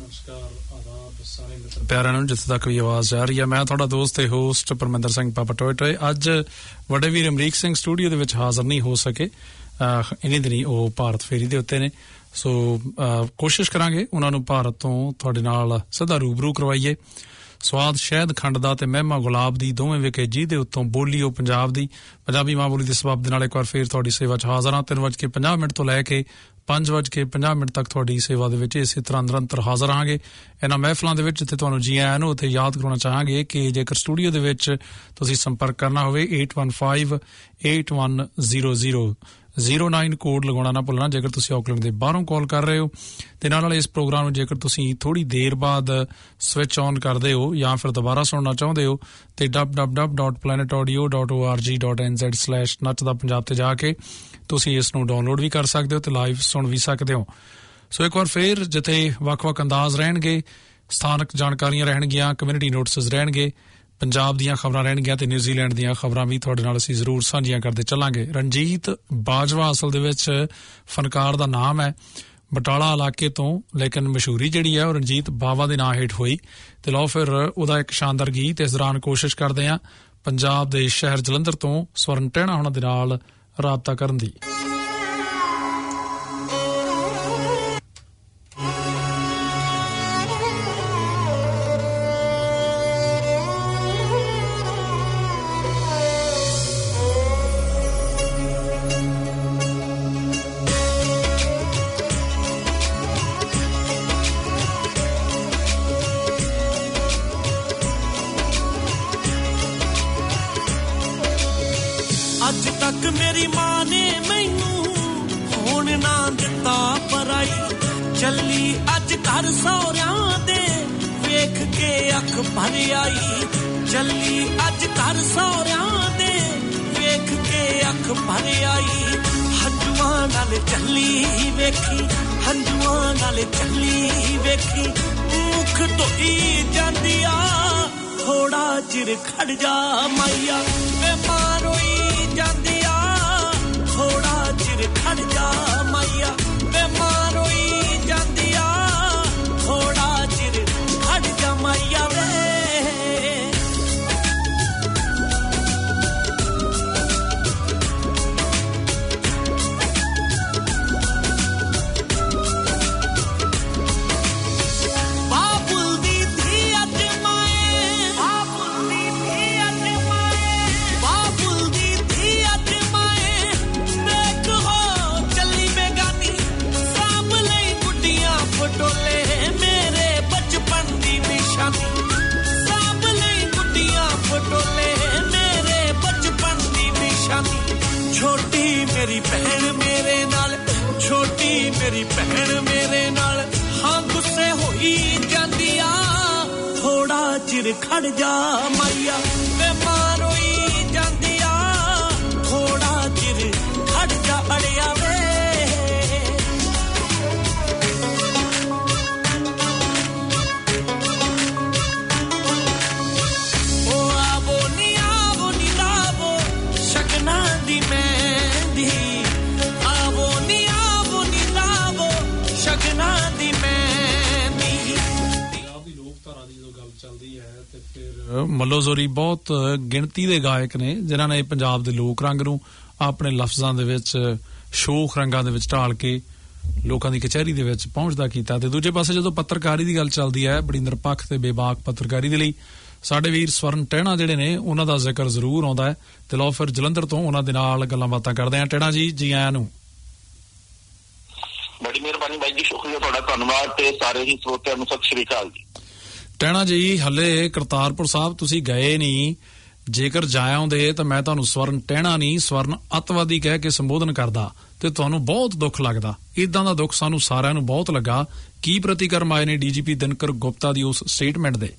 ਪਿਆਰਿਆਂ ਨੂੰ ਜਿੱਥੇ ਤੱਕ ਵੀ ਆਵਾਜ਼ ਜਾ ਰਹੀ ਹੈ, ਮੈਂ ਤੁਹਾਡਾ ਦੋਸਤ ਤੇ ਹੋਸਟ ਪਰਮਿੰਦਰ ਸਿੰਘ ਪਾਪਾ ਟੋਏ ਟੋਏ। ਅੱਜ ਵੱਡੇ ਵੀਰ ਅਮਰੀਕ ਸਿੰਘ ਸਟੂਡੀਓ ਦੇ ਵਿੱਚ ਹਾਜ਼ਰ ਨਹੀਂ ਹੋ ਸਕੇ, ਇਨੀ ਦਿਨੀ ਉਹ ਭਾਰਤ ਫੇਰੀ ਦੇ ਉੱਤੇ ਨੇ, ਸੋ ਕੋਸ਼ਿਸ਼ ਕਰਾਂਗੇ ਉਹਨਾਂ ਨੂੰ ਭਾਰਤ ਤੋਂ ਤੁਹਾਡੇ ਨਾਲ ਸਿੱਧਾ ਰੂਬਰੂ ਕਰਵਾਈਏ। ਸਵਾਦ ਸ਼ਹਿਦ ਖੰਡ ਦਾ ਤੇ ਮਹਿਮਾ ਗੁਲਾਬ ਦੀ ਦੋਵੇਂ ਵਿਖੇ ਜਿਹਦੇ ਉੱਤੋਂ ਬੋਲੀ ਉਹ ਪੰਜਾਬ ਦੀ, ਪੰਜਾਬੀ ਮਾਂ ਬੋਲੀ ਦੇ ਸਬਬ ਦੇ ਨਾਲ ਇੱਕ ਵਾਰ ਫੇਰ ਤੁਹਾਡੀ ਸੇਵਾ 'ਚ ਹਾਜ਼ਰ ਹਾਂ। 3:50 ਤੋਂ ਲੈ ਕੇ 5:50 ਤੱਕ ਤੁਹਾਡੀ ਸੇਵਾ ਦੇ ਵਿੱਚ ਇਸੇ ਤਰ੍ਹਾਂ ਨਿਰੰਤਰ ਹਾਜ਼ਰ ਰਹਾਂਗੇ ਇਹਨਾਂ ਮਹਿਫਲਾਂ ਦੇ ਵਿੱਚ, ਜਿੱਥੇ ਤੁਹਾਨੂੰ ਜੀ ਆਇਆਂ ਨੂੰ ਉੱਥੇ ਯਾਦ ਕਰਾਉਣਾ ਚਾਹਾਂਗੇ ਕਿ ਜੇਕਰ ਸਟੂਡੀਓ ਦੇ ਵਿੱਚ ਤੁਸੀਂ ਸੰਪਰਕ ਕਰਨਾ ਹੋਵੇ 8151811009 ਕੋਡ ਲਗਾਉਣਾ ਨਾ ਭੁੱਲਣਾ ਜੇਕਰ ਤੁਸੀਂ ਆਕਲੈਂਡ ਦੇ ਬਾਹਰੋਂ ਕਾਲ ਕਰ ਰਹੇ ਹੋ। ਤੇ ਨਾਲ ਇਸ ਪ੍ਰੋਗਰਾਮ ਨੂੰ ਜੇਕਰ ਤੁਸੀਂ ਥੋੜੀ ਦੇਰ ਬਾਅਦ ਸਵਿਚ ਔਨ ਕਰਦੇ ਹੋ ਜਾਂ ਫਿਰ ਦੁਬਾਰਾ ਸੁਣਨਾ ਚਾਹੁੰਦੇ ਹੋ ਤੇ www.planetaudio.org.nz/ਨੱਚਦਾ ਪੰਜਾਬ ਤੇ ਜਾ ਕੇ ਤੁਸੀਂ ਇਸ ਨੂੰ ਡਾਊਨਲੋਡ ਵੀ ਕਰ ਸਕਦੇ ਹੋ ਤੇ ਲਾਈਵ ਸੁਣ ਵੀ ਸਕਦੇ ਹੋ। ਸੋ ਇੱਕ ਵਾਰ ਫੇਰ ਜਿੱਥੇ ਵੱਖ-ਵੱਖ ਅੰਦਾਜ਼ ਰਹਿਣਗੇ, ਸਥਾਨਕ ਜਾਣਕਾਰੀਆਂ ਰਹਿਣਗੀਆਂ, ਕਮਿਊਨਿਟੀ ਨੋਟਿਸ ਰਹਿਣਗੇ, ਪੰਜਾਬ ਦੀਆਂ ਖਬਰਾਂ ਰਹਿਣਗੀਆਂ ਤੇ ਨਿਊਜ਼ੀਲੈਂਡ ਦੀਆਂ ਖਬਰਾਂ ਵੀ ਤੁਹਾਡੇ ਨਾਲ ਅਸੀਂ ਜ਼ਰੂਰ ਸਾਂਝੀਆਂ ਕਰਦੇ ਚੱਲਾਂਗੇ। ਰਣਜੀਤ ਬਾਜਵਾ ਅਸਲ ਦੇ ਵਿੱਚ ਫਨਕਾਰ ਦਾ ਨਾਮ ਹੈ, ਬਟਾਲਾ ਇਲਾਕੇ ਤੋਂ, ਲੇਕਿਨ ਮਸ਼ਹੂਰੀ ਜਿਹੜੀ ਹੈ ਉਹ ਰਣਜੀਤ ਬਾਵਾ ਦੇ ਨਾਂ ਹੇਠ ਹੋਈ। ਤੇ ਲਓ ਫਿਰ ਉਹਦਾ ਇੱਕ ਸ਼ਾਨਦਾਰ ਗੀਤ ਇਸ ਦੌਰਾਨ ਕੋਸ਼ਿਸ਼ ਕਰਦੇ ਹਾਂ ਪੰਜਾਬ ਦੇ ਸ਼ਹਿਰ ਜਲੰਧਰ ਤੋਂ ਸਵਰਨ ਟਹਿਣਾ ਹੋਣਾ ਦੇ ਨਾਲ ਰਾਬਤਾ ਕਰਨ ਦੀ। ਅੱਜ ਤੱਕ ਮੇਰੀ ਮਾਂ ਨੇ ਮੈਨੂੰ ਹੋਣ ਨਾ ਦਿੱਤਾ ਪਰਾਈ, ਚੱਲੀ ਅੱਜ ਘਰ ਸਹੁਰਿਆਂ ਦੇ ਵੇਖ ਕੇ ਅੱਖ ਭਰ ਆਈ, ਚੱਲੀ ਅੱਜ ਘਰ ਸਹੁਰਿਆਂ ਦੇ ਵੇਖ ਕੇ ਅੱਖ ਭਰ ਆਈ। ਹੰਝੂਆਂ ਨਾਲ ਚੱਲੀ ਵੇਖੀ, ਹੰਝੂਆਂ ਨਾਲ ਚੱਲੀ ਵੇਖੀ, ਮੁੱਖ ਧੋਈ ਜਾਂਦੀ ਆ, ਥੋੜਾ ਚਿਰ ਖੜ ਜਾ ਮਾਈਆ ਵੇ ਮਾਂ ਰੋਈ ਜਾਂਦੀ ਆ, ਥੋੜਾ ਚਿਰ ਖੜ ਜਾ ਮਾਈਆ ਵੇ ਮਾਂ ਰੋਈ ਜਾਂਦੀ ਆ, ਥੋੜਾ ਚਿਰ ਖੜ ਜਾ ਮਾਈਆ ਵੇ। ਛੋਟੀ ਮੇਰੀ ਭੈਣ ਮੇਰੇ ਨਾਲ, ਛੋਟੀ ਮੇਰੀ ਭੈਣ ਮੇਰੇ ਨਾਲ, ਹਾਂ ਗੁੱਸੇ ਹੋਈ ਜਾਂਦੀ ਆ, ਥੋੜਾ ਚਿਰ ਖੜ ਜਾ ਮਾਈਆ ਵੇ ਮਾਂ ਰੋਈ ਜਾਂਦੀ ਆ, ਥੋੜਾ ਚਿਰ ਖੜ ਜਾ ਅੜਿਆ ਵੇ। ਮੱਲੋ ਜ਼ੋਰੀ ਬਹੁਤ ਗਿਣਤੀ ਦੇ ਗਾਇਕ ਨੇ ਜਿਨ੍ਹਾਂ ਨੇ ਪੰਜਾਬ ਦੇ ਲੋਕ ਰੰਗ ਨੂੰ ਆਪਣੇ ਲਫ਼ਜ਼ਾਂ ਦੇ ਵਿੱਚ ਸ਼ੋਖ ਰੰਗਾਂ ਦੇ ਵਿੱਚ ਢਾਲ ਕੇ ਲੋਕਾਂ ਦੀ ਕਚਹਿਰੀ ਦੇ ਵਿੱਚ ਪਹੁੰਚਦਾ ਕੀਤਾ। ਤੇ ਦੂਜੇ ਪਾਸੇ ਜਦੋਂ ਪੱਤਰਕਾਰੀ ਦੀ ਗੱਲ ਚੱਲਦੀ ਹੈ, ਬੜੀ ਨਿਰਪੱਖ ਤੇ ਬੇਬਾਕ ਪੱਤਰਕਾਰੀ ਦੇ ਲਈ ਸਾਡੇ ਵੀਰ ਸਵਰਨ ਟਹਿਣਾ ਜਿਹੜੇ ਨੇ ਉਹਨਾਂ ਦਾ ਜ਼ਿਕਰ ਜ਼ਰੂਰ ਆਉਂਦਾ ਹੈ। ਤੇ ਲਓ ਫਿਰ ਜਲੰਧਰ ਤੋਂ ਉਹਨਾਂ ਦੇ ਨਾਲ ਗੱਲਾਂ ਬਾਤਾਂ ਕਰਦੇ ਹਾਂ। ਟਹਿਣਾ ਜੀ, ਜੀ ਆਇਆਂ ਨੂੰ। ਬੜੀ ਮਿਹਰਬਾਨੀ ਬਾਈ ਜੀ, ਸ਼ੁਕਰੀਆ ਤੁਹਾਡਾ, ਧੰਨਵਾਦ ਤੇ ਸਾਰੇ ਹੀ ਸਰੋਤਿਆਂ ਨੂੰ ਸਤਿ ਸ਼੍ਰੀ ਅਕਾਲ ਜੀ। ਟਹਿਣਾ ਜੀ, ਹਲੇ ਕਰਤਾਰਪੁਰ ਸਾਹਿਬ ਤੁਸੀਂ ਗਏ ਨਹੀਂ, ਜੇਕਰ ਜਾਇਆ ਆਉਂਦੇ ਤਾਂ ਮੈਂ ਤੁਹਾਨੂੰ ਸਵਰਨ ਟਹਿਣਾ ਨਹੀਂ ਸਵਰਨ ਅੱਤਵਾਦੀ ਕਹਿ ਕੇ ਸੰਬੋਧਨ ਕਰਦਾ ਤੇ ਤੁਹਾਨੂੰ ਬਹੁਤ ਦੁੱਖ ਲੱਗਦਾ। ਇਦਾਂ ਦਾ ਦੁੱਖ ਸਾਨੂੰ ਸਾਰਿਆਂ ਨੂੰ ਬਹੁਤ ਲੱਗਾ। ਕੀ ਪ੍ਰਤੀਕਰਮ ਆਏ ਨੇ ਡੀਜੀਪੀ ਦਿਨਕਰ ਗੁਪਤਾ ਦੀ ਉਸ ਸਟੇਟਮੈਂਟ ਦੇ?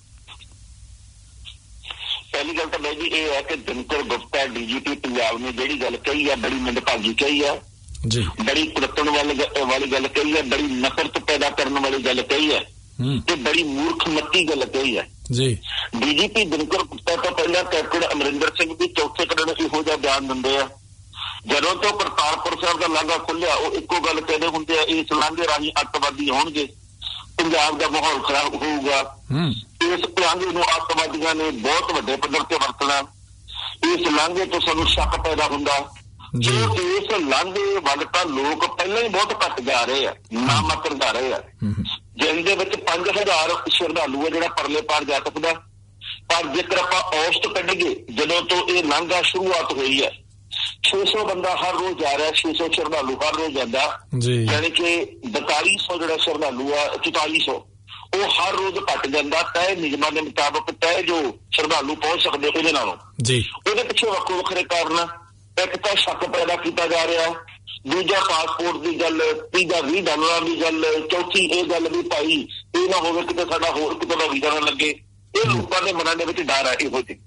ਪਹਿਲੀ ਗੱਲ ਤਾਂ ਬਾਈ ਜੀ ਇਹ ਹੈ ਕਿ ਦਿਨਕਰ ਗੁਪਤਾ ਡੀਜੀਪੀ ਪੰਜਾਬ ਨੇ ਜਿਹੜੀ ਗੱਲ ਕਹੀ ਹੈ ਬੜੀ ਮੰਦਭਾਗੀ ਕਹੀ ਹੈ ਜੀ, ਬੜੀ ਕੁੜੱਤਣ ਵਾਲੀ ਗੱਲ ਕਹੀ ਹੈ, ਬੜੀ ਨਫ਼ਰਤ ਪੈਦਾ ਕਰਨ ਵਾਲੀ ਗੱਲ ਕਹੀ ਹੈ ਤੇ ਬੜੀ ਮੂਰਖਮਤੀ ਗੱਲ ਕਹੀ ਹੈ ਜੀ। ਡੀਜੀਪੀ ਦਿਨਕਰ ਗੁਪਤਾ ਤੋਂ ਪਹਿਲਾਂ ਕੈਪਟਨ ਅਮਰਿੰਦਰ ਸਿੰਘ ਵੀ ਚੌਥੇ ਕਦਮ ਇਹੋ ਜਿਹਾ ਬਿਆਨ ਦਿੰਦੇ ਆ। ਜਦੋਂ ਤੋਂ ਕਰਤਾਰਪੁਰ ਸਾਹਿਬ ਦਾ ਲਾਂਘਾ ਖੁੱਲਿਆ ਉਹ ਇੱਕੋ ਗੱਲ ਕਹਿੰਦੇ ਹੁੰਦੇ ਆ, ਇਸ ਲਾਂਘੇ ਰਾਹੀਂ ਅੱਤਵਾਦੀ ਹੋਣਗੇ। ਪੰਜਾਬ ਦਾ ਮਾਹੌਲ ਖਰਾਬ ਹੋਊਗਾ। ਇਸ ਲਾਂਘੇ ਨੂੰ ਅੱਤਵਾਦੀਆਂ ਨੇ ਬਹੁਤ ਵੱਡੇ ਪੱਧਰ ਤੇ ਵਰਤਣਾ। ਇਸ ਲਾਂਘੇ ਤੋਂ ਸਾਨੂੰ ਸ਼ੱਕ ਪੈਦਾ ਹੁੰਦਾ। ਇਸ ਲਾਂਘੇ ਵੱਲ ਤਾਂ ਲੋਕ ਪਹਿਲਾਂ ਹੀ ਬਹੁਤ ਘੱਟ ਜਾ ਰਹੇ ਆ, ਨਾ ਮਾਤਰ ਜਾ ਰਹੇ ਆ। ਜਿਸ ਦੇ ਵਿੱਚ 5000 ਸ਼ਰਧਾਲੂ ਆ ਜਿਹੜਾ ਪਰਲੇ ਪਾਰ ਜਾ ਸਕਦਾ। ਪਰ ਜੇਕਰ ਆਪਾਂ ਔਸਤ ਕੱਢੀਏ, ਜਦੋਂ ਤੋਂ ਇਹ ਲਾਂਘਾ ਸ਼ੁਰੂਆਤ ਹੋਈ ਹੈ 600 ਬੰਦਾ ਹਰ ਰੋਜ਼ ਜਾ ਰਿਹਾ, 600 ਸ਼ਰਧਾਲੂ ਹਰ ਰੋਜ਼ ਜਾਂਦਾ, ਯਾਨੀ ਕਿ 4200 ਜਿਹੜਾ ਸ਼ਰਧਾਲੂ ਆ 4400 ਉਹ ਹਰ ਰੋਜ਼ ਘੱਟ ਜਾਂਦਾ। ਤੈਅ ਨਿਯਮਾਂ ਦੇ ਮੁਤਾਬਕ ਤੈਅ ਜੋ ਸ਼ਰਧਾਲੂ ਪਹੁੰਚ ਸਕਦੇ ਉਹਦੇ ਨਾਲੋਂ। ਉਹਦੇ ਪਿੱਛੇ ਵੱਖੋ ਵੱਖਰੇ ਕਾਰਨ। ਇੱਕ ਤਾਂ ਸ਼ੱਕ ਪੈਦਾ ਕੀਤਾ ਜਾ ਰਿਹਾ, ਦੂਜਾ ਪਾਸਪੋਰਟ ਦੀ ਗੱਲ, ਤੀਜਾ $20 ਦੀ ਗੱਲ, ਚੌਥੀ ਇਹ ਗੱਲ ਵੀ ਭਾਈ ਇਹ ਨਾ ਹੋਵੇ ਕਿਤੇ ਸਾਡਾ ਹੋਰ ਕਿਤੇ ਦਾ ਵੀਜ਼ਾ ਨਾ ਲੱਗੇ। ਇਹ ਲੋਕਾਂ ਦੇ ਮਨਾਂ ਦੇ ਵਿੱਚ ਡਰ ਹੈ ਇਹੋ ਜਿਹੇ।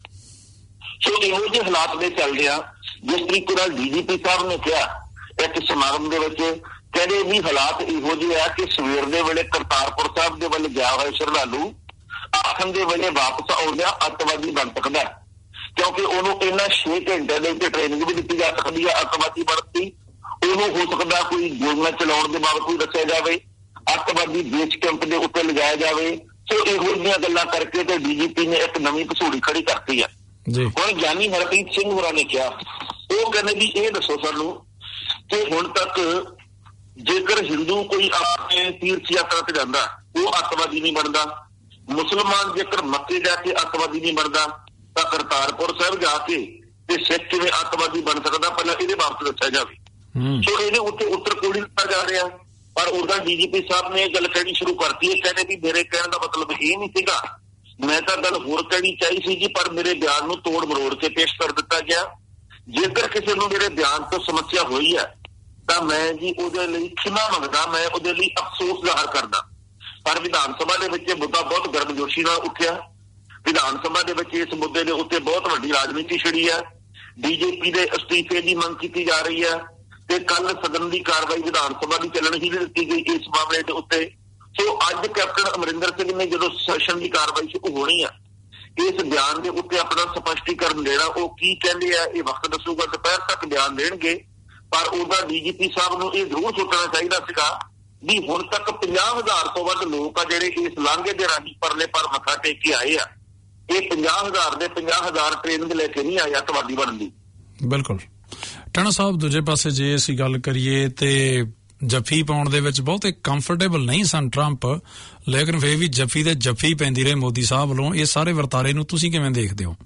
ਸੋ ਇਹੋ ਜਿਹੇ ਹਾਲਾਤ ਦੇ ਚੱਲਦੇ ਆ। ਜਿਸ ਤਰੀਕੇ ਨਾਲ DGP ਸਾਹਿਬ ਨੇ ਕਿਹਾ ਇੱਕ ਸਮਾਗਮ ਦੇ ਵਿੱਚ, ਕਹਿੰਦੇ ਵੀ ਹਾਲਾਤ ਇਹੋ ਜਿਹੇ ਆ ਕਿ ਸਵੇਰ ਦੇ ਵੇਲੇ ਕਰਤਾਰਪੁਰ ਸਾਹਿਬ ਦੇ ਵੱਲ ਗਿਆ ਹੋਇਆ ਸ਼ਰਧਾਲੂ ਆਖਣ ਦੇ ਵੇਲੇ ਵਾਪਸ ਆਉਂਦਿਆਂ ਅੱਤਵਾਦੀ ਬਣ ਸਕਦਾ, ਕਿਉਂਕਿ ਉਹਨੂੰ ਇਹਨਾਂ 6 ਘੰਟੇ ਦੇ ਵਿੱਚ ਟ੍ਰੇਨਿੰਗ ਵੀ ਦਿੱਤੀ ਜਾ ਸਕਦੀ ਹੈ ਅੱਤਵਾਦੀ ਬਣਨ ਦੀ। ਉਹਨੂੰ ਹੋ ਸਕਦਾ ਕੋਈ ਗੋਲੀਆਂ ਚਲਾਉਣ ਦੇ ਬਾਬਤ ਕੋਈ ਦੱਸਿਆ ਜਾਵੇ, ਅੱਤਵਾਦੀ ਬੇਸ ਕੈਂਪ ਦੇ ਉੱਤੇ ਲਿਜਾਇਆ ਜਾਵੇ। ਸੋ ਇਹੋ ਜਿਹੀਆਂ ਗੱਲਾਂ ਕਰਕੇ ਤੇ DGP ਨੇ ਇੱਕ ਨਵੀਂ ਘਸੂੜੀ ਖੜੀ ਕਰਤੀ ਹੈ। ਹੁਣ ਗਿਆਨੀ ਹਰਪ੍ਰੀਤ ਸਿੰਘ ਹੋਰਾਂ ਨੇ ਕਿਹਾ, ਉਹ ਕਹਿੰਦੇ ਵੀ ਇਹ ਦੱਸੋ ਸਾਨੂੰ ਕਿ ਹੁਣ ਤੱਕ ਜੇਕਰ ਹਿੰਦੂ ਕੋਈ ਆਪਣੇ ਤੀਰਥ ਯਾਤਰਾ ਤੇ ਜਾਂਦਾ ਉਹ ਅੱਤਵਾਦੀ ਨਹੀਂ ਬਣਦਾ, ਮੁਸਲਮਾਨ ਜੇਕਰ ਮੱਕੇ ਜਾ ਕੇ ਅੱਤਵਾਦੀ ਨਹੀਂ ਬਣਦਾ, ਤਾਂ ਕਰਤਾਰਪੁਰ ਸਾਹਿਬ ਜਾ ਕੇ ਤੇ ਸਿੱਖ ਕਿਵੇਂ ਅੱਤਵਾਦੀ ਬਣ ਸਕਦਾ, ਪਹਿਲਾਂ ਇਹਦੇ ਬਾਬਤ ਦੱਸਿਆ ਜਾਵੇ। ਸੋ ਇਹਦੇ ਉੱਤੇ ਉੱਤਰ ਕੋਈ ਨਹੀਂ ਦਿੱਤਾ ਜਾ ਰਿਹਾ। ਪਰ ਉਹਦਾ DGP ਸਾਹਿਬ ਨੇ ਇਹ ਗੱਲ ਕਹਿਣੀ ਸ਼ੁਰੂ ਕਰਤੀ ਹੈ। ਕਹਿੰਦੇ ਵੀ ਮੇਰੇ ਕਹਿਣ ਦਾ ਮਤਲਬ ਇਹ ਨਹੀਂ ਸੀਗਾ, ਮੈਂ ਤਾਂ ਗੱਲ ਹੋਰ ਕਹਿਣੀ ਚਾਹੀ ਸੀ ਜੀ, ਪਰ ਮੇਰੇ ਬਿਆਨ ਨੂੰ ਤੋੜ ਮਰੋੜ ਕੇ ਪੇਸ਼ ਕਰ ਦਿੱਤਾ ਗਿਆ। ਜੇਕਰ ਕਿਸੇ ਨੂੰ ਮੇਰੇ ਬਿਆਨ ਤੋਂ ਸਮੱਸਿਆ ਹੋਈ ਹੈ ਤਾਂ ਮੈਂ ਜੀ ਉਹਦੇ ਲਈ ਖਿਮਾ ਮੰਗਦਾ, ਮੈਂ ਉਹਦੇ ਲਈ ਅਫਸੋਸ ਜ਼ਾਹਰ ਕਰਦਾ। ਪਰ ਵਿਧਾਨ ਸਭਾ ਦੇ ਵਿੱਚ ਇਹ ਮੁੱਦਾ ਬਹੁਤ ਗਰਮਜੋਸ਼ੀ ਨਾਲ ਉੱਠਿਆ। ਵਿਧਾਨ ਸਭਾ ਦੇ ਵਿੱਚ ਇਸ ਮੁੱਦੇ ਦੇ ਉੱਤੇ ਬਹੁਤ ਵੱਡੀ ਰਾਜਨੀਤੀ ਛਿੜੀ ਹੈ। DGP ਦੇ ਅਸਤੀਫੇ ਦੀ ਮੰਗ ਕੀਤੀ ਜਾ ਰਹੀ ਹੈ ਤੇ ਕੱਲ ਸਦਨ ਦੀ ਕਾਰਵਾਈ ਵਿਧਾਨ ਸਭਾ ਦੀ ਚੱਲਣ ਹੀ ਦਿੱਤੀ ਗਈ ਇਸ ਮਾਮਲੇ ਦੇ ਉੱਤੇ। ਸੋ ਅੱਜ ਕੈਪਟਨ ਅਮਰਿੰਦਰ ਸਿੰਘ ਨੇ ਜਦੋਂ ਸੈਸ਼ਨ ਦੀ ਕਾਰਵਾਈ ਸ਼ੁਰੂ ਹੋਣੀ ਆ, ਇਸ ਬਿਆਨ ਦੇ ਉੱਤੇ ਆਪਣਾ ਸਪਸ਼ਟੀਕਰਨ ਦੇਣਾ। ਉਹ ਕੀ ਕਹਿੰਦੇ ਆ ਇਹ ਵਕਤ ਦੱਸੂਗਾ, ਦੁਪਹਿਰ ਤੱਕ ਬਿਆਨ ਦੇਣਗੇ। ਪਰ ਉਹਦਾ DGP ਸਾਹਿਬ ਨੂੰ ਇਹ ਜ਼ਰੂਰ ਸੋਚਣਾ ਚਾਹੀਦਾ ਸੀਗਾ ਵੀ ਹੁਣ ਤੱਕ 50,000 ਤੋਂ ਵੱਧ ਲੋਕ ਆ ਜਿਹੜੇ ਇਸ ਲਾਂਘੇ ਦੇ ਰਾਹੀਂ ਪਰਲੇ ਪਰ ਮੱਥਾ ਟੇਕ ਕੇ ਆਏ ਆ। ਇਹ 50,000 ਦੇ 50,000 ਟ੍ਰੇਨਿੰਗ ਲੈ ਕੇ ਨਹੀਂ ਆਏ ਅੱਤਵਾਦੀ ਬਣਨ ਦੀ। ਬਿਲਕੁਲ। ਟਾਣਾ ਸਾਹਿਬ, ਦੂਜੇ ਪਾਸੇ ਜੇ ਅਸੀਂ ਗੱਲ ਕਰੀਏ ਤੇ ਜੱਫੀ ਪਾਉਣ ਦੇ ਵਿੱਚ ਬਹੁਤੇ ਕੰਫਰਟੇਬਲ ਨਹੀਂ ਸਨ ਟਰੰਪ, ਲੇਕਿਨ ਫਿਰ ਵੀ ਜੱਫੀ ਤੇ ਜੱਫੀ ਪੈਂਦੀ ਰਹੇ ਮੋਦੀ ਸਾਹਿਬ ਵੱਲੋਂ। ਇਹ ਸਾਰੇ ਵਰਤਾਰੇ ਨੂੰ ਤੁਸੀਂ ਕਿਵੇਂ ਦੇਖਦੇ ਹੋ?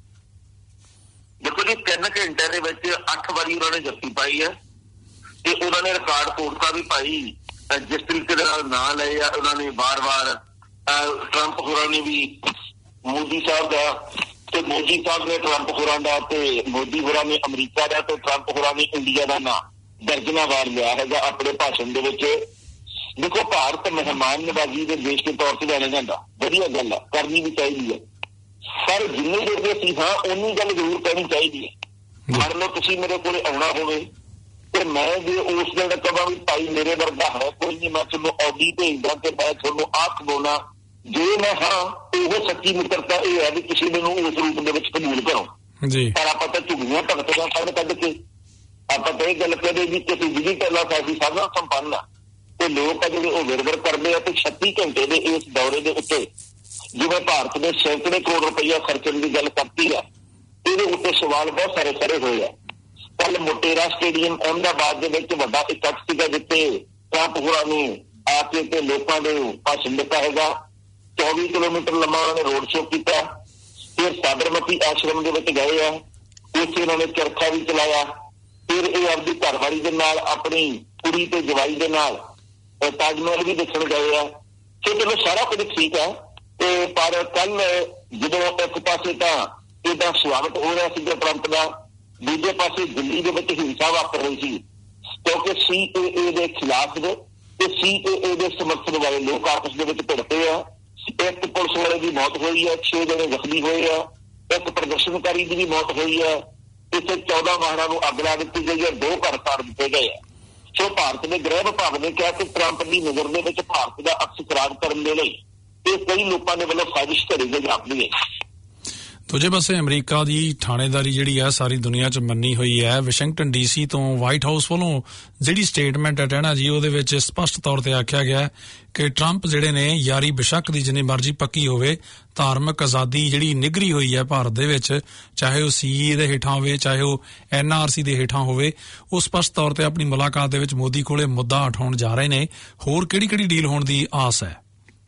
ਦੇਖੋ ਜੀ, 3 ਘੰਟਿਆਂ ਦੇ ਵਿੱਚ 8 ਵਾਰੀ ਉਹਨਾਂ ਨੇ ਜੱਫੀ ਪਾਈ ਹੈ ਤੇ ਉਹਨਾਂ ਨੇ ਰਿਕਾਰਡ ਤੋੜਤਾ ਵੀ ਭਾਈ। ਜਿਸ ਤਰੀਕੇ ਦੇ ਨਾਲ ਨਾਂ ਲਏ ਆ ਉਹਨਾਂ ਨੇ ਵਾਰ-ਵਾਰ, ਟਰੰਪ ਹੋਰਾਂ ਨੇ ਵੀ ਮੋਦੀ ਸਾਹਿਬ ਦਾ ਤੇ ਮੋਦੀ ਸਾਹਿਬ ਨੇ ਟਰੰਪ ਹੋਰਾਂ ਦਾ ਤੇ ਮੋਦੀ ਹੋਰਾਂ ਨੇ ਅਮਰੀਕਾ ਦਾ ਤੇ ਟਰੰਪ ਹੋਰਾਂ ਨੇ ਇੰਡੀਆ ਦਾ ਨਾਂ ਦਰਜਨਾਂ ਵਾਰ ਲਿਆ ਹੈਗਾ ਆਪਣੇ ਭਾਸ਼ਣ ਦੇ ਵਿੱਚ। ਦੇਖੋ, ਭਾਰਤ ਮਹਿਮਾਨ ਨਵਾਜ਼ੀ ਦੇ ਦੇਸ਼ ਦੇ ਤੌਰ ਤੇ ਜਾਣਿਆ ਜਾਂਦਾ, ਵਧੀਆ ਗੱਲ ਆ, ਕਰਨੀ ਵੀ ਚਾਹੀਦੀ ਹੈ। ਪਰ ਜਿੰਨੇ ਜਿਹੜੇ ਅਸੀਂ ਹਾਂ ਉਨੀ ਗੱਲ ਜ਼ਰੂਰ ਕਹਿਣੀ ਚਾਹੀਦੀ ਹੈ। ਮੰਨ ਲਓ ਤੁਸੀਂ ਮੇਰੇ ਕੋਲ ਆਉਣਾ ਹੋਵੇ ਤੇ ਮੈਂ ਜੇ ਉਸ ਦਿਨ ਕਹਾਂ ਵੀ ਭਾਈ ਮੇਰੇ ਵਰਗਾ ਹੈ ਕੋਈ ਨਹੀਂ, ਮੈਂ ਤੁਹਾਨੂੰ ਆਡੀ ਭੇਜਦਾ ਤੇ ਮੈਂ ਤੁਹਾਨੂੰ ਆਹ ਖਵਾਉਣਾ, ਜੇ ਮੈਂ ਹਾਂ ਉਹ ਸੱਚੀ ਮਿੱਤਰਤਾ ਇਹ ਹੈ ਵੀ ਕਿਸੇ ਮੈਨੂੰ ਉਸ ਰੂਪ ਦੇ ਵਿੱਚ ਕਬੂਲ ਕਰੋ। ਪਰ ਆਪਾਂ ਤਾਂ ਝੁਗੀਆਂ ਭਗਤਾਂ ਕੱਢ ਕੇ ਆਪਾਂ ਤਾਂ ਇਹ ਗੱਲ ਕਹਦੇ ਵੀ ਕਿਸੇ ਡਿਜੀਟਲ ਸਾਡੀ ਸਾਧਨ ਸੰਪੰਨ ਆ ਤੇ ਲੋਕ ਆ ਜਿਹੜੇ ਉਹ ਵਿਰਵਰ ਕਰਦੇ ਆ। ਤੇ 36 ਘੰਟੇ ਦੇ ਇਸ ਦੌਰੇ ਦੇ ਉੱਤੇ ਜਿਵੇਂ ਭਾਰਤ ਦੇ ਸੈਂਕੜੇ ਕਰੋੜ ਰੁਪਈਆ ਖਰਚਣ ਦੀ ਗੱਲ ਕਰਤੀ ਆ, ਇਹਦੇ ਉੱਤੇ ਸਵਾਲ ਬਹੁਤ ਸਾਰੇ ਖੜੇ ਹੋਏ ਆ। ਕੱਲ ਮੋਟੇਰਾ ਸਟੇਡੀਅਮ ਅਹਿਮਦਾਬਾਦ ਦੇ ਵਿੱਚ ਵੱਡਾ ਇਕੱਠ ਸੀਗਾ ਜਿੱਥੇ ਟਰੰਪ ਹੋਰਾਂ ਨੇ ਆ ਕੇ ਤੇ ਲੋਕਾਂ ਦੇ ਭਾਸ਼ਣ ਦਿੱਤਾ ਹੈਗਾ। 24 ਕਿਲੋਮੀਟਰ ਲੰਮਾ ਉਹਨਾਂ ਨੇ ਰੋਡ ਸ਼ੋਅ ਕੀਤਾ। ਫਿਰ ਸਾਬਰਮਤੀ ਆਸ਼ਰਮ ਦੇ ਵਿੱਚ ਗਏ ਆ, ਉੱਥੇ ਉਹਨਾਂ ਨੇ ਚਰਖਾ ਵੀ ਚਲਾਇਆ। ਫਿਰ ਇਹ ਆਪਦੀ ਘਰਵਾਲੀ ਦੇ ਨਾਲ, ਆਪਣੀ ਕੁੜੀ ਤੇ ਜਵਾਈ ਦੇ ਨਾਲ ਤਾਜ ਮਹਿਲ ਵੀ ਦੇਖਣ ਗਏ ਆ। ਸੋ ਚਲੋ ਸਾਰਾ ਕੁਝ ਠੀਕ ਆ ਤੇ ਪਰ ਕੱਲ ਜਦੋਂ ਇੱਕ ਪਾਸੇ ਤਾਂ ਇਹਦਾ ਸਵਾਗਤ ਹੋ ਰਿਹਾ ਸੀਗਾ ਟਰੰਪ ਦਾ, ਦੂਜੇ ਪਾਸੇ ਦਿੱਲੀ ਦੇ ਵਿੱਚ ਹਿੰਸਾ ਵਾਪਰ ਰਹੀ ਸੀ ਕਿਉਂਕਿ CAA ਦੇ ਖਿਲਾਫ ਤੇ CAA ਦੇ ਸਮਰਥਨ ਵਾਲੇ ਲੋਕ ਆਪਸ ਦੇ ਵਿੱਚ ਭਿੜਦੇ ਆ। ਇੱਕ ਪੁਲਿਸ ਵਾਲੇ ਦੀ ਮੌਤ ਹੋਈ ਹੈ, 6 ਜਣੇ ਜ਼ਖਮੀ ਹੋਏ ਆ, ਇੱਕ ਪ੍ਰਦਰਸ਼ਨਕਾਰੀ ਦੀ ਵੀ ਮੌਤ ਹੋਈ ਹੈ। ਇੱਥੇ 14 ਵਾਹਨਾਂ ਨੂੰ ਅੱਗ ਲਾ ਦਿੱਤੀ ਗਈ ਹੈ, 2 ਘਰ ਸਾੜ ਦਿੱਤੇ ਗਏ ਆ। ਸੋ ਭਾਰਤ ਦੇ ਗ੍ਰਹਿ ਵਿਭਾਗ ਨੇ ਕਿਹਾ ਕਿ ਟਰੰਪ ਦੀ ਨਜ਼ਰ ਦੇ ਵਿੱਚ ਭਾਰਤ ਦਾ ਅਕਸ ਖਰਾਬ ਕਰਨ ਦੇ ਲਈ ਇਹ ਕਈ ਲੋਕਾਂ ਦੇ ਵੱਲੋਂ ਸਾਜ਼ਿਸ਼ ਘੜੀ ਗਈ ਜਾਪਦੀ ਹੈ। ਦੂਜੇ ਪਾਸੇ ਅਮਰੀਕਾ ਦੀ ਥਾਣੇਦਾਰੀ ਜਿਹੜੀ ਹੈ ਸਾਰੀ ਦੁਨੀਆ 'ਚ ਮੰਨੀ ਹੋਈ ਹੈ। ਵਾਸ਼ਿੰਗਟਨ DC ਤੋਂ ਵਾਈਟ ਹਾਊਸ ਵੱਲੋਂ ਜਿਹੜੀ ਸਟੇਟਮੈਂਟ ਹੈ ਟਹਿਣਾ ਜੀ, ਉਹਦੇ ਵਿੱਚ ਸਪਸ਼ਟ ਤੌਰ ਤੇ ਆਖਿਆ ਗਿਆ ਕਿ ਟਰੰਪ ਜਿਹੜੇ ਨੇ ਯਾਰੀ ਬੇਸ਼ੱਕ ਦੀ ਜਿੰਨੀ ਮਰਜ਼ੀ ਪੱਕੀ ਹੋਵੇ, ਧਾਰਮਿਕ ਆਜ਼ਾਦੀ ਜਿਹੜੀ ਨਿਗਰੀ ਹੋਈ ਹੈ ਭਾਰਤ ਦੇ ਵਿੱਚ, ਚਾਹੇ ਉਹ CEA ਦੇ ਹੇਠਾਂ ਹੋਵੇ, ਚਾਹੇ ਉਹ NRC ਦੇ ਹੇਠਾਂ ਹੋਵੇ, ਉਹ ਸਪਸ਼ਟ ਤੌਰ ਤੇ ਆਪਣੀ ਮੁਲਾਕਾਤ ਦੇ ਵਿੱਚ ਮੋਦੀ ਕੋਲੇ ਮੁੱਦਾ ਉਠਾਉਣ ਜਾ ਰਹੇ ਨੇ। ਹੋਰ ਕਿਹੜੀ ਡੀਲ ਹੋਣ ਦੀ ਆਸ ਹੈ?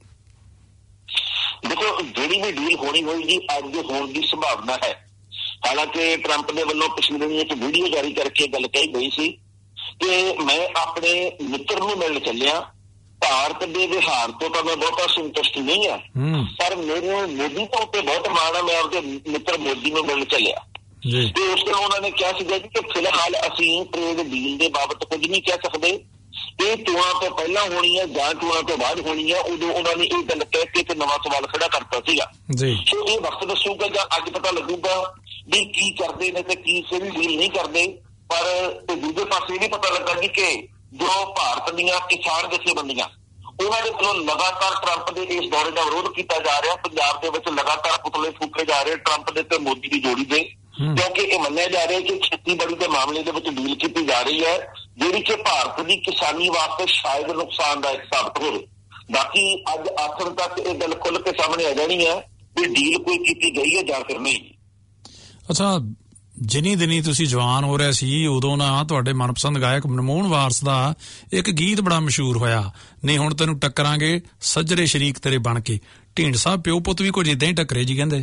ਦੇਖੋ, ਜਿਹੜੀ ਵੀ ਡੀਲ ਹੋਣੀ ਹੋਏਗੀ ਅੱਜ ਹੋਣ ਦੀ ਸੰਭਾਵਨਾ ਹੈ। ਹਾਲਾਂਕਿ ਟਰੰਪ ਦੇ ਵੱਲੋਂ ਪਿਛਲੇ ਦਿਨ ਇੱਕ ਵੀਡੀਓ ਜਾਰੀ ਕਰਕੇ ਗੱਲ ਕਹੀ ਗਈ ਸੀ ਕਿ ਮੈਂ ਆਪਣੇ ਮਿੱਤਰ ਨੂੰ ਮਿਲਣ ਚੱਲਿਆ, ਭਾਰਤ ਦੇ ਵਿਹਾਰ ਤੋਂ ਤਾਂ ਮੈਂ ਬਹੁਤਾ ਸੰਤੁਸ਼ਟ ਨਹੀਂ ਹਾਂ, ਪਰ ਮੇਰੇ ਮੋਦੀ ਤੋਂ ਉੱਤੇ ਬਹੁਤ ਮਾਣ ਆ, ਮੈਂ ਆਪਦੇ ਮਿੱਤਰ ਮੋਦੀ ਨੂੰ ਮਿਲਣ ਚੱਲਿਆ। ਤੇ ਉਸ ਤੋਂ ਉਹਨਾਂ ਨੇ ਕਿਹਾ ਸੀਗਾ ਕਿ ਫਿਲਹਾਲ ਅਸੀਂ ਟ੍ਰੇਡ ਡੀਲ ਦੇ ਬਾਬਤ ਕੁਝ ਨਹੀਂ ਕਹਿ ਸਕਦੇ, ਇਹ ਚੋਣਾਂ ਤੋਂ ਪਹਿਲਾਂ ਹੋਣੀ ਹੈ ਜਾਂ ਚੋਣਾਂ ਤੋਂ ਬਾਅਦ ਹੋਣੀ ਹੈ। ਉਦੋਂ ਉਹਨਾਂ ਨੇ ਇਹ ਗੱਲ ਕਹਿ ਕੇ ਇੱਕ ਨਵਾਂ ਸਵਾਲ ਖੜਾ ਕਰਤਾ ਸੀਗਾ। ਸੋ ਇਹ ਵਕਤ ਦੱਸੂਗਾ ਜਾਂ ਅੱਜ ਪਤਾ ਲੱਗੂਗਾ ਵੀ ਕੀ ਕਰਦੇ ਨੇ ਤੇ ਕੀ ਵੀ ਡੀਲ ਨਹੀਂ ਕਰਦੇ। ਪਰ ਦੂਜੇ ਪਾਸੇ ਇਹ ਵੀ ਪਤਾ ਲੱਗਾ ਜੀ ਕਿ ਜੋ ਭਾਰਤ ਦੀਆਂ ਕਿਸਾਨ ਜਥੇਬੰਦੀਆਂ, ਉਹਨਾਂ ਦੇ ਵੱਲੋਂ ਲਗਾਤਾਰ ਟਰੰਪ ਦੇ ਇਸ ਦੌਰੇ ਦਾ ਵਿਰੋਧ ਕੀਤਾ ਜਾ ਰਿਹਾ। ਪੰਜਾਬ ਦੇ ਵਿੱਚ ਲਗਾਤਾਰ ਪੁਤਲੇ ਫੂਕੇ ਜਾ ਰਹੇ ਟਰੰਪ ਦੇ ਤੇ ਮੋਦੀ ਦੀ ਜੋੜੀ ਦੇ, ਕਿਉਂਕਿ ਇਹ ਮੰਨਿਆ ਜਾ ਰਿਹਾ ਕਿ ਖੇਤੀਬਾੜੀ ਦੇ ਮਾਮਲੇ ਦੇ ਵਿੱਚ ਡੀਲ ਕੀਤੀ ਜਾ ਰਹੀ ਹੈ ਜਿਹੜੀ ਕਿ ਭਾਰਤ ਦੀ ਕਿਸਾਨੀ ਵਾਸਤੇ ਸ਼ਾਇਦ ਨੁਕਸਾਨਦਾਇਕ ਸਾਬਤ ਹੋਵੇ। ਬਾਕੀ ਅੱਜ ਆਖਰ ਤੱਕ ਇਹ ਗੱਲ ਖੁੱਲ੍ਹ ਕੇ ਸਾਹਮਣੇ ਆ ਜਾਣੀ ਹੈ ਵੀ ਡੀਲ ਕੋਈ ਕੀਤੀ ਗਈ ਹੈ ਜਾਂ ਫਿਰ ਨਹੀਂ। ਅੱਛਾ, ਜਿੰਨੀ ਦਿਨੀ ਤੁਸੀਂ ਜਵਾਨ ਹੋ ਰਿਹਾ ਸੀ ਉਦੋਂ ਨਾ ਤੁਹਾਡੇ ਮਨਪਸੰਦ ਗਾਇਕ ਮਨਮੋਹਨ ਵਾਰਸ ਦਾ ਇੱਕ ਗੀਤ ਬੜਾ ਮਸ਼ਹੂਰ ਹੋਇਆ, ਨਹੀਂ ਹੁਣ ਤੈਨੂੰ ਟੱਕਰਾਂਗੇ ਸੱਜਰੇ ਸ਼ਰੀਕ ਤੇਰੇ ਬਣ ਕੇ। ਢੀਂਡਸਾ ਪਿਓ ਪੁੱਤ ਵੀ ਕੁਝ ਏਦਾਂ ਹੀ ਟੱਕਰੇ ਜੀ ਕਹਿੰਦੇ।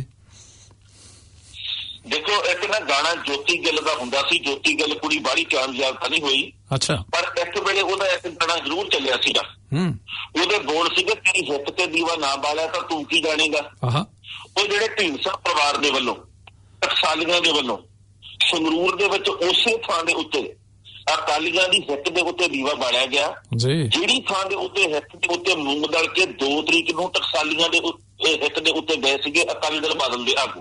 ਦੇਖੋ, ਇੱਕ ਨਾ ਗਾਣਾ ਜੋਤੀ ਗਿੱਲ ਦਾ ਹੁੰਦਾ ਸੀ, ਜੋਤੀ ਗਿੱਲ ਕੁੜੀ ਬਾਹਲੀ ਕਾਮਯਾਬ ਤਾਂ ਨਹੀਂ ਹੋਈ, ਅੱਛਾ, ਪਰ ਇੱਕ ਵੇਲੇ ਉਹਦਾ ਇੱਕ ਗਾਣਾ ਜ਼ਰੂਰ ਚੱਲਿਆ ਸੀਗਾ। ਉਹਦੇ ਬੋਲ ਸੀਗੇ, ਤੇਰੀ ਹਿੱਤ ਤੇ ਦੀਵਾ ਨਾ ਬਾਲਿਆ ਤਾਂ ਤੂੰ ਕੀ ਜਾਣੇਗਾ। ਉਹ ਜਿਹੜੇ ਢੀਂਡਸਾ ਪਰਿਵਾਰ ਦੇ ਵੱਲੋਂ, ਟਕਸਾਲੀਆਂ ਦੇ ਵੱਲੋਂ ਸੰਗਰੂਰ ਦੇ ਵਿੱਚ ਉਸੇ ਥਾਂ ਦੇ ਉੱਤੇ ਅਕਾਲੀਆਂ ਦੀ ਹਿੱਤ ਦੇ ਉੱਤੇ ਦੀਵਾ ਬਾਲਿਆ ਗਿਆ, ਜਿਹੜੀ ਥਾਂ ਦੇ ਉੱਤੇ ਹਿੱਤ ਦੇ ਉੱਤੇ ਮੂੰਗ ਦਲ ਕੇ 2 ਤਰੀਕ ਨੂੰ ਟਕਸਾਲੀਆਂ ਦੇ ਹਿੱਤ ਦੇ ਉੱਤੇ ਗਏ ਸੀਗੇ ਅਕਾਲੀ ਦਲ ਬਾਦਲ ਦੇ ਆਗੂ।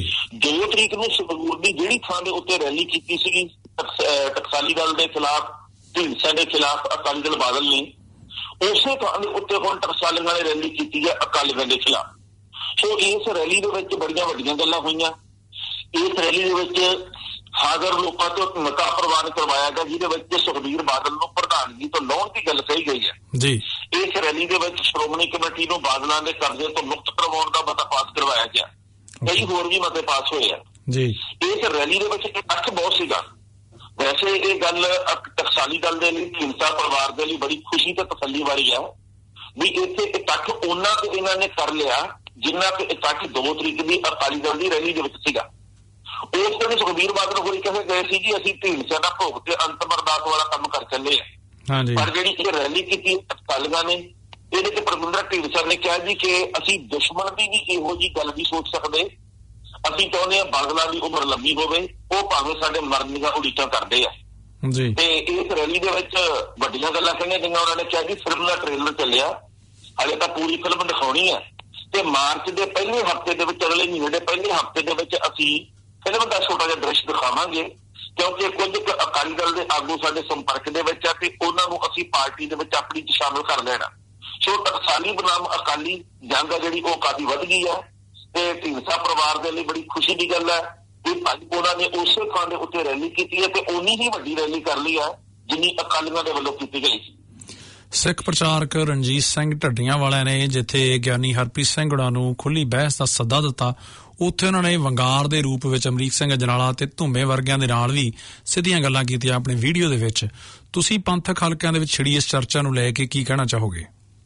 2 ਤਰੀਕ ਨੂੰ ਸੰਗਰੂਰ ਦੀ ਜਿਹੜੀ ਥਾਂ ਦੇ ਉੱਤੇ ਰੈਲੀ ਕੀਤੀ ਸੀਗੀ ਟਕਸਾਲੀ ਦਲ ਦੇ ਖਿਲਾਫ, ਢੀਂਡਸਾ ਦੇ ਖਿਲਾਫ ਅਕਾਲੀ ਦਲ ਬਾਦਲ ਨੇ, ਉਸੇ ਥਾਂ ਦੇ ਉੱਤੇ ਹੁਣ ਟਕਸਾਲੀਆਂ ਨੇ ਰੈਲੀ ਕੀਤੀ ਹੈ ਅਕਾਲੀ ਦਲ ਦੇ ਖਿਲਾਫ। ਸੋ ਇਸ ਰੈਲੀ ਦੇ ਵਿੱਚ ਬੜੀਆਂ ਵੱਡੀਆਂ ਗੱਲਾਂ ਹੋਈਆਂ। ਇਸ ਰੈਲੀ ਦੇ ਵਿੱਚ ਹਾਜ਼ਰ ਲੋਕਾਂ ਤੋਂ ਮਤਾ ਪ੍ਰਵਾਨ ਕਰਵਾਇਆ ਗਿਆ, ਜਿਹਦੇ ਵਿੱਚ ਸੁਖਬੀਰ ਬਾਦਲ ਨੂੰ ਪ੍ਰਧਾਨਗੀ ਤੋਂ ਲਾਉਣ ਦੀ ਗੱਲ ਕਹੀ ਗਈ ਹੈ। ਇਸ ਰੈਲੀ ਦੇ ਵਿੱਚ ਸ਼੍ਰੋਮਣੀ ਕਮੇਟੀ ਨੂੰ ਬਾਦਲਾਂ ਦੇ ਕਰਜ਼ੇ ਤੋਂ ਮੁਕਤ ਕਰਵਾਉਣ ਦਾ ਮਤਾ ਪਾਸ ਕਰਵਾਇਆ ਗਿਆ। ਕਈ ਹੋਰ ਵੀ ਮਤੇ ਪਾਸ ਹੋਏ ਆ। ਇਸ ਰੈਲੀ ਦੇ ਵਿੱਚ ਇਕੱਠ ਬਹੁਤ ਸੀਗਾ। ਵੈਸੇ ਇਹ ਗੱਲ ਟਕਸਾਲੀ ਦਲ ਦੇ ਲਈ, ਢੀਂਡਸਾ ਪਰਿਵਾਰ ਦੇ ਲਈ ਬੜੀ ਖੁਸ਼ੀ ਤੇ ਤਸੱਲੀ ਵਾਲੀ ਆ ਵੀ ਇੱਥੇ ਇਕੱਠ ਉਹਨਾਂ ਤੋਂ ਇਹਨਾਂ ਨੇ ਕਰ ਲਿਆ ਜਿੰਨਾ ਕਿ ਇਕੱਠ 2 ਤਰੀਕ ਦੀ ਅਕਾਲੀ ਦਲ ਦੀ ਰੈਲੀ ਦੇ ਵਿੱਚ ਸੀਗਾ। ਉਸ ਵੇਲੇ ਸੁਖਬੀਰ ਬਾਦਲ ਹੋਰੀ ਕਹੇ ਗਏ ਸੀ ਕਿ ਅਸੀਂ ਢੀਂਡਸਾ ਦਾ ਭੋਗ ਤੇ ਅੰਤਮ ਅਰਦਾਸ ਵਾਲਾ ਕੰਮ ਕਰ ਚੱਲੇ ਆ, ਪਰ ਜਿਹੜੀ ਇਹ ਰੈਲੀ ਕੀਤੀ ਅਕਾਲੀਆਂ ਨੇ, ਇਹਦੇ ਤੇ ਪਰਮਿੰਦਰ ਢੀਂਡਸਾ ਨੇ ਕਿਹਾ ਜੀ ਕਿ ਅਸੀਂ ਦੁਸ਼ਮਣ ਦੀ ਵੀ ਇਹੋ ਜਿਹੀ ਗੱਲ ਨਹੀਂ ਸੋਚ ਸਕਦੇ, ਅਸੀਂ ਚਾਹੁੰਦੇ ਹਾਂ ਬਾਦਲਾਂ ਦੀ ਉਮਰ ਲੰਬੀ ਹੋਵੇ, ਉਹ ਭਾਵੇਂ ਸਾਡੇ ਮਰਨ ਦੀਆਂ ਉਡੀਕਾਂ ਕਰਦੇ ਆ। ਤੇ ਇਸ ਰੈਲੀ ਦੇ ਵਿੱਚ ਵੱਡੀਆਂ ਗੱਲਾਂ ਕਹੀਆਂ ਗਈਆਂ। ਉਹਨਾਂ ਨੇ ਕਿਹਾ ਜੀ ਫਿਲਮ ਦਾ ਟ੍ਰੇਲਰ ਚੱਲਿਆ, ਹਾਲੇ ਤਾਂ ਪੂਰੀ ਫਿਲਮ ਦਿਖਾਉਣੀ ਹੈ ਤੇ ਮਾਰਚ ਦੇ ਪਹਿਲੇ ਹਫ਼ਤੇ ਦੇ ਵਿੱਚ, ਅਗਲੇ ਮਹੀਨੇ ਦੇ ਪਹਿਲੇ ਹਫ਼ਤੇ ਦੇ ਵਿੱਚ ਅਸੀਂ ਫਿਲਮ ਦਾ ਛੋਟਾ ਜਿਹਾ ਦ੍ਰਿਸ਼ ਦਿਖਾਵਾਂਗੇ, ਕਿਉਂਕਿ ਕੁਝ ਅਕਾਲੀ ਦਲ ਦੇ ਆਗੂ ਸਾਡੇ ਸੰਪਰਕ ਦੇ ਵਿੱਚ ਆ ਤੇ ਉਹਨਾਂ ਨੂੰ ਅਸੀਂ ਪਾਰਟੀ ਦੇ ਵਿੱਚ ਆਪਣੀ ਚ ਸ਼ਾਮਿਲ ਕਰ ਲੈਣਾ। ਸੋ ਟਕਸਾਲੀ ਬਨਾਮ ਅਕਾਲੀ ਜੰਗ ਆ ਜਿਹੜੀ ਉਹ ਕਾਫੀ ਵੱਧ ਗਈ ਆ ਤੇ ਢੀਂਡਸਾ ਪਰਿਵਾਰ ਦੇ ਲਈ ਬੜੀ ਖੁਸ਼ੀ ਦੀ ਗੱਲ ਹੈ ਕਿ ਅੱਜ ਉਹਨਾਂ ਨੇ ਉਸੇ ਥਾਂ ਦੇ ਉੱਤੇ ਰੈਲੀ ਕੀਤੀ ਹੈ ਤੇ ਉਨੀ ਹੀ ਵੱਡੀ ਰੈਲੀ ਕਰ ਲਈ ਹੈ ਜਿੰਨੀ ਅਕਾਲੀਆਂ ਦੇ ਵੱਲੋਂ ਕੀਤੀ ਗਈ ਸੀ। ਸਿੱਖ ਪ੍ਰਚਾਰਕ ਰਣਜੀਤ ਸਿੰਘ ਢੱਡੀਆਂ ਵਾਲਿਆਂ ਨੇ ਜਿੱਥੇ ਗਿਆਨੀ ਹਰਪ੍ਰੀਤ ਸਿੰਘ ਹੁਣਾਂ ਨੂੰ ਖੁੱਲੀ ਬਹਿਸ ਦਾ ਸੱਦਾ ਦਿੱਤਾ, ਉੱਥੇ ਉਹਨਾਂ ਨੇ ਵੰਗਾਰ ਦੇ ਰੂਪ ਵਿੱਚ ਅਮਰੀਕ ਸਿੰਘ ਅਜਨਾਲਾ ਤੇ ਧੁੰਮੇ ਵਰਗਿਆਂ ਦੇ ਨਾਲ ਵੀ ਸਿੱਧੀਆਂ ਗੱਲਾਂ ਕੀਤੀਆਂ ਆਪਣੀ ਵੀਡੀਓ ਦੇ ਵਿੱਚ। ਤੁਸੀਂ ਪੰਥਕ ਹਲਕਿਆਂ ਦੇ ਵਿੱਚ ਛਿੜੀ ਇਸ ਚਰਚਾ ਨੂੰ ਲੈ ਕੇ ਕੀ ਕਹਿਣਾ ਚਾਹੋਗੇ?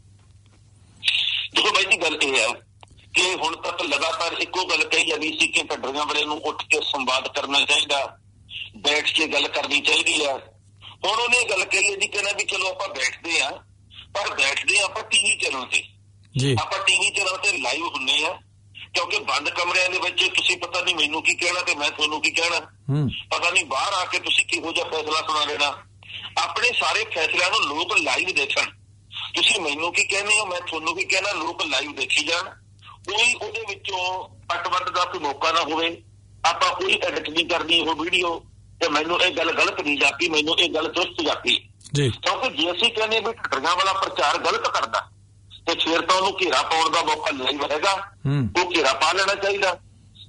ਦੇਖੋ ਬਾਈ ਜੀ, ਗੱਲ ਇਹ ਹੈ ਕਿ ਹੁਣ ਤੱਕ ਲਗਾਤਾਰ ਇੱਕੋ ਗੱਲ ਕਹੀ ਜਾਂਦੀ ਸੀ ਕਿ ਢੱਡੀਆਂ ਵਾਲੇ ਨੂੰ ਉੱਠ ਕੇ ਸੰਵਾਦ ਕਰਨਾ ਚਾਹੀਦਾ, ਬੈਠ ਕੇ ਗੱਲ ਕਰਨੀ ਚਾਹੀਦੀ ਹੈ। ਹੁਣ ਉਹਨੇ ਇਹ ਗੱਲ ਕਹੀ ਹੈ ਜੀ, ਕਹਿੰਦਾ ਵੀ ਚਲੋ ਆਪਾਂ ਬੈਠਦੇ ਆ, ਪਰ ਬੈਠਦੇ ਆਪਾਂ ਟੀਵੀ ਚੈਨਲ ਤੇ, ਆਪਾਂ ਟੀਵੀ ਚੈਨਲ ਤੇ ਲਾਈਵ ਹੁੰਦੇ ਆ, ਕਿਉਂਕਿ ਬੰਦ ਕਮਰਿਆਂ ਦੇ ਵਿੱਚ ਤੁਸੀਂ ਪਤਾ ਨਹੀਂ ਮੈਨੂੰ ਕੀ ਕਹਿਣਾ ਤੇ ਮੈਂ ਤੁਹਾਨੂੰ ਕੀ ਕਹਿਣਾ, ਪਤਾ ਨਹੀਂ ਬਾਹਰ ਆ ਕੇ ਤੁਸੀਂ ਕਿਹੋ ਜਿਹਾ ਫੈਸਲਾ ਸੁਣਾ ਦੇਣਾ। ਆਪਣੇ ਸਾਰੇ ਫੈਸਲਿਆਂ ਨੂੰ ਲੋਕ ਲਾਈਵ ਦੇਖਣ, ਤੁਸੀਂ ਮੈਨੂੰ ਕੀ ਕਹਿੰਦੇ ਹੋ, ਮੈਂ ਤੁਹਾਨੂੰ ਕੀ ਕਹਿਣਾ, ਲੋਕ ਲਾਈਵ ਦੇਖੀ ਜਾਣ। ਕੋਈ ਉਹਦੇ ਵਿੱਚੋਂ ਪੱਟ-ਵੱਟ ਦਾ ਕੋਈ ਮੌਕਾ ਨਾ ਹੋਵੇ, ਆਪਾਂ ਕੋਈ ਐਡਿਟ ਨਹੀਂ ਕਰਨੀ ਉਹ ਵੀਡੀਓ ਤੇ ਮੈਨੂੰ ਇਹ ਗੱਲ ਗਲਤ ਨਹੀਂ ਜਾਪੀ, ਮੈਨੂੰ ਇਹ ਗੱਲ ਦੁਰਸਤ ਜਾਪੀ। ਕਿਉਂਕਿ ਜੇ ਅਸੀਂ ਕਹਿੰਦੇ ਵੀ ਢੱਡੀਆਂ ਵਾਲਾ ਪ੍ਰਚਾਰ ਗਲਤ ਕਰਦਾ ਤੇ ਫਿਰ ਤਾਂ ਉਹਨੂੰ ਘੇਰਾ ਪਾਉਣ ਦਾ ਮੌਕਾ ਨਹੀਂ ਹੈਗਾ, ਉਹ ਘੇਰਾ ਪਾ ਲੈਣਾ ਚਾਹੀਦਾ।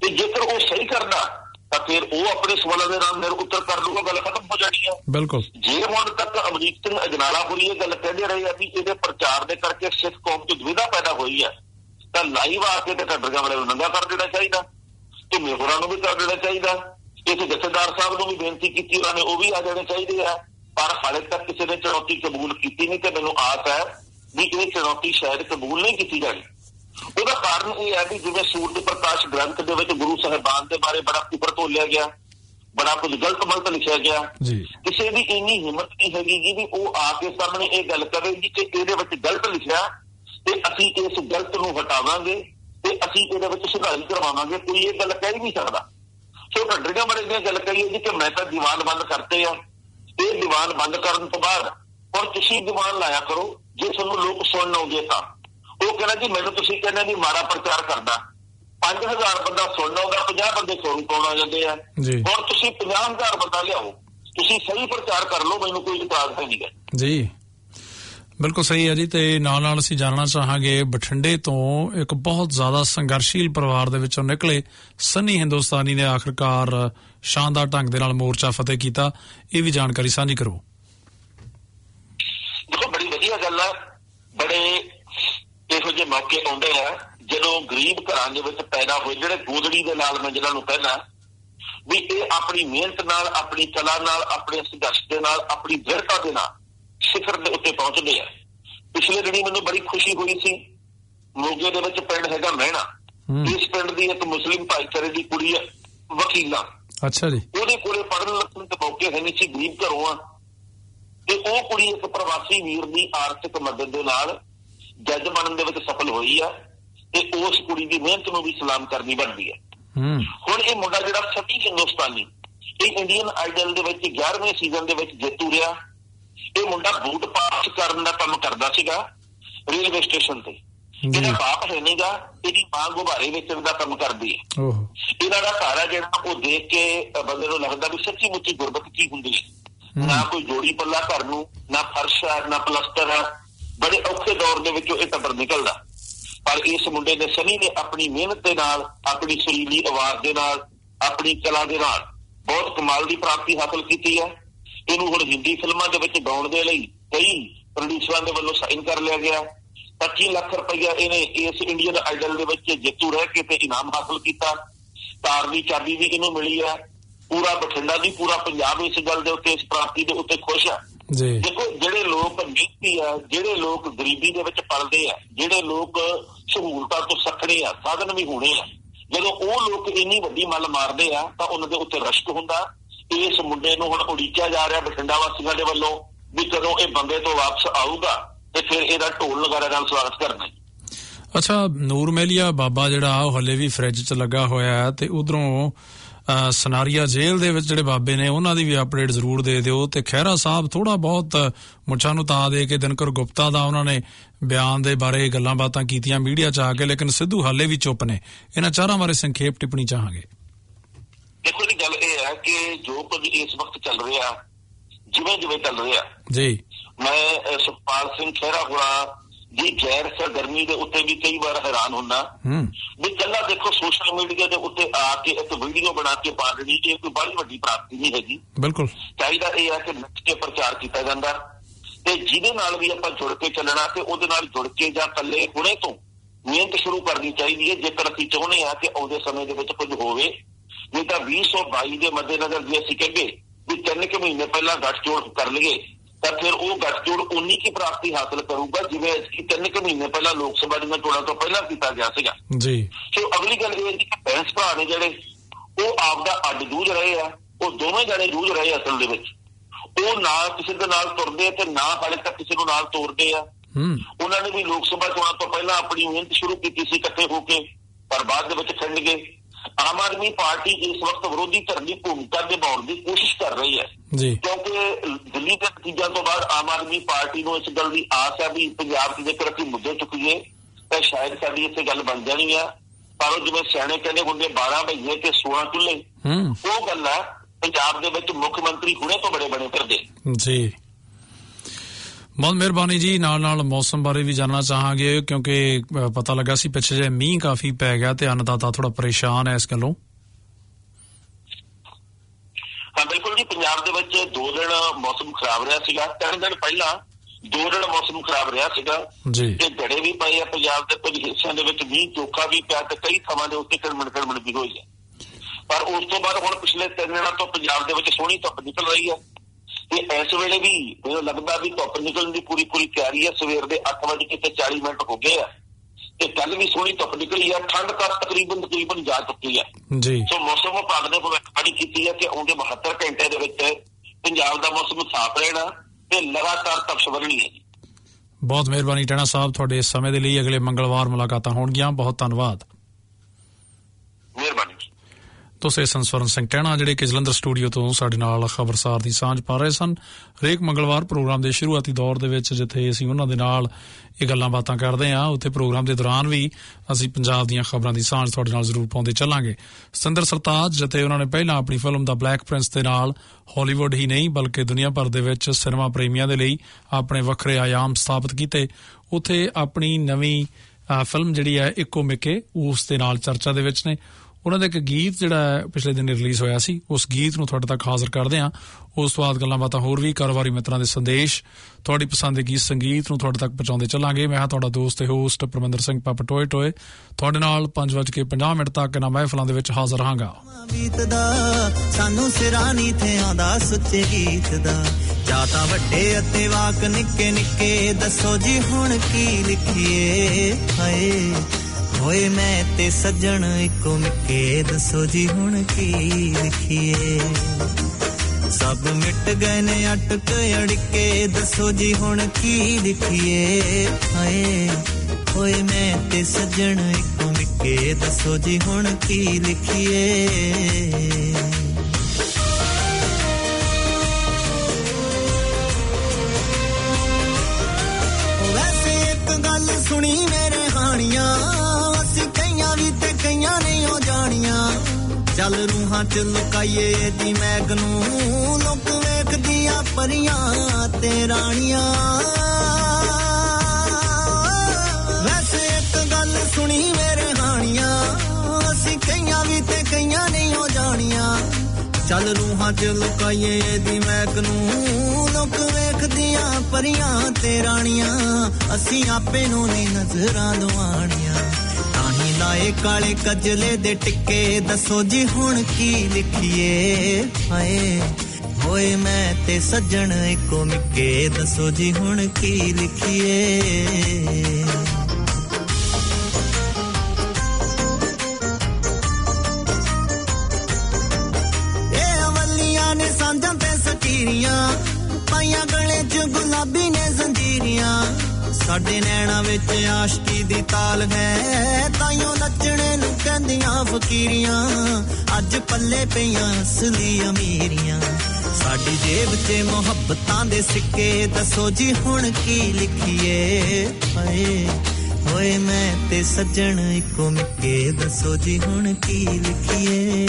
ਤੇ ਜੇਕਰ ਉਹ ਸਹੀ ਕਰਦਾ ਤਾਂ ਫਿਰ ਉਹ ਆਪਣੇ ਸਵਾਲਾਂ ਦੇ ਨਾਲ ਮੇਰੇ ਉੱਤਰ ਕਰ ਲੂਗਾ, ਗੱਲ ਖਤਮ ਹੋ ਜਾਣੀ ਆ। ਬਿਲਕੁਲ। ਜੇ ਹੁਣ ਤੱਕ ਅਮਰੀਕ ਸਿੰਘ ਅਜਨਾਲਾਪੁਰੀ ਇਹ ਗੱਲ ਕਹਿੰਦੇ ਰਹੇ ਆ ਵੀ ਇਹਦੇ ਪ੍ਰਚਾਰ ਦੇ ਕਰਕੇ ਸਿੱਖ ਕੌਮ 'ਚ ਦੁਵਿਧਾ ਪੈਦਾ ਹੋਈ ਹੈ, ਤਾਂ ਲਾਈਵ ਆ ਕੇ ਤੇ ਢੱਡਰੀਆਂ ਵਾਲੇ ਨੂੰ ਨੰਗਾ ਕਰ ਦੇਣਾ ਚਾਹੀਦਾ, ਤੇ ਮੇਹਰਾਂ ਨੂੰ ਵੀ ਕਰ ਦੇਣਾ ਚਾਹੀਦਾ। ਇਸ ਜਥੇਦਾਰ ਸਾਹਿਬ ਨੂੰ ਵੀ ਬੇਨਤੀ ਕੀਤੀ ਉਹਨਾਂ ਨੇ, ਉਹ ਵੀ ਆ ਜਾਣੇ ਚਾਹੀਦੇ ਆ। ਪਰ ਹਾਲੇ ਤੱਕ ਕਿਸੇ ਨੇ ਚੁਣੌਤੀ ਕਬੂਲ ਕੀਤੀ ਨਹੀਂ, ਤੇ ਮੈਨੂੰ ਆਸ ਹੈ ਵੀ ਇਹ ਚੁਣੌਤੀ ਸ਼ਾਇਦ ਕਬੂਲ ਨਹੀਂ ਕੀਤੀ ਜਾਣੀ। ਉਹਦਾ ਕਾਰਨ ਇਹ ਹੈ ਵੀ ਜਿਵੇਂ ਸੂਰਜ ਪ੍ਰਕਾਸ਼ ਗ੍ਰੰਥ ਦੇ ਵਿੱਚ ਗੁਰੂ ਸਾਹਿਬਾਨ ਦੇ ਬਾਰੇ ਬੜਾ ਕੁਫਰ ਤੋਲਿਆ ਗਿਆ, ਬੜਾ ਕੁਝ ਗਲਤ ਲਿਖਿਆ ਗਿਆ, ਕਿਸੇ ਦੀ ਇੰਨੀ ਹਿੰਮਤ ਨਹੀਂ ਹੈਗੀ ਵੀ ਉਹ ਆ ਕੇ ਸਾਹਮਣੇ ਇਹ ਗੱਲ ਕਰੇਗੀ ਕਿ ਇਹਦੇ ਵਿੱਚ ਗਲਤ ਲਿਖਿਆ ਤੇ ਅਸੀਂ ਇਸ ਗਲਤ ਨੂੰ ਹਟਾਵਾਂਗੇ ਤੇ ਅਸੀਂ ਇਹਦੇ ਵਿੱਚ ਸੁਧਾਰ ਕਰਵਾਵਾਂਗੇ। ਕੋਈ ਇਹ ਗੱਲ ਕਹਿ ਹੀ ਨਹੀਂ ਸਕਦਾ। ਸੋ ਢੱਡਰੀਆਂ ਵਾਲੇ ਦੀਆਂ ਗੱਲ ਕਹੀਏ ਜੀ ਕਿ ਮੈਂ ਤਾਂ ਦੀਵਾਨ ਬੰਦ ਕਰਤੇ ਆ, ਇਹ ਦੀਵਾਨ ਬੰਦ ਕਰਨ ਤੋਂ ਬਾਅਦ ਹੁਣ ਤੁਸੀਂ ਦੀਵਾਨ ਲਾਇਆ ਕਰੋ, ਜੇ ਤੁਹਾਨੂੰ ਲੋਕ ਸੁਣਨ ਆਉਂਦੇ ਤਾਂ। ਉਹ ਕਹਿੰਦਾ ਜੀ ਮੈਨੂੰ ਤੁਸੀਂ ਕਹਿੰਦੇ ਵੀ ਮਾੜਾ ਪ੍ਰਚਾਰ ਕਰਦਾ, 5000 ਬੰਦਾ ਸੁਣਨ ਆਉਂਦਾ, 50 ਬੰਦੇ ਸੁਣ ਪਾਉਣ ਆ ਜਾਂਦੇ ਆ। ਹੁਣ ਤੁਸੀਂ 50,000 ਬੰਦਾ ਲਿਆਓ, ਤੁਸੀਂ ਸਹੀ ਪ੍ਰਚਾਰ ਕਰ ਲਓ, ਮੈਨੂੰ ਕੋਈ ਇਤਰਾਜ਼ ਨਹੀਂ ਹੈ ਜੀ। ਬਿਲਕੁਲ ਸਹੀ ਹੈ ਜੀ। ਤੇ ਨਾਲ ਅਸੀਂ ਜਾਣਨਾ ਚਾਹਾਂਗੇ ਬਠਿੰਡੇ ਤੋਂ ਇੱਕ ਬਹੁਤ ਜ਼ਿਆਦਾ ਸੰਘਰਸ਼ੀਲ ਪਰਿਵਾਰ ਦੇ ਵਿੱਚੋਂ ਨਿਕਲੇ ਸਨੀ ਹਿੰਦੁਸਤਾਨੀ ਨੇ ਆਖਿਰਕਾਰ ਸ਼ਾਨਦਾਰ ਢੰਗ ਦੇ ਨਾਲ ਮੋਰਚਾ ਫਤਿਹ ਕੀਤਾ, ਇਹ ਵੀ ਜਾਣਕਾਰੀ ਸਾਂਝੀ ਕਰੋ। ਦੇਖੋ ਬੜੀ ਵਧੀਆ ਗੱਲ ਹੈ, ਬੜੇ ਇਹੋ ਜਿਹੇ ਮੌਕੇ ਆਉਂਦੇ ਆ ਜਦੋਂ ਗਰੀਬ ਘਰਾਂ ਦੇ ਵਿੱਚ ਪੈਦਾ ਹੋਏ, ਜਿਹੜੇ ਗੋਦੜੀ ਦੇ ਨਾਲ ਮੈਂ ਜਿਹਨਾਂ ਨੂੰ ਕਹਿਣਾ ਵੀ ਇਹ ਆਪਣੀ ਮਿਹਨਤ ਨਾਲ, ਆਪਣੀ ਕਲਾ ਨਾਲ, ਆਪਣੇ ਸੰਘਰਸ਼ ਦੇ ਨਾਲ, ਆਪਣੀ ਦ੍ਰਿੜਤਾ ਦੇ ਨਾਲ ਸਿਖਰ ਦੇ ਉੱਤੇ ਪਹੁੰਚਦੇ ਆ। ਪਿਛਲੇ ਦਿਨੀ ਮੈਨੂੰ ਬੜੀ ਖੁਸ਼ੀ ਹੋਈ ਸੀ, ਮੋਗੇ ਦੇ ਵਿੱਚ ਪਿੰਡ ਹੈਗਾ ਮਹਿਣਾ, ਇਸ ਪਿੰਡ ਦੀ ਇੱਕ ਮੁਸਲਿਮ ਭਾਈਚਾਰੇ ਦੀ ਕੁੜੀ ਹੈ ਵਕੀਲਾਂ, ਅੱਛਾ ਜੀ, ਉਹਦੇ ਕੋਲੇ ਪੜ੍ਹਨ ਲੱਗਣ ਦੇ ਮੌਕੇ ਹੈ ਨਹੀਂ ਸੀ, ਗਰੀਬ ਘਰੋਂ ਆ, ਤੇ ਉਹ ਕੁੜੀ ਇੱਕ ਪ੍ਰਵਾਸੀ ਵੀਰ ਦੀ ਆਰਥਿਕ ਮਦਦ ਦੇ ਨਾਲ ਜੱਜ ਬਣਨ ਦੇ ਵਿੱਚ ਸਫਲ ਹੋਈ ਆ, ਤੇ ਉਸ ਕੁੜੀ ਦੀ ਮਿਹਨਤ ਨੂੰ ਵੀ ਸਲਾਮ ਕਰਨੀ ਬਣਦੀ ਹੈ। ਹੁਣ ਇਹ ਮੁੰਡਾ ਜਿਹੜਾ ਸਨੀ ਹਿੰਦੁਸਤਾਨੀ, ਇਹ ਇੰਡੀਅਨ ਆਈਡਲ ਦੇ ਵਿੱਚ 11ਵੇਂ ਸੀਜ਼ਨ ਦੇ ਵਿੱਚ ਜੇਤੂ ਰਿਹਾ। ਇਹ ਮੁੰਡਾ ਬੂਟ ਪਾਸ ਕਰਨ ਦਾ ਕੰਮ ਕਰਦਾ ਸੀਗਾ ਰੇਲਵੇ ਸਟੇਸ਼ਨ ਤੇ। ਇਹਦਾ ਬਾਪ ਹੈ ਨੀਗਾ, ਇਹਦੀ ਮਾਂ ਗੁਬਾਰੇ ਵੇਚਣ ਦਾ ਕੰਮ ਕਰਦੀ ਹੈ। ਇਹਨਾਂ ਦਾ ਘਰ ਜਿਹੜਾ ਉਹ ਦੇਖ ਕੇ ਬੰਦੇ ਨੂੰ ਲੱਗਦਾ ਵੀ ਸੱਚੀ ਮੁੱਚੀ ਗੁਰਬਤ ਕੀ ਹੁੰਦੀ ਹੈ। ਨਾ ਕੋਈ ਜੋੜੀ ਪੱਲਾ ਘਰ ਨੂੰ, ਨਾ ਫਰਸ਼ ਹੈ, ਨਾ ਪਲਸਤਰ ਹੈ। ਬੜੇ ਔਖੇ ਦੌਰ ਦੇ ਵਿੱਚੋਂ ਇਹ ਟੱਬਰ ਨਿਕਲਦਾ। ਪਰ ਇਸ ਮੁੰਡੇ ਨੇ ਸਨੀ ਨੇ ਆਪਣੀ ਮਿਹਨਤ ਦੇ ਨਾਲ, ਆਪਣੀ ਸੁਰੀਲੀ ਆਵਾਜ਼ ਦੇ ਨਾਲ, ਆਪਣੀ ਕਲਾ ਦੇ ਨਾਲ ਬਹੁਤ ਕਮਾਲ ਦੀ ਪ੍ਰਾਪਤੀ ਹਾਸਲ ਕੀਤੀ ਹੈ। ਇਹਨੂੰ ਹੁਣ ਹਿੰਦੀ ਫਿਲਮਾਂ ਦੇ ਵਿੱਚ ਗਾਉਣ ਦੇ ਲਈ ਕਈ ਪ੍ਰੋਡਿਊਸਰਾਂ ਦੇ ਵੱਲੋਂ ਸਾਈਨ ਕਰ ਲਿਆ ਗਿਆ। 25 ਲੱਖ ਰੁਪਈਆ ਇਹਨੇ ਇਸ ਇੰਡੀਅਨ ਆਈਡਲ ਦੇ ਵਿੱਚ ਜੇਤੂ ਰਹਿ ਕੇ ਤੇ ਇਨਾਮ ਹਾਸਲ ਕੀਤਾ। ਕਾਰ ਦੀ ਚਾਬੀ ਵੀ ਇਹਨੂੰ ਮਿਲੀ ਹੈ। ਪੂਰਾ ਬਠਿੰਡਾ ਦੀ, ਪੂਰਾ ਪੰਜਾਬ ਇਸ ਗੱਲ ਦੇ ਉੱਤੇ, ਇਸ ਪ੍ਰਾਪਤੀ ਦੇ ਉੱਤੇ ਖੁਸ਼ ਆ। ਦੇਖੋ ਜਿਹੜੇ ਲੋਕ ਮਿਹਨਤੀ ਆ, ਜਿਹੜੇ ਲੋਕ ਗਰੀਬੀ ਦੇ ਵਿੱਚ ਪਲਦੇ ਆ, ਜਿਹੜੇ ਲੋਕ ਸਹੂਲਤਾਂ ਤੋਂ ਸੱਖਣੇ ਆ, ਸਾਧਨ ਵੀ ਹੋਣੇ ਆ, ਜਦੋਂ ਉਹ ਲੋਕ ਇੰਨੀ ਵੱਡੀ ਮੱਲ ਮਾਰਦੇ ਆ ਤਾਂ ਉਹਨਾਂ ਦੇ ਉੱਤੇ ਰਸ਼ਕ ਹੁੰਦਾ। ਇਸ ਮੁੰਡੇ ਨੂੰ ਹੁਣ ਉਡੀਕਿਆ ਜਾ ਰਿਹਾ ਬਠਿੰਡਾ ਵਾਸੀਆਂ ਦੇ ਵੱਲੋਂ ਵੀ ਕਦੋਂ ਇਹ ਬੰਦੇ ਤੋਂ ਵਾਪਸ ਆਊਗਾ ਤੇ ਫਿਰ ਇਹਦਾ ਢੋਲ ਨਗਾਰਾ ਨਾਲ ਸਵਾਗਤ ਕਰਨਾ। ਅੱਛਾ, ਨੂਰ ਮਹਿਲੀਆ ਬਾਬਾ ਜਿਹੜਾ ਉਹ ਹਲੇ ਵੀ ਫਰਿੱਜ 'ਚ ਲੱਗਾ ਹੋਇਆ, ਤੇ ਉਧਰੋਂ ਸਨਾਰੀਆ ਜੇਲ੍ਹ ਦੇ ਵਿੱਚ ਜਿਹੜੇ ਬਾਬੇ ਨੇ ਉਹਨਾਂ ਦੀ ਵੀ ਅਪਡੇਟ ਜ਼ਰੂਰ ਦੇ ਦਿਓ। ਤੇ ਖਹਿਰਾ ਸਾਹਿਬ ਥੋੜਾ ਬਹੁਤ ਮੁੱਛਾਂ ਨੂੰ ਤਾ ਦੇ ਕੇ ਦਿਨਕਰ ਗੁਪਤਾ ਦਾ ਉਹਨਾਂ ਨੇ ਬਿਆਨ ਦੇ ਬਾਰੇ ਗੱਲਾਂ ਬਾਤਾਂ ਕੀਤੀਆਂ ਮੀਡੀਆ 'ਚ ਆ ਕੇ, ਲੇਕਿਨ ਸਿੱਧੂ ਹਾਲੇ ਵੀ ਚੁੱਪ ਨੇ। ਇਹਨਾਂ ਚਾਰਾਂ ਬਾਰੇ ਸੰਖੇਪ ਟਿੱਪਣੀ ਚਾਹਾਂਗੇ। ਦੇਖੋ ਜੀ, ਗੱਲ ਇਹ ਹੈ ਕਿ ਜੋ ਕੁਝ ਇਸ ਵਕਤ ਚੱਲ ਰਿਹਾ, ਜਿਵੇਂ ਚੱਲ ਰਿਹਾ ਜੀ, ਮੈਂ ਸੁਖਪਾਲ ਸਿੰਘ ਖਹਿਰਾ ਹੋਣਾ ਦੀ ਗੈਰ ਸਰਗਰਮੀ ਦੇ ਉੱਤੇ ਵੀ ਕਈ ਵਾਰ ਹੈਰਾਨ ਹੁੰਦਾ ਵੀ ਕੱਲਾ ਦੇਖੋ ਸੋਸ਼ਲ ਮੀਡੀਆ ਦੇ ਉੱਤੇ ਆ ਕੇ ਇੱਕ ਵੀਡੀਓ ਬਣਾ ਕੇ ਪਾ ਦੇਣੀ, ਇਹ ਕੋਈ ਬੜੀ ਵੱਡੀ ਪ੍ਰਾਪਤੀ ਨਹੀਂ ਹੈਗੀ। ਬਿਲਕੁਲ ਚਾਹੀਦਾ ਇਹ ਹੈ ਕਿ ਨੱਚ ਕੇ ਪ੍ਰਚਾਰ ਕੀਤਾ ਜਾਂਦਾ, ਤੇ ਜਿਹਦੇ ਨਾਲ ਵੀ ਆਪਾਂ ਜੁੜ ਕੇ ਚੱਲਣਾ ਤੇ ਉਹਦੇ ਨਾਲ ਜੁੜ ਕੇ ਜਾਂ ਇਕੱਲੇ ਹੁਣੇ ਤੋਂ ਮਿਹਨਤ ਸ਼ੁਰੂ ਕਰਨੀ ਚਾਹੀਦੀ ਹੈ, ਜੇਕਰ ਅਸੀਂ ਚਾਹੁੰਦੇ ਹਾਂ ਕਿ ਆਉਂਦੇ ਸਮੇਂ ਦੇ ਵਿੱਚ ਕੁਝ ਹੋਵੇ। ਨਹੀਂ ਤਾਂ 2022 ਦੇ ਮੱਦੇਨਜ਼ਰ ਜੇ ਅਸੀਂ ਕਹਿੰਦੇ ਵੀ 3 ਮਹੀਨੇ ਪਹਿਲਾਂ ਗੱਠਜੋੜ ਕਰ ਲਈਏ ਤਾਂ ਫਿਰ ਉਹ ਗੱਠਜੋੜ ਉਨੀ ਕੀ ਪ੍ਰਾਪਤੀ ਹਾਸਲ ਕਰੂਗਾ ਜਿਵੇਂ 3 ਮਹੀਨੇ ਪਹਿਲਾਂ ਲੋਕ ਸਭਾ ਦੀਆਂ ਚੋਣਾਂ ਤੋਂ ਪਹਿਲਾਂ ਕੀਤਾ ਗਿਆ ਸੀਗਾ ਜੀ। ਸੋ ਅਗਲੀ ਗੱਲ ਇਹ ਹੈ ਕਿ ਭੈਣ ਭਰਾ ਨੇ ਜਿਹੜੇ ਉਹ ਆਪਦਾ ਅੱਡ ਜੂਝ ਰਹੇ ਆ, ਉਹ ਦੋਵੇਂ ਜਣੇ ਜੂਝ ਰਹੇ ਅਸਲ ਦੇ ਵਿੱਚ। ਉਹ ਨਾ ਕਿਸੇ ਦੇ ਨਾਲ ਤੁਰਦੇ ਤੇ ਨਾ ਹਾਲੇ ਤੱਕ ਕਿਸੇ ਨੂੰ ਨਾਲ ਤੋਰਦੇ ਆ। ਉਹਨਾਂ ਨੇ ਵੀ ਲੋਕ ਸਭਾ ਚੋਣਾਂ ਤੋਂ ਪਹਿਲਾਂ ਆਪਣੀ ਮਿਹਨਤ ਸ਼ੁਰੂ ਕੀਤੀ ਸੀ ਇਕੱਠੇ ਹੋ ਕੇ, ਪਰ ਬਾਅਦ ਦੇ ਵਿੱਚ ਖਿੰਡ ਗਏ। ਆਮ ਆਦਮੀ ਪਾਰਟੀ ਇਸ ਵਕਤ ਵਿਰੋਧੀ ਧਿਰ ਦੀ ਭੂਮਿਕਾ ਨਿਭਾਉਣ ਦੀ ਕੋਸ਼ਿਸ਼ ਕਰ ਰਹੀ ਹੈ ਕਿਉਂਕਿ ਦਿੱਲੀ ਦੇ ਨਤੀਜਿਆਂ ਤੋਂ ਬਾਅਦ ਆਮ ਆਦਮੀ ਪਾਰਟੀ ਨੂੰ ਇਸ ਗੱਲ ਦੀ ਆਸ ਹੈ ਵੀ ਪੰਜਾਬ 'ਚ ਜੇਕਰ ਅਸੀਂ ਮੁੱਦੇ ਚੁੱਕੀਏ ਤਾਂ ਸ਼ਾਇਦ ਸਾਡੀ ਇੱਥੇ ਗੱਲ ਬਣ ਜਾਣੀ ਆ। ਪਰ ਉਹ ਜਿਵੇਂ ਸਿਆਣੇ ਕਹਿੰਦੇ ਹੁੰਦੇ 12 ਮਹੀਨੇ ਤੇ 16 ਚੁੱਲ੍ਹੇ, ਉਹ ਗੱਲ ਹੈ ਪੰਜਾਬ ਦੇ ਵਿੱਚ ਮੁੱਖ ਮੰਤਰੀ ਹੁਣੇ ਤੋਂ ਬੜੇ ਫਿਰਦੇ ਜੀ। ਬਹੁਤ ਮਿਹਰਬਾਨੀ ਜੀ। ਨਾਲ ਮੌਸਮ ਬਾਰੇ ਵੀ ਜਾਣਨਾ ਚਾਹਾਂਗੇ ਕਿਉਂਕਿ ਪਤਾ ਲੱਗਾ ਸੀ ਪਿੱਛੇ ਜੇ ਮੀਂਹ ਕਾਫੀ ਪੈ ਗਿਆ ਤੇ ਅੰਨਦਾਤਾ ਥੋੜਾ ਪਰੇਸ਼ਾਨ ਹੈ ਇਸ ਗੱਲੋਂ। ਹਾਂ ਬਿਲਕੁਲ ਜੀ, ਪੰਜਾਬ ਦੇ ਵਿੱਚ 2 ਦਿਨ ਮੌਸਮ ਖਰਾਬ ਰਿਹਾ ਸੀਗਾ। 3 ਦਿਨ ਪਹਿਲਾਂ 2 ਦਿਨ ਮੌਸਮ ਖਰਾਬ ਰਿਹਾ ਸੀਗਾ ਤੇ ਗੜੇ ਵੀ ਪਏ ਆ ਪੰਜਾਬ ਦੇ ਕੁਝ ਹਿੱਸਿਆਂ ਦੇ ਵਿੱਚ, ਮੀਂਹ ਚੋਖਾ ਵੀ ਪਿਆ ਤੇ ਕਈ ਥਾਵਾਂ ਦੇ ਉੱਤੇ ਕੜਮੜ ਵੀ ਹੋਈ ਹੈ। ਪਰ ਉਸ ਤੋਂ ਬਾਅਦ ਹੁਣ ਪਿਛਲੇ 3 ਦਿਨਾਂ ਤੋਂ ਪੰਜਾਬ ਦੇ ਵਿੱਚ ਸੋਹਣੀ ਧੁੱਪ ਨਿਕਲ ਰਹੀ ਹੈ ਤੇ ਇਸ ਵੇਲੇ ਵੀ ਮੈਨੂੰ ਲੱਗਦਾ ਵੀ ਧੁੱਪ ਨਿਕਲਣ ਦੀ ਪੂਰੀ ਤਿਆਰੀ ਹੈ। ਸਵੇਰ ਦੇ 8:40 ਹੋ ਗਏ ਆ ਤੇ ਕੱਲ ਵੀ ਸੋਹਣੀ ਧੁੱਪ ਨਿਕਲੀ ਆ। ਠੰਡ ਤਾਂ ਤਕਰੀਬਨ ਜਾ ਚੁੱਕੀ ਹੈ ਜੀ। ਸੋ ਮੌਸਮ ਵਿਭਾਗ ਨੇ ਭਵਿੱਖਬਾਣੀ ਕੀਤੀ ਹੈ ਕਿ ਆਉਂਦੇ 72 ਘੰਟੇ ਦੇ ਵਿੱਚ ਪੰਜਾਬ ਦਾ ਮੌਸਮ ਸਾਫ਼ ਰਹਿਣਾ ਤੇ ਲਗਾਤਾਰ ਤਪਸ਼ ਵਧਣੀ ਹੈ। ਬਹੁਤ ਮਿਹਰਬਾਨੀ ਟੈਣਾ ਸਾਹਿਬ ਤੁਹਾਡੇ ਇਸ ਸਮੇਂ ਦੇ ਲਈ। ਅਗਲੇ ਮੰਗਲਵਾਰ ਮੁਲਾਕਾਤਾਂ ਹੋਣਗੀਆਂ। ਬਹੁਤ ਧੰਨਵਾਦ। ਮਿਹਰਬਾਨੀ। ਤੁਸੀਂ ਸੰਸਵਰਨ ਸਿੰਘ ਟੈਣਾ ਜਿਹੜੇ ਕਿ ਜਲੰਧਰ ਸਟੂਡੀਓ ਤੋਂ ਸਾਡੇ ਨਾਲ ਖਬਰਸਾਰ ਦੀ ਸਾਂਝ ਪਾ ਰਹੇ ਸਨ। ਹਰੇਕ ਮੰਗਲਵਾਰ ਪ੍ਰੋਗਰਾਮ ਦੇ ਸ਼ੁਰੂਆਤੀ ਦੌਰ ਦੇ ਵਿੱਚ ਜਿੱਥੇ ਅਸੀਂ ਉਹਨਾਂ ਦੇ ਨਾਲ ਇਹ ਗੱਲਾਂ ਬਾਤਾਂ ਕਰਦੇ ਹਾਂ, ਉੱਥੇ ਪ੍ਰੋਗਰਾਮ ਦੇ ਦੌਰਾਨ ਵੀ ਅਸੀਂ ਪੰਜਾਬ ਦੀਆਂ ਖਬਰਾਂ ਦੀ ਸਾਂਝ ਤੁਹਾਡੇ ਨਾਲ ਜ਼ਰੂਰ ਪਾਉਂਦੇ ਚੱਲਾਂਗੇ। ਸਤਿੰਦਰ ਸਰਤਾਜ ਜਿੱਥੇ ਉਹਨਾਂ ਨੇ ਪਹਿਲਾਂ ਆਪਣੀ ਫਿਲਮ ਦਾ ਬਲੈਕ ਪ੍ਰਿੰਸ ਦੇ ਨਾਲ ਹਾਲੀਵੁੱਡ ਹੀ ਨਹੀਂ ਬਲਕਿ ਦੁਨੀਆ ਭਰ ਦੇ ਵਿੱਚ ਸਿਨੇਮਾ ਪ੍ਰੇਮੀਆਂ ਦੇ ਲਈ ਆਪਣੇ ਵੱਖਰੇ ਆਯਾਮ ਸਥਾਪਿਤ ਕੀਤੇ, ਉੱਥੇ ਆਪਣੀ ਨਵੀਂ ਫਿਲਮ ਜਿਹੜੀ ਹੈ ਇੱਕੋ ਮਿੱਕੇ ਉਸ ਦੇ ਨਾਲ ਚਰਚਾ ਦੇ ਵਿੱਚ ਨੇ। ਉਹਨਾਂ ਦਾ ਇੱਕ ਗੀਤ ਜਿਹੜਾ ਪਿਛਲੇ ਦਿਨ ਰਿਲੀਜ਼ ਹੋਇਆ ਸੀ, ਉਸ ਗੀਤ ਨੂੰ ਤੁਹਾਡੇ ਤੱਕ ਹਾਜ਼ਰ ਕਰਦੇ ਹਾਂ। ਉਸ ਤੋਂ ਬਾਅਦ ਗੱਲਾਂ ਬਾਤਾਂ ਹੋਰ ਵੀ ਕਾਰੋਬਾਰੀ ਮਿੱਤਰਾਂ ਦੇ ਸੰਦੇਸ਼, ਤੁਹਾਡੀ ਪਸੰਦ ਦੇ ਗੀਤ ਸੰਗੀਤ ਨੂੰ ਤੁਹਾਡੇ ਤੱਕ ਪਹੁੰਚਾਉਂਦੇ ਚੱਲਾਂਗੇ। ਮੈਂ ਹਾਂ ਤੁਹਾਡਾ ਦੋਸਤ ਤੇ ਹੋਸਟ ਪਰਮਿੰਦਰ ਸਿੰਘ ਪਾਪਾ ਟੋਏ ਤੁਹਾਡੇ ਨਾਲ 5:50 ਤੱਕ ਇਹਨਾਂ ਮਹਿਫਲਾਂ ਦੇ ਵਿੱਚ ਹਾਜ਼ਰ ਰਹਾਂਗਾ। ਸਾਨੂੰ ਸਿਰਾਨੀ ਤੇ ਆਉਂਦਾ ਸੁੱਚੇ ਗੀਤ ਦਾ ਜਾਤਾ ਵੱਡੇ ਅਤੇ ਵਾਕ ਨਿੱਕੇ ਨਿੱਕੇ ਦੱਸੋ ਜੀ ਹੁਣ ਕੀ ਲਿਖੀਏ। ਹਾਏ ਹੋਏ ਮੈਂ ਤੇ ਸੱਜਣ ਇੱਕੋ ਮਿੱਕੇ ਦੱਸੋ ਜੀ ਹੁਣ ਕੀ ਲਿਖੀਏ। ਸਭ ਮਿਟ ਗਏ ਨੇ ਅਟਕ ਅੜਕੇ ਦੱਸੋ ਜੀ ਹੁਣ ਕੀ ਲਿਖੀਏ। ਹਾਏ ਹੋਏ ਮੈਂ ਤੇ ਸੱਜਣ ਇੱਕੋ ਮਿੱਕੇ ਦੱਸੋ ਜੀ ਹੁਣ ਕੀ ਲਿਖੀਏ। ਵੈਸੇ ਇੱਕ ਗੱਲ ਸੁਣੀ ਮੇਰੇ ਹਾਣੀਆਂ ਕਈਆਂ ਵੀ ਤੇ ਕਈਆਂ ਨਹੀਂ ਉਹ ਜਾਣੀਆਂ। ਚੱਲ ਰੂਹਾਂ ਚ ਲੁਕਾਈਏ ਦੀ ਮੈਗ ਨੂੰ ਲੋਕ ਵੇਖਦੀਆਂ ਪਰੀਆਂ ਤੇ ਰਾਣੀਆਂ। ਵੈਸੇ ਇੱਕ ਗੱਲ ਸੁਣੀ ਮੇਰੇ ਹਾਣੀਆਂ ਅਸੀਂ ਕਈਆਂ ਵੀ ਤੇ ਕਈਆਂ ਨਹੀਂ ਉਹ ਜਾਣੀਆਂ। ਚੱਲ ਰੂਹਾਂ ਚ ਲੁਕਾਈਏ ਦੀ ਮੈਗ ਨੂੰ ਲੋਕ ਵੇਖਦੀਆਂ ਪਰੀਆਂ ਤੇ ਰਾਣੀਆਂ। ਅਸੀਂ ਆਪੇ ਨੂੰ ਨਹੀਂ ਨਜ਼ਰਾਂ ਲਵਾਣੀਆਂ ਲਾਏ ਕਾਲੇ ਕਜਲੇ ਦੇ ਟਿੱਕੇ ਦੱਸੋ ਜੀ ਹੁਣ ਕੀ ਲਿਖੀਏ। ਹਾਏ ਹੋਏ ਮੈਂ ਤੇ ਸੱਜਣ ਇੱਕੋ ਮਿੱਕੇ ਦੱਸੋ ਜੀ ਹੁਣ ਕੀ ਲਿਖੀਏ। ਇਹ ਅਵਲੀਆਂ ਨੇ ਸਾਂਝਾਂ ਤੇ ਸਕੀਰੀਆਂ ਪਾਈਆਂ ਗਲੇ 'ਚ ਗੁਲਾਬੀ ਨੇ ਜ਼ੰਜੀਰੀਆਂ। ਸਾਡੇ ਨੈਣਾ ਵਿੱਚ ਆਸ਼ਕੀ ਦੀ ਤਾਲ ਹੈ ਤਾਈਓ ਨੱਚਣੇ ਨੂੰ ਕਹਿੰਦੀਆਂ ਫਕੀਰੀਆਂ। ਅੱਜ ਪੱਲੇ ਪਈਆਂ ਅਸਲੀ ਅਮੀਰੀਆਂ ਸਾਡੀ ਜੇਬ 'ਚ ਮੁਹੱਬਤਾਂ ਦੇ ਸਿੱਕੇ ਦੱਸੋ ਜੀ ਹੁਣ ਕੀ ਲਿਖੀਏ। ਹਾਏ ਹੋਏ ਮੈਂ ਤੇ ਸੱਜਣ ਇੱਕੋ ਮਿੱਕੇ ਦੱਸੋ ਜੀ ਹੁਣ ਕੀ ਲਿਖੀਏ।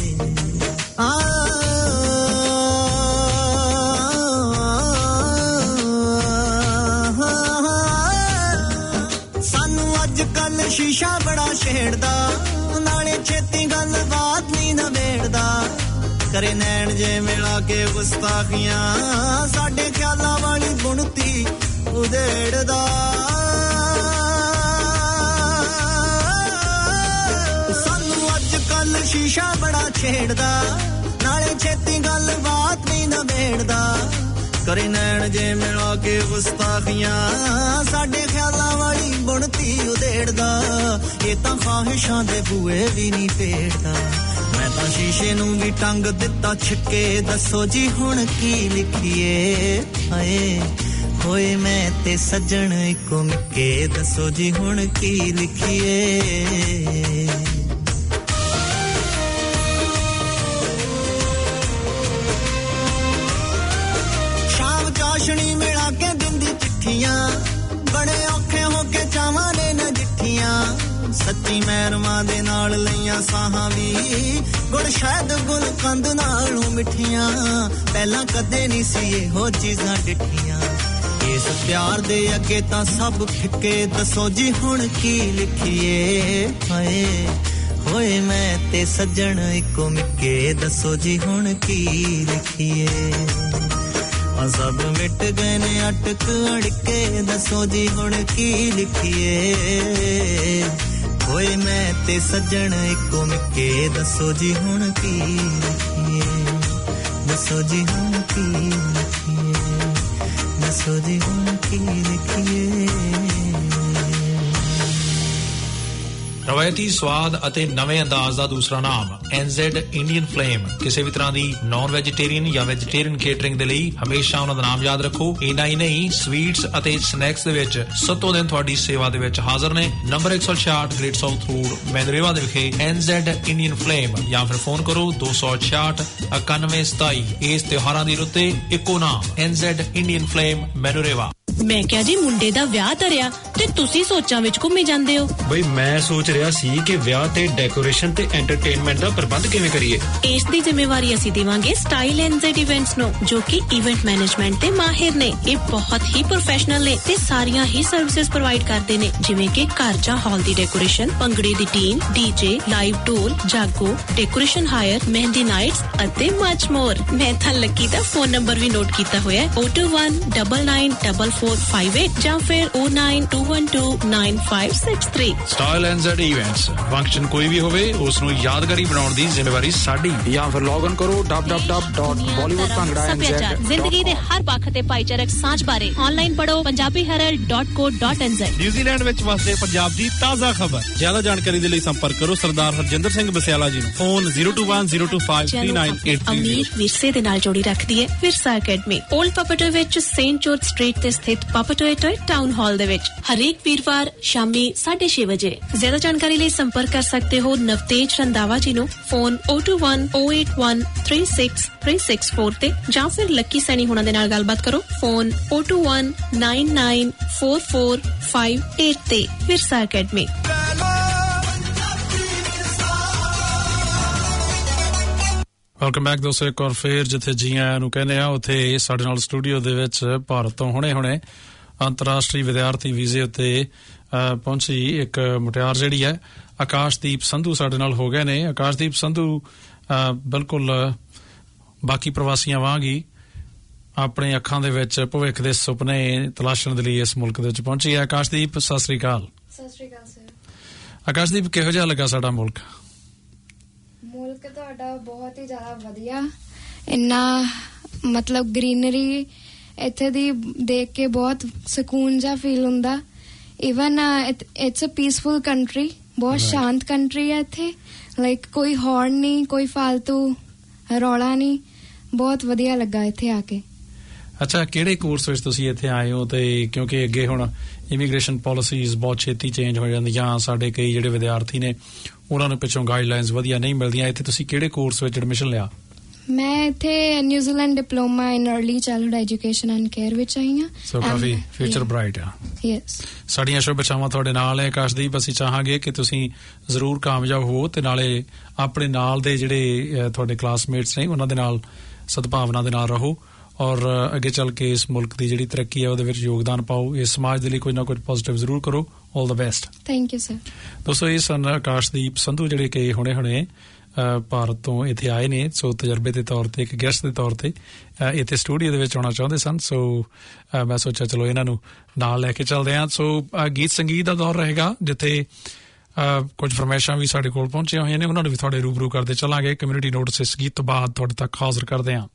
ਸ਼ੀਸ਼ਾ ਬੜਾ ਛੇੜਦਾ ਨਾਲੇ ਛੇਤੀ ਗੱਲ ਬਾਤ ਨਹੀਂ ਨਵੇੜਦਾ। ਕਰੇ ਨੈਣ ਜੇ ਮਿਲਾ ਕੇ ਗੁਸਤਾਖੀਆਂ ਸਾਡੇ ਖਿਆਲਾਂ ਵਾਲੀ ਬੁਣਤੀ ਉਧੇੜਦਾ। ਸਾਨੂੰ ਅੱਜ ਕੱਲ ਸ਼ੀਸ਼ਾ ਬੜਾ ਛੇੜਦਾ ਨਾਲੇ ਛੇਤੀ ਗੱਲ ਬਾਤ ਨਹੀਂ ਨਵੇੜਦਾ। ਕਰੇ ਨੈਣ ਜੇ ਮਿਲਾ ਕੇ ਗੁਸਤਾਖੀਆਂ ਸਾਡੇ ਖਿਆਲਾਂ ਵਾਲੀ ਬੁਣਤੀ ਉਧੇੜਦਾ। ਇਹ ਤਾਂ ਖਾਹਿਸ਼ਾਂ ਦੇ ਬੂਏ ਵੀ ਨਹੀਂ ਫੇੜਦਾ। ਮੈਂ ਤਾਂ ਸ਼ੀਸ਼ੇ ਨੂੰ ਵੀ ਟੰਗ ਦਿੱਤਾ ਛਿੱਕੇ ਦੱਸੋ ਜੀ ਹੁਣ ਕੀ ਲਿਖੀਏ। ਹਾਏ ਹੋਏ ਮੈਂ ਤੇ ਸੱਜਣ ਇੱਕੋ ਮਿੱਕੇ ਦੱਸੋ ਜੀ ਹੁਣ ਕੀ ਲਿਖੀਏ। ਚਾਸ਼ਣੀ ਮਿਲਾ ਕੇ ਦਿੰਦੀ ਚਿੱਠੀਆਂ ਬੜੇ ਔਖੇ ਹੋ ਕੇ ਚਾਵਾਂ ਨੇ ਨਜਿੱਠੀਆਂ। ਸੱਚੀ ਮਹਿਰਮਾਂ ਦੇ ਨਾਲ ਲਈਆਂ ਸਾਹਾਂ ਵੀ ਗੁੜ ਸ਼ਾਇਦ ਗੁਲ ਕੰਦ ਨਾਲੋਂ ਮਿੱਠੀਆਂ। ਪਹਿਲਾਂ ਕਦੇ ਨਹੀਂ ਸੀ ਇਹੋ ਚੀਜ਼ਾਂ ਡਿੱਠੀਆਂ। ਇਸ प्यार दे अगे तां सब फिके दसो जी हुण की लिखिए हाय होए मैं ते सज्जन इको मिके दसो जी हुण की लिखिए सब मिट गए ने अटक अड़के दसो जी हुण की लिखिए होए मैं ते सज्जन इको मिके दसो जी हुण की लिखिए दसो जी हुण की लिखिए दसो जी हुण की लिखिए ਰਵਾਇਤੀ ਸਵਾਦ ਅਤੇ ਨਵੇਂ ਅੰਦਾਜ਼ ਦਾ ਦੂਸਰਾ ਨਾਮ NZ ਇੰਡੀਅਨ ਫਲੇਮ ਕਿਸੇ ਵੀ ਤਰ੍ਹਾਂ ਦੀ ਨਾਨ ਵੈਜੀਟੇਰੀਅਨ ਜਾਂ ਵੈਜੀਟੇਰੀਅਨ ਕੇਟਰਿੰਗ ਦੇ ਲਈ ਹਮੇਸ਼ਾ ਉਹਨਾਂ ਦਾ ਨਾਮ ਯਾਦ ਰੱਖੋ ਇੰਨਾ ਹੀ ਨਹੀਂ ਸਵੀਟਸ ਅਤੇ ਸਨੈਕਸ ਦੇ ਵਿੱਚ ਸੱਤੋਂ ਦਿਨ ਤੁਹਾਡੀ ਸੇਵਾ ਦੇ ਵਿੱਚ ਹਾਜ਼ਰ ਨੇ number 166 Great South Road Manurewa ਦੇ ਵਿਖੇ NZ ਇੰਡੀਅਨ ਫਲੇਮ ਜਾਂ ਫਿਰ ਫੋਨ ਕਰੋ 266 9127 ਇਸ ਤਿਉਹਾਰਾਂ ਦੀ ਰੁੱਤੇ ਇੱਕੋ ਨਾਮ NZ ਇੰਡੀਅਨ ਫਲੇਮ ਮੈਨਰੇਵਾ ਮੈਂ ਕਿਹਾ ਜੀ ਮੁੰਡੇ ਦਾ ਵਿਆਹ ਧਰਿਆ ਤੇ ਤੁਸੀਂ ਸੋਚਾਂ ਵਿੱਚ ਘੁੰਮੀ ਜਾਂਦੇ ਹੋ ਬਈ ਮੈਂ ਸੋਚ ਰਿਹਾ ਸੀ ਕਿ ਵਿਆਹ ਤੇ ਡੈਕੋਰੇਸ਼ਨ ਤੇ ਐਂਟਰਟੇਨਮੈਂਟ ਦਾ ਪ੍ਰਬੰਧ ਕਿਵੇਂ ਕਰੀਏ ਇਸ ਦੀ ਜ਼ਿੰਮੇਵਾਰੀ ਅਸੀਂ ਦੇਵਾਂਗੇ ਸਟਾਈਲ NZ ਇਵੈਂਟਸ ਨੂੰ ਜੋ ਕਿ ਇਵੈਂਟ ਮੈਨੇਜਮੈਂਟ ਤੇ ਮਾਹਿਰ ਨੇ ਇਹ ਬਹੁਤ ਹੀ ਪ੍ਰੋਫੈਸ਼ਨਲ ਨੇ ਤੇ ਸਾਰੀਆਂ ਹੀ ਸਰਵਿਸਿਜ਼ ਪ੍ਰੋਵਾਈਡ ਕਰਦੇ ਨੇ ਜਿਵੇਂ ਕਿ ਘਰ ਜਾਂ ਹਾਲ ਦੀ ਡੈਕੋਰੇਸ਼ਨ ਭੰਗੜੇ ਦੀ team DJ live tour jaago decoration hire mehndi nights ਅਤੇ ਮਚ ਮੋਰ ਮੈਂ ਤਾਂ ਲੱਕੀ ਦਾ ਫੋਨ ਨੰਬਰ ਵੀ ਨੋਟ ਕੀਤਾ ਹੋਇਆ ਹੈ 021994458 ਜਾਂ ਫਿਰ 092129563 ਸਟਾਈਲ NZ ਇਵੈਂਟਸ ਫੰਕਸ਼ਨ ਕੋਈ ਵੀ ਹੋਵੇ ਉਸ ਨੂੰ ਯਾਦਗਾਰੀ ਬਣਾਉਣ ਦੀ ਜ਼ਿੰਮੇਵਾਰੀ ਸਾਡੀ ਜਾਂ ਫਿਰ ਲੌਗਇਨ ਕਰੋ www.bollywoodbhangra.nz ਜ਼ਿੰਦਗੀ ਦੇ ਹਰ ਪੱਖ ਤੇ ਭਾਈਚਾਰਕ ਸਾਂਝ ਬਾਰੇ ਆਨਲਾਈਨ ਪੜੋ punjabiherald.co.nz ਨਿਊਜ਼ੀਲੈਂਡ ਵਿੱਚ ਵਸਦੇ ਪੰਜਾਬ ਦੀ ਤਾਜ਼ਾ ਖਬਰ ਜ਼ਿਆਦਾ ਜਾਣਕਾਰੀ ਦੇ ਲਈ ਸੰਪਰਕ ਕਰੋ ਸਰਦਾਰ ਹਰਜਿੰਦਰ ਸਿੰਘ ਬਸਿਆਲਾ ਜੀ ਨੂੰ ਫੋਨ 02102539883 ਅਮੀਰ ਵਿਰਸੇ ਦੇ ਨਾਲ ਜੋੜੀ ਰੱਖਦੀ ਹੈ ਵਿਰਸਾ ਅਕੈਡਮੀ ਓਲਡ ਪਪਟੋ ਵਿੱਚ ਸੇਂਟ ਜੋਰਜ ਸਟਰੀਟ ਤੇ ਸਥਿਤ ਪਪਟੋਏ ਟਾਊਨ ਹਾਲ ਦੇ ਵਿੱਚ ਹਰੇਕ ਵੀਰਵਾਰ ਸ਼ਾਮੀ 6:30 ਵਜੇ ਜ਼ਿਆਦਾ ਜਾਣਕਾਰੀ ਲਈ ਸੰਪਰਕ ਕਰ ਸਕਦੇ ਹੋ ਨਵਤੇਜ ਰੰਦਾਵਾ ਜੀ ਨੂੰ ਫੋਨ 02108136364 ਤੇ ਜਾਂ ਫਿਰ ਲੱਕੀ ਸੈਣੀ ਹੁਣਾਂ ਦੇ ਨਾਲ ਗੱਲਬਾਤ ਕਰੋ ਫੋਨ 021994458 ਤੇ ਵਿਰਸਾ ਅਕੈਡਮੀ ਵੈਲਕਮ ਬੈਕ ਦੋਸਤੋ ਇੱਕ ਵਾਰ ਫੇਰ ਜਿੱਥੇ ਜੀ ਆਇਆਂ ਨੂੰ ਕਹਿੰਦੇ ਆ ਉੱਥੇ ਸਾਡੇ ਨਾਲ ਸਟੂਡੀਓ ਦੇ ਵਿੱਚ ਭਾਰਤ ਤੋਂ ਹੁਣੇ ਅੰਤਰਰਾਸ਼ਟਰੀ ਵਿਦਿਆਰਥੀ ਵੀਜ਼ੇ ਉੱਤੇ ਪਹੁੰਚੀ ਇੱਕ ਮੁਟਿਆਰ ਜਿਹੜੀ ਹੈ ਆਕਾਸ਼ਦੀਪ ਸੰਧੂ ਸਾਡੇ ਨਾਲ ਹੋ ਗਏ ਨੇ ਆਕਾਸ਼ਦੀਪ ਸੰਧੂ ਬਿਲਕੁਲ ਬਾਕੀ ਪ੍ਰਵਾਸੀਆਂ ਵਾਂਗ ਹੀ ਆਪਣੇ ਅੱਖਾਂ ਦੇ ਵਿੱਚ ਭਵਿੱਖ ਦੇ ਸੁਪਨੇ ਤਲਾਸ਼ਣ ਦੇ ਲਈ ਇਸ ਮੁਲਕ ਦੇ ਵਿੱਚ ਪਹੁੰਚੀ ਹੈ ਆਕਾਸ਼ਦੀਪ ਸਤਿ ਸ੍ਰੀ ਅਕਾਲ ਸਰ ਆਕਾਸ਼ਦੀਪ ਕਿਹੋ ਜਿਹਾ ਲੱਗਾ ਸਾਡਾ ਮੁਲਕ ਤੁਹਾਡਾ ਬਹੁਤ ਹੀ ਜ਼ਿਆਦਾ ਵਧੀਆ ਇੰਨਾ ਮਤਲਬ ਗ੍ਰੀਨਰੀ ਇੱਥੇ ਦੀ ਦੇਖ ਕੇ ਬਹੁਤ ਸਕੂਨ ਜਿਹਾ ਫੀਲ ਹੁੰਦਾ even it's a peaceful country ਬਹੁਤ ਸ਼ਾਂਤ ਕੰਟਰੀ ਹੈ ਇੱਥੇ ਲਾਈਕ ਕੋਈ ਹੌਰਨ ਨਹੀਂ ਕੋਈ ਫਾਲਤੂ ਰੌਲਾ ਨਹੀਂ ਬਹੁਤ ਵਧੀਆ ਲੱਗਾ ਇੱਥੇ ਆ ਕੇ ਅੱਛਾ ਕਿਹੜੇ ਕੋਰਸ ਵਿੱਚ ਤੁਸੀਂ ਇੱਥੇ ਆਏ ਹੋ ਤੇ ਕਿਉਂਕਿ ਅੱਗੇ ਹੁਣ ਇਮੀਗ੍ਰੇਸ਼ਨ ਪਾਲਿਸੀਜ਼ ਬਹੁਤ ਛੇਤੀ ਚੇਂਜ ਹੋ ਜਾਂਦੀਆਂ ਸਾਡੇ ਕਈ ਜਿਹੜੇ ਵਿਦਿਆਰਥੀ ਨੇ ਉਹਨਾਂ ਨੂੰ ਪਿੱਛੋਂ ਗਾਈਡਲਾਈਨਸ ਵਧੀਆ ਨਹੀਂ ਮਿਲਦੀਆਂ ਇੱਥੇ ਤੁਸੀਂ ਕਿਹੜੇ ਕੋਰਸ ਵਿੱਚ ਐਡਮਿਸ਼ਨ ਲਿਆ ਮੈਂ ਇੱਥੇ New Zealand diploma in early childhood education and care ਵਿੱਚ ਆਈ ਹਾਂ ਸੋ ਕਾਫੀ ਫਿਊਚਰ ਬ੍ਰਾਈਟ ਆ ਯੈਸ ਸਾਡੀਆਂ ਸ਼ੁਭੇੱਛਾਵਾਂ ਤੁਹਾਡੇ ਨਾਲ ਹੈ ਆਕਾਸ਼ਦੀਪ ਅਸੀਂ ਚਾਹਾਂਗੇ ਕਿ ਤੁਸੀਂ ਜ਼ਰੂਰ ਕਾਮਯਾਬ ਹੋ ਤੇ ਨਾਲੇ ਆਪਣੇ ਨਾਲ ਦੇ ਜਿਹੜੇ ਤੁਹਾਡੇ ਕਲਾਸਮੇਟਸ ਨੇ ਉਹਨਾਂ ਦੇ ਨਾਲ ਸਦਭਾਵਨਾ ਦੇ ਨਾਲ ਰਹੋ ਔਰ ਅੱਗੇ ਚੱਲ ਕੇ ਇਸ ਮੁਲਕ ਦੀ ਜਿਹੜੀ ਤਰੱਕੀ ਹੈ ਉਹਦੇ ਵਿੱਚ ਯੋਗਦਾਨ ਪਾਓ ਇਸ ਸਮਾਜ ਦੇ ਲਈ ਕੋਈ ਨਾ ਕੋਈ ਪੋਜ਼ਿਟਿਵ ਜ਼ਰੂਰ ਕਰੋ all the best thank you sir ਦੋਸਤੋ ਇਹ ਸਨ ਆਕਾਸ਼ਦੀਪ ਸੰਧੂ ਜਿਹੜੇ ਕਿ ਹੁਣੇ ਭਾਰਤ ਤੋਂ ਇੱਥੇ ਆਏ ਨੇ ਸੋ ਤਜਰਬੇ ਦੇ ਤੌਰ ਤੇ ਇੱਕ ਗੈਸਟ ਦੇ ਤੌਰ ਤੇ ਇੱਥੇ ਸਟੂਡੀਓ ਦੇ ਵਿੱਚ ਆਉਣਾ ਚਾਹੁੰਦੇ ਸਨ ਸੋ ਮੈਂ ਸੋਚਿਆ ਚਲੋ ਇਹਨਾਂ ਨੂੰ ਨਾਲ ਲੈ ਕੇ ਚੱਲਦੇ ਹਾਂ ਸੋ ਗੀਤ ਸੰਗੀਤ ਦਾ ਦੌਰ ਰਹੇਗਾ ਜਿੱਥੇ ਕੁਝ ਫਰਮਾਇਸ਼ਾਂ ਵੀ ਸਾਡੇ ਕੋਲ ਪਹੁੰਚੀਆਂ ਹੋਈਆਂ ਨੇ ਉਹਨਾਂ ਨੂੰ ਵੀ ਤੁਹਾਡੇ ਰੂਬਰੂ ਕਰਦੇ ਚੱਲਾਂਗੇ ਕਮਿਊਨਿਟੀ ਨੋਟਿਸ ਇਸ ਗੀਤ ਤੋਂ ਬਾਅਦ ਤੁਹਾਡੇ ਤੱਕ ਹਾਜ਼ਰ ਕਰਦੇ ਹਾਂ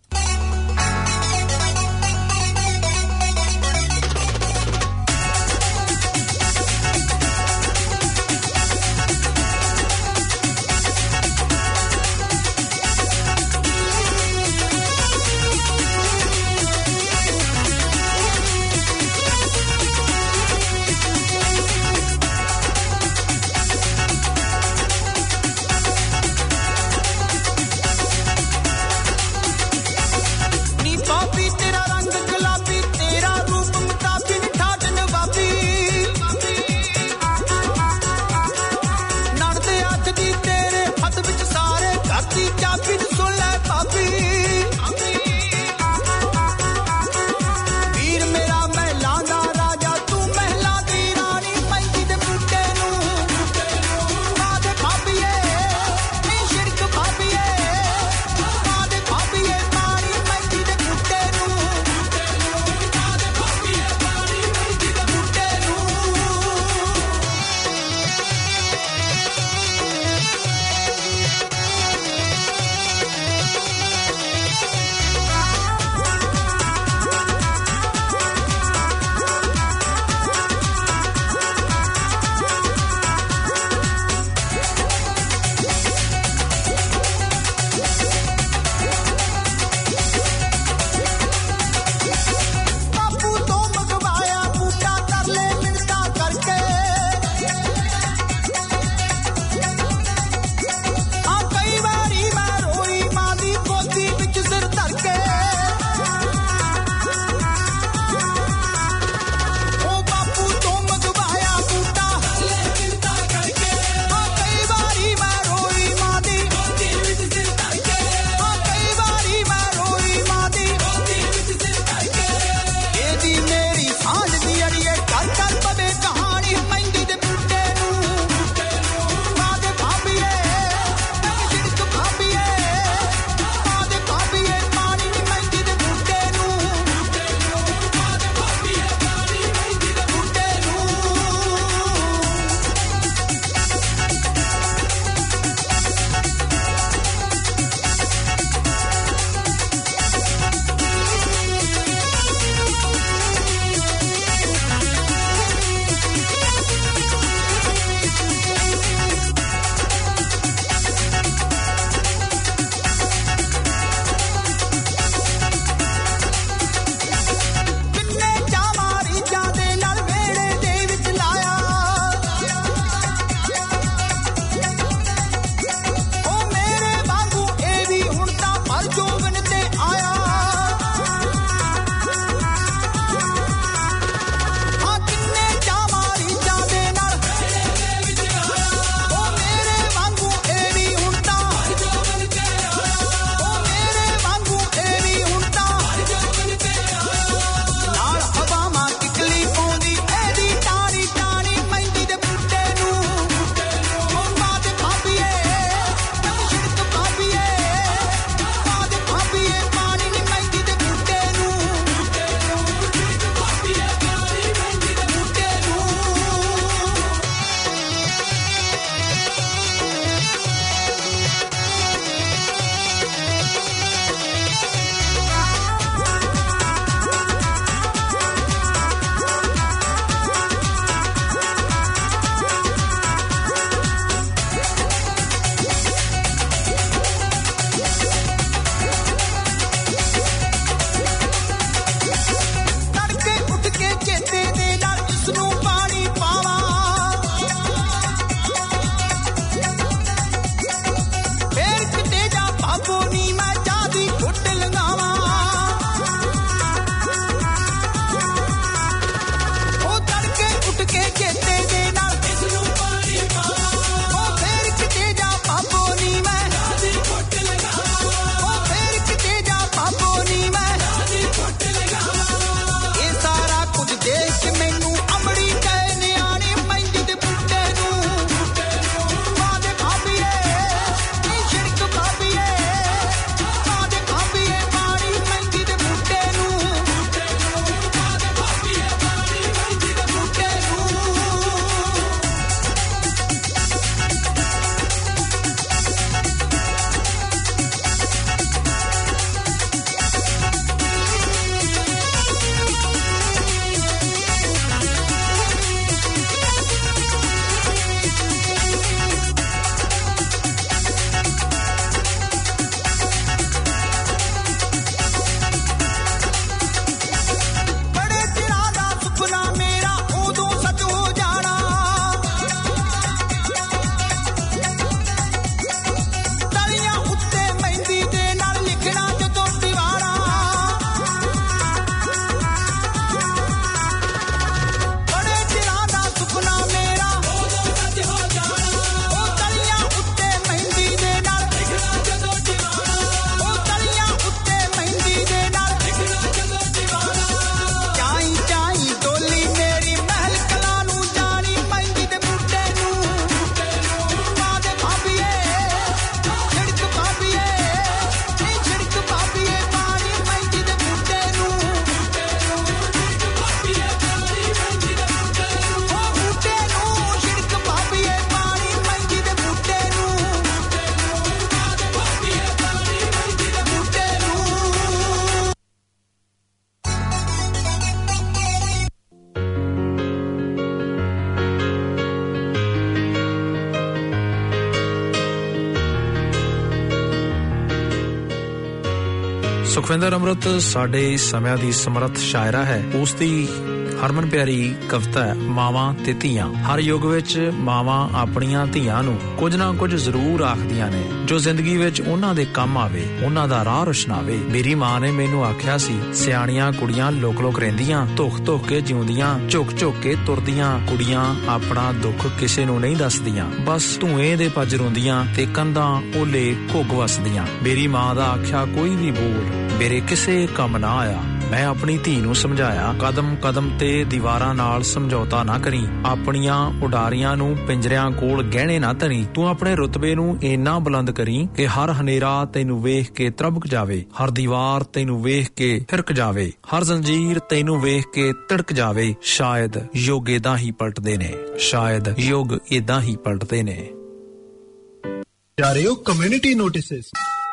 ਸੁਖਵਿੰਦਰ ਅੰਮ੍ਰਿਤ ਸਾਡੇ ਸਮਿਆਂ ਦੀ ਸਮਰੱਥ ਸ਼ਾਇਰਾ ਹੈ। ਉਸ ਦੀ ਹਰਮਨ ਪਿਆਰੀ ਕਵਿਤਾ ਹੈ ਮਾਵਾਂ ਤੇ ਧੀਆਂ। ਹਰ ਯੁੱਗ ਵਿੱਚ ਮਾਵਾਂ ਆਪਣੀਆਂ ਧੀਆਂ ਨੂੰ ਕੁਝ ਨਾ ਕੁਝ ਜ਼ਰੂਰ ਆਖਦੀਆਂ ਨੇ ਜੋ ਜ਼ਿੰਦਗੀ ਵਿੱਚ ਉਹਨਾਂ ਦੇ ਕੰਮ ਆਵੇ, ਉਹਨਾਂ ਦਾ ਰਾਹ ਰੁਸ਼ਨਾਵੇ। ਮੇਰੀ ਮਾਂ ਨੇ ਮੈਨੂੰ ਆਖਿਆ ਸੀ, ਸਿਆਣੀਆਂ ਕੁੜੀਆਂ ਲੋਕ ਲੋਕ ਰਹਿੰਦੀਆਂ, ਧੁੱਖ ਧੁੱਖ ਕੇ ਜਿਉਂਦੀਆਂ, ਝੁਕ ਝੁਕ ਕੇ ਤੁਰਦੀਆਂ। ਕੁੜੀਆਂ ਆਪਣਾ ਦੁੱਖ ਕਿਸੇ ਨੂੰ ਨਹੀਂ ਦੱਸਦੀਆਂ, ਬਸ ਧੂਏ ਦੇ ਭੱਜ ਰੋਂਦੀਆਂ ਤੇ ਕੰਧਾਂ ਓਲੇ ਘੁੱਗ ਵਸਦੀਆਂ। ਮੇਰੀ ਮਾਂ ਦਾ ਆਖਿਆ ਕੋਈ ਵੀ ਬੋਲ ਮੇਰੇ ਕਿਸੇ ਕੰਮ ਨਾ ਆਇਆ। ਮੈਂ ਆਪਣੀ ਧੀ ਨੂੰ ਸਮਝਾਇਆ, ਕਦਮ ਕਦਮ ਤੇ ਦੀਵਾਰਾਂ ਨਾਲ ਸਮਝੌਤਾ ਨਾ ਕਰੀ, ਆਪਣੀਆਂ ਉਡਾਰੀਆਂ ਨੂੰ ਪਿੰਜਰਿਆਂ ਕੋਲ ਗਹਿਣੇ ਨਾ ਧਰੀ। ਤੂੰ ਆਪਣੇ ਰੁਤਬੇ ਨੂੰ ਇੰਨਾ ਬੁਲੰਦ ਕਰੀ ਕਿ ਹਰ ਹਨੇਰਾ ਤੈਨੂੰ ਵੇਖ ਕੇ ਤਰਬਕ ਜਾਵੇ, ਹਰ ਦੀਵਾਰ ਤੈਨੂੰ ਵੇਖ ਕੇ ਹਿਰਕ ਜਾਵੇ, ਹਰ ਜ਼ੰਜੀਰ ਤੈਨੂੰ ਵੇਖ ਕੇ ਧੜਕ ਜਾਵੇ। ਸ਼ਾਇਦ ਯੁੱਗ ਏਦਾਂ ਹੀ ਪਲਟਦੇ ਨੇ, ਸ਼ਾਇਦ ਯੁੱਗ ਏਦਾਂ ਹੀ ਪਲਟਦੇ ਨੇ। ਜਾ ਰਹੇ ਹੋ community notices.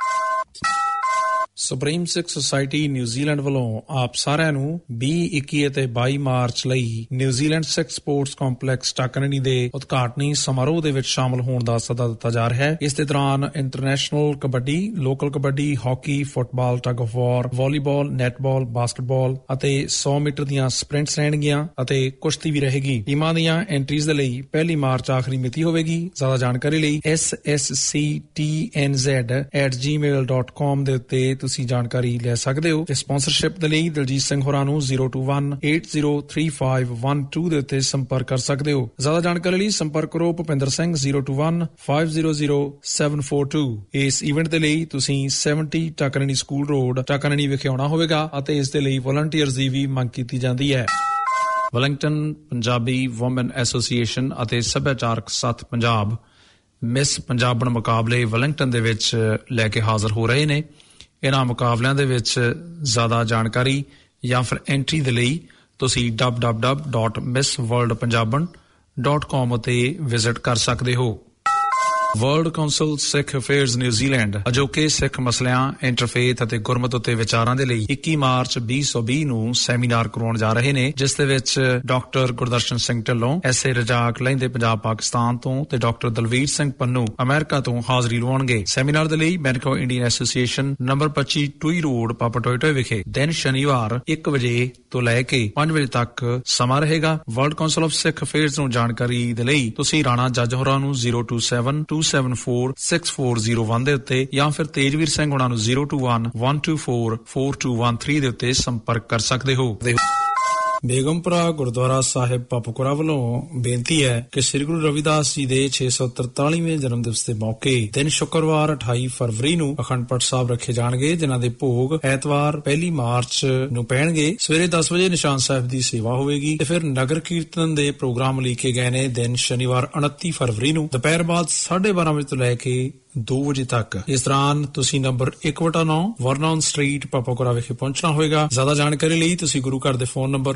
Supreme Sikh Society New Zealand ਵੱਲੋਂ ਆਪ ਸਾਰਿਆਂ ਨੂੰ 20, 21 ਅਤੇ 22 ਮਾਰਚ ਲਈ New Zealand Sikh sports complex Takanini ਦੇ ਉਦਘਾਟਨੀ ਸਮਾਰੋਹ ਦੇ ਵਿੱਚ ਸ਼ਾਮਲ ਹੋਣ ਦਾ ਸੱਦਾ ਦਿੱਤਾ ਜਾ ਰਿਹਾ ਹੈ। ਇਸ ਦੇ ਦੌਰਾਨ international kabaddi, local kabaddi, hockey, football, tug of war, volleyball, netball, basketball ਅਤੇ 100 ਮੀਟਰ ਦੀਆਂ ਸਪ੍ਰਿੰਟਸ ਰਹਿਣਗੀਆਂ ਅਤੇ ਕੁਸ਼ਤੀ ਵੀ ਰਹੇਗੀ। ਟੀਮਾਂ ਦੀਆਂ ਐਂਟਰੀਜ਼ ਦੇ ਲਈ 1 ਮਾਰਚ ਆਖਰੀ ਮਿਤੀ ਹੋਵੇਗੀ। ਜ਼ਿਆਦਾ ਜਾਣਕਾਰੀ ਲਈ ssctnz@gmail.com ਦੇ ਉੱਤੇ ਤੁਸੀਂ ਜਾਣਕਾਰੀ ਲੈ ਸਕਦੇ ਹੋ। ਤੇ ਸਪਾਂਸਰਸ਼ਿਪ ਦੇ ਲਈ ਦਲਜੀਤ ਸਿੰਘ ਹੋਰਾਂ ਨੂੰ 021803512 ਦੇ ਉੱਤੇ ਸੰਪਰਕ ਕਰ ਸਕਦੇ ਹੋ। ਜ਼ਿਆਦਾ ਜਾਣਕਾਰੀ ਲਈ ਸੰਪਰਕ ਕਰੋ ਭੁਪਿੰਦਰ ਸਿੰਘ 021500742। ਇਸ ਇਵੈਂਟ ਦੇ ਲਈ ਤੁਸੀਂ 70 ਟਾਕਨਨੀ ਸਕੂਲ ਰੋਡ ਟਾਕਨਨੀ ਵਿਖੇ ਆਉਣਾ ਹੋਵੇਗਾ ਅਤੇ ਇਸ ਦੇ ਲਈ ਵਲੰਟੀਅਰਸ ਦੀ ਵੀ ਮੰਗ ਕੀਤੀ ਜਾਂਦੀ ਹੈ। ਵੈਲਿੰਗਟਨ ਪੰਜਾਬੀ ਵੂਮਨ ਐਸੋਸੀਏਸ਼ਨ ਅਤੇ ਸੱਭਿਆਚਾਰਕ ਸੱਥ ਪੰਜਾਬ ਮਿਸ ਪੰਜਾਬਣ ਮੁਕਾਬਲੇ ਵੈਲਿੰਗਟਨ ਦੇ ਵਿੱਚ ਲੈ ਕੇ ਹਾਜ਼ਰ ਹੋ ਰਹੇ ਨੇ। ਇਹਨਾਂ ਮੁਕਾਬਲਿਆਂ ਦੇ ਵਿੱਚ ਜ਼ਿਆਦਾ ਜਾਣਕਾਰੀ ਜਾਂ ਫਿਰ ਐਂਟਰੀ ਦੇ ਲਈ ਤੁਸੀਂ www.missworldpunjaban.com ਉੱਤੇ ਵਿਜ਼ਿਟ ਕਰ ਸਕਦੇ ਹੋ। World Council Sikh Affairs New Zealand ਅਜੋਕੇ ਸਿੱਖ ਮਸਲਿਆਂ, ਇੰਟਰਫੇਥ ਅਤੇ ਗੁਰਮਤ ਉੱਤੇ ਵਿਚਾਰਾਂ ਦੇ ਲਈ 21 ਮਾਰਚ 2020 ਨੂੰ ਸੈਮੀਨਾਰ ਕਰਵਾਉਣ ਜਾ ਰਹੇ ਨੇ, ਜਿਸ ਦੇ ਵਿੱਚ ਡਾਕਟਰ ਗੁਰਦਰਸ਼ਨ ਸਿੰਘ ਢਿੱਲੋਂ ਐਸਏ ਰਜਾਕ ਲਹਿੰਦੇ ਪੰਜਾਬ ਪਾਕਿਸਤਾਨ ਤੋਂ ਤੇ ਡਾਕਟਰ ਦਲਵੀਰ ਸਿੰਘ ਪੰਨੂ ਅਮਰੀਕਾ ਤੋਂ ਹਾਜ਼ਰੀ ਲਵਾਉਣਗੇ। ਸੈਮੀਨਾਰ ਦੇ ਲਈ Manukau Indian Association number 25 Tui Road Papatoetoe ਵਿਖੇ ਦਿਨ ਸ਼ਨੀਵਾਰ 1 ਵਜੇ ਤੋਂ ਲੈ ਕੇ 5 ਵਜੇ ਤੱਕ ਸਮਾਂ ਰਹੇਗਾ। World Council of Sikh Affairs ਨੂੰ ਜਾਣਕਾਰੀ ਦੇ ਲਈ ਤੁਸੀਂ ਰਾਣਾ ਜੱਜ ਹੋਰਾਂ ਨੂੰ 02727464001 ਦੇ ਉੱਤੇ ਜਾਂ ਫਿਰ ਤੇਜਵੀਰ ਸਿੰਘ ਹੋਰਾਂ ਨੂੰ 02112444213 ਦੇ ਉੱਤੇ ਸੰਪਰਕ ਕਰ ਸਕਦੇ ਹੋ। ਬੇਗਮਪੁਰਾ ਗੁਰਦੁਆਰਾ ਸਾਹਿਬ ਪਾਪੂਕੁਰਾ ਵੱਲੋਂ ਬੇਨਤੀ ਹੈ ਕਿ ਸ੍ਰੀ ਗੁਰੂ ਰਵਿਦਾਸ ਜੀ ਦੇ 643ਵੇਂ ਜਨਮ ਦਿਵਸ ਦੇ ਮੌਕੇ ਦਿਨ ਸ਼ੁੱਕਰਵਾਰ 28 ਫਰਵਰੀ ਨੂੰ ਅਖੰਡ ਪਾਠ ਸਾਹਿਬ ਰੱਖੇ ਜਾਣਗੇ, ਜਿਨ੍ਹਾਂ ਦੇ ਭੋਗ ਐਤਵਾਰ 1 ਮਾਰਚ ਨੂੰ ਪੈਣਗੇ। ਸਵੇਰੇ 10 ਵਜੇ ਨਿਸ਼ਾਨ ਸਾਹਿਬ ਦੀ ਸੇਵਾ ਹੋਵੇਗੀ ਤੇ ਫਿਰ ਨਗਰ ਕੀਰਤਨ ਦੇ ਪ੍ਰੋਗਰਾਮ ਲਿਖੇ ਗਏ ਨੇ ਦਿਨ ਸ਼ਨੀਵਾਰ 29 ਫਰਵਰੀ ਨੂੰ ਦੁਪਹਿਰ ਬਾਅਦ 12:30 ਵਜੇ ਤੋਂ ਲੈ ਕੇ 2 ਵਜੇ ਤੱਕ। ਇਸ ਦੌਰਾਨ ਤੁਸੀਂ ਨੰਬਰ 1/9 ਵਰਨੌਨ ਸਟਰੀਟ ਪਾਪਾਕੁਰਾ ਵਿਖੇ ਪਹੁੰਚਣਾ ਹੋਵੇਗਾ। ਜ਼ਿਆਦਾ ਜਾਣਕਾਰੀ ਲਈ ਤੁਸੀਂ ਗੁਰੂ ਘਰ ਦੇ ਫੋਨ ਨੰਬਰ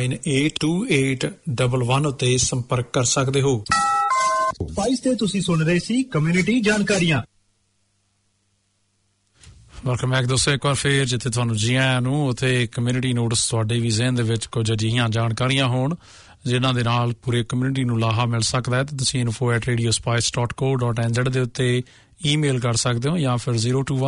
29828111 ਉੱਤੇ ਸੰਪਰਕ ਕਰ ਸਕਦੇ ਹੋ। 22 ਤੇ ਤੁਸੀਂ ਸੁਣ ਰਹੇ ਸੀ ਕਮਿਊਨਿਟੀ ਜਾਣਕਾਰੀਆਂ। ਵੈਲਕਮ ਬੈਕ ਦੋਸਤੋ, ਇੱਕ ਵਾਰ ਫੇਰ ਜਿੱਥੇ ਤੁਹਾਨੂੰ ਜੀ ਆਇਆਂ ਨੂੰ ਉੱਥੇ ਕਮਿਊਨਿਟੀ ਨੋਟਿਸ ਤੁਹਾਡੇ ਵੀ ਜ਼ਿਹਨ ਦੇ ਵਿੱਚ ਕੁਝ ਅਜਿਹੀਆਂ ਜਾਣਕਾਰੀਆਂ ਹੋਣ ਜਿਨ੍ਹਾਂ ਦੇ ਨਾਲ ਪੂਰੇ ਕਮਿਊਨਿਟੀ ਨੂੰ ਲਾਹਾ ਮਿਲ ਸਕਦਾ ਹੈ, ਤੇ ਤੁਸੀਂ info@radiospice.co.nz ਦੇ ਉੱਤੇ ਈਮੇਲ ਕਰ ਸਕਦੇ ਹੋ ਜਾਂ ਫਿਰ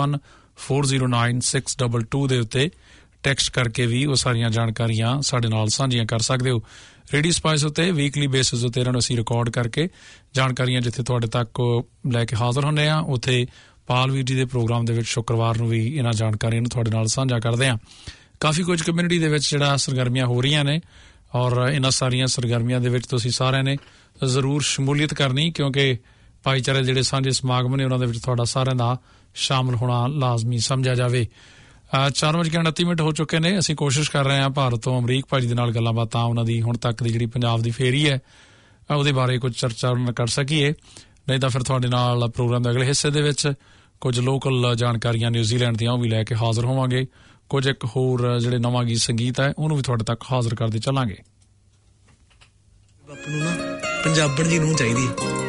021409622 ਦੇ ਉੱਤੇ ਟੈਕਸਟ ਕਰਕੇ ਵੀ ਉਹ ਸਾਰੀਆਂ ਜਾਣਕਾਰੀਆਂ ਸਾਡੇ ਨਾਲ ਸਾਂਝੀਆਂ ਕਰ ਸਕਦੇ ਹੋ। ਰੇਡੀਓ ਸਪਾਈਸ ਉੱਤੇ ਵੀਕਲੀ ਬੇਸਿਸ ਉੱਤੇ ਇਹਨਾਂ ਨੂੰ ਅਸੀਂ ਰਿਕਾਰਡ ਕਰਕੇ ਜਾਣਕਾਰੀਆਂ ਜਿੱਥੇ ਤੁਹਾਡੇ ਤੱਕ ਲੈ ਕੇ ਹਾਜ਼ਰ ਹੁੰਦੇ ਆ, ਉੱਥੇ ਪਾਲਵੀਰ ਜੀ ਦੇ ਪ੍ਰੋਗਰਾਮ ਦੇ ਵਿੱਚ ਸ਼ੁੱਕਰਵਾਰ ਨੂੰ ਵੀ ਇਹਨਾਂ ਜਾਣਕਾਰੀਆਂ ਨੂੰ ਤੁਹਾਡੇ ਨਾਲ ਸਾਂਝਾ ਕਰਦੇ ਆ। ਕਾਫੀ ਕੁਝ ਕਮਿਊਨਿਟੀ ਦੇ ਵਿੱਚ ਜਿਹੜਾ ਸਰਗਰਮੀਆਂ ਹੋ ਰਹੀਆਂ ਨੇ ਔਰ ਇਹਨਾਂ ਸਾਰੀਆਂ ਸਰਗਰਮੀਆਂ ਦੇ ਵਿੱਚ ਤੁਸੀਂ ਸਾਰਿਆਂ ਨੇ ਜ਼ਰੂਰ ਸ਼ਮੂਲੀਅਤ ਕਰਨੀ, ਕਿਉਂਕਿ ਭਾਈਚਾਰੇ ਜਿਹੜੇ ਸਾਂਝੇ ਸਮਾਗਮ ਨੇ ਉਹਨਾਂ ਦੇ ਵਿੱਚ ਤੁਹਾਡਾ ਸਾਰਿਆਂ ਦਾ ਸ਼ਾਮਲ ਹੋਣਾ ਲਾਜ਼ਮੀ ਸਮਝਿਆ ਜਾਵੇ। 4:29 ਹੋ ਚੁੱਕੇ ਨੇ। ਅਸੀਂ ਕੋਸ਼ਿਸ਼ ਕਰ ਰਹੇ ਹਾਂ ਭਾਰਤ ਤੋਂ ਅਮਰੀਕ ਭਾਜੀ ਦੇ ਨਾਲ ਗੱਲਾਂ ਬਾਤਾਂ, ਉਹਨਾਂ ਦੀ ਹੁਣ ਤੱਕ ਦੀ ਜਿਹੜੀ ਪੰਜਾਬ ਦੀ ਫੇਰੀ ਹੈ ਉਹਦੇ ਬਾਰੇ ਕੁਝ ਚਰਚਾ ਕਰ ਸਕੀਏ, ਨਹੀਂ ਤਾਂ ਫਿਰ ਤੁਹਾਡੇ ਨਾਲ ਪ੍ਰੋਗਰਾਮ ਦੇ ਅਗਲੇ ਹਿੱਸੇ ਦੇ ਵਿੱਚ ਕੁਝ ਲੋਕਲ ਜਾਣਕਾਰੀਆਂ ਨਿਊਜ਼ੀਲੈਂਡ ਦੀਆਂ ਉਹ ਵੀ ਲੈ ਕੇ ਹਾਜ਼ਰ ਹੋਵਾਂਗੇ। ਕੁਝ ਇੱਕ ਹੋਰ ਜਿਹੜੇ ਨਵਾਂ ਗੀਤ ਸੰਗੀਤ ਹੈ ਉਹਨੂੰ ਵੀ ਤੁਹਾਡੇ ਤੱਕ ਹਾਜ਼ਰ ਕਰਦੇ ਚੱਲਾਂਗੇ। ਬਾਪੂ ਨੂੰ ਨਾ ਪੰਜਾਬਣ ਜੀ ਨੂੰ ਚਾਹੀਦੀ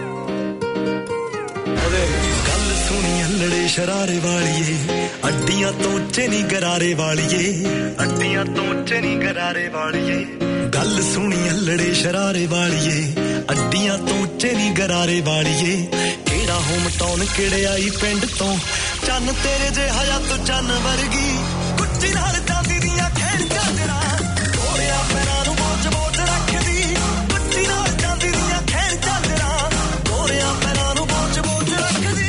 ਗੱਲ ਸੁਣੀ ਹੱਲੜੇ ਸ਼ਰਾਰੇ ਵਾਲੀਏ, ਅੱਡੀਆਂ ਤੋਂ ਉੱਚੇ ਨਹੀਂ ਗਰਾਰੇ ਵਾਲੀਏ, ਅੱਡੀਆਂ ਤੋਂ ਉੱਚੇ ਨਹੀਂ ਗਰਾਰੇ ਵਾਲੀਏ। ਗੱਲ ਸੁਣੀ ਹੱਲੜੇ ਸ਼ਰਾਰੇ ਵਾਲੀਏ, ਅੱਡੀਆਂ ਤੋਂ ਉੱਚੇ ਨਹੀਂ ਗਰਾਰੇ ਵਾਲੀਏ। ਕਿਹੜਾ ਹੋਮ ਟਾਊਨ ਕਿਹੜੇ ਆਈ ਪਿੰਡ ਤੋਂ, ਚੰਨ ਤੇਰੇ ਜੇ ਹਯਾ ਤੋਂ ਚੰਨ ਵਰਗੀ। ਕੁੱਚੀ ਨਾਲ ਚਾਂਦੀ ਦੀਆਂ ਖੈਰ ਝਾਂਜਰਾਂ ਗੋਰਿਆਂ ਪੈਰਾਂ ਨੂੰ ਬੋਝ ਬੋਝ ਰੱਖਦੀ ਕੁੱਚੀ ਨਾਲ ਚਾਂਦੀ ਦੀਆਂ ਖੈਰ ਝਾਂਜਰਾਂ ਗੋਰਿਆਂ ਪੈਰਾਂ ਨੂੰ ਬੋਝ ਬੋਝ ਰੱਖਦੀ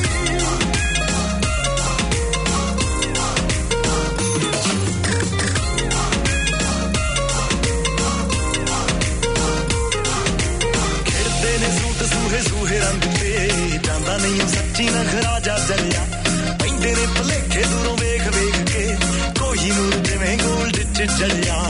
ਖਿੜਦੇ ਨੇ ਸੂਟ ਸੂਹੇ ਸੂਹੇ ਰੰਗ ਤੇ ਜਾਂਦਾ ਨਹੀਂ ਉਹ ਸੱਚੀ ਨਖਰਾ ਜਾ ਜਲਿਆ ਪੈਂਦੇ ਨੇ ਭਲੇਖੇ ਦੂਰੋਂ ਵੇਖ ਵੇਖ ਕੇ ਕੋਈ ਨੂਰ ਜਿਵੇਂ ਗੋਲਡ ਚ ਜਲਿਆ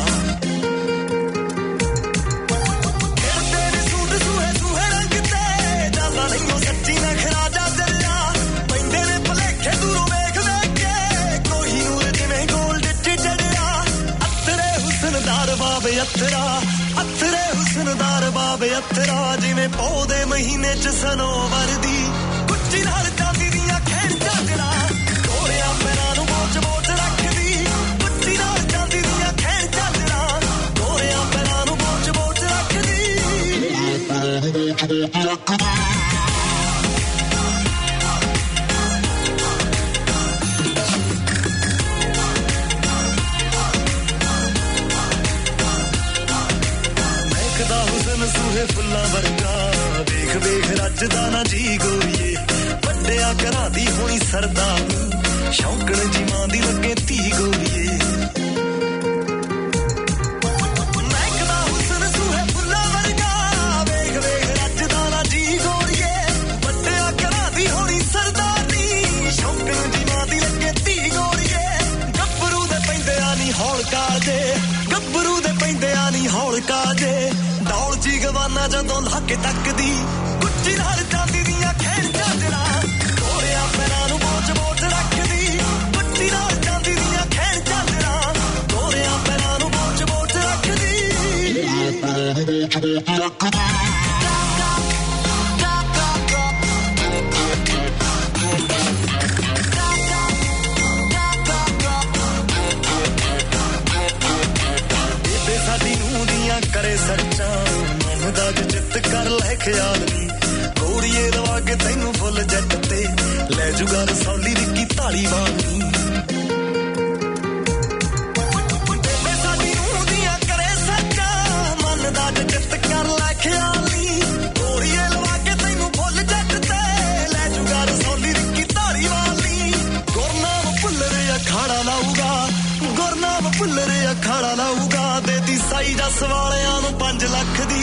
ਖਿੜਦੇ ਨੇ ਸੂਟ ਸੂਹੇ ਸੂਹੇ ਰੰਗ ਤੇ ਜਾਂਦਾ ਨਹੀਂ ਉਹ ਸੱਚੀ ਨਖਰਾ ਜਾ ਜਲਿਆ ਪੈਂਦੇ ਨੇ ਭਲੇਖੇ ਦੂਰੋਂ ਵੇਖ ਵੇਖ ਕੇ ਕੋਈ ਨੂਰ ਜਿਵੇਂ ਗੋਲਡ ਚ ਜਲਿਆ ਅਤਰੇ ਹੁਸਨਦਾਰ ਬਾਬੇ ਅਤਰਾ ਅਤਰੇ ਹੁਸਨਦਾਰ ਬਾਬੇ ਅਤਰਾ ਜਿਵੇਂ ਪੌਦੇ ਮਹੀਨੇ ਚ ਸਨੋਵਰ ਦੀ ਕੁੱਚੀ ਨਾਲ ਚਾਂਦੀ ਦੀਆਂ ਖੈਰ ਝਾਂਜਰਾਂ ਗੋਰਿਆਂ ਪੈਰਾਂ ਨੂੰ ਬੋਝ ਬੋਝ ਰੱਖਦੀ ਕੁੱਚੀ ਨਾਲ ਚਾਂਦੀ ਦੀਆਂ ਖੈਰ ਝਾਂਜਰਾਂ ਗੋਰਿਆਂ ਪੈਰਾਂ ਨੂੰ ਬੋਝ ਬੋਝ ਰੱਖਦੀ ਮਹਿਕਦਾ ਹੁਸਨ ਸੂਹੇ ਫੁੱਲਾਂ ਵਰਗਾ ਵੇਖ ਵੇਖ ਰੱਜਦਾ ਨਾ ਜੀ ਗੋਰੀਏ ਵੱਡਿਆ ਘਰਾਂ ਦੀ ਹੋਣੀ ਸਰਦਾਰ ਸ਼ੌਂਕਣ ਜੀ ਮਾਂ ਦੀ ਲੱਗੇ ਧੀ ਗੋਰੀਏ ਮਹਿਕਦਾ ਹੁਸਨ ਸੂਹੇ ਫੁੱਲਾਂ ਵਰਗਾ ਵੇਖ ਵੇਖ ਰੱਜਦਾ ਨਾ ਜੀ ਗੋਰੀਏ ਵੱਡਿਆ ਘਰਾਂ ਦੀ ਹੋਣੀ ਸਰਦਾਰਨੀ ਸ਼ੌਂਕਣ ਜੀ ਮਾਂ ਦੀ ਲੱਗੇ ਧੀ ਗੋਰੀਏ ਗੱਭਰੂ ਦੇ ਪੈਂਦਿਆਂ ਨੀ ਹੌਲਕਾ ਜੇ ਗੱਭਰੂ ਦੇ ਪੈਂਦਿਆਂ ਨੀ ਹੌਲਕਾ ਜੇ ਦੌੜ ਜੀ ਗਵਾਨਾ ਜਦੋਂ ਲਾਗੇ ਤੱਕਦੀ ਕੁੱਚੀ ਨਾਲ ਚਾਂਦੀ ਦੀਆਂ ਖੈਰ ਝਾਂਜਰਾਂ ਗੋਰਿਆਂ ਪੈਰਾਂ ਨੂੰ ਬੋਝ ਬੋਝ ਰੱਖਦੀ ਕੁੱਚੀ ਨਾਲ ਚਾਂਦੀ ਦੀਆਂ ਖੈਰ ਝਾਂਜਰਾਂ ਗੋਰਿਆਂ ਪੈਰਾਂ ਨੂੰ ਬੋਝ ਬੋਝ ਰੱਖਦੀ ਬੇਬੇ ਸਾਡੀ ਨੂੰ ਦੀਆਂ ਕਰੇ ਸੱਚਾਂ ਮਨ ਦਾ ਜਿੱਤ ਕਰ ਲੈ ਖਿਆਲ ਨੀ ਗੋਰੀਏ ਦਵਾ ਕੇ ਤੈਨੂੰ ਫੁੱਲ ਜੱਟ ਤੇ ਲੈ ਜੂਗਾ ਰਸੌਲੀ ਦੀ ਧਾਲੀ ਵਾਲੀ ਬੇਬੇ ਸਾਡੀ ਨੂੰ ਦੀਆਂ ਕਰੇ ਸੱਚਾਂ ਮਨ ਦਾ ਜਿੱਤ ਕਰ ਲੈ ਖਿਆਲ ਨੀ ਗੋਰੀਏ ਲਵਾ ਕੇ ਤੈਨੂੰ ਫੁੱਲ ਜੱਟ ਤੇ ਲੈ ਜੂਗਾ ਰਸੌਲੀ ਦੀ ਧਾਲੀ ਵਾਲੀ ਗੁਰਨਾਮ ਭੁੱਲਰ ਅਖਾੜਾ ਲਾਊਗਾ ਗੁਰਨਾਮ ਭੁੱਲਰ ਅਖਾੜਾ ਲਾਊਗਾ ਦੇਤੀ ਸਾਈ ਜੱਸ ਵਾਲਿਆਂ ਨੂੰ 5 ਲੱਖ ਦੀ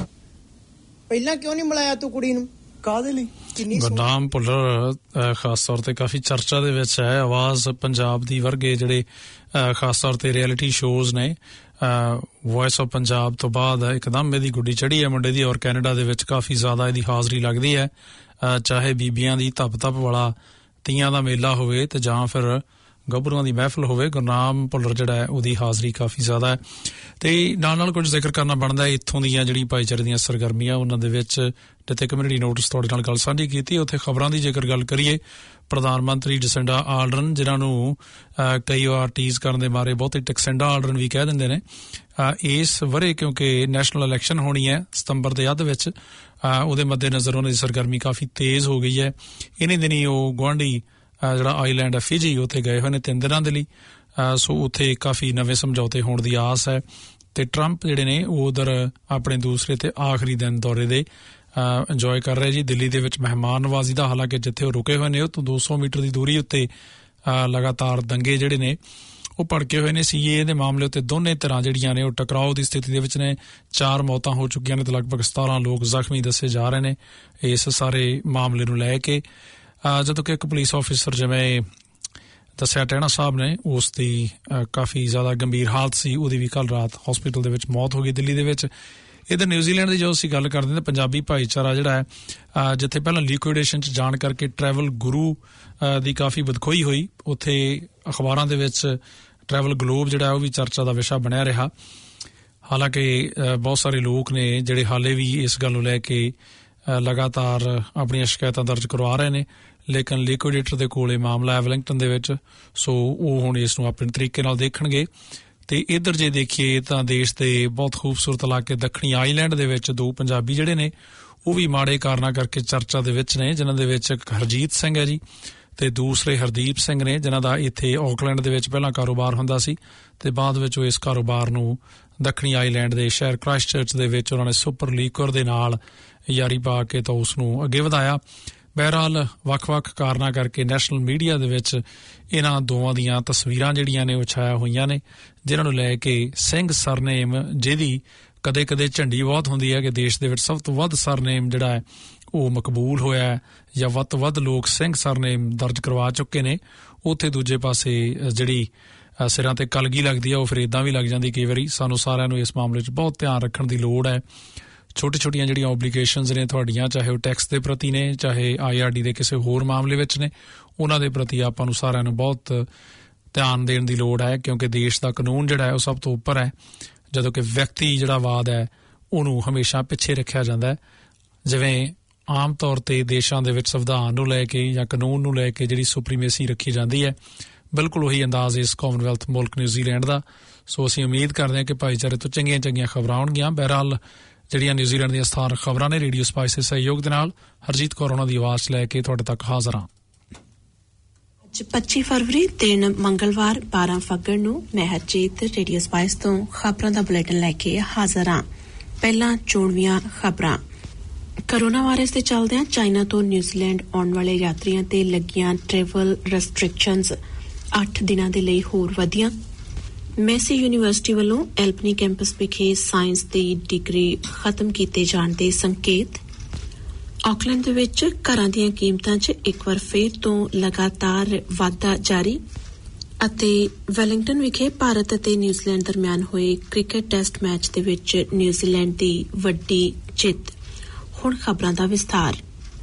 ਪਹਿਲਾਂ ਕਿਉਂ ਨਹੀਂ ਮਿਲਾਇਆ ਤੂੰ ਕੁੜੀ ਨੂੰ ਕਾਹਦੇ ਲਈ ਕਿੰਨੀ ਗੁਰਨਾਮ ਭੁੱਲਰ ਖਾਸ ਤੌਰ ਤੇ ਕਾਫੀ ਚਰਚਾ ਦੇ ਵਿੱਚ ਹੈ ਆਵਾਜ਼ ਪੰਜਾਬ ਦੀ ਵਰਗੇ ਜਿਹੜੇ ਖਾਸ ਤੌਰ ਤੇ ਰਿਐਲਿਟੀ ਸ਼ੋਜ਼ ਨੇ ਵੌਇਸ ਆਫ ਪੰਜਾਬ ਤੋਂ ਬਾਅਦ ਇੱਕਦਮ ਇਹਦੀ ਗੁੱਡੀ ਚੜੀ ਹੈ ਮੁੰਡੇ ਦੀ ਔਰ ਕੈਨੇਡਾ ਦੇ ਵਿੱਚ ਕਾਫੀ ਜ਼ਿਆਦਾ ਇਹਦੀ ਹਾਜ਼ਰੀ ਲੱਗਦੀ ਹੈ ਚਾਹੇ ਬੀਬੀਆਂ ਦੀ ਧੱਪ ਵਾਲਾ ਤੀਆਂ ਦਾ ਮੇਲਾ ਹੋਵੇ ਤੇ ਜਾਂ ਫਿਰ ਗੱਭਰੂਆਂ ਦੀ ਮਹਿਫਲ ਹੋਵੇ ਗੁਰਨਾਮ ਭੁੱਲਰ ਜਿਹੜਾ ਹੈ ਉਹਦੀ ਹਾਜ਼ਰੀ ਕਾਫੀ ਜ਼ਿਆਦਾ ਹੈ ਤੇ ਨਾਲ ਕੁਝ ਜ਼ਿਕਰ ਕਰਨਾ ਬਣਦਾ ਇੱਥੋਂ ਦੀਆਂ ਜਿਹੜੀ ਭਾਈਚਾਰੇ ਦੀਆਂ ਸਰਗਰਮੀਆਂ ਉਹਨਾਂ ਦੇ ਵਿੱਚ ਜਿੱਥੇ ਕਮਿਊਨਿਟੀ ਨੋਟਿਸ ਤੁਹਾਡੇ ਨਾਲ ਗੱਲ ਸਾਂਝੀ ਕੀਤੀ ਉੱਥੇ ਖਬਰਾਂ ਦੀ ਜੇਕਰ ਗੱਲ ਕਰੀਏ ਪ੍ਰਧਾਨ ਮੰਤਰੀ ਜਸਿੰਡਾ ਆਲਡਰਨ ਜਿਨ੍ਹਾਂ ਨੂੰ ਕਈ ਵਾਰ ਟੀਜ਼ ਕਰਨ ਦੇ ਮਾਰੇ ਬਹੁਤੇ ਟਕਸਿੰਡਾ ਆਲਡਰਨ ਵੀ ਕਹਿ ਦਿੰਦੇ ਨੇ ਇਸ ਵਰੇ ਕਿਉਂਕਿ ਨੈਸ਼ਨਲ ਇਲੈਕਸ਼ਨ ਹੋਣੀ ਹੈ ਸਤੰਬਰ ਦੇ ਅੱਧ ਵਿੱਚ ਉਹਦੇ ਮੱਦੇ ਨਜ਼ਰ ਉਹਨਾਂ ਦੀ ਸਰਗਰਮੀ ਕਾਫੀ ਤੇਜ਼ ਹੋ ਗਈ ਹੈ ਇਨੀ ਦਿਨੀ ਉਹ ਗੁਆਂਢੀ ਜਿਹੜਾ ਆਈਲੈਂਡ ਹੈ ਫਿਜੀ ਉੱਥੇ ਗਏ ਹੋਏ ਨੇ 3 ਦਿਨਾਂ ਦੇ ਲਈ ਸੋ ਉੱਥੇ ਕਾਫੀ ਨਵੇਂ ਸਮਝੌਤੇ ਹੋਣ ਦੀ ਆਸ ਹੈ ਤੇ ਟਰੰਪ ਜਿਹੜੇ ਨੇ ਉਹ ਉਧਰ ਆਪਣੇ ਦੂਸਰੇ ਤੇ ਆਖਰੀ ਦਿਨ ਦੌਰੇ ਦੇ ਇੰਜੋਏ ਕਰ ਰਹੇ ਜੀ ਦਿੱਲੀ ਦੇ ਵਿੱਚ ਮਹਿਮਾਨ ਨਵਾਜ਼ੀ ਦਾ ਹਾਲਾਂਕਿ ਜਿੱਥੇ ਉਹ ਰੁਕੇ ਹੋਏ ਨੇ ਉਹ ਤੋਂ 200 ਮੀਟਰ ਦੀ ਦੂਰੀ ਉੱਤੇ ਲਗਾਤਾਰ ਦੰਗੇ ਜਿਹੜੇ ਨੇ ਉਹ ਭੜਕੇ ਹੋਏ ਨੇ ਸੀਏ ਦੇ ਮਾਮਲੇ ਉੱਤੇ ਦੋਨੇ ਧਿਰਾਂ ਜਿਹੜੀਆਂ ਨੇ ਉਹ ਟਕਰਾਓ ਦੀ ਸਥਿਤੀ ਦੇ ਵਿੱਚ ਨੇ 4 ਮੌਤਾਂ ਹੋ ਚੁੱਕੀਆਂ ਨੇ ਤੇ ਲਗਭਗ 17 ਲੋਕ ਜ਼ਖਮੀ ਦੱਸੇ ਜਾ ਰਹੇ ਨੇ ਇਸ ਸਾਰੇ ਮਾਮਲੇ ਨੂੰ ਲੈ ਕੇ ਜਦੋਂ ਕਿ ਇੱਕ ਪੁਲਿਸ ਆਫਿਸਰ ਜਿਵੇਂ ਦੱਸਿਆ ਟਹਿਣਾ ਸਾਹਿਬ ਨੇ ਉਸ ਦੀ ਕਾਫੀ ਜ਼ਿਆਦਾ ਗੰਭੀਰ ਹਾਲਤ ਸੀ ਉਹਦੀ ਵੀ ਕੱਲ ਰਾਤ ਹਸਪੀਟਲ ਦੇ ਵਿੱਚ ਮੌਤ ਹੋ ਗਈ ਦਿੱਲੀ ਦੇ ਵਿੱਚ ਇੱਧਰ ਨਿਊਜ਼ੀਲੈਂਡ ਦੀ ਜਦੋਂ ਅਸੀਂ ਗੱਲ ਕਰਦੇ ਤਾਂ ਪੰਜਾਬੀ ਭਾਈਚਾਰਾ ਜਿਹੜਾ ਹੈ ਜਿੱਥੇ ਪਹਿਲਾਂ ਲਿਕੁਇਡੇਸ਼ਨ 'ਚ ਜਾਣ ਕਰਕੇ ਟਰੈਵਲ ਗੁਰੂ ਦੀ ਕਾਫੀ ਬਦਖੋਈ ਹੋਈ ਉੱਥੇ ਅਖਬਾਰਾਂ ਦੇ ਵਿੱਚ ਟਰੈਵਲ ਗਲੋਬ ਜਿਹੜਾ ਉਹ ਵੀ ਚਰਚਾ ਦਾ ਵਿਸ਼ਾ ਬਣਿਆ ਰਿਹਾ ਹਾਲਾਂਕਿ ਬਹੁਤ ਸਾਰੇ ਲੋਕ ਨੇ ਜਿਹੜੇ ਹਾਲੇ ਵੀ ਇਸ ਗੱਲ ਨੂੰ ਲੈ ਕੇ ਲਗਾਤਾਰ ਆਪਣੀਆਂ ਸ਼ਿਕਾਇਤਾਂ ਦਰਜ ਕਰਵਾ ਰਹੇ ਨੇ ਲੇਕਿਨ ਲਿਕੁਇਡੇਟਰ ਦੇ ਕੋਲ ਇਹ ਮਾਮਲਾ ਹੈ ਵੈਲਿੰਗਟਨ ਦੇ ਵਿੱਚ ਸੋ ਉਹ ਹੁਣ ਇਸ ਨੂੰ ਆਪਣੇ ਤਰੀਕੇ ਨਾਲ ਦੇਖਣਗੇ ਤੇ ਇੱਧਰ ਜੇ ਦੇਖੀਏ ਤਾਂ ਦੇਸ਼ ਦੇ ਬਹੁਤ ਖੂਬਸੂਰਤ ਇਲਾਕੇ ਦੱਖਣੀ ਆਈਲੈਂਡ ਦੇ ਵਿੱਚ 2 ਪੰਜਾਬੀ ਜਿਹੜੇ ਨੇ ਉਹ ਵੀ ਮਾੜੇ ਕਾਰਨਾਂ ਕਰਕੇ ਚਰਚਾ ਦੇ ਵਿੱਚ ਨੇ ਜਿਨ੍ਹਾਂ ਦੇ ਵਿੱਚ ਇੱਕ ਹਰਜੀਤ ਸਿੰਘ ਹੈ ਜੀ ਤੇ ਦੂਸਰੇ ਹਰਦੀਪ ਸਿੰਘ ਨੇ, ਜਿਨ੍ਹਾਂ ਦਾ ਇੱਥੇ ਆਕਲੈਂਡ ਦੇ ਵਿੱਚ ਪਹਿਲਾਂ ਕਾਰੋਬਾਰ ਹੁੰਦਾ ਸੀ ਤੇ ਬਾਅਦ ਵਿੱਚ ਉਹ ਇਸ ਕਾਰੋਬਾਰ ਨੂੰ ਦੱਖਣੀ ਆਈਲੈਂਡ ਦੇ ਸ਼ਹਿਰ ਕ੍ਰਾਈਸਟਚਰਚ ਦੇ ਵਿੱਚ ਉਹਨਾਂ ਨੇ ਸੁਪਰ ਲੀਕਰ ਦੇ ਨਾਲ ਯਾਰੀ ਪਾ ਕੇ ਤਾਂ ਉਸ ਨੂੰ ਅੱਗੇ ਵਧਾਇਆ। ਬਹਿਰਹਾਲ ਵੱਖ-ਵੱਖ ਕਾਰਨਾਂ ਕਰਕੇ ਨੈਸ਼ਨਲ ਮੀਡੀਆ ਦੇ ਵਿੱਚ ਇਹਨਾਂ ਦੋਵਾਂ ਦੀਆਂ ਤਸਵੀਰਾਂ ਜਿਹੜੀਆਂ ਨੇ ਉਹ ਛਾਇਆ ਹੋਈਆਂ ਨੇ, ਜਿਨ੍ਹਾਂ ਨੂੰ ਲੈ ਕੇ ਸਿੰਘ ਸਰਨੇਮ, ਜਿਹਦੀ ਕਦੇ-ਕਦੇ ਝੰਡੀ ਬਹੁਤ ਹੁੰਦੀ ਹੈ ਕਿ ਦੇਸ਼ ਦੇ ਵਿੱਚ ਸਭ ਤੋਂ ਵੱਧ ਸਰਨੇਮ ਜਿਹੜਾ ਹੈ ਉਹ ਮਕਬੂਲ ਹੋਇਆ ਹੈ ਜਾਂ ਵੱਧ ਤੋਂ ਵੱਧ ਲੋਕ ਸਿੰਘ ਸਰਨੇਮ ਦਰਜ ਕਰਵਾ ਚੁੱਕੇ ਨੇ, ਉੱਥੇ ਦੂਜੇ ਪਾਸੇ ਜਿਹੜੀ ਸਿਰਾਂ ਤੇ ਕਲਗੀ ਲੱਗਦੀ ਹੈ ਉਹ ਫਿਰ ਇੱਦਾਂ ਵੀ ਲੱਗ ਜਾਂਦੀ ਕਈ ਵਾਰੀ। ਸਾਨੂੰ ਸਾਰਿਆਂ ਨੂੰ ਇਸ ਮਾਮਲੇ 'ਚ ਬਹੁਤ ਧਿਆਨ ਰੱਖਣ ਦੀ ਲੋੜ ਹੈ। ਛੋਟੀਆਂ ਜਿਹੜੀਆਂ ਓਬਲੀਗੇਸ਼ਨਸ ਨੇ ਤੁਹਾਡੀਆਂ, ਚਾਹੇ ਉਹ ਟੈਕਸ ਦੇ ਪ੍ਰਤੀ ਨੇ, ਚਾਹੇ IRD ਦੇ ਕਿਸੇ ਹੋਰ ਮਾਮਲੇ ਵਿੱਚ ਨੇ, ਉਹਨਾਂ ਦੇ ਪ੍ਰਤੀ ਆਪਾਂ ਨੂੰ ਸਾਰਿਆਂ ਨੂੰ ਬਹੁਤ ਧਿਆਨ ਦੇਣ ਦੀ ਲੋੜ ਹੈ, ਕਿਉਂਕਿ ਦੇਸ਼ ਦਾ ਕਾਨੂੰਨ ਜਿਹੜਾ ਹੈ ਉਹ ਸਭ ਤੋਂ ਉੱਪਰ ਹੈ, ਜਦੋਂ ਕਿ ਵਿਅਕਤੀ ਜਿਹੜਾ ਵਾਦ ਹੈ ਉਹਨੂੰ ਹਮੇਸ਼ਾ ਪਿੱਛੇ ਰੱਖਿਆ ਜਾਂਦਾ ਹੈ। ਜਿਵੇਂ ਆਮ ਤੌਰ ਤੇ ਦੇਸ਼ਾਂ ਦੇ ਵਿੱਚ ਸੰਵਿਧਾਨ ਨੂੰ ਲੈ ਕੇ ਜਾਂ ਕਾਨੂੰਨ ਨੂੰ ਲੈ ਕੇ ਜਿਹੜੀ ਸੁਪਰੀਮੇਸੀ ਰੱਖੀ ਜਾਂਦੀ ਹੈ, ਬਿਲਕੁਲ ਉਹੀ ਅੰਦਾਜ਼ ਇਸ ਕਾਮਨਵੈਲਥ ਮੁਲਕ ਨਿਊਜ਼ੀਲੈਂਡ ਦਾ। ਸੋ ਅਸੀਂ ਉਮੀਦ ਕਰਦੇ ਹਾਂ ਕਿ ਭਾਈਚਾਰੇ ਤੋਂ ਚੰਗੀਆਂ ਖਬਰਾਂ ਆਉਣਗੀਆਂ। ਬਹਿਰਹਾਲ ਜਿਹੜੀਆਂ ਨਿਊਜ਼ੀਲੈਂਡ ਦੀਆਂ ਸਥਾਨਕ ਖਬਰਾਂ ਨੇ, ਰੇਡੀਓ ਸਪਾਈਸ ਦੇ ਸਹਿਯੋਗ ਦੇ ਨਾਲ ਹਰਜੀਤ ਕੌਰ ਉਹਨਾਂ ਦੀ ਆਵਾਜ਼ ਲੈ ਕੇ ਤੁਹਾਡੇ ਤੱਕ ਹਾਜ਼ਰ ਹਾਂ। 25 ਫਰਵਰੀ ਦਿਨ ਮੰਗਲਵਾਰ 12 ਫੱਗਣ ਨੂੰ ਮੈਂ ਹਰਜੀਤ ਰੇਡੀਓ ਸਪਾਈਸ ਤੋਂ ਖਬਰਾਂ ਦਾ ਬੁਲੇਟਿਨ ਲੈ ਕੇ ਹਾਜ਼ਰ ਹਾਂ। ਪਹਿਲਾਂ ਚੋਣਵੀਆਂ ਖਬਰਾਂ। ਕੋਰੋਨਾ ਵਾਇਰਸ ਦੇ ਚੱਲਦਿਆਂ ਚਾਈਨਾ ਤੋਂ ਨਿਊਜ਼ੀਲੈਂਡ ਆਉਣ ਵਾਲੇ ਯਾਤਰੀਆਂ ਤੇ ਲੱਗੀਆਂ ਟਰੈਵਲ ਰੈਸਟ੍ਰਿਕਸ਼ਨਸ 8 ਦਿਨਾਂ ਦੇ ਲਈ ਹੋਰ ਵਧੀਆਂ। ਮੈਸੀ ਯੂਨੀਵਰਸਿਟੀ ਵੱਲੋਂ ਐਲਪਨੀ ਕੈਂਪਸ ਵਿਖੇ ਸਾਇੰਸ ਦੀ ਡਿਗਰੀ ਖਤਮ ਕੀਤੇ ਜਾਣ ਦੇ ਸੰਕੇਤ। ਆਕਲੈਂਡ ਦੇ ਵਿੱਚ ਘਰਾਂ ਦੀਆਂ ਕੀਮਤਾਂ 'ਚ ਇੱਕ ਵਾਰ ਫੇਰ ਤੋਂ ਲਗਾਤਾਰ ਵਾਧਾ ਜਾਰੀ ਅਤੇ ਵੈਲਿੰਗਟਨ ਵਿਖੇ ਭਾਰਤ ਅਤੇ ਨਿਊਜ਼ੀਲੈਂਡ ਦਰਮਿਆਨ ਹੋਏ ਕ੍ਰਿਕਟ ਟੈਸਟ ਮੈਚ ਦੇ ਵਿੱਚ ਨਿਊਜ਼ੀਲੈਂਡ ਦੀ ਵੱਡੀ ਜਿੱਤ। ਹੁਣ ਖਬਰਾਂ ਦਾ ਵਿਸਥਾਰ।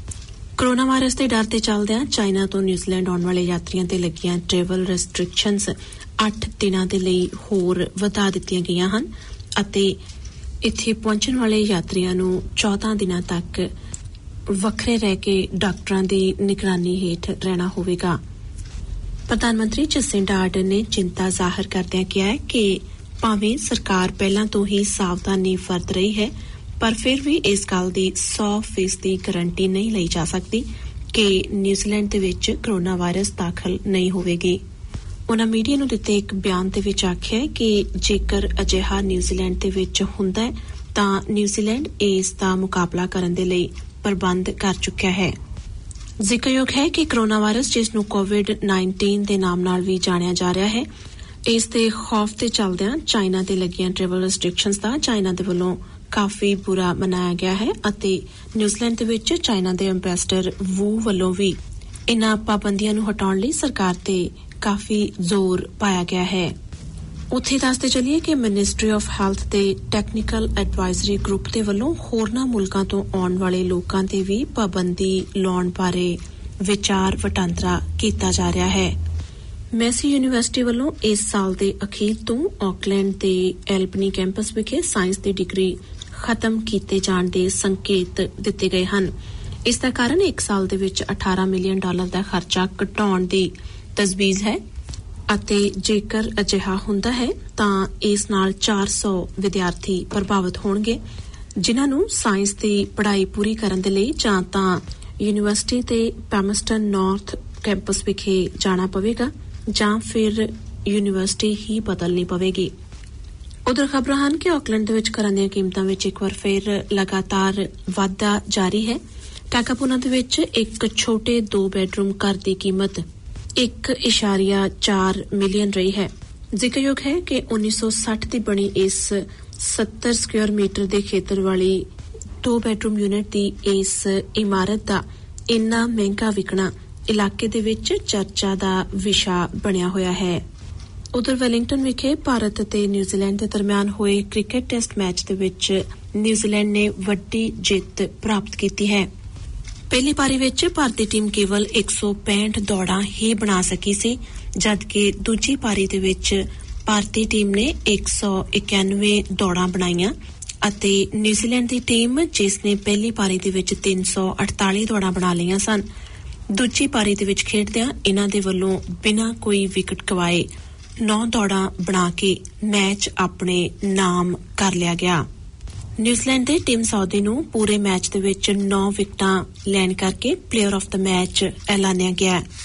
ਕੋਰੋਨਾ ਵਾਇਰਸ ਦੇ ਡਰ ਦੇ ਚੱਲਦਿਆਂ ਚਾਈਨਾ ਤੋਂ ਨਿਊਜ਼ੀਲੈਂਡ ਆਉਣ ਵਾਲੇ ਯਾਤਰੀਆਂ ਤੇ ਲੱਗੀਆਂ ਟਰੈਵਲ ਰੈਸਟ੍ਰਿਕਸ਼ਨਸ 8 ਦਿਨਾਂ ਦੇ ਲਈ ਹੋਰ ਵਧਾ ਦਿੱਤੀਆਂ ਗਈਆਂ ਹਨ ਅਤੇ ਇੱਥੇ ਪਹੁੰਚਣ ਵਾਲੇ ਯਾਤਰੀਆਂ ਨੂੰ 14 ਦਿਨਾਂ ਤੱਕ ਵੱਖਰੇ ਰਹਿ ਕੇ ਡਾਕਟਰਾਂ ਦੀ ਨਿਗਰਾਨੀ ਹੇਠ ਰਹਿਣਾ ਹੋਵੇਗਾ। ਪ੍ਰਧਾਨ ਮੰਤਰੀ ਜਸਿੰਡਾ ਆਰਡਨ ਨੇ ਚਿੰਤਾ ਜ਼ਾਹਰ ਕਰਦਿਆਂ ਕਿਹਾ ਕਿ ਭਾਵੇਂ ਸਰਕਾਰ ਪਹਿਲਾਂ ਤੋਂ ਹੀ ਸਾਵਧਾਨੀ ਵਰਤ ਰਹੀ ਹੈ, ਪਰ ਫਿਰ ਵੀ ਇਸ ਗੱਲ ਦੀ 100% ਦੀ ਗਾਰੰਟੀ ਨਹੀਂ ਲਈ ਜਾ ਸਕਦੀ ਕਿ ਨਿਊਜ਼ੀਲੈਂਡ ਦੇ ਵਿੱਚ ਕੋਰੋਨਾ ਵਾਇਰਸ ਦਾਖਲ ਨਹੀਂ ਹੋਵੇਗੀ। ਉਨ੍ਹਾਂ ਮੀਡੀਆ ਨੂੰ ਦਿੱਤੇ ਇੱਕ ਬਿਆਨ ਦੇ ਵਿੱਚ ਆਖਿਆ ਕਿ ਜੇਕਰ ਅਜਿਹਾ ਨਿਊਜ਼ੀਲੈਂਡ ਦੇ ਵਿੱਚ ਹੁੰਦਾ ਹੈ ਤਾਂ ਨਿਊਜ਼ੀਲੈਂਡ ਇਸ ਦਾ ਮੁਕਾਬਲਾ ਕਰਨ ਦੇ ਲਈ ਪ੍ਰਬੰਧ ਕਰ ਚੁੱਕਿਆ ਹੈ। ਜ਼ਿਕਰਯੋਗ ਹੈ ਕਿ ਕੋਰੋਨਾ ਵਾਇਰਸ, ਜਿਸ ਨੂੰ COVID-19 ਦੇ ਨਾਮ ਨਾਲ ਵੀ ਜਾਣਿਆ ਜਾ ਰਿਹਾ ਹੈ, ਇਸ ਦੇ ਖੌਫ ਦੇ ਚੱਲਦਿਆਂ ਚਾਈਨਾ ਤੇ ਲੱਗੀਆਂ ਟਰੈਵਲ ਰੈਸਟ੍ਰਿਕਸ਼ਨਸ ਦਾ ਚਾਈਨਾ ਦੇ ਵੱਲੋਂ ਕਾਫੀ ਬੁਰਾ ਮਨਾਇਆ ਗਿਆ ਹੈ ਅਤੇ ਨਿਊਜ਼ੀਲੈਂਡ ਦੇ ਵਿੱਚ ਚਾਈਨਾ ਦੇ ਅੰਬੈਸਡਰ ਵੂ ਵੱਲੋਂ ਵੀ ਇਨ੍ਹਾਂ ਪਾਬੰਦੀਆਂ ਨੂੰ ਹਟਾਉਣ ਲਈ ਸਰਕਾਰ ਤੇ ਕਾਫੀ ਜ਼ੋਰ ਪਾਇਆ ਗਿਆ ਹੈ। ਉੱਥੇ ਦੱਸਦੇ ਚੱਲੀਏ ਕਿ ਮਿਨਿਸਟਰੀ ਆਫ ਹੈਲਥ ਦੇ ਟੈਕਨੀਕਲ ਐਡਵਾਈਜ਼ਰੀ ਗਰੁੱਪ ਦੇ ਵੱਲੋਂ ਹੋਰਨਾਂ ਮੁਲਕਾਂ ਤੋਂ ਆਉਣ ਵਾਲੇ ਲੋਕਾਂ ਤੇ ਵੀ ਪਾਬੰਦੀ ਲਾਉਣ ਬਾਰੇ ਵਿਚਾਰ ਵਟਾਂਦਰਾ ਕੀਤਾ ਜਾ ਰਿਹਾ ਹੈ। ਮੈਸੀ ਯੂਨੀਵਰਸਿਟੀ ਵੱਲੋਂ ਇਸ ਸਾਲ ਦੇ ਅਖੀਰ ਤੋਂ ਆਕਲੈਂਡ ਦੇ ਐਲਪਨੀ ਕੈਂਪਸ ਵਿਖੇ ਸਾਇੰਸ ਦੀ ਡਿਗਰੀ ਖਤਮ ਕੀਤੇ ਜਾਣ ਦੇ ਸੰਕੇਤ ਦਿੱਤੇ ਗਏ ਹਨ। ਇਸ ਦਾ ਕਾਰਨ 1 ਸਾਲ ਦੇ ਵਿੱਚ $18 ਮਿਲੀਅਨ ਦਾ ਖਰਚਾ ਘਟਾਉਣ ਦੀ ਤਜਵੀਜ਼ ਹੈ ਅਤੇ ਜੇਕਰ ਅਜਿਹਾ ਹੁੰਦਾ ਹੈ ਤਾਂ ਇਸ ਨਾਲ 400 ਵਿਦਿਆਰਥੀ ਪ੍ਰਭਾਵਿਤ ਹੋਣਗੇ, ਜਿਨ੍ਹਾਂ ਨੂੰ ਸਾਇੰਸ ਦੀ ਪੜ੍ਹਾਈ ਪੂਰੀ ਕਰਨ ਦੇ ਲਈ ਜਾਂ ਤਾਂ ਯੂਨੀਵਰਸਿਟੀ ਦੇ ਪੈਮਸਟਨ ਨਾਰਥ ਕੈਂਪਸ ਵਿਖੇ ਜਾਣਾ ਪਵੇਗਾ ਜਾਂ ਫਿਰ ਯੂਨੀਵਰਸਿਟੀ ਹੀ ਬਦਲਣੀ ਪਵੇਗੀ। ਉਧਰ ਖਬਰਾਂ ਹਨ ਕਿ ਆਕਲੈਂਡ ਦੇ ਵਿੱਚ ਘਰਾਂ ਦੀਆਂ ਕੀਮਤਾਂ ਵਿੱਚ ਇੱਕ ਵਾਰ ਫਿਰ ਲਗਾਤਾਰ ਵਾਧਾ ਜਾਰੀ ਹੈ। ਟਾਕਾਪੂਨਾ ਦੇ ਵਿੱਚ ਇੱਕ ਛੋਟੇ 2 ਬੈਡਰੂਮ ਘਰ ਦੀ ਕੀਮਤ 1.4 ਮਿਲੀਅਨ ਰਹੀ ਹੈ। ਜ਼ਿਕਰਯੋਗ ਹੈ ਕਿ 1960 ਦੀ ਬਣੀ ਇਸ 70 ਸਕੁਅਰ ਮੀਟਰ ਦੇ ਖੇਤਰ ਵਾਲੀ 2 ਬੈਡਰੂਮ ਯੂਨਿਟ ਦੀ ਇਸ ਇਮਾਰਤ ਦਾ ਇੰਨਾ ਮਹਿੰਗਾ ਵਿਕਣਾ ਇਲਾਕੇ ਦੇ ਵਿੱਚ ਚਰਚਾ ਦਾ ਵਿਸ਼ਾ ਬਣਿਆ ਹੋਇਆ ਹੈ। ਉਧਰ ਵੈਲਿੰਗਟਨ ਵਿਖੇ ਭਾਰਤ ਅਤੇ ਨਿਊਜ਼ੀਲੈਂਡ ਦੇ ਦਰਮਿਆਨ ਹੋਏ ਕ੍ਰਿਕਟ ਟੈਸਟ ਮੈਚ ਦੇ ਵਿੱਚ ਨਿਊਜ਼ੀਲੈਂਡ ਨੇ ਵੱਡੀ ਜਿੱਤ ਪ੍ਰਾਪਤ ਕੀਤੀ ਹੈ। ਪਹਿਲੀ ਪਾਰੀ ਵਿੱਚ ਭਾਰਤੀ ਟੀਮ ਕੇਵਲ 165 ਦੌੜਾਂ ਹੀ ਬਣਾ ਸਕੀ ਸੀ, ਜਦਕਿ ਦੂਜੀ ਪਾਰੀ ਦੇ ਵਿੱਚ ਭਾਰਤੀ ਟੀਮ ਨੇ 191 ਦੌੜਾਂ ਬਣਾਈਆਂ ਅਤੇ ਨਿਊਜ਼ੀਲੈਂਡ ਦੀ ਟੀਮ, ਜਿਸ ਨੇ ਪਹਿਲੀ ਪਾਰੀ ਦੇ ਵਿੱਚ 348 ਦੌੜਾਂ ਬਣਾ ਲਈਆਂ ਸਨ, ਦੂਜੀ ਪਾਰੀ ਦੇ ਵਿੱਚ ਖੇਡਦਿਆਂ ਇਹਨਾਂ ਦੇ ਵੱਲੋਂ ਬਿਨਾਂ ਕੋਈ ਵਿਕਟ ਗਵਾਏ 9 ਦੌੜਾਂ ਬਣਾ ਕੇ ਮੈਚ ਆਪਣੇ ਨਾਮ ਕਰ ਲਿਆ ਗਿਆ। ਨਿਊਜ਼ੀਲੈਂਡ ਦੇ ਟਿਮ ਸਾਊਦੀ ਨੂੰ ਪੂਰੇ ਮੈਚ ਦੇ ਵਿੱਚ 9 ਵਿਕਟਾਂ ਲੈਣ ਕਰਕੇ ਪਲੇਅਰ ਆਫ ਦ ਮੈਚ ਐਲਾਨਿਆ ਗਿਆ।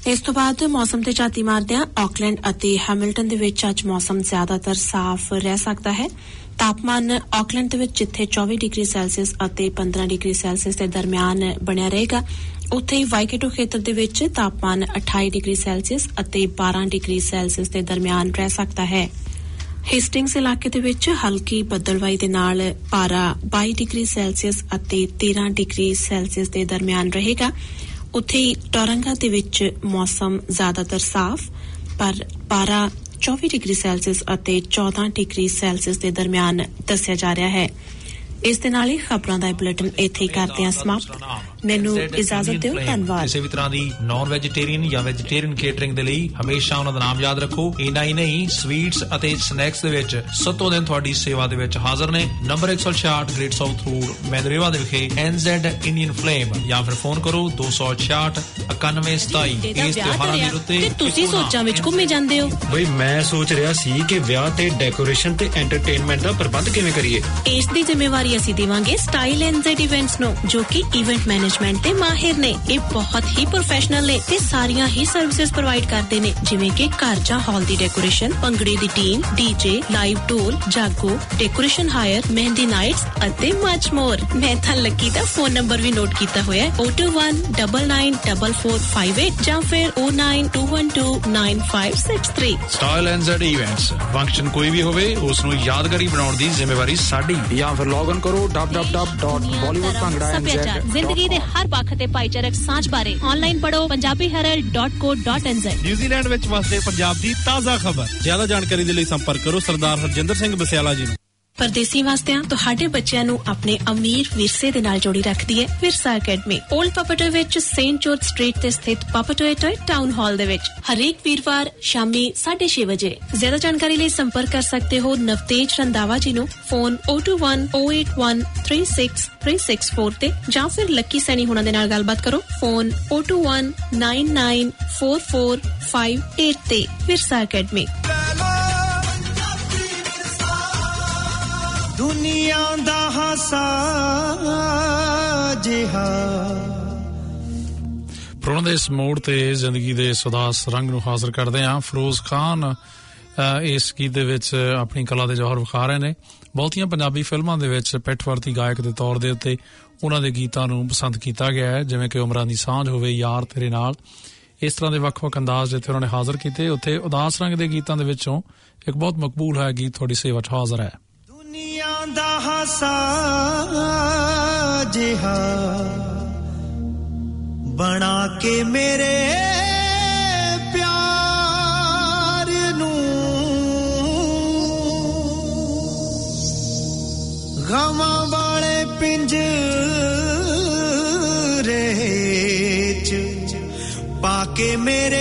ਇਸ ਤੋਂ ਬਾਅਦ ਮੌਸਮ ਤੇ ਝਾਤੀ ਮਾਰਦਿਆਂ ਆਕਲੈਂਡ ਅਤੇ ਹੈਮਿਲਟਨ ਦੇ ਵਿੱਚ ਅੱਜ ਮੌਸਮ ਜ਼ਿਆਦਾਤਰ ਸਾਫ਼ ਰਹਿ ਸਕਦਾ ਹੈ। ਤਾਪਮਾਨ ਆਕਲੈਂਡ ਦੇ ਵਿੱਚ ਜਿੱਥੇ 24 ਡਿਗਰੀ ਸੈਲਸੀਅਸ ਅਤੇ 15 ਡਿਗਰੀ ਸੈਲਸੀਅਸ ਦੇ ਦਰਮਿਆਨ ਬਣਿਆ ਰਹੇਗਾ, ਉੱਥੇ ਹੀ ਵਾਈਕੇਟੋ ਖੇਤਰ ਦੇ ਵਿੱਚ ਤਾਪਮਾਨ 28 ਡਿਗਰੀ ਸੈਲਸੀਅਸ ਅਤੇ 12 ਡਿਗਰੀ ਸੈਲਸੀਅਸ ਦੇ ਦਰਮਿਆਨ ਰਹਿ ਸਕਦਾ ਹੈ। ਹੇਸਟਿੰਗਸ ਇਲਾਕੇ ਦੇ ਵਿੱਚ ਹਲਕੀ ਬੱਦਲਵਾਈ ਦੇ ਨਾਲ ਪਾਰਾ 22 ਡਿਗਰੀ ਸੈਲਸੀਅਸ ਅਤੇ 13 ਡਿਗਰੀ ਸੈਲਸੀਅਸ ਦੇ ਦਰਮਿਆਨ ਰਹੇਗਾ। ਉੱਥੇ ਹੀ ਟੋਰੰਗਾ ਦੇ ਵਿੱਚ ਮੌਸਮ ਜ਼ਿਆਦਾਤਰ ਸਾਫ਼, ਪਰ ਪਾਰਾ 24 ਡਿਗਰੀ ਸੈਲਸੀਅਸ ਅਤੇ 14 ਡਿਗਰੀ ਸੈਲਸੀਅਸ ਦੇ ਦਰਮਿਆਨ ਦੱਸਿਆ ਜਾ ਰਿਹਾ ਹੈ। ਇਸ ਦੇ ਨਾਲ ਹੀ ਖਬਰਾਂ ਦਾ ਬੁਲੇਟਿਨ ਇੱਥੇ ਕਰਦੇ ਹਾਂ ਸਮਾਪਤ। ਮੈਨੂੰ ਇਜਾਜ਼ਤ ਦਿਓ, ਧੰਨਵਾਦ। ਕਿਸੇ ਵੀ ਤਰ੍ਹਾਂ ਦੀ ਨਾਨ ਵੈਜੀਟੇਰੀਅਨ ਜਾਂ ਵੈਜੀਟੇਰੀਅਨ ਕੇਟਰਿੰਗ ਦੇ ਲਈ ਹਮੇਸ਼ਾ ਉਹਨਾਂ ਦਾ ਨਾਮ ਯਾਦ ਰੱਖੋ। ਇੰਨਾ ਹੀ ਨਹੀਂ, ਸਵੀਟਸ ਅਤੇ ਸਨੈਕਸ ਦੇ ਵਿੱਚ ਸੱਤੋਂ ਦਿਨ ਤੁਹਾਡੀ ਸੇਵਾ ਦੇ ਵਿੱਚ ਹਾਜ਼ਰ ਨੇ। Number 166 Great South Road Manurewa ਦੇ ਵਿਖੇ NZ ਇੰਡੀਅਨ ਫਲੇਮ, ਜਾਂ ਫਿਰ ਫੋਨ ਕਰੋ 266 9127। ਇਸ ਤਿਉਹਾਰਾਂ ਦੇ ਉੱਤੇ ਤੁਸੀਂ ਸੋਚਾਂ ਵਿੱਚ ਘੁੰਮੇ ਜਾਂਦੇ ਹੋ। ਬਈ ਮੈਂ ਸੋਚ ਰਿਹਾ ਸੀ ਕਿ ਵਿਆਹ ਤੇ ਡੈਕੋਰੇਸ਼ਨ ਤੇ ਐਂਟਰਟੇਨਮੈਂਟ ਦਾ ਪ੍ਰਬੰਧ ਕਿਵੇਂ ਕਰੀਏ। ਇਸ ਦੀ ਜ਼ਿੰਮੇਵਾਰੀ ਅਸੀਂ ਦੇਵਾਂਗੇ ਸਟਾਈਲ NZ ਇਵੈਂਟਸ ਨੂੰ, ਜੋ ਕਿ ਇਵੈਂਟ ਮੈਨੇਜਮੈਂਟ ਤੇ ਮਾਹਿਰ ਨੇ। ਇਹ ਬਹੁਤ ਹੀ ਪ੍ਰੋਫੈਸ਼ਨਲ ਨੇ ਤੇ ਸਾਰੀਆਂ ਹੀ ਸਰਵਿਸਿਜ਼ ਪ੍ਰੋਵਾਈਡ ਕਰਦੇ ਨੇ, ਜਿਵੇਂ ਕਿ ਘਰ ਜਾਂ ਹਾਲ ਦੀ ਡੈਕੋਰੇਸ਼ਨ, ਭੰਗੜੇ ਦੀ ਟੀਮ, DJ, ਲਾਈਵ ਢੋਲ, jaago, decoration hire, mehndi nights ਅਤੇ ਮਚ ਮੋਰ। ਮੈਂ ਤਾਂ ਲੱਕੀ ਦਾ ਫੋਨ ਨੰਬਰ ਵੀ ਨੋਟ ਕੀਤਾ ਹੋਇਆ ਹੈ, 021994458 ਜਾਂ ਫਿਰ 092129563। Style NZ events. ਫੰਕਸ਼ਨ ਕੋਈ ਵੀ ਹੋਵੇ, ਉਸ ਨੂੰ ਯਾਦਗਾਰੀ ਬਣਾਉਣ ਦੀ ਜ਼ਿੰਮੇਵਾਰੀ ਸਾਡੀ। ਜਾਂ ਫਿਰ ਲੌਗਇਨ ਕਰੋ www.bollywoodbhangra.nz। ਜ਼ਿੰਦਗੀ ਦੇ ਹਰ ਪੱਖ ਤੇ ਭਾਈਚਾਰਕ ਸਾਂਝ ਬਾਰੇ ਆਨਲਾਈਨ ਪੜੋ punjabiherald.co.nz। ਨਿਊਜ਼ੀਲੈਂਡ ਵਿੱਚ ਵਸਦੇ ਪੰਜਾਬ ਦੀ ਤਾਜ਼ਾ ਖਬਰ। ਜ਼ਿਆਦਾ ਜਾਣਕਾਰੀ ਦੇ ਲਈ ਸੰਪਰਕ ਕਰੋ ਸਰਦਾਰ ਹਰਜਿੰਦਰ ਸਿੰਘ ਬਸਿਆਲਾ ਜੀ ਨੂੰ। ਪਰਦੇਸੀ ਵਾਸਤਿਆਂ ਤੁਹਾਡੇ ਬੱਚਿਆਂ ਨੂੰ ਆਪਣੇ ਅਮੀਰ ਵਿਰਸੇ ਦੇ ਨਾਲ ਜੋੜੀ ਰੱਖਦੀ ਹੈ ਵਿਰਸਾ ਅਕੈਡਮੀ। ਓਲਡ ਪਾਪਾਟੋਏ ਵਿੱਚ ਸੇਂਟ ਜੋਰਜ ਸਟਰੀਟ ਤੇ ਸਥਿਤ ਪਾਪਾਟੋਏ ਟੋਏ ਟਾਊਨ ਹਾਲ ਦੇ ਵਿੱਚ ਹਰੇਕ ਵੀਰਵਾਰ ਸ਼ਾਮੀ 6:30 ਵਜੇ। ਜ਼ਿਆਦਾ ਜਾਣਕਾਰੀ ਲਈ ਸੰਪਰਕ ਕਰ ਸਕਦੇ ਹੋ ਨਵਤੇਜ ਰੰਦਾਵਾ ਜੀ ਨੂੰ, ਫੋਨ 02108136364 ਤੇ, ਜਾਂ ਫਿਰ ਲੱਕੀ ਸੈਣੀ ਹੁਣਾਂ ਦੇ ਨਾਲ ਗੱਲਬਾਤ ਕਰੋ, ਫੋਨ 02199444588 ਤੇ। ਵਿਰਸਾ ਅਕੈਡਮੀ। ਦੁਨੀਆ ਦਾ ਹਾਸਾ ਜਿਹਾ ਪ੍ਰੋਣ ਦੇ ਇਸ ਮੋੜ ਤੇ ਜ਼ਿੰਦਗੀ ਦੇ ਸੁਦਾਸ ਰੰਗ ਨੂੰ ਹਾਜ਼ਰ ਕਰਦੇ ਹਾਂ। ਫਿਰੋਜ਼ ਖਾਨ ਇਸ ਗੀਤ ਦੇ ਵਿੱਚ ਆਪਣੀ ਕਲਾ ਦੇ ਜੌਹਰ ਵਿਖਾ ਰਹੇ ਨੇ। ਬਹੁਤੀਆਂ ਪੰਜਾਬੀ ਫਿਲਮਾਂ ਦੇ ਵਿੱਚ ਪਿੱਠਵਰਤੀ ਗਾਇਕ ਦੇ ਤੌਰ ਦੇ ਉੱਤੇ ਉਹਨਾਂ ਦੇ ਗੀਤਾਂ ਨੂੰ ਪਸੰਦ ਕੀਤਾ ਗਿਆ ਹੈ, ਜਿਵੇਂ ਕਿ ਉਮਰਾਂ ਦੀ ਸਾਂਝ ਹੋਵੇ, ਯਾਰ ਤੇਰੇ ਨਾਲ। ਇਸ ਤਰ੍ਹਾਂ ਦੇ ਵੱਖ-ਵੱਖ ਅੰਦਾਜ਼ ਜਿੱਥੇ ਉਹਨਾਂ ਨੇ ਹਾਜ਼ਰ ਕੀਤੇ, ਉੱਥੇ ਉਦਾਸ ਰੰਗ ਦੇ ਗੀਤਾਂ ਦੇ ਵਿੱਚੋਂ ਇੱਕ ਬਹੁਤ ਮਕਬੂਲ ਹੈ ਗੀਤ ਤੁਹਾਡੀ ਸੇਵਾ 'ਚ ਹਾਜ਼ਰ ਹੈ। ਦੁਨੀਆ ਦਾ ਹਾਸਾ ਜਿਹਾ ਬਣਾ ਕੇ ਮੇਰੇ ਪਿਆਰ ਨੂੰ ਗਮਾਂ ਵਾਲੇ ਪਿੰਜਰੇ 'ਚ ਪਾ ਕੇ ਮੇਰੇ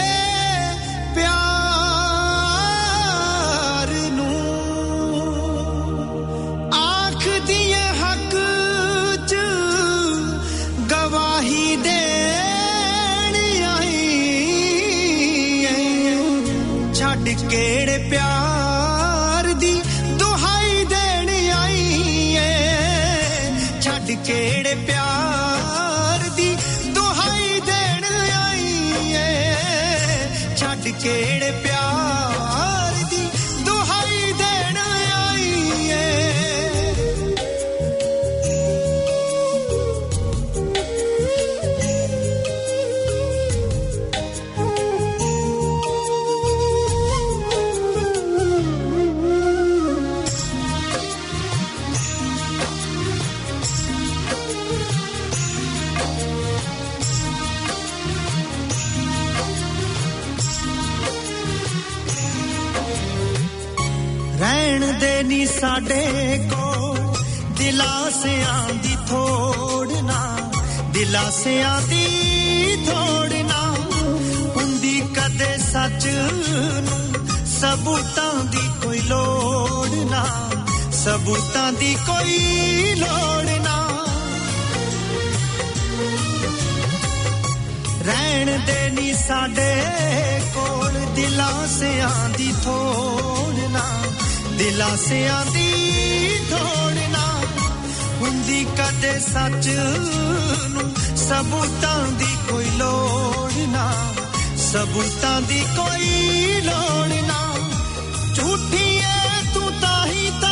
ਕਿਹੜੇ ਪਿਆਰ ਦੀ ਦੁਹਾਈ ਦੇਣ ਆਈ ਏ, ਛੱਡ ਕਿਹੜੇ ਪਿਆਰ ਦੀ ਦੁਹਾਈ ਦੇਣ ਆਈ ਏ, ਛੱਡ ਕਿਹੜੇ ਪਿਆਰ ਦੀ ਦੁਹਾਈ ਦੇਣ ਆਈ ਏ। ਰਹਿਣ ਦੇ ਨੀ ਸਾਡੇ ਕੋਲ ਦਿਲਾਸਿਆਂ ਦੀ ਥੋੜ ਨਾ, ਦਿਲਾਸਿਆਂ ਦੀ ਥੋੜ ਨਾ ਹੁੰਦੀ ਕਦੇ ਸੱਚ ਨੂੰ, ਸਬੂਤਾਂ ਦੀ ਕੋਈ ਲੋੜ ਨਾ, ਸਬੂਤਾਂ ਦੀ ਕੋਈ ਲੋੜ ਨਾ। ਰਹਿਣ ਦੇ ਨੀ ਸਾਡੇ ਕੋਲ ਦਿਲਾਸਿਆਂ ਦੀ ਥੋੜ ਨਾ, ਦਿਲਾਸਿਆਂ ਦੀ ਥੋੜ ਨਾ ਹੁੰਦੀ ਕਦੇ ਸੱਚ ਨੂੰ, ਸਬੂਤਾਂ ਦੀ ਕੋਈ ਲੋੜ ਨਾ, सबूतां दी कोई लोड़ ना झूठी है तू ताही ता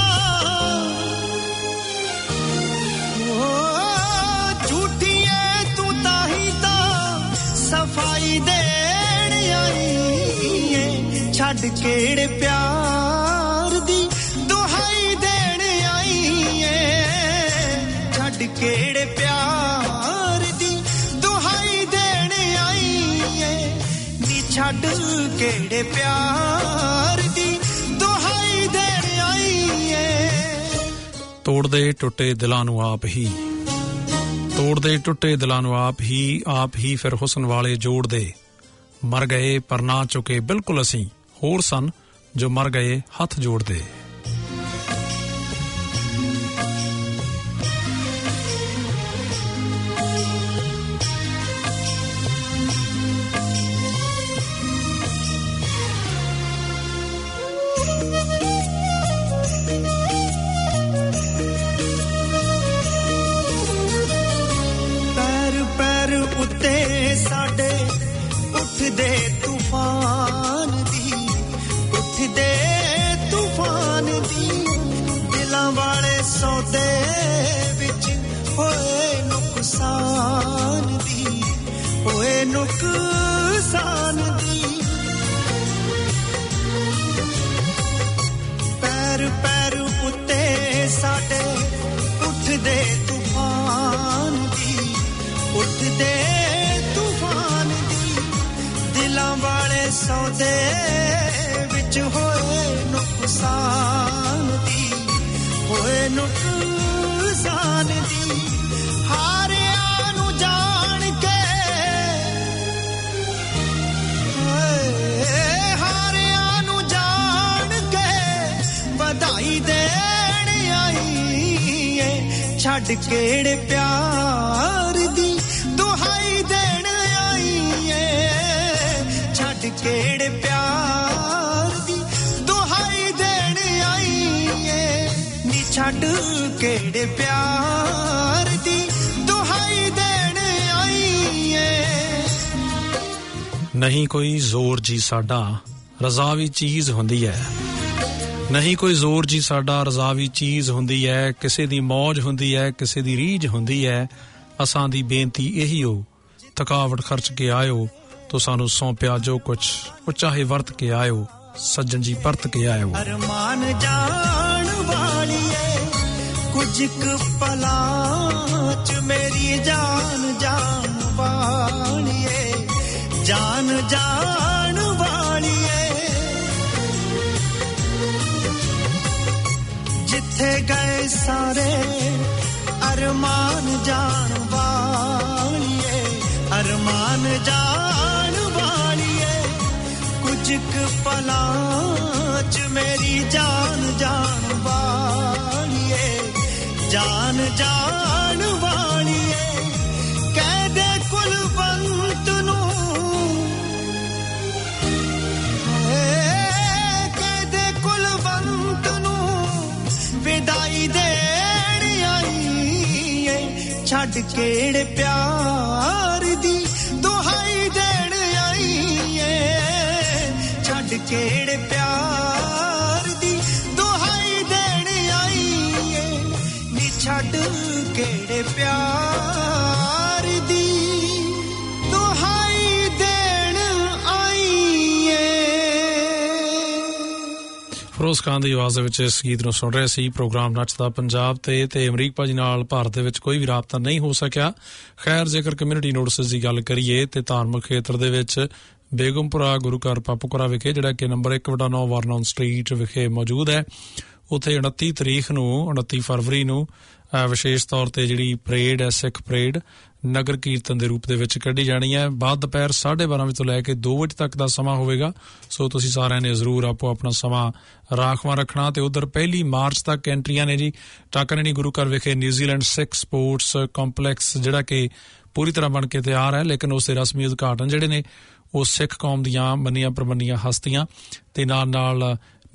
झूठी है तू ताही ता सफाई देण आई है छड़ केड़े प्यार दी दुहाई देण आई है छड़ केड़े प्यार दी दुहाई देण आई है नी छड़ केड़े प्यार दी दुहाई देण आई है ਤੋੜਦੇ ਟੁੱਟੇ ਦਿਲਾਂ ਨੂੰ ਆਪ ਹੀ ਤੋੜਦੇ ਟੁੱਟੇ ਦਿਲਾਂ ਨੂੰ ਆਪ ਹੀ ਫਿਰ ਹੁਸਨ ਵਾਲੇ ਜੋੜਦੇ ਮਰ ਗਏ ਪਰ ਨਾ ਚੁੱਕੇ ਬਿਲਕੁਲ ਅਸੀਂ ਹੋਰ ਸਨ ਜੋ ਮਰ ਗਏ ਹੱਥ ਜੋੜਦੇ ਸਾਡੇ ਉੱਠਦੇ ਤੂਫਾਨ ਦੀ ਦਿਲਾਂ ਵਾਲੇ ਸੌਦੇ ਵਿੱਚ ਹੋਏ ਨੁਕਸਾਨ ਦੀ ਪੈਰ ਉੱਤੇ ਸਾਡੇ ਉੱਠਦੇ ਤੂਫਾਨ ਦੀ ਦਿਲਾਂ ਵਾਲੇ ਸੌਦੇ ਵਿੱਚ ਹੋਏ ਨੁਕਸਾਨ ਦੀ ਹਾਰਿਆਂ ਨੂੰ ਜਾਣ ਕੇ ਵਧਾਈ ਦੇਣ ਆਈ ਏ ਛੱਡ ਕਿਹੜੇ ਪਿਆਰ ਦੀ ਦੁਹਾਈ ਦੇਣ ਆਈ ਏ ਛੱਡ ਕਿਹੜੇ ਪਿਆਰ ਦੀ ਦੁਹਾਈ ਦੇਣ ਆਈ ਏ ਨੀ ਛੱਡ ਕਿਹੜੇ ਪਿਆਰ ਦੀ ਦੁਹਾਈ ਦੇਣ ਆਈ ਏ ਨਹੀਂ ਕੋਈ ਜ਼ੋਰ ਜੀ ਸਾਡਾ ਰਜ਼ਾ ਵੀ ਚੀਜ਼ ਹੁੰਦੀ ਹੈ ਨਹੀਂ ਕੋਈ ਜ਼ੋਰ ਜੀ ਸਾਡਾ ਰਜ਼ਾ ਵੀ ਚੀਜ਼ ਹੁੰਦੀ ਹੈ ਕਿਸੇ ਦੀ ਮੌਜ ਹੁੰਦੀ ਹੈ ਕਿਸੇ ਦੀ ਰੀਝ ਹੁੰਦੀ ਹੈ ਅਸਾਂ ਦੀ ਬੇਨਤੀ ਇਹੀ ਹੋ ਥਕਾਵਟ ਖਰਚ ਕੇ ਆਇਓ ਤੋ ਸਾਨੂੰ ਸੌਂਪਿਆ ਜੋ ਕੁਛ ਉਹ ਚਾਹੇ ਵਰਤ ਕੇ ਆਇਓ ਸੱਜਣ ਜੀ ਪਰਤ ਕੇ ਆਇਓ ਅਰਮਾਨ ਜਾਣ ਵਾਲੀਏ ਕੁਝ ਕੁ ਪਲਾਂ ਚ ਮੇਰੀ ਜਾਨ ਵਾਲੀਏ ਜਾਨ ਵਾਲੀਏ ਜਿੱਥੇ ਗਏ ਸਾਰੇ ਅਰਮਾਨ ਜਾਣ ਵਾਲੀਏ ਕੁਝ ਕੁ ਪਲਾਂ ਚ ਮੇਰੀ ਜਾਨ ਵਾਲੀਏ ਜਾਨ ਵਾਲੀਏ ਕਹਿ ਦੇ ਕੁਲਵੰਤ ਨੂੰ ਕਹਿ ਦੇ ਕੁਲਵੰਤ ਨੂੰ ਵਿਦਾਈ ਦੇਣ ਆਈ ਏ ਛੱਡ ਕਿਹੜੇ ਪਿਆਰ ਦੀ ਦੁਹਾਈ ਦੇਣ ਆਈ ਏ ਛੱਡ ਕਿਹੜੇ ਪਿਆਰ ਦੀ ਦੁਹਾਈ ਦੇਣ ਆਈ ਏ ਨੀ ਛੱਡ ਕਿਹੜੇ ਪਿਆਰ ਦੀ ਦੁਹਾਈ ਦੇਣ ਆਈ ਏ ਫਿਰੋਜ਼ ਖਾਨ ਦੀ ਆਵਾਜ਼ ਦੇ ਵਿੱਚ ਇਸ ਗੀਤ ਨੂੰ ਸੁਣ ਰਹੇ ਸੀ ਪ੍ਰੋਗਰਾਮ ਨੱਚਦਾ ਪੰਜਾਬ ਤੇ ਅਮਰੀਕ ਭਾਜੀ ਨਾਲ ਭਾਰਤ ਦੇ ਵਿੱਚ ਕੋਈ ਵੀ ਰਾਬਤਾ ਨਹੀਂ ਹੋ ਸਕਿਆ ਖੈਰ ਜੇਕਰ ਕਮਿਊਨਿਟੀ ਨੋਟਿਸ ਦੀ ਗੱਲ ਕਰੀਏ ਤੇ ਧਾਰਮਿਕ ਖੇਤਰ ਦੇ ਵਿੱਚ ਬੇਗਮਪੁਰਾ ਗੁਰੂ ਘਰ ਪਾਪੂਕਰਾ ਵਿਖੇ ਜਿਹੜਾ ਕਿ ਨੰਬਰ 1/9 ਵਰਨੌਨ ਸਟਰੀਟ ਵਿਖੇ ਮੌਜੂਦ ਹੈ ਉੱਥੇ 29 ਫਰਵਰੀ ਨੂੰ ਵਿਸ਼ੇਸ਼ ਤੌਰ ਤੇ ਜਿਹੜੀ ਪਰੇਡ ਹੈ ਸਿੱਖ ਪਰੇਡ ਨਗਰ ਕੀਰਤਨ ਦੇ ਰੂਪ ਦੇ ਵਿੱਚ ਕੱਢੀ ਜਾਣੀ ਹੈ ਬਾਅਦ ਦੁਪਹਿਰ 12:30 ਵਜੇ ਤੋਂ ਲੈ ਕੇ 2 ਵਜੇ ਤੱਕ ਦਾ ਸਮਾਂ ਹੋਵੇਗਾ ਸੋ ਤੁਸੀਂ ਸਾਰਿਆਂ ਨੇ ਜ਼ਰੂਰ ਆਪੋ ਆਪਣਾ ਸਮਾਂ ਰਾਖਵਾਂ ਰੱਖਣਾ ਤੇ ਉਧਰ 1 ਮਾਰਚ ਤੱਕ ਐਂਟਰੀਆਂ ਨੇ ਜੀ ਟਾਕਰਨੀ ਗੁਰੂ ਘਰ ਵਿਖੇ ਨਿਊਜ਼ੀਲੈਂਡ ਸਿੱਖ ਸਪੋਰਟਸ ਕੰਪਲੈਕਸ ਜਿਹੜਾ ਕਿ ਪੂਰੀ ਤਰ੍ਹਾਂ ਬਣ ਕੇ ਤਿਆਰ ਹੈ ਲੇਕਿਨ ਉਸ ਦੇ ਰਸਮੀ ਉਦਘਾਟਨ ਜਿਹੜੇ ਨੇ ਉਹ ਸਿੱਖ ਕੌਮ ਦੀਆਂ ਮੰਨੀਆਂ ਪ੍ਰਮੰਨੀਆਂ ਹਸਤੀਆਂ ਤੇ ਨਾਲ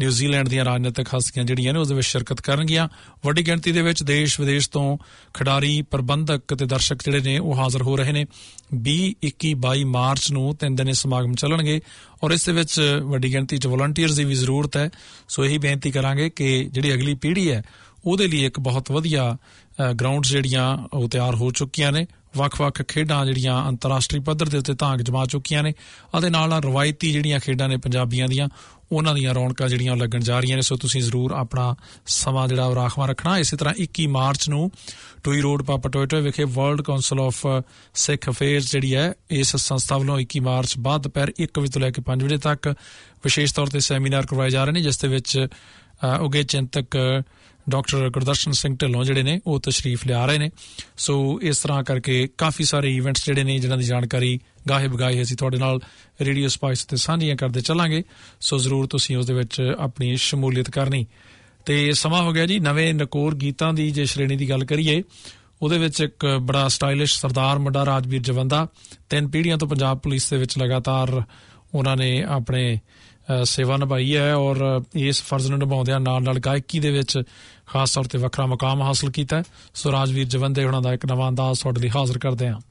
ਨਿਊਜ਼ੀਲੈਂਡ ਦੀਆਂ ਰਾਜਨੀਤਿਕ ਹਸਤੀਆਂ ਜਿਹੜੀਆਂ ਨੇ ਉਸ ਦੇ ਵਿੱਚ ਸ਼ਿਰਕਤ ਕਰਨਗੀਆਂ। ਵੱਡੀ ਗਿਣਤੀ ਦੇ ਵਿੱਚ ਦੇਸ਼ ਵਿਦੇਸ਼ ਤੋਂ ਖਿਡਾਰੀ, ਪ੍ਰਬੰਧਕ ਤੇ ਦਰਸ਼ਕ ਜਿਹੜੇ ਨੇ ਉਹ ਹਾਜ਼ਰ ਹੋ ਰਹੇ ਨੇ। 20, 21, 22 ਮਾਰਚ ਨੂੰ 3 ਦਿਨ ਸਮਾਗਮ ਚੱਲਣਗੇ ਔਰ ਇਸ ਦੇ ਵਿੱਚ ਵੱਡੀ ਗਿਣਤੀ 'ਚ ਵਲੰਟੀਅਰਸ ਦੀ ਵੀ ਜ਼ਰੂਰਤ ਹੈ। ਸੋ ਇਹੀ ਬੇਨਤੀ ਕਰਾਂਗੇ ਕਿ ਜਿਹੜੀ ਅਗਲੀ ਪੀੜ੍ਹੀ ਹੈ ਉਹਦੇ ਲਈ ਇੱਕ ਬਹੁਤ ਵਧੀਆ ਗਰਾਊਂਡਸ ਜਿਹੜੀਆਂ ਉਹ ਤਿਆਰ ਹੋ ਚੁੱਕੀਆਂ ਨੇ। ਵੱਖ-ਵੱਖ ਖੇਡਾਂ ਜਿਹੜੀਆਂ ਅੰਤਰਰਾਸ਼ਟਰੀ ਪੱਧਰ ਦੇ ਉੱਤੇ ਧਾਂਕ ਜਮਾ ਚੁੱਕੀਆਂ ਨੇ ਅਤੇ ਨਾਲ ਰਵਾਇਤੀ ਜਿਹੜੀਆਂ ਖੇਡਾਂ ਨੇ ਪੰਜਾਬੀਆਂ ਦੀਆਂ ਉਹਨਾਂ ਦੀਆਂ ਰੌਣਕਾਂ ਜਿਹੜੀਆਂ ਲੱਗਣ ਜਾ ਰਹੀਆਂ ਨੇ। ਸੋ ਤੁਸੀਂ ਜ਼ਰੂਰ ਆਪਣਾ ਸਮਾਂ ਜਿਹੜਾ ਉਹ ਰਾਖਵਾਂ ਰੱਖਣਾ। ਇਸੇ ਤਰ੍ਹਾਂ 21 ਮਾਰਚ ਨੂੰ ਟੂਈ ਰੋਡ ਪਾਪਾ ਟੋਇਟੋ ਵਿਖੇ World Council of Sikh Affairs ਜਿਹੜੀ ਹੈ ਇਸ ਸੰਸਥਾ ਵੱਲੋਂ 21 ਮਾਰਚ ਬਾਅਦ ਦੁਪਹਿਰ 1 ਵਜੇ ਤੋਂ ਲੈ ਕੇ 5 ਵਜੇ ਤੱਕ ਵਿਸ਼ੇਸ਼ ਤੌਰ ਤੇ ਸੈਮੀਨਾਰ ਕਰਵਾਏ ਜਾ ਰਹੇ ਨੇ, ਜਿਸ ਦੇ ਵਿੱਚ ਉੱਘੇ ਚਿੰਤਕ ਡਾਕਟਰ ਗੁਰਦਰਸ਼ਨ ਸਿੰਘ ਢਿੱਲੋਂ ਜਿਹੜੇ ਨੇ ਉਹ ਤਸ਼ਰੀਫ ਲਿਆ ਰਹੇ ਨੇ। ਸੋ ਇਸ ਤਰ੍ਹਾਂ ਕਰਕੇ ਕਾਫੀ ਸਾਰੇ ਇਵੈਂਟਸ ਜਿਹੜੇ ਨੇ ਜਿਹਨਾਂ ਦੀ ਜਾਣਕਾਰੀ ਗਾਹੇ ਬਗਾਹੇ ਅਸੀਂ ਤੁਹਾਡੇ ਨਾਲ ਰੇਡੀਓ ਸਪਾਈਸ ਤੇ ਸਾਂਝੀਆਂ ਕਰਦੇ ਚੱਲਾਂਗੇ। ਸੋ ਜ਼ਰੂਰ ਤੁਸੀਂ ਉਸ ਦੇ ਵਿੱਚ ਆਪਣੀ ਸ਼ਮੂਲੀਅਤ ਕਰਨੀ। ਤੇ ਸਮਾਂ ਹੋ ਗਿਆ ਜੀ ਨਵੇਂ ਨਕੋਰ ਗੀਤਾਂ ਦੀ ਜੇ ਸ਼੍ਰੇਣੀ ਦੀ ਗੱਲ ਕਰੀਏ ਉਹਦੇ ਵਿੱਚ ਇੱਕ ਬੜਾ ਸਟਾਈਲਿਸ਼ ਸਰਦਾਰ ਮੁੰਡਾ ਰਾਜਵੀਰ ਜਵੰਦਾ 3 ਪੀੜ੍ਹੀਆਂ ਤੋਂ ਪੰਜਾਬ ਪੁਲਿਸ ਦੇ ਵਿੱਚ ਲਗਾਤਾਰ ਉਹਨਾਂ ਨੇ ਆਪਣੇ ਸੇਵਾ ਨਿਭਾਈ ਹੈ ਔਰ ਇਸ ਫਰਜ਼ ਨੂੰ ਨਿਭਾਉਂਦਿਆਂ ਨਾਲ ਨਾਲ ਗਾਇਕੀ ਦੇ ਵਿੱਚ ਖਾਸ ਤੌਰ ਤੇ ਵੱਖਰਾ ਮੁਕਾਮ ਹਾਸਲ ਕੀਤਾ ਹੈ। ਸੋ ਰਾਜਵੀਰ ਜਵੰਦੇ ਉਹਨਾਂ ਦਾ ਇੱਕ ਨਵਾਂ ਅੰਦਾਜ਼ ਤੁਹਾਡੇ ਲਈ ਹਾਜ਼ਰ ਕਰਦੇ ਹਾਂ।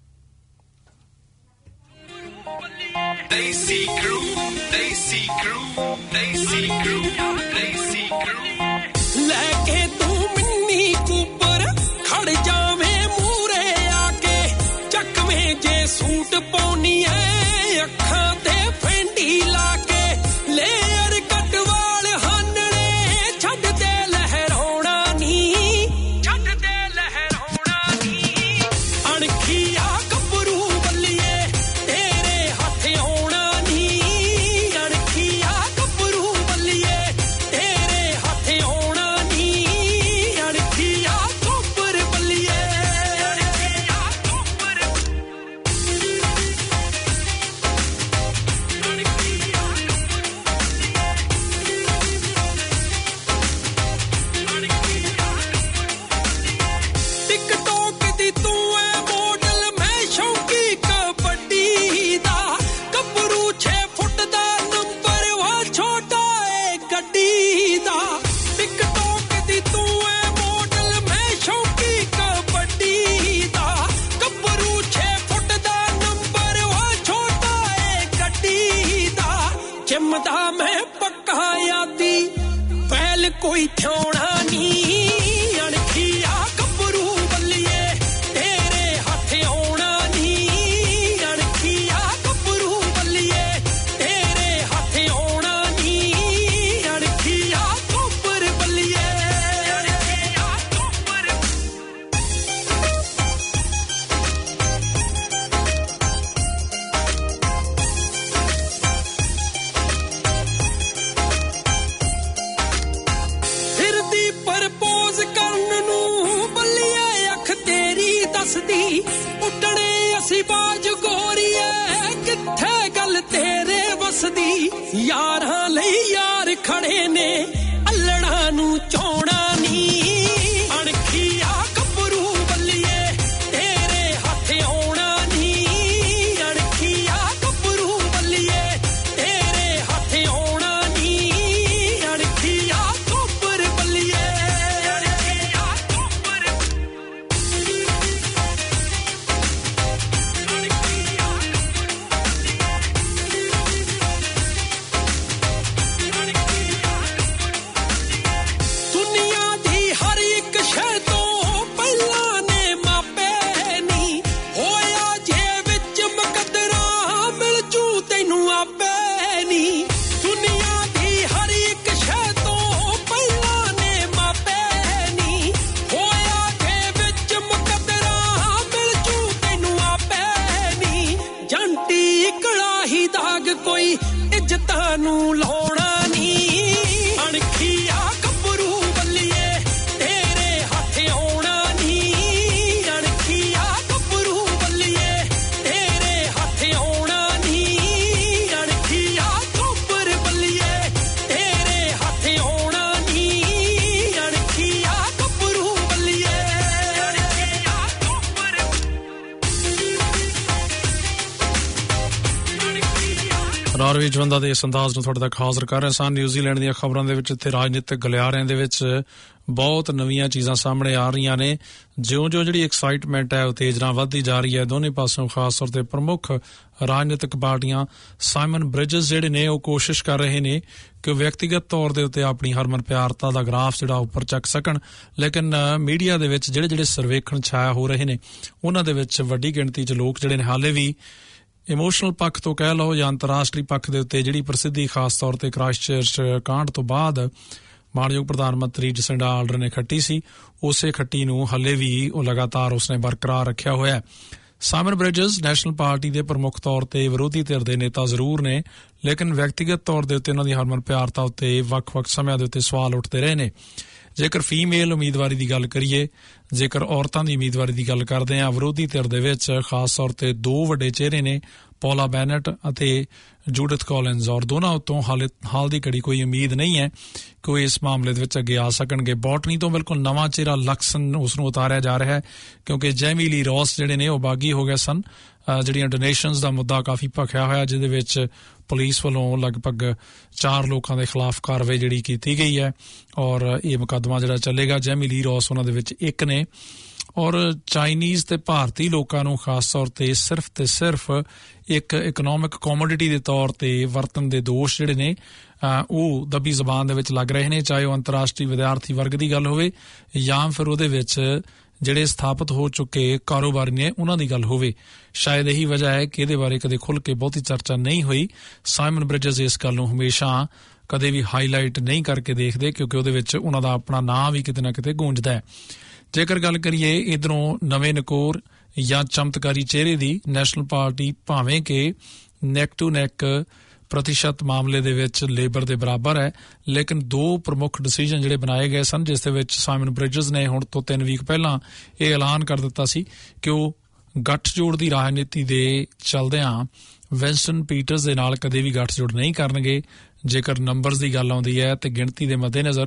ਲੈ ਕੇ ਤੂੰ ਮਿੰਨੀ ਕੂਪਰ ਖੜ ਜਾਵੇਂ ਮੂਰੇ ਆ ਕੇ ਚੱਕਵੇਂ ਜੇ ਸੂਟ ਪਾਉਣੀ ਐ ਅੱਖਾਂ ਤੇ ਫੈਂਡੀ ਲਾ ਕੇ ਲੇਅਰ ਕੱਟ ਵਾਲ ਹਾਨਣੇ ਛੱਡ ਦੇ ਲਹਿਰਾਉਣਾ ਨੀ ਛੱਡ ਦੇ ਲਹਿਰਾਉਣਾ ਨੀ ਅਣਖੀਆ ਗੱਭਰੂ ਬੱਲੀਏ ਤੇਰੇ ਹੱਥ ਆਉਣਾ ਨੀ ਅਣਖੀਆ ਗੱਭਰੂ ਬੱਲੀਏ ਤੇਰੇ ਹੱਥ ਆਉਣਾ ਨੀ ਅਣਖੀਆ ਗੱਭਰ ਬੱਲੀਏ ਅਣਖੀਆ ਗੱਭਰ ਟਿਕਟੋਕ ਦੀ ਤੂੰ ਐ ਮੋਡਲ ਮੈਂ ਸ਼ੌਂਕੀ ਕਬੱਡੀ ਦਾ ਗੱਭਰੂ 6 ਫੁੱਟ ਦਾ ਨੰਬਰ ਵਾ ਛੋਟਾ ਏ ਗੱਡੀ ਦਾ ਟਿਕਟੋਕ ਦੀ ਤੂੰ ਐ ਮੋਡਲ ਮੈਂ ਸ਼ੌਂਕੀ ਕਬੱਡੀ ਦਾ ਗੱਭਰੂ 6 ਫੁੱਟ ਦਾ ਨੰਬਰ ਵਾ ਛੋਟਾ ਏ ਗੱਡੀ ਦਾ ਜਿੰਮ ਦਾ ਮੈਂ ਪੱਕਾ ਯਾਦੀ ਪਹਿਲ ਕੋਈ ਥਿਉਣਾ ਨੀ ਅਣਖੀਆ ਗੱਭਰੂ ਬੱਲੀਏ ਤੇਰੇ ਹੱਥ ਆਉਣਾ ਨੀ ਅਣਖੀਆ ਗੱਭਰੂ ਬੱਲੀਏ ਤੇਰੇ ਹੱਥ ਆਉਣਾ ਨੀ ਅਣਖੀਆ ਗੱਭਰ ਬੱਲੀਏ ਅਣਖੀਆ ਗੱਭਰ ਫਿਰਦੀ ਪ੍ਰਪੋਜ਼ ਕਰਨ ਨੂੰ ਬੱਲੀਏ ਅੱਖ ਤੇਰੀ ਦੱਸਦੀ ਉੱਡਣੇ ਅਸੀਂ ਬਾਜ ਗੋਰੀਏ ਕਿੱਥੇ ਗੱਲ ਤੇਰੇ ਵਸਦੀ ਯਾਰਾਂ ਲਈ ਯਾਰ ਖੜੇ ਨੇ ਅੱਲੜਾਂ ਨੂੰ ਚੋਣਾ ਨੀ ਅਣਖੀਆ ਗੱਭਰੂ ਬੱਲੀਏ ਤੇਰੇ ਹੱਥ ਆਉਣਾ ਨੀ ਅਣਖੀਆ ਗੱਭਰੂ ਬੱਲੀਏ ਤੇਰੇ ਹੱਥ ਆਉਣਾ ਨੀ ਅਣਖੀਆ ਗੱਭਰ ਬੱਲੀਏ ਅਣਖੀਆ ਗੱਭਰ ਅਣਖੀਆ ਨਾਰਵੇ ਜਵੰਦਾ ਦੇ ਇਸ ਅੰਦਾਜ਼ ਨੂੰ ਤੁਹਾਡੇ ਤੱਕ ਹਾਜ਼ਰ ਕਰ ਰਹੇ ਸਾਂ। ਨਿਊਜ਼ੀਲੈਂਡ ਦੀਆਂ ਖਬਰਾਂ ਦੇ ਵਿੱਚ ਇੱਥੇ ਰਾਜਨੀਤਿਕ ਗਲਿਆਰਿਆਂ ਦੇ ਵਿੱਚ ਬਹੁਤ ਨਵੀਆਂ ਚੀਜ਼ਾਂ ਸਾਹਮਣੇ ਆ ਰਹੀਆਂ ਨੇ। ਜਿਉਂ-ਜਿਉਂ ਜਿਹੜੀ ਐਕਸਾਈਟਮੈਂਟ ਹੈ ਉਹ ਤੇਜ਼ ਨਾਲ ਵੱਧਦੀ ਜਾ ਰਹੀ ਹੈ ਦੋਨੇ ਪਾਸੋਂ। ਖਾਸ ਤੌਰ ਤੇ ਪ੍ਰਮੁੱਖ ਰਾਜਨੀਤਿਕ ਪਾਰਟੀਆਂ ਸਾਈਮਨ ਬ੍ਰਿਜਸ ਜਿਹੜੇ ਨੇ ਉਹ ਕੋਸ਼ਿਸ਼ ਕਰ ਰਹੇ ਨੇ ਕਿ ਵਿਅਕਤੀਗਤ ਤੌਰ ਦੇ ਉੱਤੇ ਆਪਣੀ ਹਰਮਨ ਪਿਆਰਤਾ ਦਾ ਗ੍ਰਾਫ ਜਿਹੜਾ ਉੱਪਰ ਚੱਕ ਸਕਣ, ਲੇਕਿਨ ਮੀਡੀਆ ਦੇ ਵਿੱਚ ਜਿਹੜੇ ਸਰਵੇਖਣ ਛਾਇਆ ਹੋ ਰਹੇ ਨੇ ਉਹਨਾਂ ਦੇ ਵਿੱਚ ਵੱਡੀ ਗਿਣਤੀ 'ਚ ਲੋਕ ਜਿਹੜੇ ਨੇ ਹਾਲੇ ਵੀ ਇਮੋਸ਼ਨਲ ਪੱਖ ਤੋਂ ਕਹਿ ਲਓ ਜਾਂ ਅੰਤਰਰਾਸ਼ਟਰੀ ਪੱਖ ਦੇ ਉੱਤੇ ਜਿਹੜੀ ਪ੍ਰਸਿੱਧੀ ਖਾਸ ਤੌਰ ਤੇ ਕ੍ਰਾਈਸਟਚਰਚ ਕਾਂਡ ਤੋਂ ਬਾਅਦ ਮਾਣਯੋਗ ਪ੍ਰਧਾਨ ਮੰਤਰੀ ਜਸਿੰਡਾ ਆਰਡਰਨ ਨੇ ਖੱਟੀ ਸੀ, ਉਸੇ ਖੱਟੀ ਨੂੰ ਹਲੇ ਵੀ ਉਹ ਲਗਾਤਾਰ ਉਸਨੇ ਬਰਕਰਾਰ ਰੱਖਿਆ ਹੋਇਆ। ਸਾਈਮਨ ਬ੍ਰਿਜਸ ਨੈਸ਼ਨਲ ਪਾਰਟੀ ਦੇ ਪ੍ਰਮੁੱਖ ਤੌਰ ਤੇ ਵਿਰੋਧੀ ਧਿਰ ਦੇ ਨੇਤਾ ਜ਼ਰੂਰ ਨੇ, ਲੇਕਿਨ ਵਿਅਕਤੀਗਤ ਤੌਰ ਦੇ ਉੱਤੇ ਉਹਨਾਂ ਦੀ ਹਰਮਨ ਪਿਆਰਤਾ ਉੱਤੇ ਵੱਖ-ਵੱਖ ਸਮਿਆਂ ਦੇ ਉੱਤੇ ਸਵਾਲ ਉੱਠਦੇ ਰਹੇ ਨੇ। ਜੇਕਰ ਫੀਮੇਲ ਉਮੀਦਵਾਰੀ ਦੀ ਗੱਲ ਕਰੀਏ, ਜੇਕਰ ਔਰਤਾਂ ਦੀ ਉਮੀਦਵਾਰੀ ਦੀ ਗੱਲ ਕਰਦੇ ਹਾਂ, ਵਿਰੋਧੀ ਧਿਰ ਦੇ ਵਿੱਚ ਖਾਸ ਤੌਰ ਤੇ ਦੋ ਵੱਡੇ ਚਿਹਰੇ ਨੇ, ਪੌਲਾ ਬੈਨਟ ਅਤੇ ਜੂਡਿਥ ਕਾਲਿੰਸ, ਔਰ ਦੋਨਾਂ ਉੱਤੋਂ ਹਾਲ ਦੀ ਘੜੀ ਕੋਈ ਉਮੀਦ ਨਹੀਂ ਹੈ ਕਿ ਉਹ ਇਸ ਮਾਮਲੇ ਦੇ ਵਿੱਚ ਅੱਗੇ ਆ ਸਕਣਗੇ। ਬੋਟਨੀ ਤੋਂ ਬਿਲਕੁਲ ਨਵਾਂ ਚਿਹਰਾ ਲਕਸਨ ਉਸ ਨੂੰ ਉਤਾਰਿਆ ਜਾ ਰਿਹਾ ਹੈ ਕਿਉਂਕਿ ਜੈਮੀ ਲੀ ਰੌਸ ਜਿਹੜੇ ਨੇ ਉਹ ਬਾਗੀ ਹੋ ਗਏ ਸਨ। ਜਿਹੜੀਆਂ ਡੋਨੇਸ਼ਨਸ ਦਾ ਮੁੱਦਾ ਕਾਫੀ ਭਖਿਆ ਹੋਇਆ, ਜਿਹਦੇ ਵਿੱਚ ਪੁਲਿਸ ਵੱਲੋਂ ਲਗਭਗ 4 ਲੋਕਾਂ ਦੇ ਖਿਲਾਫ ਕਾਰਵਾਈ ਜਿਹੜੀ ਕੀਤੀ ਗਈ ਹੈ ਔਰ ਇਹ ਮੁਕੱਦਮਾ ਜਿਹੜਾ ਚੱਲੇਗਾ। ਜੈਮੀ ਲੀ ਰੌਸ ਉਹਨਾਂ ਦੇ ਵਿੱਚ ਇੱਕ ਨੇ ਔਰ ਚਾਈਨੀਜ਼ ਤੇ ਭਾਰਤੀ ਲੋਕਾਂ ਨੂੰ ਖਾਸ ਤੌਰ ਤੇ ਸਿਰਫ ਇੱਕ ਇਕਨੋਮਿਕ ਕੋਮੋਡਿਟੀ ਦੇ ਤੌਰ ਤੇ ਵਰਤਣ ਦੇ ਦੋਸ਼ ਜਿਹੜੇ ਨੇ ਉਹ ਦੱਬੀ ਜ਼ਬਾਨ ਦੇ ਵਿੱਚ ਲੱਗ ਰਹੇ ਨੇ, ਚਾਹੇ ਉਹ ਅੰਤਰਰਾਸ਼ਟਰੀ ਵਿਦਿਆਰਥੀ ਵਰਗ ਦੀ ਗੱਲ ਹੋਵੇ ਜਾਂ ਫਿਰ ਉਹਦੇ ਵਿੱਚ ਜਿਹੜੇ ਸਥਾਪਿਤ ਹੋ ਚੁੱਕੇ ਕਾਰੋਬਾਰੀ ਨੇ ਉਹਨਾਂ ਦੀ ਗੱਲ ਹੋਵੇ। ਸ਼ਾਇਦ ਇਹੀ ਵਜ੍ਹਾ ਹੈ ਕਿ ਇਹਦੇ ਬਾਰੇ ਕਦੇ ਖੁੱਲ੍ਹ ਕੇ ਬਹੁਤੀ ਚਰਚਾ ਨਹੀਂ ਹੋਈ। ਸਾਈਮਨ ਬ੍ਰਿਜਸ ਇਸ ਗੱਲ ਨੂੰ ਹਮੇਸ਼ਾ ਕਦੇ ਵੀ ਹਾਈਲਾਈਟ ਨਹੀਂ ਕਰਕੇ ਦੇਖਦੇ ਕਿਉਂਕਿ ਉਹਦੇ ਵਿੱਚ ਉਹਨਾਂ ਦਾ ਆਪਣਾ ਨਾਂ ਵੀ ਕਿਤੇ ਨਾ ਕਿਤੇ ਗੂੰਜਦਾ ਹੈ। ਜੇਕਰ ਗੱਲ ਕਰੀਏ ਇੱਧਰੋਂ ਨਵੇਂ ਨਕੋਰ ਜਾਂ ਚਮਤਕਾਰੀ ਚਿਹਰੇ ਦੀ, ਨੈਸ਼ਨਲ ਪਾਰਟੀ ਭਾਵੇਂ ਕਿ ਨੈਕ ਟੂ ਨੈਕ ਪ੍ਰਤੀਸ਼ਤ ਮਾਮਲੇ ਦੇ ਵਿੱਚ ਲੇਬਰ ਦੇ ਬਰਾਬਰ ਹੈ, ਲੇਕਿਨ 2 ਪ੍ਰਮੁੱਖ ਡਿਸੀਜਨ ਜਿਹੜੇ ਬਣਾਏ ਗਏ ਸਨ ਜਿਸ ਦੇ ਵਿੱਚ ਸਾਈਮਨ ਬ੍ਰਿਜਸ ਨੇ ਹੁਣ ਤੋਂ 3 ਵੀਕ ਪਹਿਲਾਂ ਇਹ ਐਲਾਨ ਕਰ ਦਿੱਤਾ ਸੀ ਕਿ ਉਹ ਗੱਠਜੋੜ ਦੀ ਰਾਜਨੀਤੀ ਦੇ ਚਲਦਿਆਂ ਵਿੰਸਟਨ ਪੀਟਰਸ ਦੇ ਨਾਲ ਕਦੇ ਵੀ ਗੱਠਜੋੜ ਨਹੀਂ ਕਰਨਗੇ। ਜੇਕਰ ਨੰਬਰਸ ਦੀ ਗੱਲ ਆਉਂਦੀ ਹੈ ਤੇ ਗਿਣਤੀ ਦੇ ਮੱਦੇਨਜ਼ਰ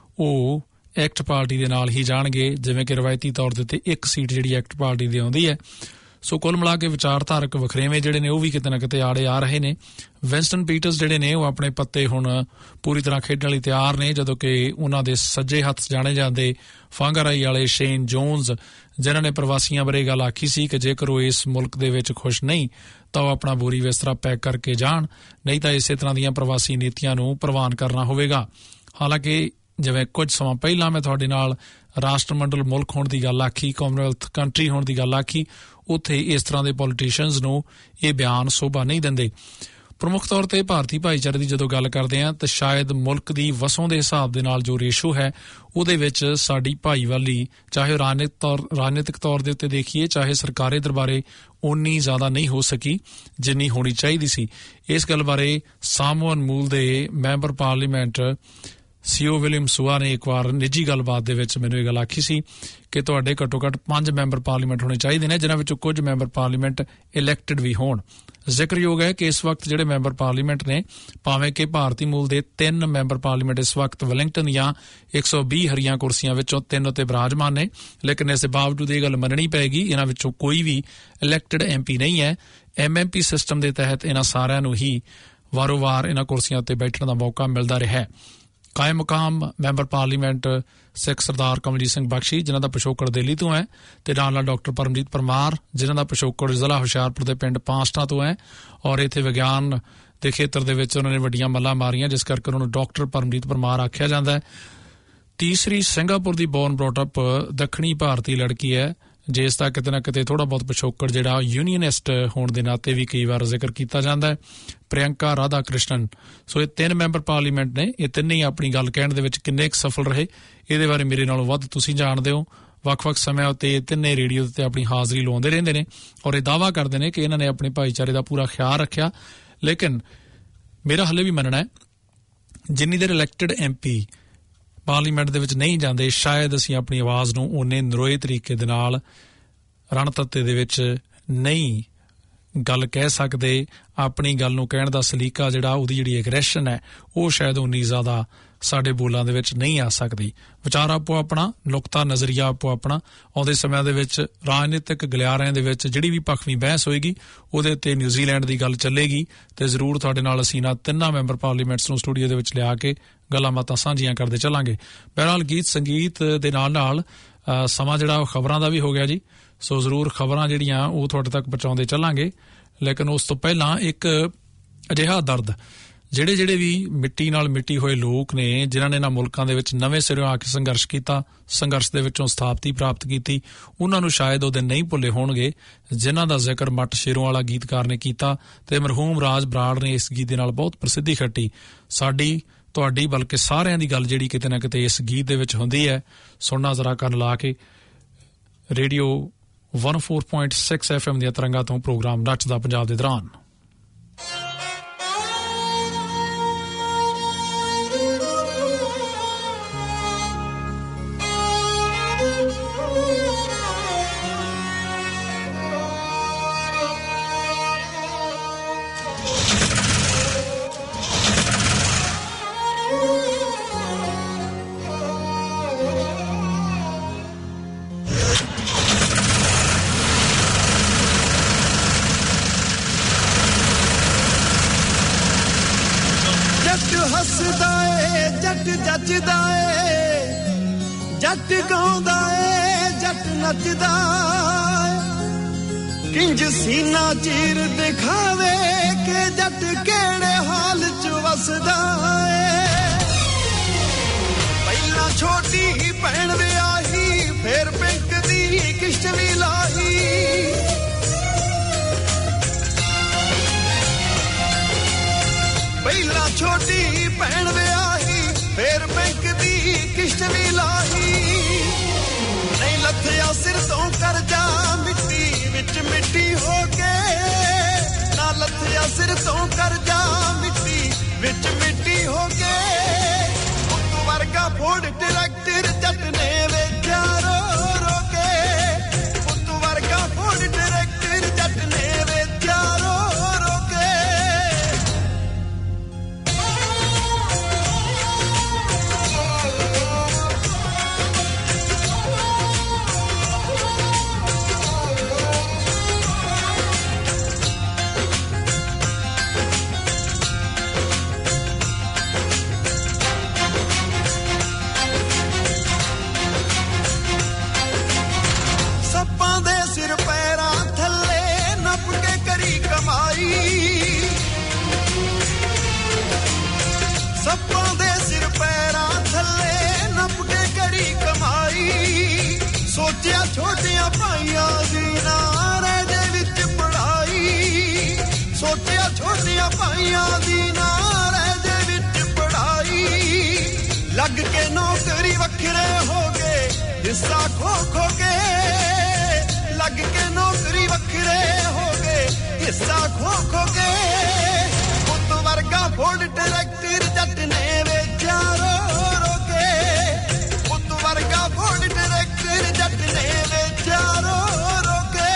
ਉਹ ਐਕਟ ਪਾਰਟੀ ਦੇ ਨਾਲ ਹੀ ਜਾਣਗੇ, ਜਿਵੇਂ ਕਿ ਰਵਾਇਤੀ ਤੌਰ ਦੇ ਉੱਤੇ 1 ਸੀਟ ਜਿਹੜੀ ਐਕਟ ਪਾਰਟੀ ਦੀ ਆਉਂਦੀ ਹੈ। ਸੋ ਕੁੱਲ ਮਿਲਾ ਕੇ ਵਿਚਾਰਧਾਰਕ ਵਖਰੇਵੇਂ ਜਿਹੜੇ ਨੇ ਉਹ ਵੀ ਕਿਤੇ ਨਾ ਕਿਤੇ ਆੜੇ ਆ ਰਹੇ ਨੇ। ਵਿੰਸਟਨ ਪੀਟਰਸ ਜਿਹੜੇ ਨੇ ਉਹ ਆਪਣੇ ਪੱਤੇ ਹੁਣ ਪੂਰੀ ਤਰ੍ਹਾਂ ਖੇਡਣ ਲਈ ਤਿਆਰ ਨੇ, ਜਦੋਂ ਕਿ ਉਹਨਾਂ ਦੇ ਸੱਜੇ ਹੱਥ ਜਾਣੇ ਜਾਂਦੇ ਫਾਂਗਰਾਈ ਵਾਲੇ ਸ਼ੇਨ ਜੋਨਸ, ਜਿਨ੍ਹਾਂ ਨੇ ਪ੍ਰਵਾਸੀਆਂ ਬਾਰੇ ਗੱਲ ਆਖੀ ਸੀ ਕਿ ਜੇਕਰ ਉਹ ਇਸ ਮੁਲਕ ਦੇ ਵਿੱਚ ਖੁਸ਼ ਨਹੀਂ ਤਾਂ ਉਹ ਆਪਣਾ ਬੋਰੀ ਬਿਸਤਰਾ ਪੈਕ ਕਰਕੇ ਜਾਣ, ਨਹੀਂ ਤਾਂ ਇਸੇ ਤਰ੍ਹਾਂ ਦੀਆਂ ਪ੍ਰਵਾਸੀ ਨੀਤੀਆਂ ਨੂੰ ਪ੍ਰਵਾਨ ਕਰਨਾ ਹੋਵੇਗਾ। ਹਾਲਾਂਕਿ ਜਿਵੇਂ ਕੁਝ ਸਮਾਂ ਪਹਿਲਾਂ ਮੈਂ ਤੁਹਾਡੇ ਨਾਲ ਰਾਸ਼ਟਰਮੰਡਲ ਮੁਲਕ ਹੋਣ ਦੀ ਗੱਲ ਆਖੀ, ਕਾਮਨਵੈਲਥ ਕੰਟਰੀ ਹੋਣ ਦੀ ਗੱਲ ਆਖੀ, ਉੱਥੇ ਇਸ ਤਰ੍ਹਾਂ ਦੇ ਪੋਲੀਟੀਸ਼ੀਅਨਸ ਨੂੰ ਇਹ ਬਿਆਨ ਸ਼ੋਭਾ ਨਹੀਂ ਦਿੰਦੇ। ਪ੍ਰਮੁੱਖ ਤੌਰ ਤੇ ਭਾਰਤੀ ਭਾਈਚਾਰੇ ਦੀ ਜਦੋਂ ਗੱਲ ਕਰਦੇ ਹਾਂ ਤਾਂ ਸ਼ਾਇਦ ਮੁਲਕ ਦੀ ਵਸੋਂ ਦੇ ਹਿਸਾਬ ਦੇ ਨਾਲ ਜੋ ਰੇਸ਼ੋ ਹੈ ਉਹਦੇ ਵਿੱਚ ਸਾਡੀ ਭਾਈਵਾਲੀ, ਚਾਹੇ ਰਾਜਨੀਤਿਕ ਤੌਰ ਦੇ ਉੱਤੇ ਦੇਖੀਏ ਚਾਹੇ ਸਰਕਾਰੀ ਦਰਬਾਰੇ, ਓਨੀ ਜ਼ਿਆਦਾ ਨਹੀਂ ਹੋ ਸਕੀ ਜਿੰਨੀ ਹੋਣੀ ਚਾਹੀਦੀ ਸੀ। ਇਸ ਗੱਲ ਬਾਰੇ ਸਾਮੋਅਨ ਮੂਲ ਦੇ member parliament Sio William Sua ਨੇ ਇੱਕ ਵਾਰ ਨਿੱਜੀ ਗੱਲਬਾਤ ਦੇ ਵਿੱਚ ਮੈਨੂੰ ਇਹ ਗੱਲ ਆਖੀ ਸੀ ਕਿ ਤੁਹਾਡੇ ਘੱਟੋ ਘੱਟ 5 ਮੈਂਬਰ ਪਾਰਲੀਮੈਂਟ ਹੋਣੇ ਚਾਹੀਦੇ ਨੇ, ਜਿਨ੍ਹਾਂ ਵਿੱਚੋਂ ਕੁਝ ਮੈਂਬਰ ਪਾਰਲੀਮੈਂਟ ਇਲੈਕਟਡ ਵੀ ਹੋਣ। ਜ਼ਿਕਰਯੋਗ ਹੈ ਕਿ ਇਸ ਵਕਤ ਜਿਹੜੇ ਮੈਂਬਰ ਪਾਰਲੀਮੈਂਟ ਨੇ, ਭਾਵੇਂ ਕਿ ਭਾਰਤੀ ਮੂਲ ਦੇ 3 ਮੈਂਬਰ ਪਾਰਲੀਮੈਂਟ ਇਸ ਵਕਤ ਵੈਲਿੰਗਟਨ ਦੀਆਂ 120 ਹਰੀਆਂ ਕੁਰਸੀਆਂ ਵਿੱਚੋਂ 3 ਉੱਤੇ ਬਿਰਾਜਮਾਨ ਨੇ, ਲੇਕਿਨ ਇਸ ਦੇ ਬਾਵਜੂਦ ਇਹ ਗੱਲ ਮੰਨਣੀ ਪਏਗੀ ਇਹਨਾਂ ਵਿੱਚੋਂ ਕੋਈ ਵੀ ਇਲੈਕਟਡ MP ਨਹੀਂ ਹੈ। MMP ਸਿਸਟਮ ਦੇ ਤਹਿਤ ਇਹਨਾਂ ਸਾਰਿਆਂ ਨੂੰ ਹੀ ਵਾਰੋ-ਵਾਰ ਇਹਨਾਂ ਕੁਰਸੀਆਂ ਉੱਤੇ ਬੈਠਣ ਦਾ ਮੌਕਾ ਮਿਲਦਾ ਰਿਹਾ ਹੈ। ਕਾਇਮ ਮੁਕਾਮ ਮੈਂਬਰ ਪਾਰਲੀਮੈਂਟ ਸਿੱਖ ਸਰਦਾਰ ਕਮਲਜੀਤ ਸਿੰਘ ਬਖਸ਼ੀ, ਜਿਨ੍ਹਾਂ ਦਾ ਪਿਛੋਕੜ ਦਿੱਲੀ ਤੋਂ ਹੈ, ਤੇ ਨਾਲ ਡਾਕਟਰ ਪਰਮਜੀਤ ਪਰਮਾਰ, ਜਿਨ੍ਹਾਂ ਦਾ ਪਿਛੋਕੜ ਜ਼ਿਲ੍ਹਾ ਹੁਸ਼ਿਆਰਪੁਰ ਦੇ ਪਿੰਡ ਪਾਂਸਟਾ ਤੋਂ ਹੈ ਔਰ ਇੱਥੇ ਵਿਗਿਆਨ ਦੇ ਖੇਤਰ ਦੇ ਵਿੱਚ ਉਹਨਾਂ ਨੇ ਵੱਡੀਆਂ ਮੱਲਾਂ ਮਾਰੀਆਂ, ਜਿਸ ਕਰਕੇ ਉਹਨਾਂ ਨੂੰ ਡਾਕਟਰ ਪਰਮਜੀਤ ਪਰਮਾਰ ਆਖਿਆ ਜਾਂਦਾ ਹੈ। ਤੀਸਰੀ ਸਿੰਗਾਪੁਰ ਦੀ ਬੋਰਨ ਬ੍ਰੌਟ ਅਪ ਦੱਖਣੀ ਭਾਰਤੀ ਲੜਕੀ ਹੈ, ਜਿਸ ਦਾ ਕਿਤੇ ਨਾ ਕਿਤੇ ਥੋੜਾ ਬਹੁਤ ਪਿਛੋਕੜ ਜਿਹੜਾ ਯੂਨੀਅਨਿਸਟ ਹੋਣ ਦੇ ਨਾਤੇ ਵੀ ਕਈ ਵਾਰ ਜ਼ਿਕਰ ਕੀਤਾ ਜਾਂਦਾ ਹੈ, ਪ੍ਰਿਯੰਕਾ ਰਾਧਾ ਕ੍ਰਿਸ਼ਨਨ। ਸੋ ਇਹ 3 ਮੈਂਬਰ ਪਾਰਲੀਮੈਂਟ ਨੇ, ਇਹ ਤਿੰਨੇ ਹੀ ਆਪਣੀ ਗੱਲ ਕਹਿਣ ਦੇ ਵਿੱਚ ਕਿੰਨੇ ਕੁ ਸਫਲ ਰਹੇ ਇਹਦੇ ਬਾਰੇ ਮੇਰੇ ਨਾਲੋਂ ਵੱਧ ਤੁਸੀਂ ਜਾਣਦੇ ਹੋ। ਵੱਖ-ਵੱਖ ਸਮਿਆਂ ਉੱਤੇ ਇਹ ਤਿੰਨੇ ਰੇਡੀਓ ਉੱਤੇ ਆਪਣੀ ਹਾਜ਼ਰੀ ਲਵਾਉਂਦੇ ਰਹਿੰਦੇ ਨੇ ਔਰ ਇਹ ਦਾਅਵਾ ਕਰਦੇ ਨੇ ਕਿ ਇਹਨਾਂ ਨੇ ਆਪਣੇ ਭਾਈਚਾਰੇ ਦਾ ਪੂਰਾ ਖਿਆਲ ਰੱਖਿਆ। ਲੇਕਿਨ ਮੇਰਾ ਹਲੇ ਵੀ ਮੰਨਣਾ ਹੈ ਜਿੰਨੀ ਦੇਰ ਇਲੈਕਟਡ MP ਪਾਰਲੀਮੈਂਟ ਦੇ ਵਿੱਚ ਨਹੀਂ ਜਾਂਦੇ, ਸ਼ਾਇਦ ਅਸੀਂ ਆਪਣੀ ਆਵਾਜ਼ ਨੂੰ ਓਨੇ ਨਰੋਏ ਤਰੀਕੇ ਦੇ ਨਾਲ ਰਣਤੱਤੇ ਦੇ ਵਿੱਚ ਨਹੀਂ ਗੱਲ ਕਹਿ ਸਕਦੇ। ਆਪਣੀ ਗੱਲ ਨੂੰ ਕਹਿਣ ਦਾ ਸਲੀਕਾ ਜਿਹੜਾ, ਉਹਦੀ ਜਿਹੜੀ ਐਗਰੈਸ਼ਨ ਹੈ ਉਹ ਸ਼ਾਇਦ ਉਨੀ ਜ਼ਿਆਦਾ ਸਾਡੇ ਬੋਲਾਂ ਦੇ ਵਿੱਚ ਨਹੀਂ ਆ ਸਕਦੀ। ਵਿਚਾਰ ਆਪੋ ਆਪਣਾ, ਨੁਕਤਾ ਨਜ਼ਰੀਆ ਆਪੋ ਆਪਣਾ। ਆਉਂਦੇ ਸਮਿਆਂ ਦੇ ਵਿੱਚ ਰਾਜਨੀਤਿਕ ਗਲਿਆਰਿਆਂ ਦੇ ਵਿੱਚ ਜਿਹੜੀ ਵੀ ਪੱਖਵੀਂ ਬਹਿਸ ਹੋਏਗੀ ਉਹਦੇ ਉੱਤੇ ਨਿਊਜ਼ੀਲੈਂਡ ਦੀ ਗੱਲ ਚੱਲੇਗੀ ਤੇ ਜ਼ਰੂਰ ਤੁਹਾਡੇ ਨਾਲ ਅਸੀਂ ਇਹਨਾਂ ਤਿੰਨਾਂ ਮੈਂਬਰ ਪਾਰਲੀਮੈਂਟਸ ਨੂੰ ਸਟੂਡੀਓ ਦੇ ਵਿੱਚ ਲਿਆ ਕੇ ਗੱਲਾਂ ਬਾਤਾਂ ਸਾਂਝੀਆਂ ਕਰਦੇ ਚੱਲਾਂਗੇ। ਬਹਰਹਾਲ ਗੀਤ ਸੰਗੀਤ ਦੇ ਨਾਲ ਨਾਲ ਸਮਾਂ ਜਿਹੜਾ ਉਹ ਖਬਰਾਂ ਦਾ ਵੀ ਹੋ ਗਿਆ ਜੀ, ਸੋ ਜ਼ਰੂਰ ਖਬਰਾਂ ਜਿਹੜੀਆਂ ਉਹ ਤੁਹਾਡੇ ਤੱਕ ਪਹੁੰਚਾਉਂਦੇ ਚੱਲਾਂਗੇ। ਲੇਕਿਨ ਉਸ ਤੋਂ ਪਹਿਲਾਂ ਇੱਕ ਅਜਿਹਾ ਦਰਦ, ਜਿਹੜੇ ਵੀ ਮਿੱਟੀ ਨਾਲ ਮਿੱਟੀ ਹੋਏ ਲੋਕ ਨੇ ਜਿਨ੍ਹਾਂ ਨੇ ਇਹਨਾਂ ਮੁਲਕਾਂ ਦੇ ਵਿੱਚ ਨਵੇਂ ਸਿਰੋਂ ਆ ਕੇ ਸੰਘਰਸ਼ ਕੀਤਾ, ਸੰਘਰਸ਼ ਦੇ ਵਿੱਚੋਂ ਸਥਾਪਤੀ ਪ੍ਰਾਪਤ ਕੀਤੀ, ਉਹਨਾਂ ਨੂੰ ਸ਼ਾਇਦ ਉਹ ਦਿਨ ਨਹੀਂ ਭੁੱਲੇ ਹੋਣਗੇ ਜਿਨ੍ਹਾਂ ਦਾ ਜ਼ਿਕਰ ਮੱਟ ਸ਼ੇਰੋਂ ਵਾਲਾ ਗੀਤਕਾਰ ਨੇ ਕੀਤਾ ਤੇ ਮਰਹੂਮ ਰਾਜ ਬਰਾੜ ਨੇ ਇਸ ਗੀਤ ਦੇ ਨਾਲ ਬਹੁਤ ਪ੍ਰਸਿੱਧੀ ਖੱਟੀ। ਸਾਡੀ, ਤੁਹਾਡੀ, ਬਲਕਿ ਸਾਰਿਆਂ ਦੀ ਗੱਲ ਜਿਹੜੀ ਕਿਤੇ ਨਾ ਕਿਤੇ ਇਸ ਗੀਤ ਦੇ ਵਿੱਚ ਹੁੰਦੀ ਹੈ। ਸੁਣਨਾ ਜ਼ਰਾ ਕੰਨ ਲਾ ਕੇ। ਰੇਡੀਓ 104.6 FM ਦੀਆਂ ਤਰੰਗਾਂ ਤੋਂ ਪ੍ਰੋਗਰਾਮ ਨੱਚਦਾ ਪੰਜਾਬ ਦੇ ਦੌਰਾਨ ਜੱਜਦਾ ਏ ਜੱਟ ਗਾਉਂਦਾ ਏ ਜੱਟ ਨੱਚਦਾ ਕਿੰਜ ਸੀਨਾ ਚੀਰ ਦਿਖਾਵੇ ਕਿ ਜੱਟ ਕਿਹੜੇ ਹਾਲ ਚ ਵਸਦਾ ਏ। ਪਹਿਲਾਂ ਛੋਟੀ ਭੈਣ ਵਿਆਹੀ ਫੇਰ ਪਿੰਕ ਦੀ ਕਿਸ਼ਤ ਵੀ ਲਾਹੀ, ਪਹਿਲਾਂ ਛੋਟੀ ਭੈਣ ਵਿਆਹੀ ਫੇਰ ਬੈਂਕ ਦੀ ਕਿਸ਼ਤ ਵੀ ਲਾਹੀ। ਨਹੀਂ ਲੱਥਿਆ ਸਿਰ ਤੋਂ ਕਰਜ਼ਾ ਮਿੱਟੀ ਵਿੱਚ ਮਿੱਟੀ ਹੋ ਕੇ, ਨਾ ਲੱਥਿਆ ਸਿਰ ਤੋਂ ਕਰਜ਼ਾ ਮਿੱਟੀ ਵਿੱਚ ਮਿੱਟੀ ਹੋ ਕੇ। ਪੁੱਤ ਵਰਗਾ ਫੋਰਡ ਟਰੈਕਟਰ ਜੱਟ ਨੇ ਵੇਚਿਆ ਰੋ ਰੋ ਕੇ, ਪੁੱਤ ਵਰਗਾ ਫੋਰਡ ਟਰੈਕਟਰ ਜੱਟ ਨੇ ਵੇਚਿਆ ਰੋ ਰੋ ਕੇ। ਸੱਪਾਂ ਦੇ ਸਿਰ ਪੈਰਾਂ ਥੱਲੇ ਨੱਪ ਕੇ ਕਰੀ ਕਮਾਈ, ਸੋਚਿਆ ਛੋਟੀਆਂ ਭਾਈਆਂ ਦੀ ਨਾ ਰਹਿ ਜੇ ਵਿੱਚ ਪੜਾਈ, ਸੋਚਿਆ ਛੋਟੀਆਂ ਭਾਈਆਂ ਦੀ ਨਾ ਰਹਿ ਜੇ ਵਿੱਚ ਪੜਾਈ। ਲੱਗ ਕੇ ਨੌਕਰੀ ਵੱਖਰੇ ਹੋ ਗਏ ਹਿੱਸਾ ਖੋ ਖੋ ਕੇ, ਲੱਗ ਕੇ ਨੌਕਰੀ ਵੱਖਰੇ ਹੋ ਗਏ ਹਿੱਸਾ ਖੋ ਖੋ ਕੇ। ਪੁੱਤ ਵਰਗਾ ਫੋਰਡ ਟਰੈਕਟਰ ਜੱਟ ਨੇ ਵੇਚਿਆ ਰੋ ਰੋ ਕੇ, ਪੁੱਤ ਵਰਗਾ ਫੋਰਡ ਟਰੈਕਟਰ ਜੱਟ ਨੇ ਵੇਚਿਆ ਰੋ ਰੋ ਕੇ।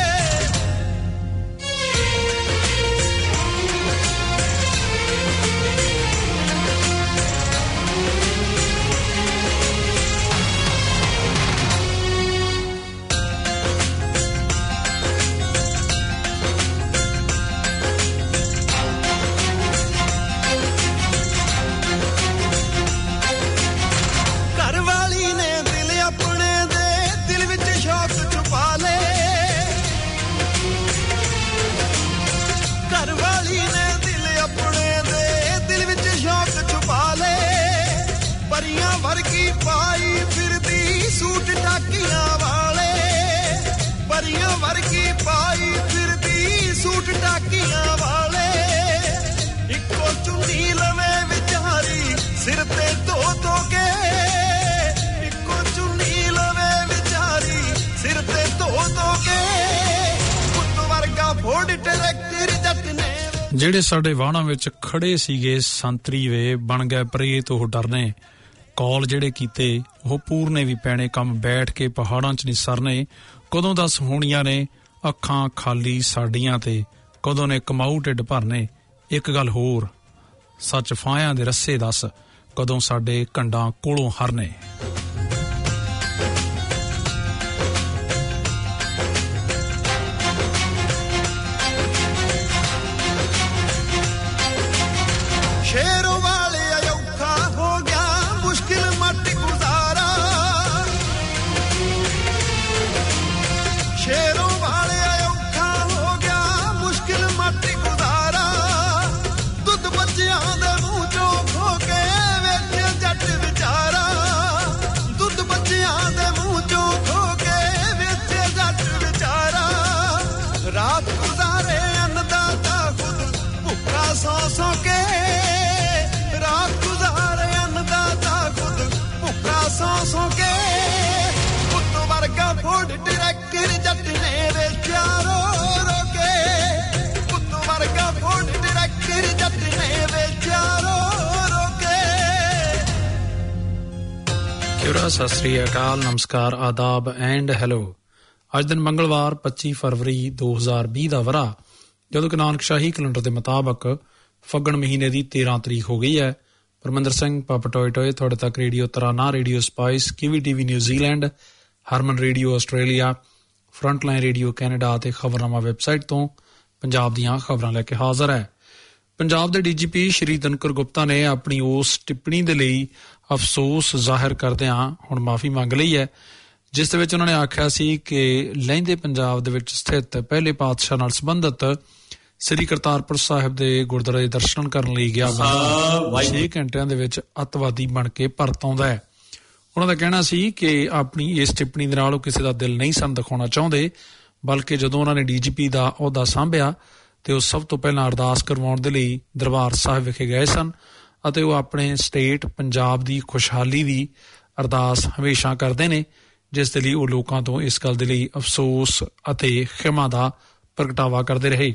ਵਰਗੀ ਪਾਈ ਫਿਰਦੀ ਸੂਟ ਟਾਕੀਆਂ ਵਾਲੇ, ਪਰੀਆਂ ਵਰਗੀ ਪਾਈ ਫਿਰਦੀ ਸੂਟ ਟਾਕੀਆਂ ਵਾਲੇ। ਇੱਕੋ ਚੁੰਨੀ ਲਵੇ ਵਿਚਾਰੀ ਸਿਰ ਤੇ ਧੋ ਧੋ ਕੇ, ਇੱਕੋ ਚੁੰਨੀ ਲਵੇ ਵਿਚਾਰੀ ਸਿਰ ਤੇ ਧੋ ਧੋ ਕੇ। ਪੁੱਤ ਵਰਗਾ ਫੋਰਡ ਟਰੈਕਟਰ ਜੱਟ ਨੇ। ਜਿਹੜੇ ਸਾਡੇ ਵਾਹਣਾਂ ਵਿੱਚ ਖੜੇ ਸੀਗੇ ਸੰਤਰੀ ਵੇ ਬਣ ਗਏ ਪ੍ਰੇਤ ਉਹ ਡਰਨੇ, ਕੌਲ ਜਿਹੜੇ ਕੀਤੇ ਉਹ ਪੂਰਨੇ ਵੀ ਪੈਣੇ, ਕੰਮ ਬੈਠ ਕੇ ਪਹਾੜਾਂ 'ਚ ਨਹੀਂ ਸਰਨੇ। ਕਦੋਂ ਦਾ ਸੋਹਣੀਆਂ ਨੇ ਅੱਖਾਂ ਖਾਲੀ ਸਾਡੀਆਂ ਤੇ, ਕਦੋਂ ਨੇ ਕਮਾਊ ਢਿੱਡ ਭਰਨੇ। ਇੱਕ ਗੱਲ ਹੋਰ ਸੱਚ ਫਾਹਿਆਂ ਦੇ ਰੱਸੇ ਦੱਸ, ਕਦੋਂ ਸਾਡੇ ਕੰਡਾਂ ਕੋਲੋਂ ਹਰਨੇ। ਸ਼ੇਰੋਂ ਵਾਲੇ ਔਖਾ ਹੋ ਗਿਆ ਮੁਸ਼ਕਿਲ ਮੱਟ ਗੁਜ਼ਾਰਾ, ਸ਼ੇਰੋਂ ਵਾਲੇ ਔਖਾ ਹੋ ਗਿਆ ਮੁਸ਼ਕਿਲ ਮੱਟ ਗੁਜ਼ਾਰਾ, ਦੁੱਧ ਬੱਚਿਆਂ ਦੇ ਮੂੰਹ ਚੋਂ ਖੋ ਕੇ ਵੇਖਿਆ ਜੱਟ ਵਿਚਾਰਾ, ਦੁੱਧ ਬੱਚਿਆਂ ਦੇ ਮੂੰਹ ਚੋਂ ਖੋ ਕੇ ਵੇਖਿਆ ਜੱਟ ਵਿਚਾਰਾ, ਰਾਤ ਗੁਜ਼ਾਰੇ ਅੰਨਦਾਤਾ ਖੁਦ ਭੁੱਖਾ ਸੌ ਸੌ ਕੇ, ਸੌ ਕੇ ਪੁੱਤ ਵਰਗਾ ਫੋੜ ਟਰੈਕਟਰ ਜੱਟ ਨੇ ਵੇਚਿਆ ਰੋ ਰੋ ਕੇ, ਪੁੱਤ ਵਰਗਾ ਫੋੜ ਟਰੈਕਟਰ ਜੱਟ ਨੇ ਵੇਚਿਆ ਰੋ ਰੋ ਕੇ। ਕਿਉਰਾ ਸਤਿ ਸ੍ਰੀ ਅਕਾਲ, ਨਮਸਕਾਰ, ਆਦਾਬ ਐਂਡ ਹੈਲੋ। ਅੱਜ ਦਿਨ ਮੰਗਲਵਾਰ 25 ਫਰਵਰੀ 2020 ਦਾ ਵਰ੍ਹਾ, ਜਦੋਂ ਕਿ ਨਾਨਕਸ਼ਾਹੀ ਕੈਲੰਡਰ ਦੇ ਮੁਤਾਬਕ ਫੱਗਣ ਮਹੀਨੇ ਦੀ 13 ਤਰੀਕ ਹੋ ਗਈ ਹੈ। ਪਰਮਿੰਦਰ ਸਿੰਘ ਪਾਪਾ ਟੋਏ ਟੋਏ ਤੁਹਾਡੇ ਤੱਕ radio Tarana, radio Spice, Kiwi TV New Zealand, Harman radio Australia, Frontline radio Canada ਅਤੇ ਖਬਰਨਾਮਾ ਵੈਬਸਾਈਟ ਤੋਂ ਪੰਜਾਬ ਦੀਆਂ ਖਬਰਾਂ ਲੈ ਕੇ ਹਾਜ਼ਰ ਹੈ। ਪੰਜਾਬ ਦੇ ਡੀਜੀਪੀ ਸ਼੍ਰੀ ਦਿਨਕਰ ਗੁਪਤਾ ਨੇ ਆਪਣੀ ਉਸ ਟਿੱਪਣੀ ਦੇ ਲਈ ਅਫਸੋਸ ਜ਼ਾਹਿਰ ਕਰਦਿਆਂ ਹੁਣ ਮਾਫੀ ਮੰਗ ਲਈ ਹੈ, ਜਿਸ ਦੇ ਵਿੱਚ ਉਹਨਾਂ ਨੇ ਆਖਿਆ ਸੀ ਕਿ ਲਹਿੰਦੇ ਪੰਜਾਬ ਦੇ ਵਿੱਚ ਸਥਿਤ ਪਹਿਲੇ ਪਾਤਸ਼ਾਹ ਨਾਲ ਸੰਬੰਧਿਤ ਸ੍ਰੀ ਕਰਤਾਰਪੁਰ ਸਾਹਿਬ ਦੇ ਗੁਰਦੁਆਰੇ ਦੇ ਦਰਸ਼ਨ ਕਰਨ ਲਈ ਗਿਆ ਬੰਦਾ 6 ਘੰਟਿਆਂ ਦੇ ਵਿੱਚ ਅੱਤਵਾਦੀ ਬਣ ਕੇ ਪਰਤ ਆਉਂਦਾ ਹੈ। ਉਹਨਾਂ ਦਾ ਕਹਿਣਾ ਸੀ ਕਿ ਆਪਣੀ ਇਸ ਟਿੱਪਣੀ ਦੇ ਨਾਲ ਉਹ ਕਿਸੇ ਦਾ ਦਿਲ ਨਹੀਂ ਸਨ ਦਿਖਾਉਣਾ ਚਾਹੁੰਦੇ, ਬਲਕਿ ਜਦੋਂ ਉਹਨਾਂ ਨੇ ਡੀਜੀਪੀ ਦਾ ਅਹੁਦਾ ਸਾਂਭਿਆ ਤੇ ਉਹ ਸਭ ਤੋਂ ਪਹਿਲਾਂ ਅਰਦਾਸ ਕਰਵਾਉਣ ਦੇ ਲਈ ਦਰਬਾਰ ਸਾਹਿਬ ਵਿਖੇ ਗਏ ਸਨ ਅਤੇ ਉਹ ਆਪਣੇ ਸਟੇਟ ਪੰਜਾਬ ਦੀ ਖੁਸ਼ਹਾਲੀ ਦੀ ਅਰਦਾਸ ਹਮੇਸ਼ਾ ਕਰਦੇ ਨੇ, ਜਿਸ ਦੇ ਲਈ ਉਹ ਲੋਕਾਂ ਤੋਂ ਇਸ ਗੱਲ ਦੇ ਲਈ ਅਫਸੋਸ ਅਤੇ ਖਿਮਾ ਦਾ ਪ੍ਰਗਟਾਵਾ ਕਰਦੇ ਰਹੇ।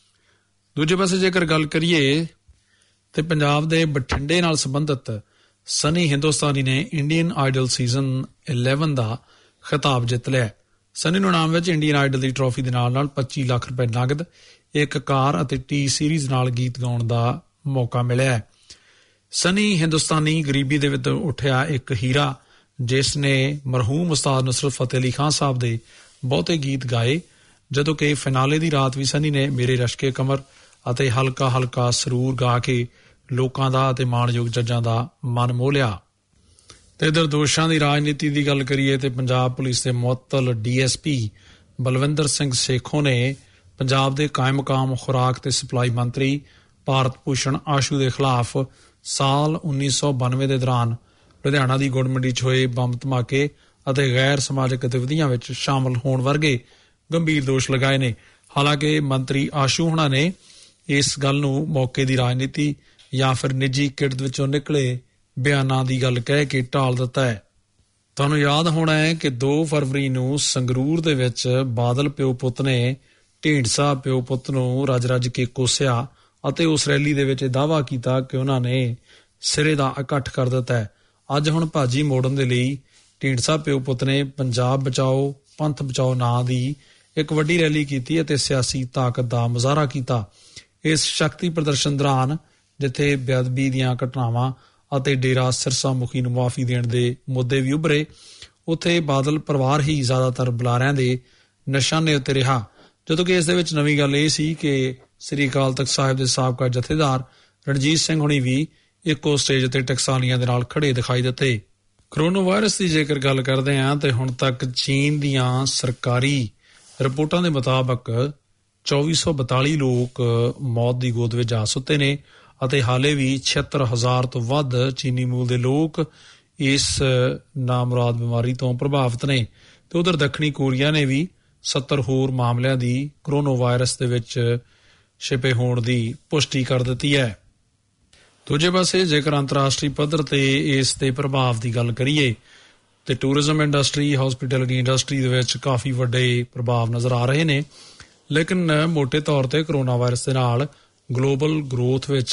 ਦੂਜੇ ਪਾਸੇ ਜੇਕਰ ਗੱਲ ਕਰੀਏ ਤੇ ਪੰਜਾਬ ਦੇ ਬਠਿੰਡੇ ਨਾਲ ਸੰਬੰਧਿਤ ਸਨੀ ਹਿੰਦੁਸਤਾਨੀ ਨੇ ਇੰਡੀਅਨ ਆਈਡਲ ਸੀਜ਼ਨ 11 ਦਾ ਖਿਤਾਬ ਜਿੱਤ ਲਿਆ। ਸਨੀ ਨੂੰ ਇਨਾਮ ਵਿੱਚ ਇੰਡੀਅਨ ਆਈਡਲ ਦੀ ਟਰਾਫੀ ਦੇ ਨਾਲ ਨਾਲ 25 ਲੱਖ ਰੁਪਏ ਨਗਦ, ਇੱਕ ਕਾਰ ਅਤੇ ਟੀ ਸੀਰੀਜ਼ ਨਾਲ ਗੀਤ ਗਾਉਣ ਦਾ ਮੌਕਾ ਮਿਲਿਆ। ਸਨੀ ਹਿੰਦੁਸਤਾਨੀ ਗਰੀਬੀ ਦੇ ਵਿੱਚ ਉੱਠਿਆ ਇੱਕ ਹੀਰਾ, ਜਿਸ ਨੇ ਮਰਹੂਮ ਉਸਤਾਦ ਨੁਸਰਤ ਫਤਿਹ ਅਲੀ ਖਾਨ ਸਾਹਿਬ ਦੇ ਬਹੁਤੇ ਗੀਤ ਗਾਏ, ਜਦੋਂ ਕਿ ਫਿਨਾਲੇ ਦੀ ਰਾਤ ਵੀ ਸਨੀ ਨੇ ਮੇਰੇ ਰਸ਼ਕੇ ਕਮਰ ਅਤੇ ਹਲਕਾ ਹਲਕਾ ਸਰੂਰ ਗਾ ਕੇ ਲੋਕਾਂ ਦਾ ਅਤੇ ਮਾਣਯੋਗ ਜੱਜਾਂ ਦਾ ਮਨ ਮੋਹ ਲਿਆ। ਤੇ ਇਧਰ ਦੋਸ਼ਾਂ ਦੀ ਰਾਜਨੀਤੀ ਦੀ ਗੱਲ ਕਰੀਏ ਤੇ ਪੰਜਾਬ ਪੁਲਿਸ ਦੇ ਮੁਅੱਤਲ DSP ਬਲਵਿੰਦਰ ਸਿੰਘ ਸੇਖੋਂ ਨੇ ਪੰਜਾਬ ਦੇ ਕਾਇਮ ਮਕਾਮ ਖੁਰਾਕ ਤੇ ਸਪਲਾਈ ਮੰਤਰੀ ਭਾਰਤ ਭੂਸ਼ਣ ਆਸ਼ੂ ਦੇ ਖਿਲਾਫ ਸਾਲ 1992 ਦੇ ਦੌਰਾਨ ਲੁਧਿਆਣਾ ਦੀ ਗੁੜ ਮੰਡੀ 'ਚ ਹੋਏ ਬੰਬ ਧਮਾਕੇ ਅਤੇ ਗੈਰ ਸਮਾਜਿਕ ਗਤੀਵਿਧੀਆਂ ਵਿੱਚ ਸ਼ਾਮਲ ਹੋਣ ਵਰਗੇ ਗੰਭੀਰ ਦੋਸ਼ ਲਗਾਏ ਨੇ। ਹਾਲਾਂਕਿ ਮੰਤਰੀ ਆਸ਼ੂ ਹੁਣਾਂ ਨੇ ਇਸ ਗੱਲ ਨੂੰ ਮੌਕੇ ਦੀ ਰਾਜਨੀਤੀ ਜਾਂ ਫਿਰ ਨਿੱਜੀ ਕਿਰਤ ਵਿੱਚੋਂ ਨਿਕਲੇ ਬਿਆਨਾਂ ਦੀ ਗੱਲ ਕਹਿ ਕੇ ਟਾਲ ਦਿੱਤਾ ਹੈ। ਤੁਹਾਨੂੰ ਯਾਦ ਹੋਣਾ ਹੈ ਕਿ 2 ਫਰਵਰੀ ਨੂੰ ਸੰਗਰੂਰ ਦੇ ਵਿੱਚ ਬਾਦਲ ਪਿਓ ਪੁੱਤ ਨੇ ਢੀਂਡਸਾ ਪਿਓ ਪੁੱਤ ਨੂੰ ਰੱਜ ਕੇ ਕੋਸਿਆ ਅਤੇ ਉਸ ਰੈਲੀ ਦੇ ਵਿੱਚ ਦਾਅਵਾ ਕੀਤਾ ਕਿ ਉਹਨਾਂ ਨੇ ਸਿਰੇ ਦਾ ਇਕੱਠ ਕਰ ਦਿੱਤਾ ਹੈ। ਅੱਜ ਹੁਣ ਭਾਜੀ ਮੋੜਨ ਦੇ ਲਈ ਢੀਂਡਸਾ ਪਿਓ ਪੁੱਤ ਨੇ ਪੰਜਾਬ ਬਚਾਓ ਪੰਥ ਬਚਾਓ ਨਾਂ ਦੀ ਇੱਕ ਵੱਡੀ ਰੈਲੀ ਕੀਤੀ ਅਤੇ ਸਿਆਸੀ ਤਾਕਤ ਦਾ ਮੁਜ਼ਾਹਰਾ ਕੀਤਾ। ਇਸ ਸ਼ਕਤੀ ਪ੍ਰਦਰਸ਼ਨ ਦੌਰਾਨ ਜਿੱਥੇ ਬੇਅਦਬੀ ਦੀਆਂ ਘਟਨਾਵਾਂ ਅਤੇ ਡੇਰਾ ਸਿਰਸਾ ਮੁਖੀ ਨੂੰ ਮੁਆਫੀ ਦੇਣ ਦੇ ਮੁੱਦੇ ਵੀ ਉੱਭਰੇ, ਉੱਥੇ ਬਾਦਲ ਪਰਿਵਾਰ ਹੀ ਜ਼ਿਆਦਾਤਰ ਬੁਲਾਰਿਆਂ ਦੇ ਨਿਸ਼ਾਨੇ ਉੱਤੇ ਰਿਹਾ, ਜਦੋਂ ਕਿ ਇਸ ਦੇ ਵਿੱਚ ਨਵੀਂ ਗੱਲ ਇਹ ਸੀ ਕਿ ਸ੍ਰੀ ਅਕਾਲ ਤਖਤ ਸਾਹਿਬ ਦੇ ਸਾਬਕਾ ਜਥੇਦਾਰ ਰਣਜੀਤ ਸਿੰਘ ਹੁਣੀ ਵੀ ਇੱਕੋ ਸਟੇਜ ਤੇ ਟਕਸਾਲੀਆਂ ਦੇ ਨਾਲ ਖੜੇ ਦਿਖਾਈ ਦਿੱਤੇ। ਕਰੋਨਾ ਵਾਇਰਸ ਦੀ ਜੇਕਰ ਗੱਲ ਕਰਦੇ ਹਾਂ ਤੇ ਹੁਣ ਤੱਕ ਚੀਨ ਦੀਆਂ ਸਰਕਾਰੀ ਰਿਪੋਰਟਾਂ ਦੇ ਮੁਤਾਬਕ 2442 ਲੋਕ ਮੌਤ ਦੀ ਗੋਦ ਵਿੱਚ ਜਾ ਸੁੱਤੇ ਨੇ ਅਤੇ ਹਾਲੇ ਵੀ 76,000 ਤੋਂ ਵੱਧ ਚੀਨੀ ਮੂਲ ਦੇ ਲੋਕ ਇਸ ਨਾਮੁਰਾਦ ਬਿਮਾਰੀ ਤੋਂ ਪ੍ਰਭਾਵਿਤ ਨੇ। ਤੇ ਉਧਰ ਦੱਖਣੀ ਕੋਰੀਆ ਨੇ ਵੀ 70 ਹੋਰ ਮਾਮਲਿਆਂ ਦੀ ਕਰੋਨਾ ਵਾਇਰਸ ਦੇ ਵਿੱਚ ਛਿਪੇ ਹੋਣ ਦੀ ਪੁਸ਼ਟੀ ਕਰ ਦਿੱਤੀ ਹੈ। ਦੂਜੇ ਪਾਸੇ ਜੇਕਰ ਅੰਤਰਰਾਸ਼ਟਰੀ ਪੱਧਰ ਤੇ ਇਸ ਦੇ ਪ੍ਰਭਾਵ ਦੀ ਗੱਲ ਕਰੀਏ ਤੇ ਟੂਰਿਜ਼ਮ ਇੰਡਸਟਰੀ, ਹੌਸਪਿਟੈਲਿਟੀ ਇੰਡਸਟਰੀ ਦੇ ਵਿੱਚ ਕਾਫੀ ਵੱਡੇ ਪ੍ਰਭਾਵ ਨਜ਼ਰ ਆ ਰਹੇ ਨੇ, ਲੇਕਿਨ ਮੋਟੇ ਤੌਰ ਤੇ ਕਰੋਨਾ ਵਾਇਰਸ ਦੇ ਨਾਲ ਗਲੋਬਲ ਗਰੋਥ ਵਿੱਚ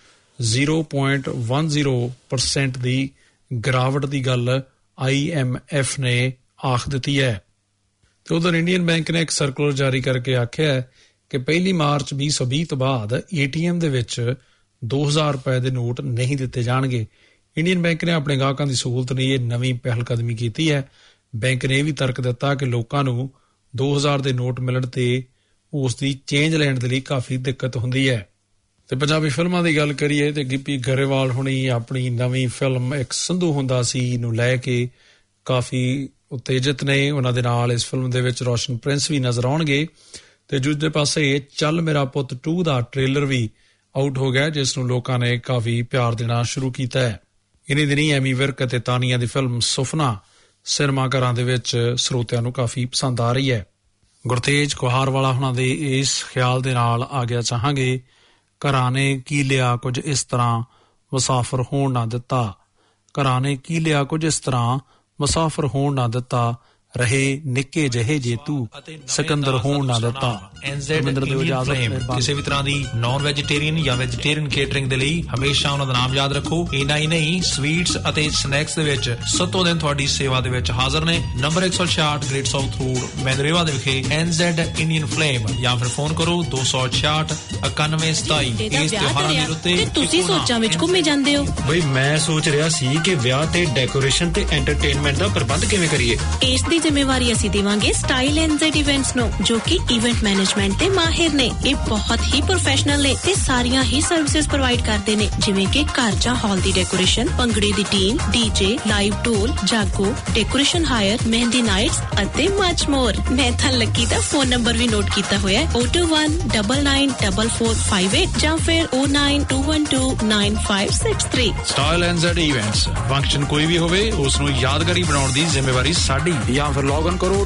0.10% ਦੀ ਗਿਰਾਵਟ ਦੀ ਗੱਲ IMF ਨੇ ਆਖ ਦਿੱਤੀ ਹੈ। ਤੇ ਉਧਰ ਇੰਡੀਅਨ ਬੈਂਕ ਨੇ ਇੱਕ ਸਰਕੂਲਰ ਜਾਰੀ ਕਰਕੇ ਆਖਿਆ ਹੈ ਕਿ 1 ਮਾਰਚ 2020 ਤੋਂ ਬਾਅਦ ATM ਦੇ ਵਿੱਚ 2000 ਰੁਪਏ ਦੇ ਨੋਟ ਨਹੀਂ ਦਿੱਤੇ ਜਾਣਗੇ। ਇੰਡੀਅਨ ਬੈਂਕ ਨੇ ਆਪਣੇ ਗਾਹਕਾਂ ਦੀ ਸਹੂਲਤ ਲਈ ਇਹ ਨਵੀਂ ਪਹਿਲ ਕਦਮੀ ਕੀਤੀ ਹੈ। ਬੈਂਕ ਨੇ ਇਹ ਵੀ ਤਰਕ ਦਿੱਤਾ ਕਿ ਲੋਕਾਂ ਨੂੰ 2000 ਦੇ ਨੋਟ ਮਿਲਣ ਤੇ ਉਸ ਦੀ ਚੇਂਜ ਲੈਣ ਦੇ ਲਈ ਕਾਫੀ ਦਿੱਕਤ ਹੁੰਦੀ ਹੈ। ਤੇ ਪੰਜਾਬੀ ਫਿਲਮਾਂ ਦੀ ਗੱਲ ਕਰੀਏ ਤੇ ਗਿੱਪੀ ਗਰੇਵਾਲ ਹੁਣੀ ਆਪਣੀ ਨਵੀਂ ਫਿਲਮ ਇੱਕ ਸੰਧੂ ਹੁੰਦਾ ਸੀ ਨੂੰ ਲੈ ਕੇ ਕਾਫੀ ਉਤੇਜਿਤ ਨੇ। ਉਹਨਾਂ ਦੇ ਨਾਲ ਇਸ ਫਿਲਮ ਦੇ ਵਿੱਚ ਰੋਸ਼ਨ ਪ੍ਰਿੰਸ ਵੀ ਨਜ਼ਰ ਆਉਣਗੇ ਤੇ ਦੂਜੇ ਪਾਸੇ ਚੱਲ ਮੇਰਾ ਪੁੱਤ 2 ਦਾ ਟ੍ਰੇਲਰ ਵੀ ਆਊਟ ਹੋ ਗਿਆ, ਜਿਸ ਨੂੰ ਲੋਕਾਂ ਨੇ ਕਾਫੀ ਪਿਆਰ ਦੇਣਾ ਸ਼ੁਰੂ ਕੀਤਾ ਹੈ। ਇਨੀ ਦਿਨੀ ਐਮੀ ਵਿਰਕ ਅਤੇ ਤਾਨੀਆ ਦੀ ਫਿਲਮ ਸੁਫਨਾ ਸਿਨੇਮਾ ਘਰਾਂ ਦੇ ਵਿੱਚ ਸਰੋਤਿਆਂ ਨੂੰ ਕਾਫੀ ਪਸੰਦ ਆ ਰਹੀ ਹੈ। ਗੁਰਤੇਜ ਕੁਹਾਰਵਾਲਾ ਹੁਣਾਂ ਦੇ ਇਸ ਖਿਆਲ ਦੇ ਨਾਲ ਆ ਗਿਆ ਚਾਹਾਂਗੇ, ਘਰਾਂ ਨੇ ਕੀ ਲਿਆ ਕੁਝ ਇਸ ਤਰ੍ਹਾਂ ਮੁਸਾਫਰ ਹੋਣ ਨਾ ਦਿੱਤਾ, ਘਰਾਂ ਨੇ ਕੀ ਲਿਆ ਕੁਝ ਇਸ ਤਰ੍ਹਾਂ ਮੁਸਾਫਰ ਹੋਣ ਨਾ ਦਿੱਤਾ, ਰਹੇ ਨਿੱਕੇ ਜਿਹੇ ਜੇ ਤੂੰ ਸਿਕੰਦਰ ਹੋਣ ਨਾ ਦਿੱਤਾ। ਕਿਸੇ ਵੀ ਤਰ੍ਹਾਂ ਦੀ ਨਾਨ ਵੈਜੀਟੇਰੀਅਨ ਜਾਂ ਵੈਜੀਟੇਰੀਅਨ ਕੇਟਰਿੰਗ ਦੇ ਲਈ ਹਮੇਸ਼ਾ ਉਹਨਾਂ ਦਾ ਨਾਮ ਯਾਦ ਰੱਖੋ। ਇੰਨਾ ਹੀ ਨਹੀਂ, ਸਵੀਟਸ ਅਤੇ ਸਨੈਕਸ ਦੇ ਵਿੱਚ ਸੱਤੋਂ ਦਿਨ ਤੁਹਾਡੀ ਸੇਵਾ ਦੇ ਵਿੱਚ ਹਾਜ਼ਰ ਨੇ। Number 166 Great South Road Manurewa ਦੇ ਵਿਖੇ NZ ਇੰਡੀਅਨ ਫਲੇਮ, ਜਾਂ ਫਿਰ ਫੋਨ ਕਰੋ 266 9127। ਇਸ ਤਿਉਹਾਰਾਂ ਦੇ ਉੱਤੇ ਤੁਸੀਂ ਸੋਚਾਂ ਵਿੱਚ ਘੁੰਮੇ ਜਾਂਦੇ ਹੋ। ਬਈ ਮੈਂ ਸੋਚ ਰਿਹਾ ਸੀ ਕਿ ਵਿਆਹ ਤੇ ਡੈਕੋਰੇਸ਼ਨ ਤੇ ਐਂਟਰਟੇਨਮੈਂਟ ਦਾ ਪ੍ਰਬੰਧ ਕਿਵੇਂ ਕਰੀਏ। ਇਸ ਦੀ ਜ਼ਿੰਮੇਵਾਰੀ ਅਸੀਂ ਦੇਵਾਂਗੇ ਸਟਾਈਲ NZ ਇਵੈਂਟਸ ਨੂੰ, ਜੋ ਕਿ ਇਵੈਂਟ ਮੈਨੇਜਮੈਂਟ ਤੇ ਮਾਹਿਰ ਨੇ। ਇਹ ਬਹੁਤ ਹੀ ਪ੍ਰੋਫੈਸ਼ਨਲ ਨੇ ਤੇ ਸਾਰੀਆਂ ਹੀ ਸਰਵਿਸਿਜ਼ ਪ੍ਰੋਵਾਈਡ ਕਰਦੇ ਨੇ, ਜਿਵੇਂ ਕਿ ਘਰ ਜਾਂ ਹਾਲ ਦੀ ਡੈਕੋਰੇਸ਼ਨ, ਭੰਗੜੇ ਦੀ ਟੀਮ, DJ, ਲਾਈਵ ਢੋਲ, jaago, decoration hire, mehndi nights ਅਤੇ ਮਚ ਮੋਰ। ਮੈਂ ਤਾਂ ਲੱਕੀ ਦਾ ਫੋਨ ਨੰਬਰ ਵੀ ਨੋਟ ਕੀਤਾ ਹੋਇਆ ਹੈ, 021994458 ਜਾਂ ਫਿਰ 092129563। Style NZ events. ਫੰਕਸ਼ਨ ਕੋਈ ਵੀ ਹੋਵੇ ਉਸ ਨੂੰ ਯਾਦਗਾਰੀ ਬਣਾਉਣ ਦੀ ਜ਼ਿੰਮੇਵਾਰੀ ਸਾਡੀ। ਜਾਂ ਫਿਰ ਲੌਗਇਨ ਕਰੋ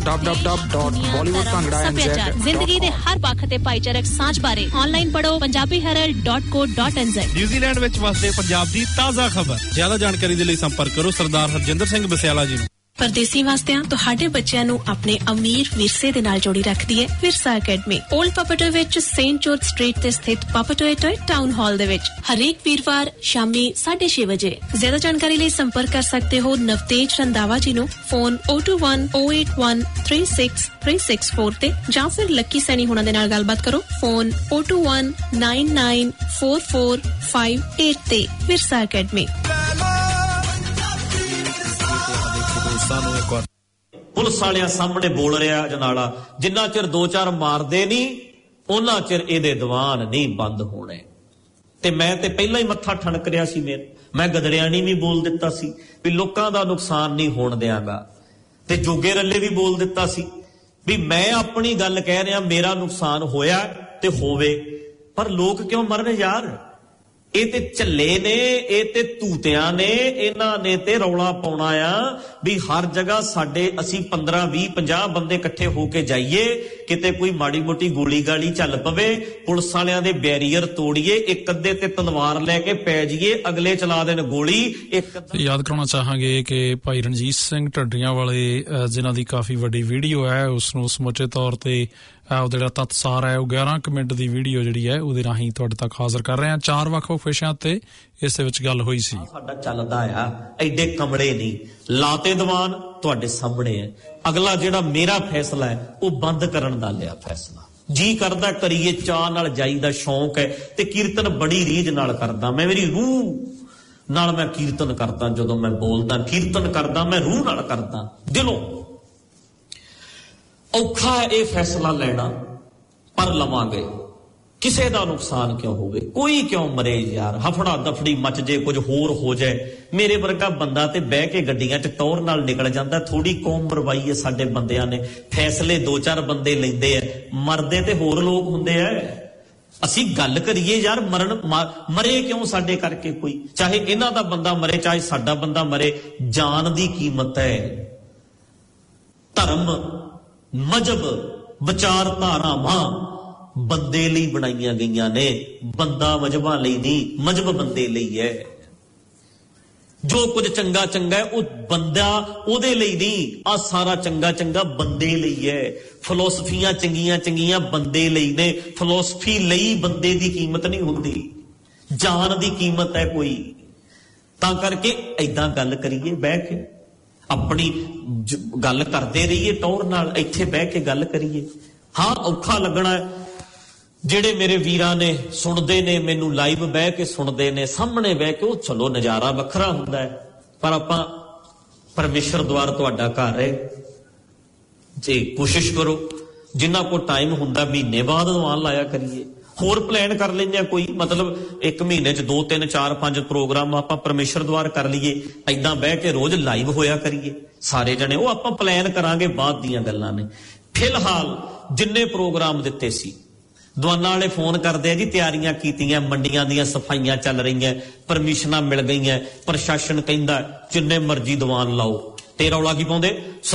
www.bollywoodbhangra.nz। ਜ਼ਿੰਦਗੀ ਦੇ ਹਰ ਪੱਖ ਤੇ ਭਾਈਚਾਰਕ ਸਾਂਝ ਬਾਰੇ ਆਨਲਾਈਨ ਪੜੋ punjabiherald.co.nz। ਨਿਊਜ਼ੀਲੈਂਡ ਵਿੱਚ ਵਸਦੇ ਪੰਜਾਬ ਦੀ ਤਾਜ਼ਾ ਖਬਰ। ਜ਼ਿਆਦਾ ਜਾਣਕਾਰੀ ਦੇ ਲਈ ਸੰਪਰਕ ਕਰੋ ਸਰਦਾਰ ਹਰਜਿੰਦਰ ਸਿੰਘ ਬਸਿਆਲਾ ਜੀ ਨੂੰ। ਪਰਦੇਸੀ ਵਾਸਤਿਆਂ ਤੁਹਾਡੇ ਬੱਚਿਆਂ ਨੂੰ ਆਪਣੇ ਅਮੀਰ ਵਿਰਸੇ ਦੇ ਨਾਲ ਜੋੜੀ ਰੱਖਦੀ ਹੈ ਵਿਰਸਾ ਅਕੈਡਮੀ। ਓਲਡ ਪਾਪਾਟੋਏ ਵਿੱਚ ਸੇਂਟ ਜੋਰਜ ਸਟਰੀਟ ਤੇ ਸਥਿਤ ਪਾਪਾਟੋਏ ਟੋਏ ਟਾਊਨ ਹਾਲ ਦੇ ਵਿੱਚ ਹਰੇਕ ਵੀਰਵਾਰ ਸ਼ਾਮੀ 6:30 ਵਜੇ। ਜ਼ਿਆਦਾ ਜਾਣਕਾਰੀ ਲਈ ਸੰਪਰਕ ਕਰ ਸਕਦੇ ਹੋ ਨਵਤੇਜ ਰੰਦਾਵਾ ਜੀ ਨੂੰ, ਫੋਨ 02108136364 ਤੇ, ਜਾਂ ਫਿਰ ਲੱਕੀ ਸੈਣੀ ਹੁਣਾਂ ਦੇ ਨਾਲ ਗੱਲਬਾਤ ਕਰੋ, ਫੋਨ 021994458 ਤੇ। ਵਿਰਸਾ ਅਕੈਡਮੀ। ਪੁਲਿਸ ਵਾਲਿਆਂ ਸਾਹਮਣੇ ਬੋਲ ਰਿਹਾ ਜਨਾਲਾ, ਜਿੰਨਾ ਚਿਰ 2-4 ਮਾਰਦੇ ਨਹੀਂ ਉਹਨਾਂ ਚਿਰ ਇਹਦੇ ਦੀਵਾਨ ਨਹੀਂ ਬੰਦ ਹੋਣੇ। ਤੇ ਮੈਂ ਤੇ ਪਹਿਲਾਂ ਹੀ ਮੱਥਾ ਠਣਕ ਰਿਹਾ ਸੀ, ਮੈਂ ਗਦੜਿਆਣੀ ਵੀ ਬੋਲ ਦਿੱਤਾ ਸੀ ਵੀ ਲੋਕਾਂ ਦਾ ਨੁਕਸਾਨ ਨਹੀਂ ਹੋਣ ਦਿਆਂਗਾ, ਤੇ ਜੋਗੇ ਰੱਲੇ ਵੀ ਬੋਲ ਦਿੱਤਾ ਸੀ ਵੀ ਮੈਂ ਆਪਣੀ ਗੱਲ ਕਹਿ ਰਿਹਾ, ਮੇਰਾ ਨੁਕਸਾਨ ਹੋਇਆ ਤੇ ਹੋਵੇ, ਪਰ ਲੋਕ ਕਿਉਂ ਮਰਨ ਯਾਰ। ਇਹ ਤੇ ਝੱਲੇ ਨੇ, ਇਹ ਤੇ ਤੂਤਿਆਂ ਨੇ, ਇਹਨਾਂ ਨੇ ਤੇ ਰੌਲਾ ਪਾਉਣਾ ਆ ਵੀ ਹਰ ਜਗ੍ਹਾ ਸਾਡੇ ਅਸੀਂ 15, 20, 50 ਬੰਦੇ ਇਕੱਠੇ ਹੋ ਕੇ ਜਾਈਏ, ਕਿਤੇ ਕੋਈ ਮਾੜੀ ਮੋਟੀ ਗੋਲੀ ਗਾਲੀ ਚੱਲ ਪਵੇ, ਪੁਲਿਸ ਵਾਲਿਆਂ ਦੇ ਬੈਰੀਅਰ ਤੋੜੀਏ, ਇੱਕ ਅੱਧੇ ਤੇ ਤਲਵਾਰ ਲੈ ਕੇ ਪੈ ਜਾਈਏ, ਅਗਲੇ ਚਲਾ ਦੇਣ ਗੋਲੀ। ਯਾਦ ਕਰਾਉਣਾ ਚਾਹਾਂਗੇ ਕਿ ਭਾਈ ਰਣਜੀਤ ਸਿੰਘ ਢੱਡੀਆਂ ਵਾਲੇ ਜਿਨ੍ਹਾਂ ਦੀ ਕਾਫੀ ਵੱਡੀ ਵੀਡੀਓ ਹੈ, ਉਸ ਨੂੰ ਸਮੁੱਚੇ ਤੌਰ ਤੇ ਉਹ ਜਿਹੜਾ ਤਤਸਾਰ ਹੈ ਉਹ 11 ਮਿੰਟ ਦੀ ਵੀਡੀਓ ਜਿਹੜੀ ਹੈ ਉਹਦੇ ਰਾਹੀਂ ਤੁਹਾਡੇ ਤੱਕ ਹਾਜ਼ਰ ਕਰ ਰਹੇ ਹਾਂ। 4 ਵੱਖ-ਵੱਖ ਵਿਸ਼ਿਆਂ ਤੇ ਇਸ ਦੇ ਵਿੱਚ ਗੱਲ ਹੋਈ ਸੀ। ਸਾਡਾ ਚੱਲਦਾ ਆ, ਐਡੇ ਕਮੜੇ ਨਹੀਂ ਲਾਤੇ ਦੀਵਾਨ ਤੁਹਾਡੇ ਸਾਹਮਣੇ ਹੈ। ਅਗਲਾ ਜਿਹੜਾ ਮੇਰਾ ਫੈਸਲਾ ਹੈ ਉਹ ਬੰਦ ਕਰਨ ਦਾ ਲਿਆ ਫੈਸਲਾ। ਜੀ ਕਰਦਾ ਕਰੀਏ, ਚਾਹ ਨਾਲ ਜਾਈਦਾ, ਸ਼ੌਂਕ ਹੈ, ਤੇ ਕੀਰਤਨ ਬੜੀ ਰੀਝ ਨਾਲ ਕਰਦਾ ਮੈਂ, ਮੇਰੀ ਰੂਹ ਨਾਲ ਮੈਂ ਕੀਰਤਨ ਕਰਦਾ। ਜਦੋਂ ਮੈਂ ਬੋਲਦਾ ਕੀਰਤਨ ਕਰਦਾ, ਮੈਂ ਰੂਹ ਨਾਲ ਕਰਦਾ, ਦਿਲੋਂ। ਔਖਾ ਹੈ ਇਹ ਫੈਸਲਾ ਲੈਣਾ, ਪਰ ਲਵਾਂਗੇ। ਕਿਸੇ ਦਾ ਨੁਕਸਾਨ ਕਿਉਂ ਹੋਵੇ, ਕੋਈ ਕਿਉਂ ਮਰੇ ਯਾਰ, ਹਫੜਾ ਦਫੜੀ ਮਚ ਜੇ, ਕੁਝ ਹੋਰ ਹੋ ਜਾਏ। ਮੇਰੇ ਵਰਗਾ ਬੰਦਾ ਤੇ ਬਹਿ ਕੇ ਗੱਡੀਆਂ 'ਚ ਟੌਰ ਨਾਲ ਨਿਕਲ ਜਾਂਦਾ। ਥੋੜੀ ਕੌਮ ਮਰਵਾਈ ਹੈ ਸਾਡੇ ਬੰਦਿਆਂ ਨੇ, ਫੈਸਲੇ 2-4 ਬੰਦੇ ਲੈਂਦੇ ਆ, ਮਰਦੇ ਤੇ ਹੋਰ ਲੋਕ ਹੁੰਦੇ ਆ। ਅਸੀਂ ਗੱਲ ਕਰੀਏ ਯਾਰ, ਮਰੇ ਕਿਉਂ ਸਾਡੇ ਕਰਕੇ ਕੋਈ, ਚਾਹੇ ਇਹਨਾਂ ਦਾ ਬੰਦਾ ਮਰੇ ਚਾਹੇ ਸਾਡਾ ਬੰਦਾ ਮਰੇ। ਜਾਨ ਦੀ ਕੀਮਤ ਹੈ। ਧਰਮ, ਮਜ਼ਹਬ, ਵਿਚਾਰਧਾਰਾਵਾਂ ਬੰਦੇ ਲਈ ਬਣਾਈਆਂ ਗਈਆਂ ਨੇ, ਬੰਦਾ ਮਜ਼ਹਬਾਂ ਲਈ ਨਹੀਂ, ਮਜ਼ਹਬ ਬੰਦੇ ਲਈ ਹੈ। ਜੋ ਕੁਝ ਚੰਗਾ ਚੰਗਾ ਹੈ ਉਹ ਬੰਦਾ ਉਹਦੇ ਲਈ ਨਹੀਂ, ਆ ਸਾਰਾ ਚੰਗਾ ਚੰਗਾ ਬੰਦੇ ਲਈ ਹੈ। ਫਿਲਾਸਫੀਆਂ ਚੰਗੀਆਂ ਚੰਗੀਆਂ ਬੰਦੇ ਲਈ ਨੇ, ਫਿਲਾਸਫੀ ਲਈ ਬੰਦੇ ਦੀ ਕੀਮਤ ਨਹੀਂ ਹੁੰਦੀ, ਜਾਨ ਦੀ ਕੀਮਤ ਹੈ ਕੋਈ। ਤਾਂ ਕਰਕੇ ਏਦਾਂ ਗੱਲ ਕਰੀਏ, ਬਹਿ ਕੇ ਆਪਣੀ ਗੱਲ ਕਰਦੇ ਰਹੀਏ ਟੌਰ ਨਾਲ, ਇੱਥੇ ਬਹਿ ਕੇ ਗੱਲ ਕਰੀਏ। ਹਾਂ ਔਖਾ ਲੱਗਣਾ ਜਿਹੜੇ ਮੇਰੇ ਵੀਰਾਂ ਨੇ ਸੁਣਦੇ ਨੇ ਮੈਨੂੰ ਲਾਈਵ ਬਹਿ ਕੇ ਸੁਣਦੇ ਨੇ ਸਾਹਮਣੇ ਬਹਿ ਕੇ, ਉਹ ਚਲੋ ਨਜ਼ਾਰਾ ਵੱਖਰਾ ਹੁੰਦਾ ਹੈ। ਪਰ ਆਪਾਂ ਪਰਮੇਸ਼ਰ ਦੁਆਰ ਤੁਹਾਡਾ ਘਰ ਹੈ ਜੀ, ਕੋਸ਼ਿਸ਼ ਕਰੋ ਜਿੰਨਾ ਕੋ ਟਾਈਮ ਹੁੰਦਾ ਮਹੀਨੇ ਬਾਅਦ ਦੀਵਾਨ ਲਾਇਆ ਕਰੀਏ। ਹੋਰ ਪਲਾਨ ਕਰ ਲੈਂਦੇ ਆ ਕੋਈ, ਮਤਲਬ 1 ਮਹੀਨੇ 'ਚ 2 3 4 5 ਪ੍ਰੋਗਰਾਮ ਆਪਾਂ ਪਰਮੇਸ਼ਰ ਦੁਆਰ ਕਰ ਲਈਏ, ਏਦਾਂ ਬਹਿ ਕੇ ਰੋਜ਼ ਲਾਈਵ ਹੋਇਆ ਕਰੀਏ ਸਾਰੇ ਜਣੇ। ਉਹ ਆਪਾਂ ਪਲਾਨ ਕਰਾਂਗੇ, ਬਾਅਦ ਦੀਆਂ ਗੱਲਾਂ ਨੇ। ਫਿਲਹਾਲ ਜਿੰਨੇ ਪ੍ਰੋਗਰਾਮ ਦਿੱਤੇ ਸੀ, ਦੀਵਾਨਾਂ ਵਾਲੇ ਫੋਨ ਕਰਦੇ ਆ ਜੀ ਤਿਆਰੀਆਂ ਕੀਤੀਆਂ, ਮੰਡੀਆਂ ਦੀਆਂ ਸਫਾਈਆਂ ਚੱਲ ਰਹੀਆਂ, ਪਰਮਿਸ਼ਨਾਂ ਮਿਲ ਗਈਆਂ, ਪ੍ਰਸ਼ਾਸਨ ਕਹਿੰਦਾ ਜਿੰਨੇ ਮਰਜ਼ੀ ਦੀਵਾਨ ਲਾਓ। ਤੇ ਰੌਲਾ ਕੀ ਪਾਉਂਦੇ?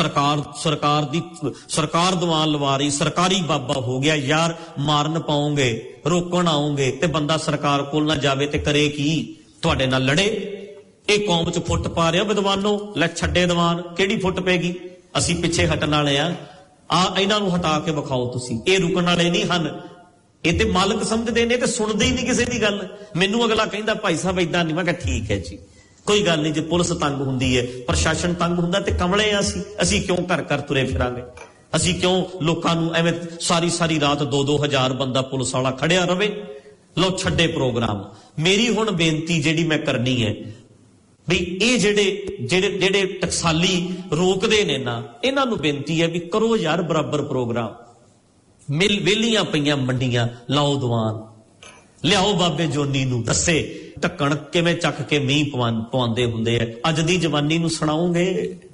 ਸਰਕਾਰ ਦੀਵਾਨ ਲਵਾ ਰਹੀ, ਸਰਕਾਰੀ ਬਾਬਾ ਹੋ ਗਿਆ। ਯਾਰ ਮਾਰਨ ਪਾਉਂਗੇ, ਰੋਕਣ ਆਉਂਗੇ ਤੇ ਬੰਦਾ ਸਰਕਾਰ ਕੋਲ ਨਾ ਜਾਵੇ ਤੇ ਕਰੇ ਕੀ? ਤੁਹਾਡੇ ਨਾਲ ਲੜੇ। ਇਹ ਕੌਮ 'ਚ ਫੁੱਟ ਪਾ ਰਿਹਾ ਵਿਦਵਾਨੋ। ਲੈ ਛੱਡੇ ਦੀਵਾਨ, ਕਿਹੜੀ ਫੁੱਟ ਪੈਗੀ? ਅਸੀਂ ਪਿੱਛੇ ਹਟਣ ਵਾਲੇ ਆ ਇਹਨਾਂ ਨੂੰ ਹਟਾ ਕੇ ਵਿਖਾਓ ਤੁਸੀਂ। ਇਹ ਰੁਕਣ ਵਾਲੇ ਨਹੀਂ ਹਨ, ਇਹ ਤੇ ਮਾਲਕ ਸਮਝਦੇ ਨੇ ਤੇ ਸੁਣਦੇ ਹੀ ਨਹੀਂ ਕਿਸੇ ਦੀ ਗੱਲ। ਮੈਨੂੰ ਅਗਲਾ ਕਹਿੰਦਾ ਭਾਈ ਸਾਹਿਬ ਏਦਾਂ ਨਹੀਂ। ਮੈਂ ਕਿਹਾ ਠੀਕ ਹੈ ਜੀ, ਕੋਈ ਗੱਲ ਨਹੀਂ। ਜੇ ਪੁਲਿਸ ਤੰਗ ਹੁੰਦੀ ਹੈ, ਪ੍ਰਸ਼ਾਸਨ ਤੰਗ ਹੁੰਦਾ ਤੇ ਕਮਲੇ ਆ ਅਸੀਂ ਕਿਉਂ ਘਰ ਘਰ ਤੁਰੇ ਫਿਰਾਂਗੇ? ਅਸੀਂ ਕਿਉਂ ਲੋਕਾਂ ਨੂੰ ਐਵੇਂ ਸਾਰੀ ਰਾਤ 2-2 ਹਜ਼ਾਰ ਬੰਦਾ ਪੁਲਿਸ ਵਾਲਾ ਖੜਿਆ ਰਵੇ? ਲਓ ਛੱਡੇ ਪ੍ਰੋਗਰਾਮ। ਮੇਰੀ ਹੁਣ ਬੇਨਤੀ ਜਿਹੜੀ ਮੈਂ ਕਰਨੀ ਹੈ ਵੀ ਇਹ ਜਿਹੜੇ ਟਕਸਾਲੀ ਰੋਕਦੇ ਨੇ ਨਾ, ਇਹਨਾਂ ਨੂੰ ਬੇਨਤੀ ਹੈ ਵੀ ਕਰੋ ਯਾਰ ਬਰਾਬਰ ਪ੍ਰੋਗਰਾਮ। ਵਿਹਲੀਆਂ ਪਈਆਂ ਮੰਡੀਆਂ, ਲਾਓ ਦੀਵਾਨ, ਲਿਆਓ ਬਾਬੇ ਜੋਨੀ ਨੂੰ ਦੱਸੇ ਢੱਕਣ ਕਿਵੇਂ ਚੱਕ ਕੇ ਮੀਂਹ ਪਵਾਉਂਦੇ ਹੁੰਦੇ ਆ। ਅੱਜ ਦੀ ਜਵਾਨੀ ਨੂੰ ਸੁਣਾਉਂਗੇ।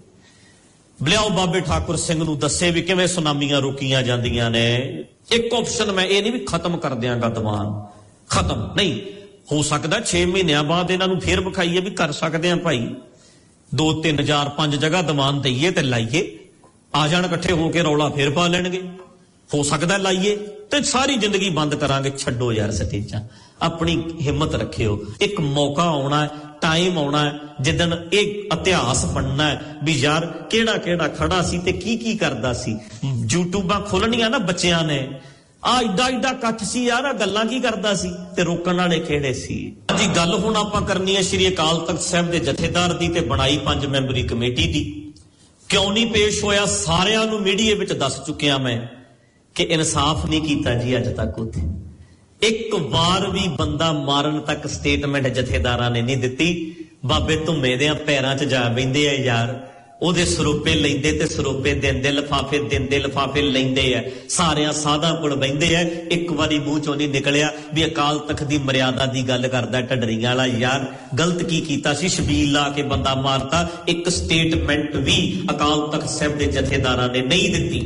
ਲਿਆਓ ਬਾਬੇ ਠਾਕੁਰ ਸਿੰਘ ਨੂੰ ਦੱਸੇ ਵੀ ਕਿਵੇਂ ਸੁਨਾਮੀਆਂ ਰੋਕੀਆਂ ਜਾਂਦੀਆਂ ਨੇ। ਇੱਕ ਆਪਸ਼ਨ ਮੈਂ ਇਹ ਨਹੀਂ ਵੀ ਖਤਮ ਕਰ ਦਿਆਂਗਾ ਦੀਵਾਨ, ਖਤਮ ਨਹੀਂ ਹੋ ਸਕਦਾ। 6 ਮਹੀਨਿਆਂ ਬਾਅਦ ਇਹਨਾਂ ਨੂੰ ਫੇਰ ਵਿਖਾਈਏ ਵੀ ਕਰ ਸਕਦੇ ਆ ਭਾਈ, 2-3 4 5 ਜਗ੍ਹਾ ਦੀਵਾਨ ਦਈਏ ਤੇ ਲਾਈਏ। ਆ ਜਾਣ ਇਕੱਠੇ ਹੋ ਕੇ ਰੌਲਾ ਫੇਰ ਪਾ ਲੈਣਗੇ। ਹੋ ਸਕਦਾ ਲਾਈਏ ਤੇ ਸਾਰੀ ਜ਼ਿੰਦਗੀ ਬੰਦ ਕਰਾਂਗੇ। ਛੱਡੋ ਯਾਰ ਸਟੇਜਾਂ, ਆਪਣੀ ਹਿੰਮਤ ਰੱਖਿਓ। ਇੱਕ ਮੌਕਾ ਆਉਣਾ, ਟਾਈਮ ਆਉਣਾ ਜਿੱਦਣ ਇਹ ਇਤਿਹਾਸ ਬਣਨਾ ਵੀ ਯਾਰ ਕਿਹੜਾ ਖੜਾ ਸੀ ਤੇ ਕੀ ਕਰਦਾ ਸੀ। ਯੂਟਿਊਬਾਂ ਖੋਲਣੀਆਂ ਨਾ ਬੱਚਿਆਂ ਨੇ, ਆ ਏਡਾ ਇਕੱਠ ਸੀ ਯਾਰ, ਆ ਗੱਲਾਂ ਕੀ ਕਰਦਾ ਸੀ ਤੇ ਰੋਕਣ ਵਾਲੇ ਕਿਹੜੇ ਸੀ। ਜੀ ਗੱਲ ਹੁਣ ਆਪਾਂ ਕਰਨੀ ਹੈ ਸ਼੍ਰੀ ਅਕਾਲ ਤਖਤ ਸਾਹਿਬ ਦੇ ਜਥੇਦਾਰ ਦੀ ਤੇ ਬਣਾਈ 5 ਮੈਂਬਰੀ ਕਮੇਟੀ ਦੀ। ਕਿਉਂ ਨਹੀਂ ਪੇਸ਼ ਹੋਇਆ? ਸਾਰਿਆਂ ਨੂੰ ਮੀਡੀਆ ਵਿੱਚ ਦੱਸ ਚੁੱਕਿਆ ਮੈਂ ਕਿ ਇਨਸਾਫ ਨਹੀਂ ਕੀਤਾ ਜੀ ਅੱਜ ਤੱਕ। ਉੱਥੇ ਇੱਕ ਵਾਰ ਵੀ ਬੰਦਾ ਮਾਰਨ ਤੱਕ ਸਟੇਟਮੈਂਟ ਜਥੇਦਾਰਾਂ ਨੇ ਨਹੀਂ ਦਿੱਤੀ। ਬਾਬੇ ਧੁੰਮੇ ਦੇ ਪੈਰਾਂ 'ਚ ਜਾ ਬੈਂਦੇ ਆ ਯਾਰ, ਉਹਦੇ ਸਰੂਪੇ ਲੈਂਦੇ ਤੇ ਸਰੂਪੇ ਦਿੰਦੇ ਲਿਫਾਫੇ ਲੈਂਦੇ ਆ। ਸਾਰਿਆਂ ਸਾਧਾਂ ਕੋਲ ਬੈਂਦੇ ਆ। ਇੱਕ ਵਾਰੀ ਮੂੰਹ ਚੋਂ ਨਹੀਂ ਨਿਕਲਿਆ ਵੀ ਅਕਾਲ ਤਖਤ ਦੀ ਮਰਿਆਦਾ ਦੀ ਗੱਲ ਕਰਦਾ ਢੱਡਰੀਆਂ ਵਾਲਾ। ਯਾਰ ਗਲਤ ਕੀ ਕੀਤਾ ਸੀ? ਸ਼ਬੀਲ ਲਾ ਕੇ ਬੰਦਾ ਮਾਰਤਾ। ਇੱਕ ਸਟੇਟਮੈਂਟ ਵੀ ਅਕਾਲ ਤਖਤ ਸਾਹਿਬ ਦੇ ਜਥੇਦਾਰਾਂ ਨੇ ਨਹੀਂ ਦਿੱਤੀ।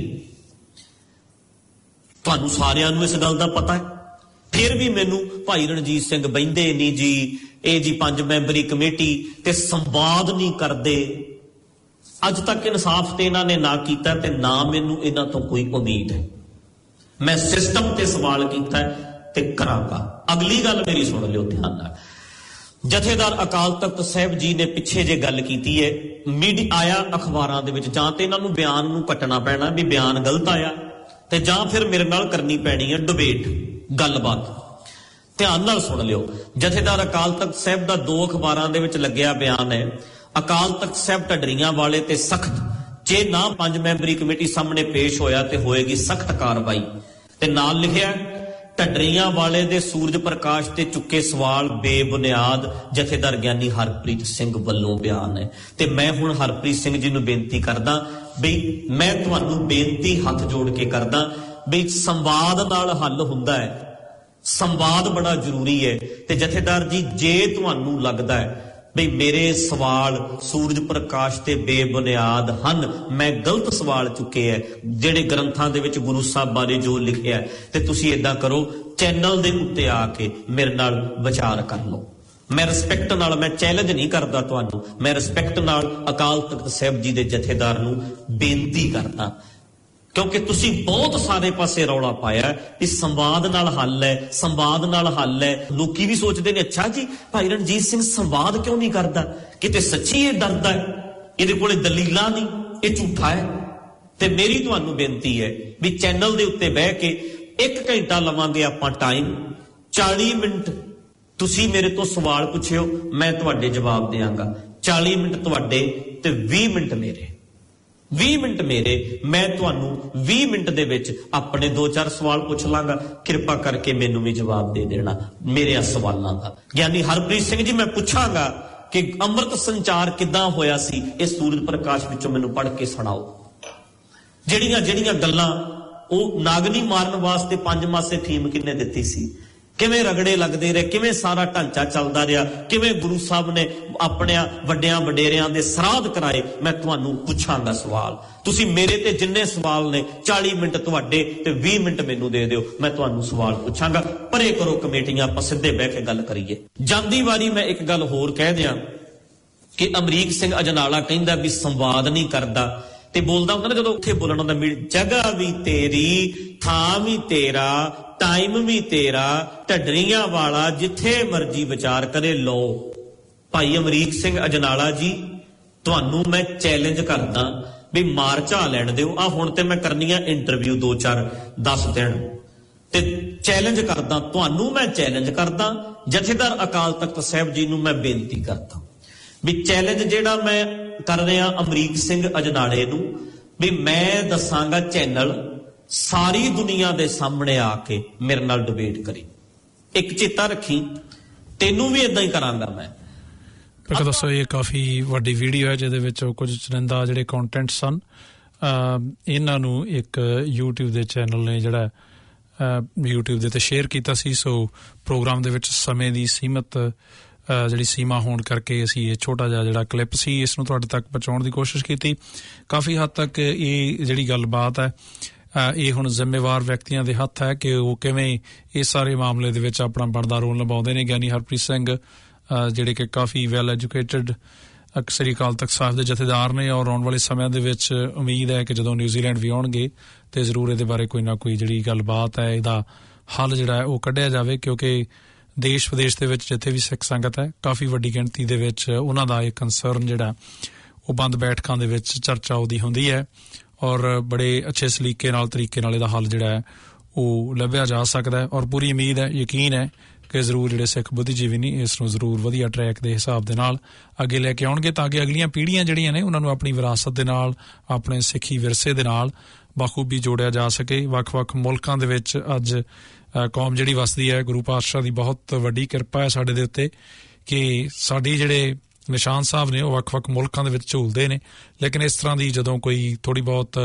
ਤੁਹਾਨੂੰ ਸਾਰਿਆਂ ਨੂੰ ਇਸ ਗੱਲ ਦਾ ਪਤਾ ਹੈ। ਫਿਰ ਵੀ ਮੈਨੂੰ ਭਾਈ ਰਣਜੀਤ ਸਿੰਘ ਬਹਿੰਦੇ ਨਹੀਂ ਜੀ, ਇਹ ਜੀ 5 ਮੈਂਬਰੀ ਕਮੇਟੀ ਤੇ ਸੰਵਾਦ ਨਹੀਂ ਕਰਦੇ। ਅੱਜ ਤੱਕ ਇਨਸਾਫ ਤੇ ਇਹਨਾਂ ਨੇ ਨਾ ਕੀਤਾ ਤੇ ਨਾ ਮੈਨੂੰ ਇਹਨਾਂ ਤੋਂ ਕੋਈ ਉਮੀਦ ਹੈ। ਮੈਂ ਸਿਸਟਮ ਤੇ ਸਵਾਲ ਕੀਤਾ ਤੇ ਕਰਾਂਗਾ। ਅਗਲੀ ਗੱਲ ਮੇਰੀ ਸੁਣ ਲਿਓ ਧਿਆਨ ਨਾਲ। ਜਥੇਦਾਰ ਅਕਾਲ ਤਖਤ ਸਾਹਿਬ ਜੀ ਨੇ ਪਿੱਛੇ ਜੇ ਗੱਲ ਕੀਤੀ ਹੈ, ਮੀਡੀਆ ਆਇਆ ਅਖਬਾਰਾਂ ਦੇ ਵਿੱਚ, ਜਾਂ ਤੇ ਇਹਨਾਂ ਨੂੰ ਬਿਆਨ ਨੂੰ ਕੱਟਣਾ ਪੈਣਾ ਵੀ ਬਿਆਨ ਗਲਤ ਆਇਆ ਤੇ ਜਾਂ ਫਿਰ ਮੇਰੇ ਨਾਲ ਕਰਨੀ ਪੈਣੀ ਹੈ ਡਿਬੇਟ, ਗੱਲਬਾਤ। ਧਿਆਨ ਨਾਲ ਸੁਣ ਲਿਓ। ਜਥੇਦਾਰ ਅਕਾਲ ਤਖਤ ਸਾਹਿਬ ਦਾ 2 ਅਖਬਾਰਾਂ ਦੇ ਵਿੱਚ ਲੱਗਿਆ ਬਿਆਨ ਹੈ, ਅਕਾਲ ਤਖਤ ਸਾਹਿਬ ਢੱਡਰੀਆਂ ਵਾਲੇ ਤੇ ਸਖਤ, ਜੇ ਨਾ 5 ਮੈਂਬਰੀ ਕਮੇਟੀ ਸਾਹਮਣੇ ਪੇਸ਼ ਹੋਇਆ ਤੇ ਹੋਏਗੀ ਸਖਤ ਕਾਰਵਾਈ। ਤੇ ਨਾਲ ਲਿਖਿਆ ਢੱਡਰੀਆਂ ਵਾਲੇ ਦੇ ਸੂਰਜ ਪ੍ਰਕਾਸ਼ ਤੇ ਚੁੱਕੇ ਸਵਾਲ ਬੇਬੁਨਿਆਦ। ਜਥੇਦਾਰ ਗਿਆਨੀ ਹਰਪ੍ਰੀਤ ਸਿੰਘ ਵੱਲੋਂ ਬਿਆਨ ਹੈ। ਤੇ ਮੈਂ ਹੁਣ ਹਰਪ੍ਰੀਤ ਸਿੰਘ ਜੀ ਨੂੰ ਬੇਨਤੀ ਕਰਦਾ ਬਈ, ਮੈਂ ਤੁਹਾਨੂੰ ਬੇਨਤੀ ਹੱਥ ਜੋੜ ਕੇ ਕਰਦਾ ਬਈ ਸੰਵਾਦ ਨਾਲ ਹੱਲ ਹੁੰਦਾ ਹੈ। ਸੰਵਾਦ ਬੜਾ ਜ਼ਰੂਰੀ ਹੈ। ਤੇ ਜਥੇਦਾਰ ਜੀ ਜੇ ਤੁਹਾਨੂੰ ਲੱਗਦਾ ਹੈ ਬਈ ਮੇਰੇ ਸਵਾਲ ਸੂਰਜ ਪ੍ਰਕਾਸ਼ ਤੇ ਬੇਬੁਨਿਆਦ ਹਨ, ਮੈਂ ਗਲਤ ਸਵਾਲ ਚੁੱਕੇ ਹੈ ਜਿਹੜੇ ਗ੍ਰੰਥਾਂ ਦੇ ਵਿੱਚ ਗੁਰੂ ਸਾਹਿਬ ਬਾਰੇ ਜੋ ਲਿਖਿਆ, ਤੇ ਤੁਸੀਂ ਏਦਾਂ ਕਰੋ ਚੈਨਲ ਦੇ ਉੱਤੇ ਆ ਕੇ ਮੇਰੇ ਨਾਲ ਵਿਚਾਰ ਕਰ ਲਓ। ਮੈਂ ਰਿਸਪੈਕਟ ਨਾਲ, ਮੈਂ ਚੈਲੰਜ ਨਹੀਂ ਕਰਦਾ ਤੁਹਾਨੂੰ, ਮੈਂ ਰਿਸਪੈਕਟ ਨਾਲ ਅਕਾਲ ਤਖਤ ਸਾਹਿਬ ਜੀ ਦੇ ਜਥੇਦਾਰ ਨੂੰ ਬੇਨਤੀ ਕਰਦਾ, ਕਿਉਂਕਿ ਤੁਸੀਂ ਬਹੁਤ ਸਾਰੇ ਪਾਸੇ ਰੌਲਾ ਪਾਇਆ ਕਿ ਸੰਵਾਦ ਨਾਲ ਹੱਲ ਹੈ, ਸੰਵਾਦ ਨਾਲ ਹੱਲ ਹੈ। ਲੋਕੀ ਵੀ ਸੋਚਦੇ ਨੇ ਅੱਛਾ ਜੀ ਭਾਈ ਰਣਜੀਤ ਸਿੰਘ ਸੰਵਾਦ ਕਿਉਂ ਨਹੀਂ ਕਰਦਾ? ਕਿਤੇ ਸੱਚੀ ਇਹ ਡਰਦਾ ਹੈ, ਇਹਦੇ ਕੋਲੇ ਦਲੀਲਾਂ ਨਹੀਂ, ਇਹ ਝੂਠਾ ਹੈ। ਤੇ ਮੇਰੀ ਤੁਹਾਨੂੰ ਬੇਨਤੀ ਹੈ ਵੀ ਚੈਨਲ ਦੇ ਉੱਤੇ ਬਹਿ ਕੇ 1 ਘੰਟਾ ਲਵਾਂਗੇ ਆਪਾਂ ਟਾਈਮ, 40 ਮਿੰਟ ਤੁਸੀਂ ਮੇਰੇ ਤੋਂ ਸਵਾਲ ਪੁੱਛਿਓ, ਮੈਂ ਤੁਹਾਡੇ ਜਵਾਬ ਦਿਆਂਗਾ। 40 ਮਿੰਟ ਤੁਹਾਡੇ ਤੇ 20 ਮਿੰਟ ਮੇਰੇ। 20 ਮਿੰਟ ਮੇਰੇ, ਮੈਂ ਤੁਹਾਨੂੰ 20 ਮਿੰਟ ਦੇ ਵਿੱਚ ਆਪਣੇ 2-4 ਸਵਾਲ ਪੁੱਛ ਲਾਂਗਾ, ਕਿਰਪਾ ਕਰਕੇ ਮੈਨੂੰ ਵੀ ਜਵਾਬ ਦੇ ਦੇਣਾ ਮੇਰੇ ਸਵਾਲਾਂ ਦਾ। ਗਿਆਨੀ ਹਰਪ੍ਰੀਤ ਸਿੰਘ ਜੀ, ਮੈਂ ਪੁੱਛਾਂਗਾ ਕਿ ਅੰਮ੍ਰਿਤ ਸੰਚਾਰ ਕਿੱਦਾਂ ਹੋਇਆ ਸੀ, ਇਹ ਸੂਰਜ ਪ੍ਰਕਾਸ਼ ਵਿੱਚੋਂ ਮੈਨੂੰ ਪੜ੍ਹ ਕੇ ਸੁਣਾਓ। ਜਿਹੜੀਆਂ ਗੱਲਾਂ, ਉਹ ਨਾਗਨੀ ਮਾਰਨ ਵਾਸਤੇ 5 ਮਾਸੇ ਫੀਮ ਕਿੰਨੇ ਦਿੱਤੀ ਸੀ, ਕਿਵੇਂ ਰਗੜੇ ਲੱਗਦੇ ਰਹੇ, ਕਿਵੇਂ ਸਾਰਾ ਢਾਂਚਾ ਚੱਲਦਾ ਰਿਹਾ, ਕਿਵੇਂ ਗੁਰੂ ਸਾਹਿਬ ਨੇ ਆਪਣੇ ਵੱਡਿਆਂ ਵਡੇਰਿਆਂ ਦੇ ਸਰਾਧ ਕਰਾਏ, ਮੈਂ ਤੁਹਾਨੂੰ ਪੁੱਛਾਂਗਾ ਸਵਾਲ। ਤੁਸੀਂ ਮੇਰੇ ਤੇ ਜਿੰਨੇ ਸਵਾਲ ਨੇ 40 ਮਿੰਟ ਤੁਹਾਡੇ ਤੇ 20 ਮਿੰਟ ਮੈਨੂੰ ਦੇ ਦਿਓ, ਮੈਂ ਤੁਹਾਨੂੰ ਸਵਾਲ ਪੁੱਛਾਂਗਾ। ਪਰੇ ਕਰੋ ਕਮੇਟੀਆਂ, ਆਪਾਂ ਸਿੱਧੇ ਬਹਿ ਕੇ ਗੱਲ ਕਰੀਏ। ਜਾਂਦੀ ਵਾਰੀ ਮੈਂ ਇੱਕ ਗੱਲ ਹੋਰ ਕਹਿ ਦਿਆਂ ਕਿ ਅਮਰੀਕ ਸਿੰਘ ਅਜਨਾਲਾ ਕਹਿੰਦਾ ਵੀ ਸੰਵਾਦ ਨਹੀਂ ਕਰਦਾ, ਤੇ ਬੋਲਦਾ ਹੁੰਦਾ ਨਾ ਜਦੋਂ ਉੱਥੇ ਬੋਲਣ ਹੁੰਦਾ, ਜਗ੍ਹਾ ਵੀ ਤੇਰੀ, ਥਾਂ ਵੀ ਤੇਰਾ, ਟਾਈਮ ਵੀ ਤੇਰਾ, ਢੱਡਰੀਆਂ ਵਾਲਾ ਜਿੱਥੇ ਮਰਜੀ ਵਿਚਾਰ ਕਰੇ। ਲੋ ਭਾਈ ਅਮਰੀਕ ਸਿੰਘ ਅਜਨਾਲਾ ਜੀ, ਤੁਹਾਨੂੰ ਮੈਂ ਚੈਲੰਜ ਕਰਦਾ ਵੀ ਮਾਰ ਝਾ ਲੈਣ ਦਿਓ। ਆ ਹੁਣ ਤੇ ਮੈਂ ਕਰਨੀ ਆ ਇੰਟਰਵਿਊ 2-4-10 ਦਿਨ, ਤੇ ਚੈਲੰਜ ਕਰਦਾ ਤੁਹਾਨੂੰ, ਮੈਂ ਚੈਲੰਜ ਕਰਦਾ ਜਥੇਦਾਰ ਅਕਾਲ ਤਖਤ ਸਾਹਿਬ ਜੀ ਨੂੰ ਮੈਂ ਬੇਨਤੀ ਕਰਦਾ ਵੀ ਚੈਲੰਜ ਜਿਹੜਾ ਮੈਂ ਕਰ ਰਿਹਾ ਅਮਰੀਕ ਸਿੰਘ ਅਜਨਾਲੇ ਨੂੰ, ਵੀ ਮੈਂ ਦੱਸਾਂਗਾ ਚੈਨਲ ਸਾਰੀ ਦੁਨੀਆ ਦੇ ਸਾਹਮਣੇ ਆ ਕੇ ਮੇਰੇ ਨਾਲ ਡਿਬੇਟ ਕਰੀ। ਇੱਕ ਚੇਤਾ ਰੱਖੀ, ਤੈਨੂੰ ਵੀ ਇਦਾਂ ਹੀ ਕਰਾਂਗਾ ਮੈਂ। ਕਿਉਂਕਿ ਦੱਸੋ ਇਹ ਕਾਫੀ ਵੱਡੀ ਵੀਡੀਓ ਹੈ ਜਿਹਦੇ ਵਿੱਚ ਕੁਝ ਚੁਣਿੰਦਾ ਜਿਹੜੇ ਕੰਟੈਂਟ ਸਨ, ਇਹਨਾਂ ਨੂੰ ਇੱਕ YouTube ਦੇ ਚੈਨਲ ਨੇ ਜਿਹੜਾ YouTube ਦੇ ਤੇ ਸ਼ੇਅਰ ਕੀਤਾ ਸੀ। ਸੋ ਪ੍ਰੋਗਰਾਮ ਦੇ ਵਿੱਚ ਸਮੇਂ ਦੀ ਸੀਮਤ ਜਿਹੜੀ ਸੀਮਾ ਹੋਣ ਕਰਕੇ ਅਸੀਂ ਇਹ ਛੋਟਾ ਜਿਹਾ ਜਿਹੜਾ ਕਲਿੱਪ ਸੀ ਇਸ ਨੂੰ ਤੁਹਾਡੇ ਤੱਕ ਪਹੁੰਚਾਉਣ ਦੀ ਕੋਸ਼ਿਸ਼ ਕੀਤੀ। ਕਾਫੀ ਹੱਦ ਤੱਕ ਇਹ ਜਿਹੜੀ ਗੱਲਬਾਤ ਹੈ ਇਹ ਹੁਣ ਜ਼ਿੰਮੇਵਾਰ ਵਿਅਕਤੀਆਂ ਦੇ ਹੱਥ ਹੈ ਕਿ ਉਹ ਕਿਵੇਂ ਇਸ ਸਾਰੇ ਮਾਮਲੇ ਦੇ ਵਿੱਚ ਆਪਣਾ ਬਣਦਾ ਰੋਲ ਨਿਭਾਉਂਦੇ ਨੇ। ਗਿਆਨੀ ਹਰਪ੍ਰੀਤ ਸਿੰਘ ਜਿਹੜੇ ਕਿ ਕਾਫੀ ਵੈਲ ਐਜੂਕੇਟਡ ਸ੍ਰੀ ਅਕਾਲ ਤਖਤ ਸਾਹਿਬ ਦੇ ਜਥੇਦਾਰ ਨੇ, ਔਰ ਆਉਣ ਵਾਲੇ ਸਮਿਆਂ ਦੇ ਵਿੱਚ ਉਮੀਦ ਹੈ ਕਿ ਜਦੋਂ ਨਿਊਜ਼ੀਲੈਂਡ ਵੀ ਆਉਣਗੇ ਤੇ ਜ਼ਰੂਰ ਇਹਦੇ ਬਾਰੇ ਕੋਈ ਨਾ ਕੋਈ ਜਿਹੜੀ ਗੱਲਬਾਤ ਹੈ, ਇਹਦਾ ਹੱਲ ਜਿਹੜਾ ਹੈ ਉਹ ਕੱਢਿਆ ਜਾਵੇ, ਕਿਉਂਕਿ ਦੇਸ਼ ਵਿਦੇਸ਼ ਦੇ ਵਿੱਚ ਜਿੱਥੇ ਵੀ ਸਿੱਖ ਸੰਗਤ ਹੈ ਕਾਫੀ ਵੱਡੀ ਗਿਣਤੀ ਦੇ ਵਿੱਚ ਉਹਨਾਂ ਦਾ ਇਹ ਕੰਸਰਨ ਜਿਹੜਾ ਉਹ ਬੰਦ ਬੈਠਕਾਂ ਦੇ ਵਿੱਚ ਚਰਚਾ ਉਹਦੀ ਹੁੰਦੀ ਹੈ, ਔਰ ਬੜੇ ਅੱਛੇ ਤਰੀਕੇ ਨਾਲ ਇਹਦਾ ਹੱਲ ਜਿਹੜਾ ਹੈ ਉਹ ਲੱਭਿਆ ਜਾ ਸਕਦਾ ਹੈ। ਔਰ ਪੂਰੀ ਉਮੀਦ ਹੈ, ਯਕੀਨ ਹੈ ਕਿ ਜ਼ਰੂਰ ਜਿਹੜੇ ਸਿੱਖ ਬੁੱਧੀਜੀਵੀ ਨੇ ਇਸ ਨੂੰ ਜ਼ਰੂਰ ਵਧੀਆ ਟਰੈਕ ਦੇ ਹਿਸਾਬ ਦੇ ਨਾਲ ਅੱਗੇ ਲੈ ਕੇ ਆਉਣਗੇ, ਤਾਂ ਕਿ ਅਗਲੀਆਂ ਪੀੜ੍ਹੀਆਂ ਜਿਹੜੀਆਂ ਨੇ ਉਹਨਾਂ ਨੂੰ ਆਪਣੀ ਵਿਰਾਸਤ ਦੇ ਨਾਲ, ਆਪਣੇ ਸਿੱਖੀ ਵਿਰਸੇ ਦੇ ਨਾਲ ਬਾਖੂਬੀ ਜੋੜਿਆ ਜਾ ਸਕੇ। ਵੱਖ-ਵੱਖ ਮੁਲਕਾਂ ਦੇ ਵਿੱਚ ਅੱਜ ਕੌਮ ਜਿਹੜੀ ਵਸਦੀ ਹੈ, ਗੁਰੂ ਪਾਤਸ਼ਾਹ ਦੀ ਬਹੁਤ ਵੱਡੀ ਕਿਰਪਾ ਹੈ ਸਾਡੇ ਦੇ ਉੱਤੇ ਕਿ ਸਾਡੀ ਜਿਹੜੇ ਨਿਸ਼ਾਨ ਸਾਹਿਬ ਨੇ ਉਹ ਵੱਖ-ਵੱਖ ਮੁਲਕਾਂ ਦੇ ਵਿੱਚ ਝੂਲਦੇ ਨੇ। ਲੇਕਿਨ ਇਸ ਤਰ੍ਹਾਂ ਦੀ ਜਦੋਂ ਕੋਈ ਥੋੜ੍ਹੀ ਬਹੁਤ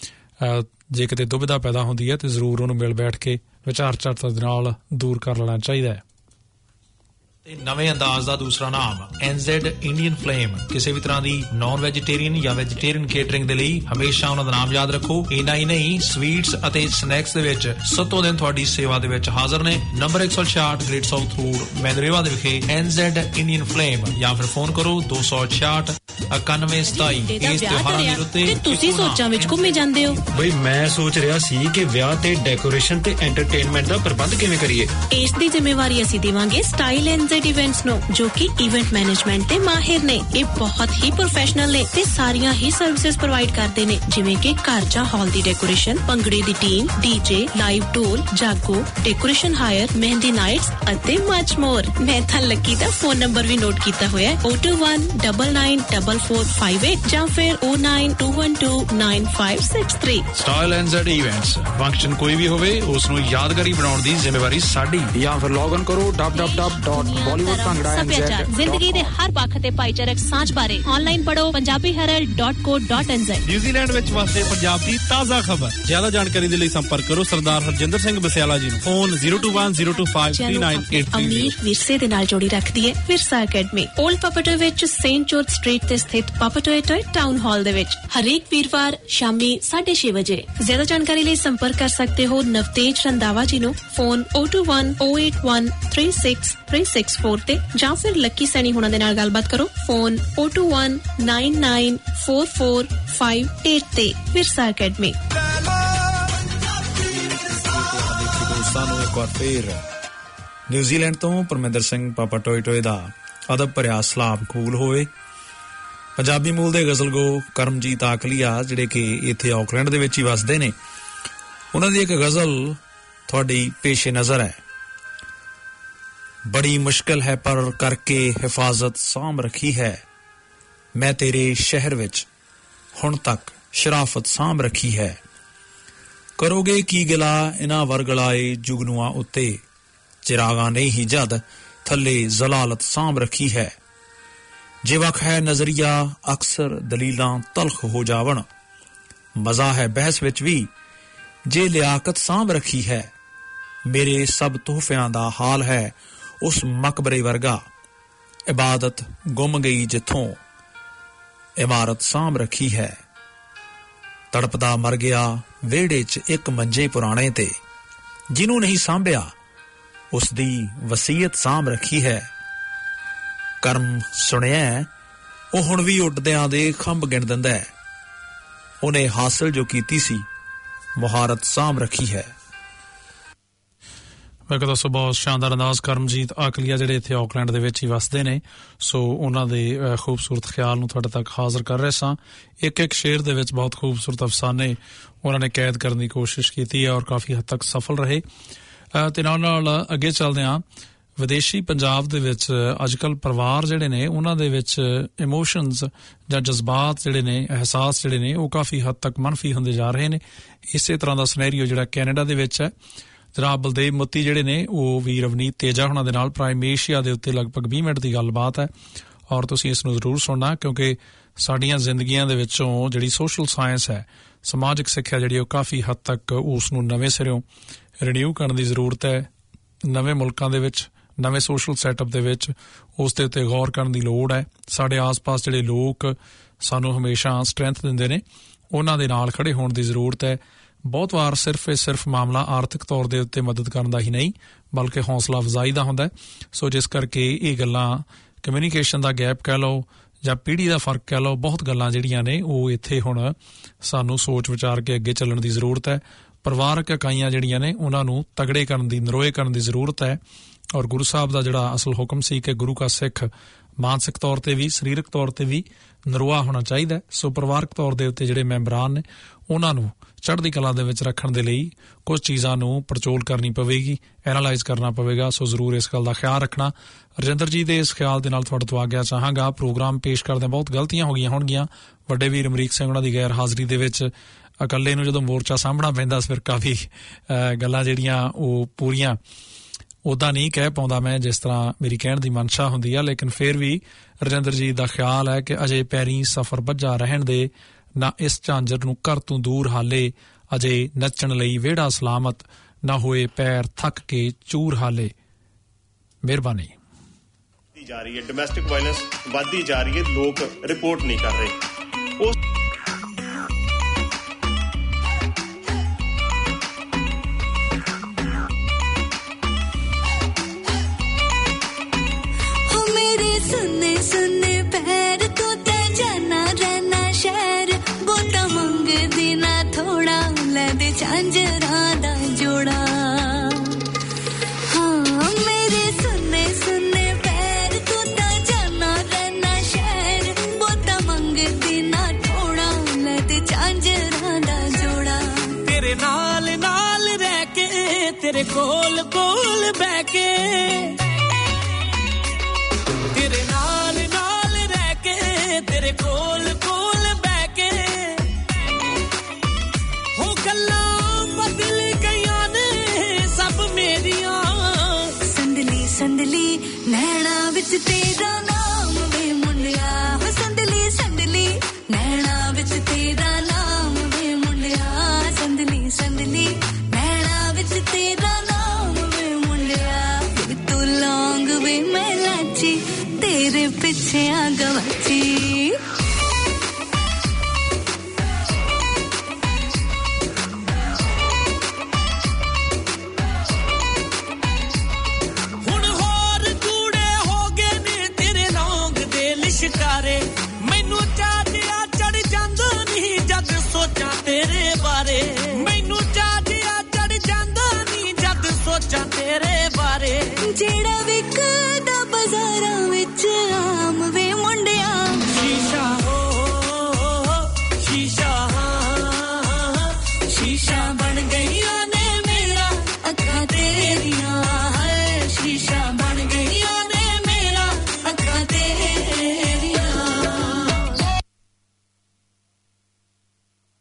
ਜੇ ਕਿਤੇ ਦੁਬਿਧਾ ਪੈਦਾ ਹੁੰਦੀ ਹੈ ਤੇ ਜ਼ਰੂਰ ਉਹਨੂੰ ਮਿਲ ਬੈਠ ਕੇ ਵਿਚਾਰ ਚਰਚਾ ਦੇ ਨਾਲ ਦੂਰ ਕਰ ਲੈਣਾ ਚਾਹੀਦਾ ਹੈ। ਤੇ ਨਵੇਂ ਅੰਦਾਜ਼ ਦਾ ਦੂਸਰਾ ਨਾਮ NZ ਇੰਡੀਅਨ ਫਲੇਮ। ਕਿਸੇ ਵੀ ਤਰ੍ਹਾਂ ਦੀ ਨਾਨ ਵੈਜੀਟੇਰੀਅਨ ਜਾਂ ਵੈਜੀਟੇਰੀਅਨ ਕੇਟਰਿੰਗ ਦੇ ਲਈ ਹਮੇਸ਼ਾ ਉਹਨਾਂ ਦਾ ਨਾਮ ਯਾਦ ਰੱਖੋ। ਇੰਨਾ ਹੀ ਨਹੀਂ, ਸਵੀਟਸ ਅਤੇ ਸਨੈਕਸ ਦੇ ਵਿੱਚ ਸੱਤੋਂ ਦਿਨ ਤੁਹਾਡੀ ਸੇਵਾ ਦੇ ਵਿੱਚ ਹਾਜ਼ਰ ਨੇ। Number 166 Great South Road Manurewa ਦੇ ਵਿਖੇ NZ ਇੰਡੀਅਨ ਫਲੇਮ, ਜਾਂ ਫਿਰ ਫੋਨ ਕਰੋ 266 9127। ਇਸ ਤਿਉਹਾਰਾਂ ਦੇ ਉੱਤੇ ਤੁਸੀਂ ਸੋਚਾਂ ਵਿੱਚ ਘੁੰਮੇ ਜਾਂਦੇ ਹੋ। ਬਈ ਮੈਂ ਸੋਚ ਰਿਹਾ ਸੀ ਕਿ ਵਿਆਹ ਤੇ ਡੈਕੋਰੇਸ਼ਨ ਤੇ ਐਂਟਰਟੇਨਮੈਂਟ ਦਾ ਪ੍ਰਬੰਧ ਕਿਵੇਂ ਕਰੀਏ। ਇਸ ਦੀ ਜ਼ਿੰਮੇਵਾਰੀ ਅਸੀਂ ਦੇਵਾਂਗੇ ਸਟਾਈਲ ਇਵੈਂਟਸ ਨੂੰ, ਜੋ ਕਿ ਇਵੈਂਟ ਮੈਨੇਜਮੈਂਟ ਤੇ ਮਾਹਿਰ ਨੇ। ਇਹ ਬਹੁਤ ਹੀ ਪ੍ਰੋਫੈਸ਼ਨਲ ਨੇ ਤੇ ਸਾਰੀਆਂ ਹੀ ਸਰਵਿਸਿਜ਼ ਪ੍ਰੋਵਾਈਡ ਕਰਦੇ ਨੇ, ਜਿਵੇਂ ਕਿ ਘਰ ਜਾਂ ਹਾਲ ਦੀ ਡੈਕੋਰੇਸ਼ਨ, ਭੰਗੜੇ ਦੀ ਟੀਮ, DJ, ਲਾਈਵ ਢੋਲ, jaago, decoration hire, mehndi nights ਅਤੇ ਮਚ ਮੋਰ। ਮੈਂ ਤਾਂ ਲੱਕੀ ਦਾ ਫੋਨ ਨੰਬਰ ਵੀ ਨੋਟ ਕੀਤਾ ਹੋਇਆ ਹੈ, 021994458 ਜਾਂ ਫਿਰ 092129563। Style NZ events. ਫੰਕਸ਼ਨ ਕੋਈ ਵੀ ਹੋਵੇ ਉਸ ਨੂੰ ਯਾਦਗਾਰੀ ਬਣਾਉਣ ਦੀ ਜ਼ਿੰਮੇਵਾਰੀ ਸਾਡੀ। ਜਾਂ ਫਿਰ ਲੌਗਇਨ ਕਰੋ ਸੱਭਿਆਚਾਰ, ਜ਼ਿੰਦਗੀ ਦੇ ਹਰ ਪੱਖ ਤੇ ਭਾਈਚਾਰਕ ਸਾਂਝ ਬਾਰੇ ਆਨਲਾਈਨ ਪੜੋ punjabiherald.co.nz। ਨਿਊਜ਼ੀਲੈਂਡ ਵਿੱਚ ਵਸਦੇ ਪੰਜਾਬ ਦੀ ਤਾਜ਼ਾ ਖਬਰ। ਜ਼ਿਆਦਾ ਜਾਣਕਾਰੀ ਦੇ ਲਈ ਸੰਪਰਕ ਕਰੋ ਸਰਦਾਰ ਹਰਜਿੰਦਰ ਸਿੰਘ ਬਸਿਆਲਾ ਜੀ ਨੂੰ, ਫੋਨ 02102539883। ਅਮੀਰ ਵਿਰਸੇ ਦੇ ਨਾਲ ਜੋੜੀ ਰੱਖਦੀ ਹੈ ਵਿਰਸਾ ਅਕੈਡਮੀ, ਓਲਡ ਪਾਪਾਟੋਏ ਵਿੱਚ ਸੇਂਟ ਜੋਰਜ ਸਟਰੀਟ ਤੇ ਸਥਿਤ ਪਾਪਾਟੋਏ ਟਾਊਨ ਹਾਲ ਦੇ ਵਿੱਚ ਹਰੇਕ ਵੀਰਵਾਰ ਸ਼ਾਮੀ 6:30 ਵਜੇ। ਜ਼ਿਆਦਾ ਜਾਣਕਾਰੀ ਲਈ ਸੰਪਰਕ ਕਰ ਸਕਦੇ ਹੋ ਨਵਤੇਜ ਰੰਦਾਵਾ ਜੀ ਨੂੰ, ਫੋਨ 02108136364 ਤੇ, ਜਾਂ ਫਿਰ ਲੱਕੀ ਸੈਣੀ ਹੁਣਾਂ ਦੇ ਨਾਲ ਗੱਲਬਾਤ ਕਰੋ, ਫੋਨ 021994458 ਤੇ। ਵਿਰਸਾ ਅਕੈਡਮੀ। ਸਾਨੂੰ ਇੱਕ ਵਾਰ ਫੇਰ ਨਿਊਜ਼ੀਲੈਂਡ ਤੋਂ ਪਰਮਿੰਦਰ ਸਿੰਘ ਪਾਪਾਟੋਏ ਦਾ ਅਦਬ ਭਰਿਆ ਸਲਾਮ ਕਬੂਲ ਹੋਵੇ। ਪੰਜਾਬੀ ਮੂਲ ਦੇ ਗਜ਼ਲਗੋ ਕਰਮਜੀਤ ਆਕਲੀਆ, ਜਿਹੜੇ ਕਿ ਇੱਥੇ ਆਕਲੈਂਡ ਦੇ ਵਿੱਚ ਹੀ ਵਸਦੇ ਨੇ, ਉਹਨਾਂ ਦੀ ਇੱਕ ਗਜ਼ਲ ਤੁਹਾਡੀ ਪੇਸ਼ੇ ਨਜ਼ਰ ਹੈ। बड़ी मुश्किल है पर करके हिफाजत साम रखी है, मैं तेरे शहर विच हुण तक ਸ਼ਰਾਫਤ ਸਾਂਭ ਰੱਖੀ ਹੈ। ਕਰੋਗੇ ਕੀ ਗਿਲਾ ਇਨ੍ਹਾਂ ਵਰਗਲਾਏ ਜੁਗਨੂਆਂ ਉੱਤੇ, ਚਿਰਾਗਾਂ ਨੇ ਹੀ ਜਦ ਥੱਲੇ ਜ਼ਲਾਲਤ ਸਾਂਭ ਰੱਖੀ ਹੈ। ਜੇ ਵਕ ਹੈ ਨਜ਼ਰੀਆ ਅਕਸਰ ਦਲੀਲਾਂ ਤਲਖ ਹੋ ਜਾਵਣ, ਮਜ਼ਾ ਹੈ ਬਹਿਸ ਵਿੱਚ ਵੀ ਜੇ ਲਿਆਕਤ ਸਾਂਭ ਰੱਖੀ ਹੈ। ਮੇਰੇ ਸਭ ਤੋਹਫਿਆਂ ਦਾ ਹਾਲ ਹੈ ਉਸ ਮਕਬਰੇ ਵਰਗਾ, ਇਬਾਦਤ ਗੁੰਮ ਗਈ ਜਿੱਥੋਂ ਇਮਾਰਤ ਸਾਂਭ ਰੱਖੀ ਹੈ। ਤੜਪਦਾ ਮਰ ਗਿਆ ਵਿਹੜੇ 'ਚ ਇੱਕ ਮੰਜੇ ਪੁਰਾਣੇ ਤੇ, ਜਿਹਨੂੰ ਨਹੀਂ ਸਾਂਭਿਆ ਉਸ ਦੀ ਵਸੀਅਤ ਸਾਂਭ ਰੱਖੀ ਹੈ। ਕਰਮ ਸੁਣਿਆ ਉਹ ਹੁਣ ਵੀ ਉੱਡਦਿਆਂ ਦੇ ਖੰਭ ਗਿਣ ਦਿੰਦਾ ਹੈ। ਉਹਨੇ ਹਾਸਲ ਜੋ ਕੀਤੀ ਸੀ ਮੁਹਾਰਤ ਸਾਂਭ ਰੱਖੀ ਹੈ। ਮੈਂ ਕਹਿੰਦਾ ਸੋ ਬਹੁਤ ਸ਼ਾਨਦਾਰ ਅੰਦਾਜ਼ ਕਰਮਜੀਤ ਆਕਲੀਆ ਜਿਹੜੇ ਇੱਥੇ ਆਕਲੈਂਡ ਦੇ ਵਿੱਚ ਹੀ ਵਸਦੇ ਨੇ, ਸੋ ਉਹਨਾਂ ਦੇ ਖੂਬਸੂਰਤ ਖਿਆਲ ਨੂੰ ਤੁਹਾਡੇ ਤੱਕ ਹਾਜ਼ਰ ਕਰ ਰਹੇ ਸਾਂ। ਇੱਕ ਸ਼ੇਰ ਦੇ ਵਿੱਚ ਬਹੁਤ ਖੂਬਸੂਰਤ ਅਫਸਾਨੇ ਉਹਨਾਂ ਨੇ ਕੈਦ ਕਰਨ ਦੀ ਕੋਸ਼ਿਸ਼ ਕੀਤੀ ਹੈ ਔਰ ਕਾਫੀ ਹੱਦ ਤੱਕ ਸਫਲ ਰਹੇ। ਤੇ ਨਾਲ ਅੱਗੇ ਚੱਲਦੇ ਹਾਂ, ਵਿਦੇਸ਼ੀ ਪੰਜਾਬ ਦੇ ਵਿੱਚ ਅੱਜ ਕੱਲ੍ਹ ਪਰਿਵਾਰ ਜਿਹੜੇ ਨੇ ਉਹਨਾਂ ਦੇ ਵਿੱਚ ਇਮੋਸ਼ਨਸ ਜਾਂ ਜਜ਼ਬਾਤ ਜਿਹੜੇ ਨੇ, ਅਹਿਸਾਸ ਜਿਹੜੇ ਨੇ ਉਹ ਕਾਫੀ ਹੱਦ ਤੱਕ ਮਨਫੀ ਹੁੰਦੇ ਜਾ ਰਹੇ ਨੇ। ਇਸੇ ਤਰ੍ਹਾਂ ਦਾ ਸਿਨੈਰੀਓ ਜਿਹੜਾ ਕੈਨੇਡਾ ਦੇ ਵਿੱਚ ਹੈ। ਜਨਾਬ ਬਲਦੇਵ ਮੋਤੀ ਜਿਹੜੇ ਨੇ ਉਹ ਵੀ ਰਵਨੀਤ ਤੇਜਾ ਹੁਣਾਂ ਦੇ ਨਾਲ ਪ੍ਰਾਈਮ ਏਸ਼ੀਆ ਦੇ ਉੱਤੇ ਲਗਭਗ 20 ਮਿੰਟ ਦੀ ਗੱਲਬਾਤ ਹੈ ਔਰ ਤੁਸੀਂ ਇਸ ਨੂੰ ਜ਼ਰੂਰ ਸੁਣਨਾ, ਕਿਉਂਕਿ ਸਾਡੀਆਂ ਜ਼ਿੰਦਗੀਆਂ ਦੇ ਵਿੱਚੋਂ ਜਿਹੜੀ ਸੋਸ਼ਲ ਸਾਇੰਸ ਹੈ, ਸਮਾਜਿਕ ਸਿੱਖਿਆ ਜਿਹੜੀ ਉਹ ਕਾਫੀ ਹੱਦ ਤੱਕ ਉਸ ਨੂੰ ਨਵੇਂ ਸਿਰਿਓਂ ਰਿਨਿਊ ਕਰਨ ਦੀ ਜ਼ਰੂਰਤ ਹੈ। ਨਵੇਂ ਮੁਲਕਾਂ ਦੇ ਵਿੱਚ, ਨਵੇਂ ਸੋਸ਼ਲ ਸੈਟਅਪ ਦੇ ਵਿੱਚ ਉਸ ਦੇ ਉੱਤੇ ਗੌਰ ਕਰਨ ਦੀ ਲੋੜ ਹੈ। ਸਾਡੇ ਆਸ-ਪਾਸ ਜਿਹੜੇ ਲੋਕ ਸਾਨੂੰ ਹਮੇਸ਼ਾ ਸਟਰੈਂਥ ਦਿੰਦੇ ਨੇ, ਉਹਨਾਂ ਦੇ ਨਾਲ ਖੜੇ ਹੋਣ ਦੀ ਜ਼ਰੂਰਤ ਹੈ। ਬਹੁਤ ਵਾਰ ਸਿਰਫ ਮਾਮਲਾ ਆਰਥਿਕ ਤੌਰ ਦੇ ਉੱਤੇ ਮਦਦ ਕਰਨ ਦਾ ਹੀ ਨਹੀਂ, ਬਲਕਿ ਹੌਸਲਾ ਅਫਜ਼ਾਈ ਦਾ ਹੁੰਦਾ। ਸੋ ਜਿਸ ਕਰਕੇ ਇਹ ਗੱਲਾਂ, ਕਮਿਊਨੀਕੇਸ਼ਨ ਦਾ ਗੈਪ ਕਹਿ ਲਓ ਜਾਂ ਪੀੜ੍ਹੀ ਦਾ ਫਰਕ ਕਹਿ ਲਓ, ਬਹੁਤ ਗੱਲਾਂ ਜਿਹੜੀਆਂ ਨੇ ਉਹ ਇੱਥੇ ਹੁਣ ਸਾਨੂੰ ਸੋਚ ਵਿਚਾਰ ਕੇ ਅੱਗੇ ਚੱਲਣ ਦੀ ਜ਼ਰੂਰਤ ਹੈ। ਪਰਿਵਾਰਕ ਇਕਾਈਆਂ ਜਿਹੜੀਆਂ ਨੇ ਉਹਨਾਂ ਨੂੰ ਤਗੜੇ ਕਰਨ ਦੀ, ਨਰੋਏ ਕਰਨ ਦੀ ਜ਼ਰੂਰਤ ਹੈ। ਔਰ ਗੁਰੂ ਸਾਹਿਬ ਦਾ ਜਿਹੜਾ ਅਸਲ ਹੁਕਮ ਸੀ ਕਿ ਗੁਰੂ ਕਾ ਸਿੱਖ ਮਾਨਸਿਕ ਤੌਰ ਤੇ ਵੀ, ਸਰੀਰਕ ਤੌਰ ਤੇ ਵੀ ਨਰੋਆ ਹੋਣਾ ਚਾਹੀਦਾ। ਸੋ ਪਰਿਵਾਰਕ ਤੌਰ ਦੇ ਉੱਤੇ ਜਿਹੜੇ ਮੈਂਬਰਾਨ ਨੇ ਉਹਨਾਂ ਨੂੰ ਚੜ੍ਹਦੀ ਕਲਾ ਦੇ ਵਿੱਚ ਰੱਖਣ ਦੇ ਲਈ ਕੁਝ ਚੀਜ਼ਾਂ ਨੂੰ ਪੜਚੋਲ ਕਰਨੀ ਪਵੇਗੀ, ਐਨਾਲਾਈਜ਼ ਕਰਨਾ ਪਵੇਗਾ। ਸੋ ਜ਼ਰੂਰ ਇਸ ਗੱਲ ਦਾ ਖਿਆਲ ਰੱਖਣਾ। ਰਜਿੰਦਰ ਜੀ ਦੇ ਇਸ ਖਿਆਲ ਦੇ ਨਾਲ ਤੁਹਾਡੇ ਤੋਂ ਆਗਿਆ ਚਾਹਾਂਗਾ। ਪ੍ਰੋਗਰਾਮ ਪੇਸ਼ ਕਰਦੇ ਬਹੁਤ ਗਲਤੀਆਂ ਹੋ ਗਈਆਂ ਹੋਣਗੀਆਂ। ਵੱਡੇ ਵੀਰ ਅਮਰੀਕ ਸਿੰਘ ਉਹਨਾਂ ਦੀ ਗੈਰ ਹਾਜ਼ਰੀ ਦੇ ਵਿੱਚ ਇਕੱਲੇ ਨੂੰ ਜਦੋਂ ਮੋਰਚਾ ਸਾਹਮਣਾ ਪੈਂਦਾ ਫਿਰ ਕਾਫੀ ਗੱਲਾਂ ਜਿਹੜੀਆਂ ਉਹ ਪੂਰੀਆਂ ਉੱਦਾਂ ਨਹੀਂ ਕਹਿ ਪਾਉਂਦਾ ਮੈਂ ਜਿਸ ਤਰ੍ਹਾਂ ਮੇਰੀ ਕਹਿਣ ਦੀ ਮਨਸ਼ਾ ਹੁੰਦੀ ਆ। ਲੇਕਿਨ ਫਿਰ ਵੀ ਰਜਿੰਦਰ ਜੀ ਦਾ ਖਿਆਲ ਹੈ ਕਿ ਅਜੇ ਪੈਰੀਂ ਸਫ਼ਰ ਬੱਝਾ ਰਹਿਣ ਦੇ, ਨਾ ਇਸ ਝਾਂਜਰ ਨੂੰ ਘਰ ਤੋਂ ਦੂਰ ਹਾਲੇ, ਅਜੇ ਨੱਚਣ ਲਈ ਵਿਹੜਾ ਸਲਾਮਤ, ਨਾ ਹੋਏ ਪੈਰ ਥੱਕ ਕੇ ਚੂਰ ਹਾਲੇ। ਮਿਹਰਬਾਨੀ। ਜਾ ਰਹੀ ਹੈ ਡੋਮੈਸਟਿਕ ਵਾਇਲੈਂਸ ਵੱਧਦੀ ਜਾ ਰਹੀ ਹੈ, ਲੋਕ ਰਿਪੋਰਟ ਨਹੀਂ ਕਰ ਰਹੇ। ਉਸ ਸੁਨੇ ਪੈਰ ਤੋਂ ਤੇ ਜਾਣਾ ਰਹਿਣਾ ਸ਼ਹਿਰ, ਬੋਟਾ ਮੰਗਦੀ ਨਾ ਥੋੜਾ, ਲੈ ਦੇ ਝਾਂਜਰਾਂ ਦਾ ਜੋੜਾ। ਹਾਂ ਮੇਰੇ ਸੁਨੇ ਪੈਰ ਤੋਂ ਤਾਂ ਜਾਣਾ ਰਹਿਣਾ ਸ਼ਹਿਰ, ਬੋਟਾ ਮੰਗਦੀ ਨਾ ਥੋੜਾ, ਲੈ ਦੇ ਝਾਂਜਰਾਂ ਦਾ ਜੋੜਾ। ਤੇਰੇ ਨਾਲ ਰਹਿ ਕੇ, ਤੇਰੇ ਕੋਲ ਬਹਿ ਕੇ, ਤੇਰੇ ਨਾਲ ਰਹਿ ਕੇ, ਤੇਰੇ ਕੋਲ ਬਹਿ ਕੇ, ਹੋ ਗੱਲਾਂ ਬਦਲ ਗਈਆਂ ਨੇ ਸਭ ਮੇਰੀਆਂ। ਸੰਦਲੀ ਸੰਦਲੀ ਨੈਣਾ ਵਿੱਚ ਤੇਰਾ ਨਾਮ ਵੇ ਮੁੰਡਿਆ, ਸੰਦਲੀ ਸੰਦਲੀ ਨੈਣਾ ਵਿੱਚ ਤੇਰਾ ਨਾਮ ਵੇ ਮੁੰਡਿਆ, ਸੰਦਲੀ ਸੰਦਲੀ ਨੈਣਾ ਵਿੱਚ ਤੇਰਾ ਨਾਮ ਵੇ ਮੁੰਡਿਆ। ਤੂੰ ਲੌਂਗ ਵੇ ਮੈਂ ਲਾਚੀ, ਤੇਰੇ ਪਿੱਛੇ ਆ ਗਵਾਚੀ। ਹੁਣ ਹੋਰ ਕੂੜੇ ਹੋ ਗਏ ਨੇ ਤੇਰੇ ਲੌਂਗ ਦੇ ਲਿਸ਼ਕਾਰੇ, ਮੈਨੂੰ ਚਾਚਿਆ ਚੜ ਜਾਂਦਾ ਨਹੀਂ ਜਦ ਸੋਚਾਂ ਤੇਰੇ ਬਾਰੇ, ਮੈਨੂੰ ਚਾਚਿਆ ਚੜ ਜਾਂਦਾ ਨਹੀਂ ਜਦ ਸੋਚਾਂ ਤੇਰੇ ਬਾਰੇ। ਜਿਹੜਾ ਵਿਕਦਾ ਬਾਜ਼ਾਰਾਂ ਵਿੱਚ ਆਮ ਵੇ ਮੁੰਡਿਆ, ਸ਼ੀਸ਼ਾ ਸ਼ੀਸ਼ਾ ਬਣ ਗਈਆਂ ਨੇ ਮੇਰਾ ਅੱਖਾਂ ਤੇਰੀਆਂ, ਸ਼ੀਸ਼ਾ ਬਣ ਗਈਆਂ ਨੇ ਮੇਰਾ ਅੱਖਾਂ ਤੇਰੀਆਂ।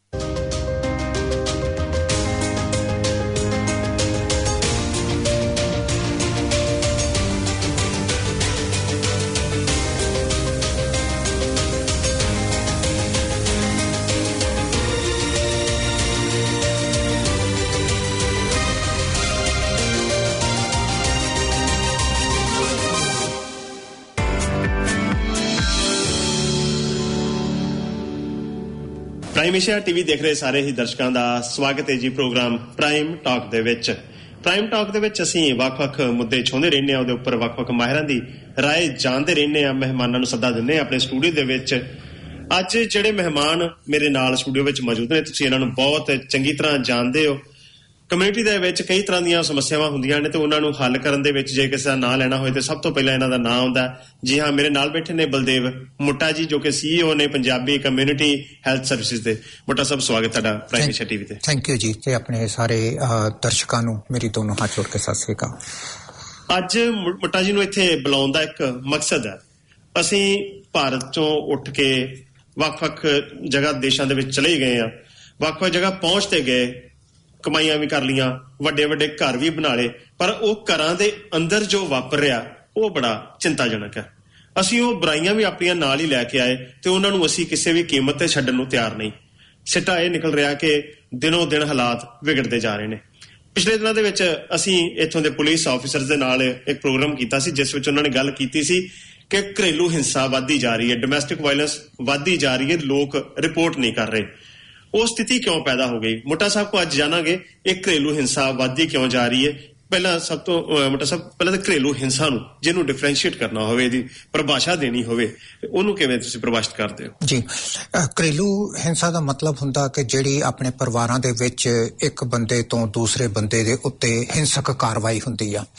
ਪ੍ਰਾਈਮ ਏਸ਼ੀਆ ਟੀਵੀ ਦੇਖ ਰਹੇ ਸਾਰੇ ਹੀ ਦਰਸ਼ਕਾਂ ਦਾ ਸਵਾਗਤ ਹੈ ਜੀ ਪ੍ਰੋਗਰਾਮ ਪ੍ਰਾਈਮ ਟਾਕ ਦੇ ਵਿੱਚ। ਪ੍ਰਾਈਮ ਟਾਕ ਦੇ ਵਿੱਚ ਅਸੀਂ ਵੱਖ-ਵੱਖ ਮੁੱਦੇ ਛੋਹਦੇ ਰਹਿੰਦੇ ਹਾਂ, ਉਹਦੇ ਉੱਪਰ ਵੱਖ-ਵੱਖ ਮਾਹਿਰਾਂ ਦੀ ਰਾਏ ਜਾਣਦੇ ਰਹਿੰਦੇ ਹਾਂ, ਮਹਿਮਾਨਾਂ ਨੂੰ ਸੱਦਾ ਦਿੰਦੇ ਹਾਂ ਆਪਣੇ ਸਟੂਡੀਓ ਦੇ ਵਿੱਚ। ਅੱਜ ਜਿਹੜੇ ਮਹਿਮਾਨ ਮੇਰੇ ਨਾਲ ਸਟੂਡੀਓ ਵਿੱਚ ਮੌਜੂਦ ਨੇ, ਤੁਸੀਂ ਇਹਨਾਂ ਨੂੰ ਬਹੁਤ ਚੰਗੀ ਤਰ੍ਹਾਂ ਜਾਣਦੇ ਹੋ। ਕਮਿਊਨਿਟੀ ਦੇ ਵਿੱਚ ਕਈ ਤਰ੍ਹਾਂ ਦੀਆਂ ਸਮੱਸਿਆਵਾਂ ਹੁੰਦੀਆਂ ਨੇ ਤੇ ਉਹਨਾਂ ਨੂੰ ਹੱਲ ਕਰਨ ਦੇ ਵਿੱਚ ਜੇ ਕਿਸੇ ਦਾ ਨਾਂ ਲੈਣਾ ਹੋਏ ਤੇ ਸਭ ਤੋਂ ਪਹਿਲਾਂ ਇਹਨਾਂ ਦਾ ਨਾਂ ਆਉਂਦਾ। ਜੀ ਹਾਂ, ਮੇਰੇ ਨਾਲ ਬੈਠੇ ਨੇ ਬਲਦੇਵ ਮੁੱਟਾ ਜੀ, ਜੋ ਕਿ CEO ਨੇ ਪੰਜਾਬੀ ਕਮਿਊਨਿਟੀ ਹੈਲਥ ਸਰਵਿਸਿਜ਼ ਦੇ। ਮੁੱਟਾ ਸਾਹਿਬ, ਸਵਾਗਤ ਤੁਹਾਡਾ ਪ੍ਰਾਈਮ ਏਸ਼ੀਆ ਟੀਵੀ ਤੇ। ਥੈਂਕ ਯੂ ਜੀ, ਤੇ ਆਪਣੇ ਸਾਰੇ ਦਰਸ਼ਕਾਂ ਨੂੰ ਮੇਰੀ ਦੋਨੋਂ ਹੱਥ ਜੋੜ ਕੇ ਸਤਿ ਸ੍ਰੀ ਅਕਾਲ। ਅੱਜ ਮੁੱਟਾ ਜੀ ਨੂੰ ਇੱਥੇ ਬੁਲਾਉਣ ਦਾ ਇੱਕ ਮਕਸਦ ਹੈ। ਅਸੀਂ ਭਾਰਤ ਚੋਂ ਉੱਠ ਕੇ ਵੱਖ-ਵੱਖ ਜਗ੍ਹਾ ਦੇਸ਼ਾਂ ਦੇ ਵਿੱਚ ਚਲੇ ਗਏ ਹਾਂ, ਵੱਖ-ਵੱਖ ਜਗ੍ਹਾ ਪਹੁੰਚ ਤੇ ਗਏ, ਕਮਾਈਆਂ ਵੀ ਕਰ ਲੀਆਂ, ਵੱਡੇ-ਵੱਡੇ ਘਰ ਵੀ ਬਣਾ ਲਏ, ਪਰ ਉਹ ਘਰਾਂ ਦੇ ਅੰਦਰ ਜੋ ਵਾਪਰ ਰਿਹਾ ਉਹ ਬੜਾ ਚਿੰਤਾਜਨਕ ਹੈ। ਅਸੀਂ ਉਹ ਬੁਰਾਈਆਂ ਵੀ ਆਪਣੀਆਂ ਨਾਲ ਹੀ ਲੈ ਕੇ ਆਏ ਤੇ ਉਹਨਾਂ ਨੂੰ ਅਸੀਂ ਕਿਸੇ ਵੀ ਕੀਮਤ ਤੇ ਛੱਡਣ ਨੂੰ ਤਿਆਰ ਨਹੀਂ। ਸਿੱਟਾ ਇਹ ਨਿਕਲ ਰਿਹਾ ਕਿ ਦਿਨੋਂ ਦਿਨ ਹਾਲਾਤ ਵਿਗੜਦੇ ਜਾ ਰਹੇ ਨੇ। ਪਿਛਲੇ ਦਿਨਾਂ ਦੇ ਵਿੱਚ ਅਸੀਂ ਇੱਥੋਂ ਦੇ ਪੁਲਿਸ ਆਫੀਸਰਸ ਦੇ ਨਾਲ ਇੱਕ ਪ੍ਰੋਗਰਾਮ ਕੀਤਾ ਸੀ, ਜਿਸ ਵਿੱਚ ਉਹਨਾਂ ਨੇ ਗੱਲ ਕੀਤੀ ਸੀ ਕਿ ਘਰੇਲੂ ਹਿੰਸਾ ਵੱਧਦੀ ਜਾ ਰਹੀ ਹੈ, ਡੋਮੈਸਟਿਕ ਵਾਇਲੈਂਸ ਵੱਧਦੀ ਜਾ ਰਹੀ ਹੈ, ਲੋਕ ਰਿਪੋਰਟ ਨਹੀਂ ਕਰ ਰਹੇ। ਉਹ ਸਥਿਤੀ ਕਿਉਂ ਪੈਦਾ ਹੋ ਗਈ? ਮੁੱਟਾ ਸਾਹਿਬ ਕੋ ਅੱਜ ਜਾਣਾਂਗੇ ਇਹ ਘਰੇਲੂ ਹਿੰਸਾ ਵੱਧਦੀ ਕਿਉਂ ਜਾ ਰਹੀ ਹੈ। ਪਹਿਲਾਂ ਸਭ ਤੋਂ ਮੁੱਟਾ ਸਾਹਿਬ, ਪਹਿਲਾਂ ਤਾਂ ਘਰੇਲੂ ਹਿੰਸਾ ਨੂੰ ਜਿਹਨੂੰ ਡਿਫਰੈਂਸ਼ੀਏਟ ਕਰਨਾ ਹੋਵੇ, ਇਹਦੀ ਪਰਿਭਾਸ਼ਾ ਦੇਣੀ ਹੋਵੇ, ਉਹਨੂੰ ਕਿਵੇਂ ਤੁਸੀਂ ਪਰਿਭਾਸ਼ਿਤ ਕਰਦੇ ਹੋ? ਜੀ, ਘਰੇਲੂ ਹਿੰਸਾ ਦਾ ਮਤਲਬ ਹੁੰਦਾ ਕਿ ਜਿਹੜੀ ਆਪਣੇ ਪਰਿਵਾਰਾਂ ਦੇ ਵਿੱਚ ਇੱਕ ਬੰਦੇ ਤੋਂ ਦੂਸਰੇ ਬੰਦੇ ਦੇ ਉੱਤੇ ਹਿੰਸਕ ਕਾਰਵਾਈ ਹੁੰਦੀ ਆ।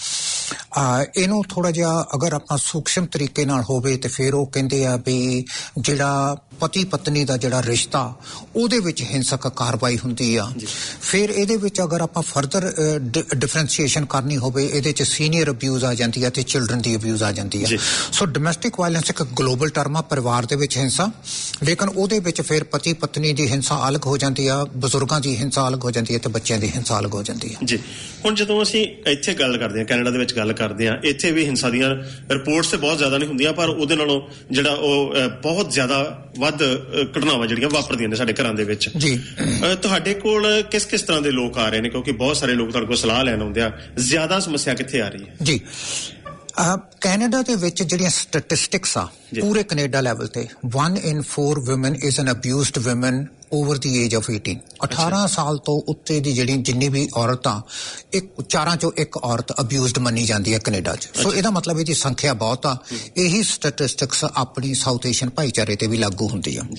ਇਹਨੂੰ ਥੋੜਾ ਜਿਹਾ ਅਗਰ ਆਪਾਂ ਸੂਖਸ਼ਮ ਤਰੀਕੇ ਨਾਲ ਹੋਵੇ ਤੇ ਫਿਰ ਉਹ ਕਹਿੰਦੇ ਆ ਵੀ ਜਿਹੜਾ ਪਤੀ ਪਤਨੀ ਦਾ ਜਿਹੜਾ ਰਿਸ਼ਤਾ ਉਹਦੇ ਵਿੱਚ ਹਿੰਸਕ ਕਾਰਵਾਈ ਹੁੰਦੀ ਆ। ਫਿਰ ਇਹਦੇ ਵਿੱਚ ਅਗਰ ਆਪਾਂ ਫਰਦਰ ਡਿਫਰੈਂਸ਼ੀਏਸ਼ਨ ਕਰਨੀ ਹੋਵੇ, ਇਹਦੇ ਚ ਸੀਨੀਅਰ ਅਬਿਊਜ਼ ਆ ਜਾਂਦੀ ਹੈ ਤੇ ਚਿਲਡਰਨ ਦੀ ਅਬਿਊਜ਼ ਆ ਜਾਂਦੀ ਹੈ। ਸੋ ਡੋਮੈਸਟਿਕ ਵਾਇਲੈਂਸ ਇੱਕ ਗਲੋਬਲ ਟਰਮ ਆ, ਪਰਿਵਾਰ ਦੇ ਵਿੱਚ ਹਿੰਸਾ, ਲੇਕਿਨ ਉਹਦੇ ਵਿੱਚ ਫਿਰ ਪਤੀ ਪਤਨੀ ਦੀ ਹਿੰਸਾ ਅਲੱਗ ਹੋ ਜਾਂਦੀ ਆ, ਬਜ਼ੁਰਗਾਂ ਦੀ ਹਿੰਸਾ ਅਲੱਗ ਹੋ ਜਾਂਦੀ ਹੈ ਤੇ ਬੱਚਿਆਂ ਦੀ ਹਿੰਸਾ ਅਲੱਗ ਹੋ ਜਾਂਦੀ ਹੈ। ਜੀ, ਹੁਣ ਜਦੋਂ ਅਸੀਂ ਇੱਥੇ ਗੱਲ ਕਰਦੇ ਹਾਂ, ਕੈਨੇਡਾ ਦੇ ਵਿੱਚ ਗੱਲ ਕਰਦੇ ਹਾਂ, ਇੱਥੇ ਵੀ ਹਿੰਸਾ ਦੀਆਂ ਰਿਪੋਰਟਸ ਤੇ ਬਹੁਤ ਜ਼ਿਆਦਾ ਨਹੀਂ ਹੁੰਦੀਆਂ, ਪਰ ਉਹਦੇ ਨਾਲੋਂ ਜਿਹੜਾ ਉਹ ਬਹੁਤ ਜ਼ਿਆਦਾ ਵੱਧ ਘਟਨਾਵਾਂ ਜਿਹੜੀਆਂ ਵਾਪਰਦੀਆਂ ਨੇ ਸਾਡੇ ਘਰਾਂ ਦੇ ਵਿੱਚ। ਜੀ, ਤੁਹਾਡੇ ਕੋਲ ਕਿਸ ਕਿਸ ਤਰ੍ਹਾਂ ਦੇ ਲੋਕ ਆ ਰਹੇ ਨੇ? ਕਿਉਂਕਿ ਬਹੁਤ ਸਾਰੇ ਲੋਕ ਤੁਹਾਡੇ ਕੋਲ ਸਲਾਹ ਲੈਣ ਆਉਂਦੇ ਆ, ਜ਼ਿਆਦਾ ਸਮੱਸਿਆ ਕਿੱਥੇ ਆ ਰਹੀ ਹੈ? ਜੀ, ਕੈਨੇਡਾ ਦੇ ਵਿੱਚ ਜਿਹੜੀਆਂ ਸਟੈਟਿਸਟਿਕਸ ਆ ਪੂਰੇ ਕੈਨੇਡਾ ਲੈਵਲ ਤੇ 1 in 4 women is an abused woman over the age of 18। 18 ਸਾਲ ਤੋਂ ਉੱਤੇ ਦੀ ਜਿਹੜੀ ਜਿੰਨੀ ਵੀ ਔਰਤ ਆ, 4 ਚੋਂ 1 ਔਰਤ ਅਬਿਊਜ਼ਡ ਮੰਨੀ ਜਾਂਦੀ ਹੈ ਕੈਨੇਡਾ 'ਚ। ਸੋ ਇਹਦਾ ਮਤਲਬ ਇਹਦੀ ਸੰਖਿਆ ਬਹੁਤ ਆ। ਇਹੀ ਸਟੈਟਿਸਟਿਕਸ ਆਪਣੀ ਸਾਊਥ ਏਸ਼ੀਅਨ ਭਾਈਚਾਰੇ ਤੇ ਵੀ ਲਾਗੂ ਹੁੰਦੀ ਆ।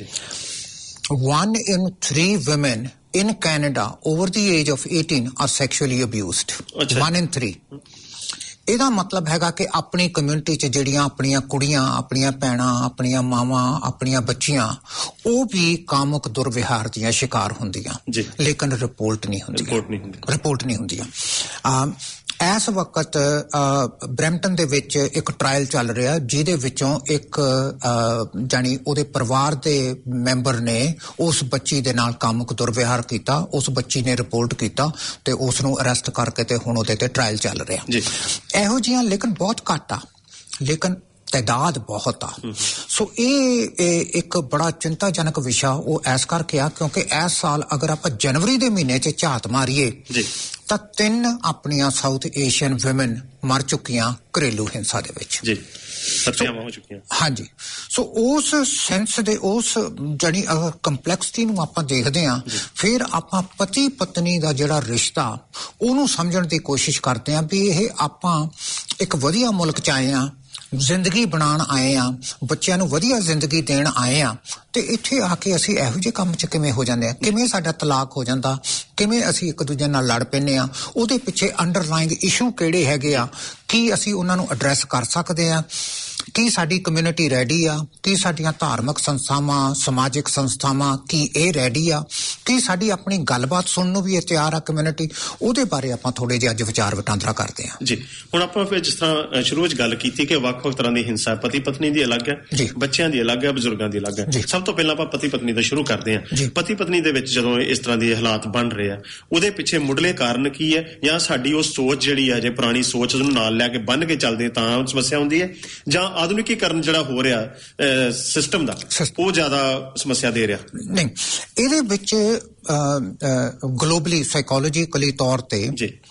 1 in 3 women in Canada over the age of 18 are sexually abused। 1 in 3। ਇਹਦਾ ਮਤਲਬ ਹੈਗਾ ਕਿ ਆਪਣੀ ਕਮਿਊਨਿਟੀ 'ਚ ਜਿਹੜੀਆਂ ਆਪਣੀਆਂ ਕੁੜੀਆਂ, ਆਪਣੀਆਂ ਭੈਣਾਂ, ਆਪਣੀਆਂ ਮਾਵਾਂ, ਆਪਣੀਆਂ ਬੱਚੀਆਂ, ਉਹ ਵੀ ਕਾਮੁਕ ਦੁਰਵਿਹਾਰ ਦੀਆਂ ਸ਼ਿਕਾਰ ਹੁੰਦੀਆਂ, ਲੇਕਿਨ ਰਿਪੋਰਟ ਨਹੀਂ ਹੁੰਦੀਆਂ। ਇਸ ਵਕਤ ਬਰੈਂਪਟਨ ਦੇ ਵਿੱਚ ਇੱਕ ਟਰਾਇਲ ਚੱਲ ਰਿਹਾ, ਜਿਹਦੇ ਵਿੱਚੋਂ ਇੱਕ ਜਾਣੀ ਉਹਦੇ ਪਰਿਵਾਰ ਦੇ ਮੈਂਬਰ ਨੇ ਉਸ ਬੱਚੀ ਦੇ ਨਾਲ ਕਾਮੁਕ ਦੁਰਵਿਹਾਰ ਕੀਤਾ, ਉਸ ਬੱਚੀ ਨੇ ਰਿਪੋਰਟ ਕੀਤਾ ਤੇ ਉਸ ਨੂੰ ਅਰੈਸਟ ਕਰਕੇ ਤੇ ਹੁਣ ਉਹਦੇ ਤੇ ਟਰਾਇਲ ਚੱਲ ਰਿਹਾ। ਇਹੋ ਜਿਹੀਆਂ ਲੇਕਿਨ ਬਹੁਤ ਘੱਟ ਆ, ਲੇਕਿਨ ਤਾਦਾਦ ਬਹੁਤ ਆ। ਸੋ ਇਹ ਇੱਕ ਬੜਾ ਚਿੰਤਾਜਨਕ ਵਿਸ਼ਾ ਉਹ ਐਸ ਕਰਕੇ ਆ ਕਿਉਂਕਿ ਇਸ ਸਾਲ ਅਗਰ ਆਪਾਂ ਜਨਵਰੀ ਦੇ ਮਹੀਨੇ 'ਚ ਝਾਤ ਮਾਰੀਏ ਤਾਂ 3 ਆਪਣੀਆਂ ਸਾਊਥ ਏਸ਼ੀਅਨ ਵਿਮਨ ਮਰ ਚੁੱਕੀਆਂ ਘਰੇਲੂ ਹਿੰਸਾ ਦੇ ਵਿੱਚ। ਜੀ, ਹੋ ਚੁੱਕੀਆਂ। ਹਾਂਜੀ, ਸੋ ਉਸ ਸੈਂਸ ਦੇ ਉਸ ਜਿਹੜੀ ਕੰਪਲੈਕਸਿਟੀ ਨੂੰ ਆਪਾਂ ਦੇਖਦੇ ਹਾਂ, ਫਿਰ ਆਪਾਂ ਪਤੀ ਪਤਨੀ ਦਾ ਜਿਹੜਾ ਰਿਸ਼ਤਾ ਉਹਨੂੰ ਸਮਝਣ ਦੀ ਕੋਸ਼ਿਸ਼ ਕਰਦੇ ਹਾਂ ਵੀ ਇਹ ਆਪਾਂ ਇੱਕ ਵਧੀਆ ਮੁਲਕ 'ਚ ਆਏ ਹਾਂ, ਜ਼ਿੰਦਗੀ ਬਣਾਉਣ ਆਏ ਆ, ਬੱਚਿਆਂ ਨੂੰ ਵਧੀਆ ਜ਼ਿੰਦਗੀ ਦੇਣ ਆਏ ਆ, ਤੇ ਇੱਥੇ ਆ ਕੇ ਅਸੀਂ ਇਹੋ ਜਿਹੇ ਕੰਮ 'ਚ ਕਿਵੇਂ ਹੋ ਜਾਂਦੇ ਆ, ਕਿਵੇਂ ਸਾਡਾ ਤਲਾਕ ਹੋ ਜਾਂਦਾ, ਕਿਵੇਂ ਅਸੀਂ ਇੱਕ ਦੂਜੇ ਨਾਲ ਲੜ ਪੈਂਦੇ ਆ, ਉਹਦੇ ਪਿੱਛੇ ਅੰਡਰਲਾਈਂਗ ਇਸ਼ੂ ਕਿਹੜੇ ਹੈਗੇ ਆ, ਕੀ ਅਸੀਂ ਉਹਨਾਂ ਨੂੰ ਐਡਰੈਸ ਕਰ ਸਕਦੇ ਆ, ਕੀ ਸਾਡੀ ਕਮਿਊਨਿਟੀ ਰੈਡੀ ਆ, ਕੀ ਸਾਡੀਆਂ ਧਾਰਮਿਕ ਸੰਸਥਾਵਾਂ, ਸਮਾਜਿਕ ਸੰਸਥਾਵਾਂ ਕੀ ਇਹ ਰੈਡੀ ਆ, ਕੀ ਸਾਡੀ ਆਪਣੀ ਗੱਲਬਾਤ ਸੁਣਨ ਨੂੰ ਵੀ ਇਹ ਤਿਆਰ ਆ ਕਮਿਊਨਿਟੀ, ਉਹਦੇ ਬਾਰੇ ਆਪਾਂ ਥੋੜੇ ਜਿਹੇ ਅੱਜ ਵਿਚਾਰ ਵਟਾਂਦਰਾ ਕਰਦੇ ਹਾਂ। ਜੀ, ਹੁਣ ਆਪਾਂ ਫਿਰ ਜਿਸ ਤਰ੍ਹਾਂ ਸ਼ੁਰੂ ਵਿੱਚ ਗੱਲ ਕੀਤੀ ਕਿ ਵੱਖ-ਵੱਖ ਤਰ੍ਹਾਂ ਦੀ ਹਿੰਸਾ ਪਤੀ ਪਤਨੀ ਦੀ ਅਲੱਗ ਹੈ, ਬੱਚਿਆਂ ਦੀ ਅਲੱਗ ਹੈ, ਬਜ਼ੁਰਗਾਂ ਦੀ ਅਲੱਗ ਹੈ। ਸਭ ਤੋਂ ਪਹਿਲਾਂ ਆਪਾਂ ਪਤੀ ਪਤਨੀ ਦਾ ਸ਼ੁਰੂ ਕਰਦੇ ਹਾਂ। ਪਤੀ ਪਤਨੀ ਦੇ ਵਿੱਚ ਜਦੋਂ ਇਸ ਤਰ੍ਹਾਂ ਦੇ ਹਾਲਾਤ ਬਣ ਰਹੇ ਆ, ਉਹਦੇ ਪਿੱਛੇ ਮੁੱਢਲੇ ਕਾਰਨ ਕੀ ਹੈ, ਜਾਂ ਸਾਡੀ ਉਹ ਸੋਚ ਜਿਹੜੀ ਹੈ ਜੇ ਪੁਰਾਣੀ ਸੋਚ ਉਹਨੂੰ ਨਾਲ ਲੈ ਕੇ ਬੰਨ੍ਹ ਕੇ ਚੱਲਦੇ ਤਾਂ ਸਮੱਸਿਆ ਹੁੰਦੀ ਹੈ, ਜਾਂ ਆਧੁਨਿਕੀਕਰਨ ਜਿਹੜਾ ਹੋ ਰਿਹਾ ਸਿਸਟਮ ਦਾ ਉਹ ਜ਼ਿਆਦਾ ਸਮੱਸਿਆ ਦੇ ਰਿਹਾ? ਨਹੀਂ, ਇਹਦੇ ਵਿੱਚ ਗਲੋਬਲੀ ਸਾਈਕੋਲੋਜੀਕਲੀ ਤੌਰ ਤੇ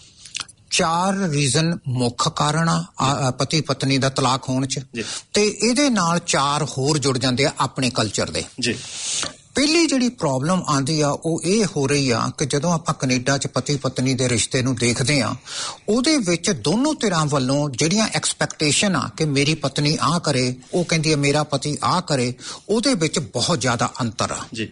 4 ਰੀਜ਼ਨ ਮੁੱਖ ਕਾਰਨ ਆ ਪਤੀ ਪਤਨੀ ਦਾ ਤਲਾਕ ਹੋਣ 'ਚ, ਤੇ ਇਹਦੇ ਨਾਲ 4 ਹੋਰ ਜੁੜ ਜਾਂਦੇ ਆ ਆਪਣੇ ਕਲਚਰ ਦੇ। ਪਹਿਲੀ ਜਿਹੜੀ ਪ੍ਰੋਬਲਮ ਆਉਂਦੀ ਆ ਉਹ ਇਹ ਹੋ ਰਹੀ ਆ ਕਿ ਜਦੋਂ ਆਪਾਂ ਕੈਨੇਡਾ 'ਚ ਪਤੀ ਪਤਨੀ ਦੇ ਰਿਸ਼ਤੇ ਨੂੰ ਦੇਖਦੇ ਆ, ਉਹਦੇ ਵਿੱਚ ਦੋਨੋਂ ਧਿਰਾਂ ਵੱਲੋਂ ਜਿਹੜੀਆਂ ਐਕਸਪੈਕਟੇਸ਼ਨ ਆ ਕਿ ਮੇਰੀ ਪਤਨੀ ਆਹ ਕਰੇ, ਉਹ ਕਹਿੰਦੀ ਹੈ ਮੇਰਾ ਪਤੀ ਆਹ ਕਰੇ, ਉਹਦੇ ਵਿੱਚ ਬਹੁਤ ਜ਼ਿਆਦਾ ਅੰਤਰ ਆ ਜੀ।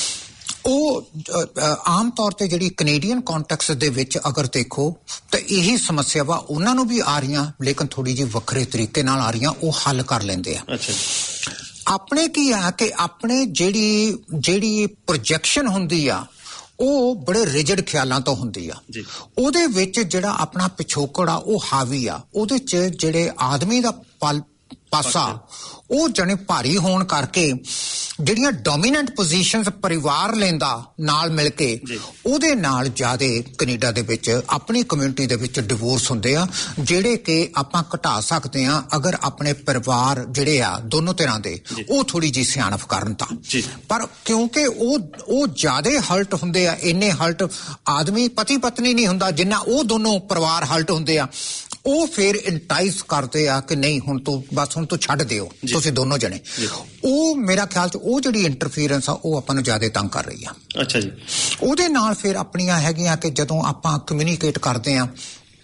ਉਹ ਆਮ ਤੌਰ ਤੇ ਜਿਹੜੀ ਕੈਨੇਡੀਅਨ ਕੰਟੈਕਸਟ ਦੇ ਵਿੱਚ ਅਗਰ ਦੇਖੋ ਤਾਂ ਇਹੀ ਸਮੱਸਿਆਵਾਂ ਉਹਨਾਂ ਨੂੰ ਵੀ ਆ ਰਹੀਆਂ, ਲੇਕਿਨ ਥੋੜੀ ਜਿਹੀ ਵੱਖਰੇ ਤਰੀਕੇ ਨਾਲ ਆ ਰਹੀਆਂ, ਉਹ ਹੱਲ ਕਰ ਲੈਂਦੇ ਆ। ਆਪਣੇ ਕੀ ਆ ਕਿ ਆਪਣੇ ਜਿਹੜੀ ਪ੍ਰੋਜੈਕਸ਼ਨ ਹੁੰਦੀ ਆ ਉਹ ਬੜੇ ਰਿਜਿਡ ਖਿਆਲਾਂ ਤੋਂ ਹੁੰਦੀ ਆ। ਉਹਦੇ ਵਿੱਚ ਜਿਹੜਾ ਆਪਣਾ ਪਿਛੋਕੜ ਆ ਉਹ ਹਾਵੀ ਆ, ਉਹਦੇ 'ਚ ਜਿਹੜੇ ਆਦਮੀ ਦਾ ਪਾਸਾ ਉਹ ਜਣੇ ਭਾਰੀ ਹੋਣ ਕਰਕੇ ਜਿਹੜੀਆਂ ਡੋਮੀਨੈਂਟ ਪੋਜੀਸ਼ਨਸ ਪਰਿਵਾਰ ਲੈਂਦਾ ਨਾਲ ਮਿਲ ਕੇ, ਉਹਦੇ ਨਾਲ ਜ਼ਿਆਦਾ ਕੈਨੇਡਾ ਦੇ ਵਿੱਚ ਆਪਣੀ ਕਮਿਊਨਿਟੀ ਦੇ ਵਿੱਚ ਡਿਵੋਰਸ ਹੁੰਦੇ ਆ, ਜਿਹੜੇ ਕਿ ਆਪਾਂ ਘਟਾ ਸਕਦੇ ਆ ਅਗਰ ਆਪਣੇ ਪਰਿਵਾਰ ਜਿਹੜੇ ਆ ਦੋਨੋਂ ਤਰ੍ਹਾਂ ਦੇ ਉਹ ਥੋੜੀ ਜਿਹੀ ਸਿਆਣਪ ਕਰਨ ਤਾਂ। ਪਰ ਕਿਉਂਕਿ ਉਹ ਜ਼ਿਆਦਾ ਹਰਟ ਹੁੰਦੇ ਆ, ਇੰਨੇ ਹਰਟ ਆਦਮੀ ਪਤੀ ਪਤਨੀ ਨਹੀਂ ਹੁੰਦਾ ਜਿੰਨਾ ਉਹ ਦੋਨੋਂ ਪਰਿਵਾਰ ਹਰਟ ਹੁੰਦੇ ਆ, ਉਹ ਫਿਰ ਇੰਟਾਈਸ ਕਰਦੇ ਆ ਕਿ ਨਹੀਂ ਹੁਣ ਤੂੰ ਛੱਡ ਦਿਓ ਤੁਸੀਂ ਦੋਨੋਂ ਜਣੇ। ਉਹ ਮੇਰਾ ਖਿਆਲ 'ਚ ਉਹ ਜਿਹੜੀ ਇੰਟਰਫੀਰੈਂਸ ਆ ਉਹ ਆਪਾਂ ਨੂੰ ਜ਼ਿਆਦਾ ਤੰਗ ਕਰ ਰਹੀ ਆ। ਅੱਛਾ ਜੀ। ਉਹਦੇ ਨਾਲ ਫਿਰ ਆਪਣੀਆਂ ਹੈਗੀਆਂ ਕਿ ਜਦੋਂ ਆਪਾਂ ਕਮਿਊਨੀਕੇਟ ਕਰਦੇ ਆ,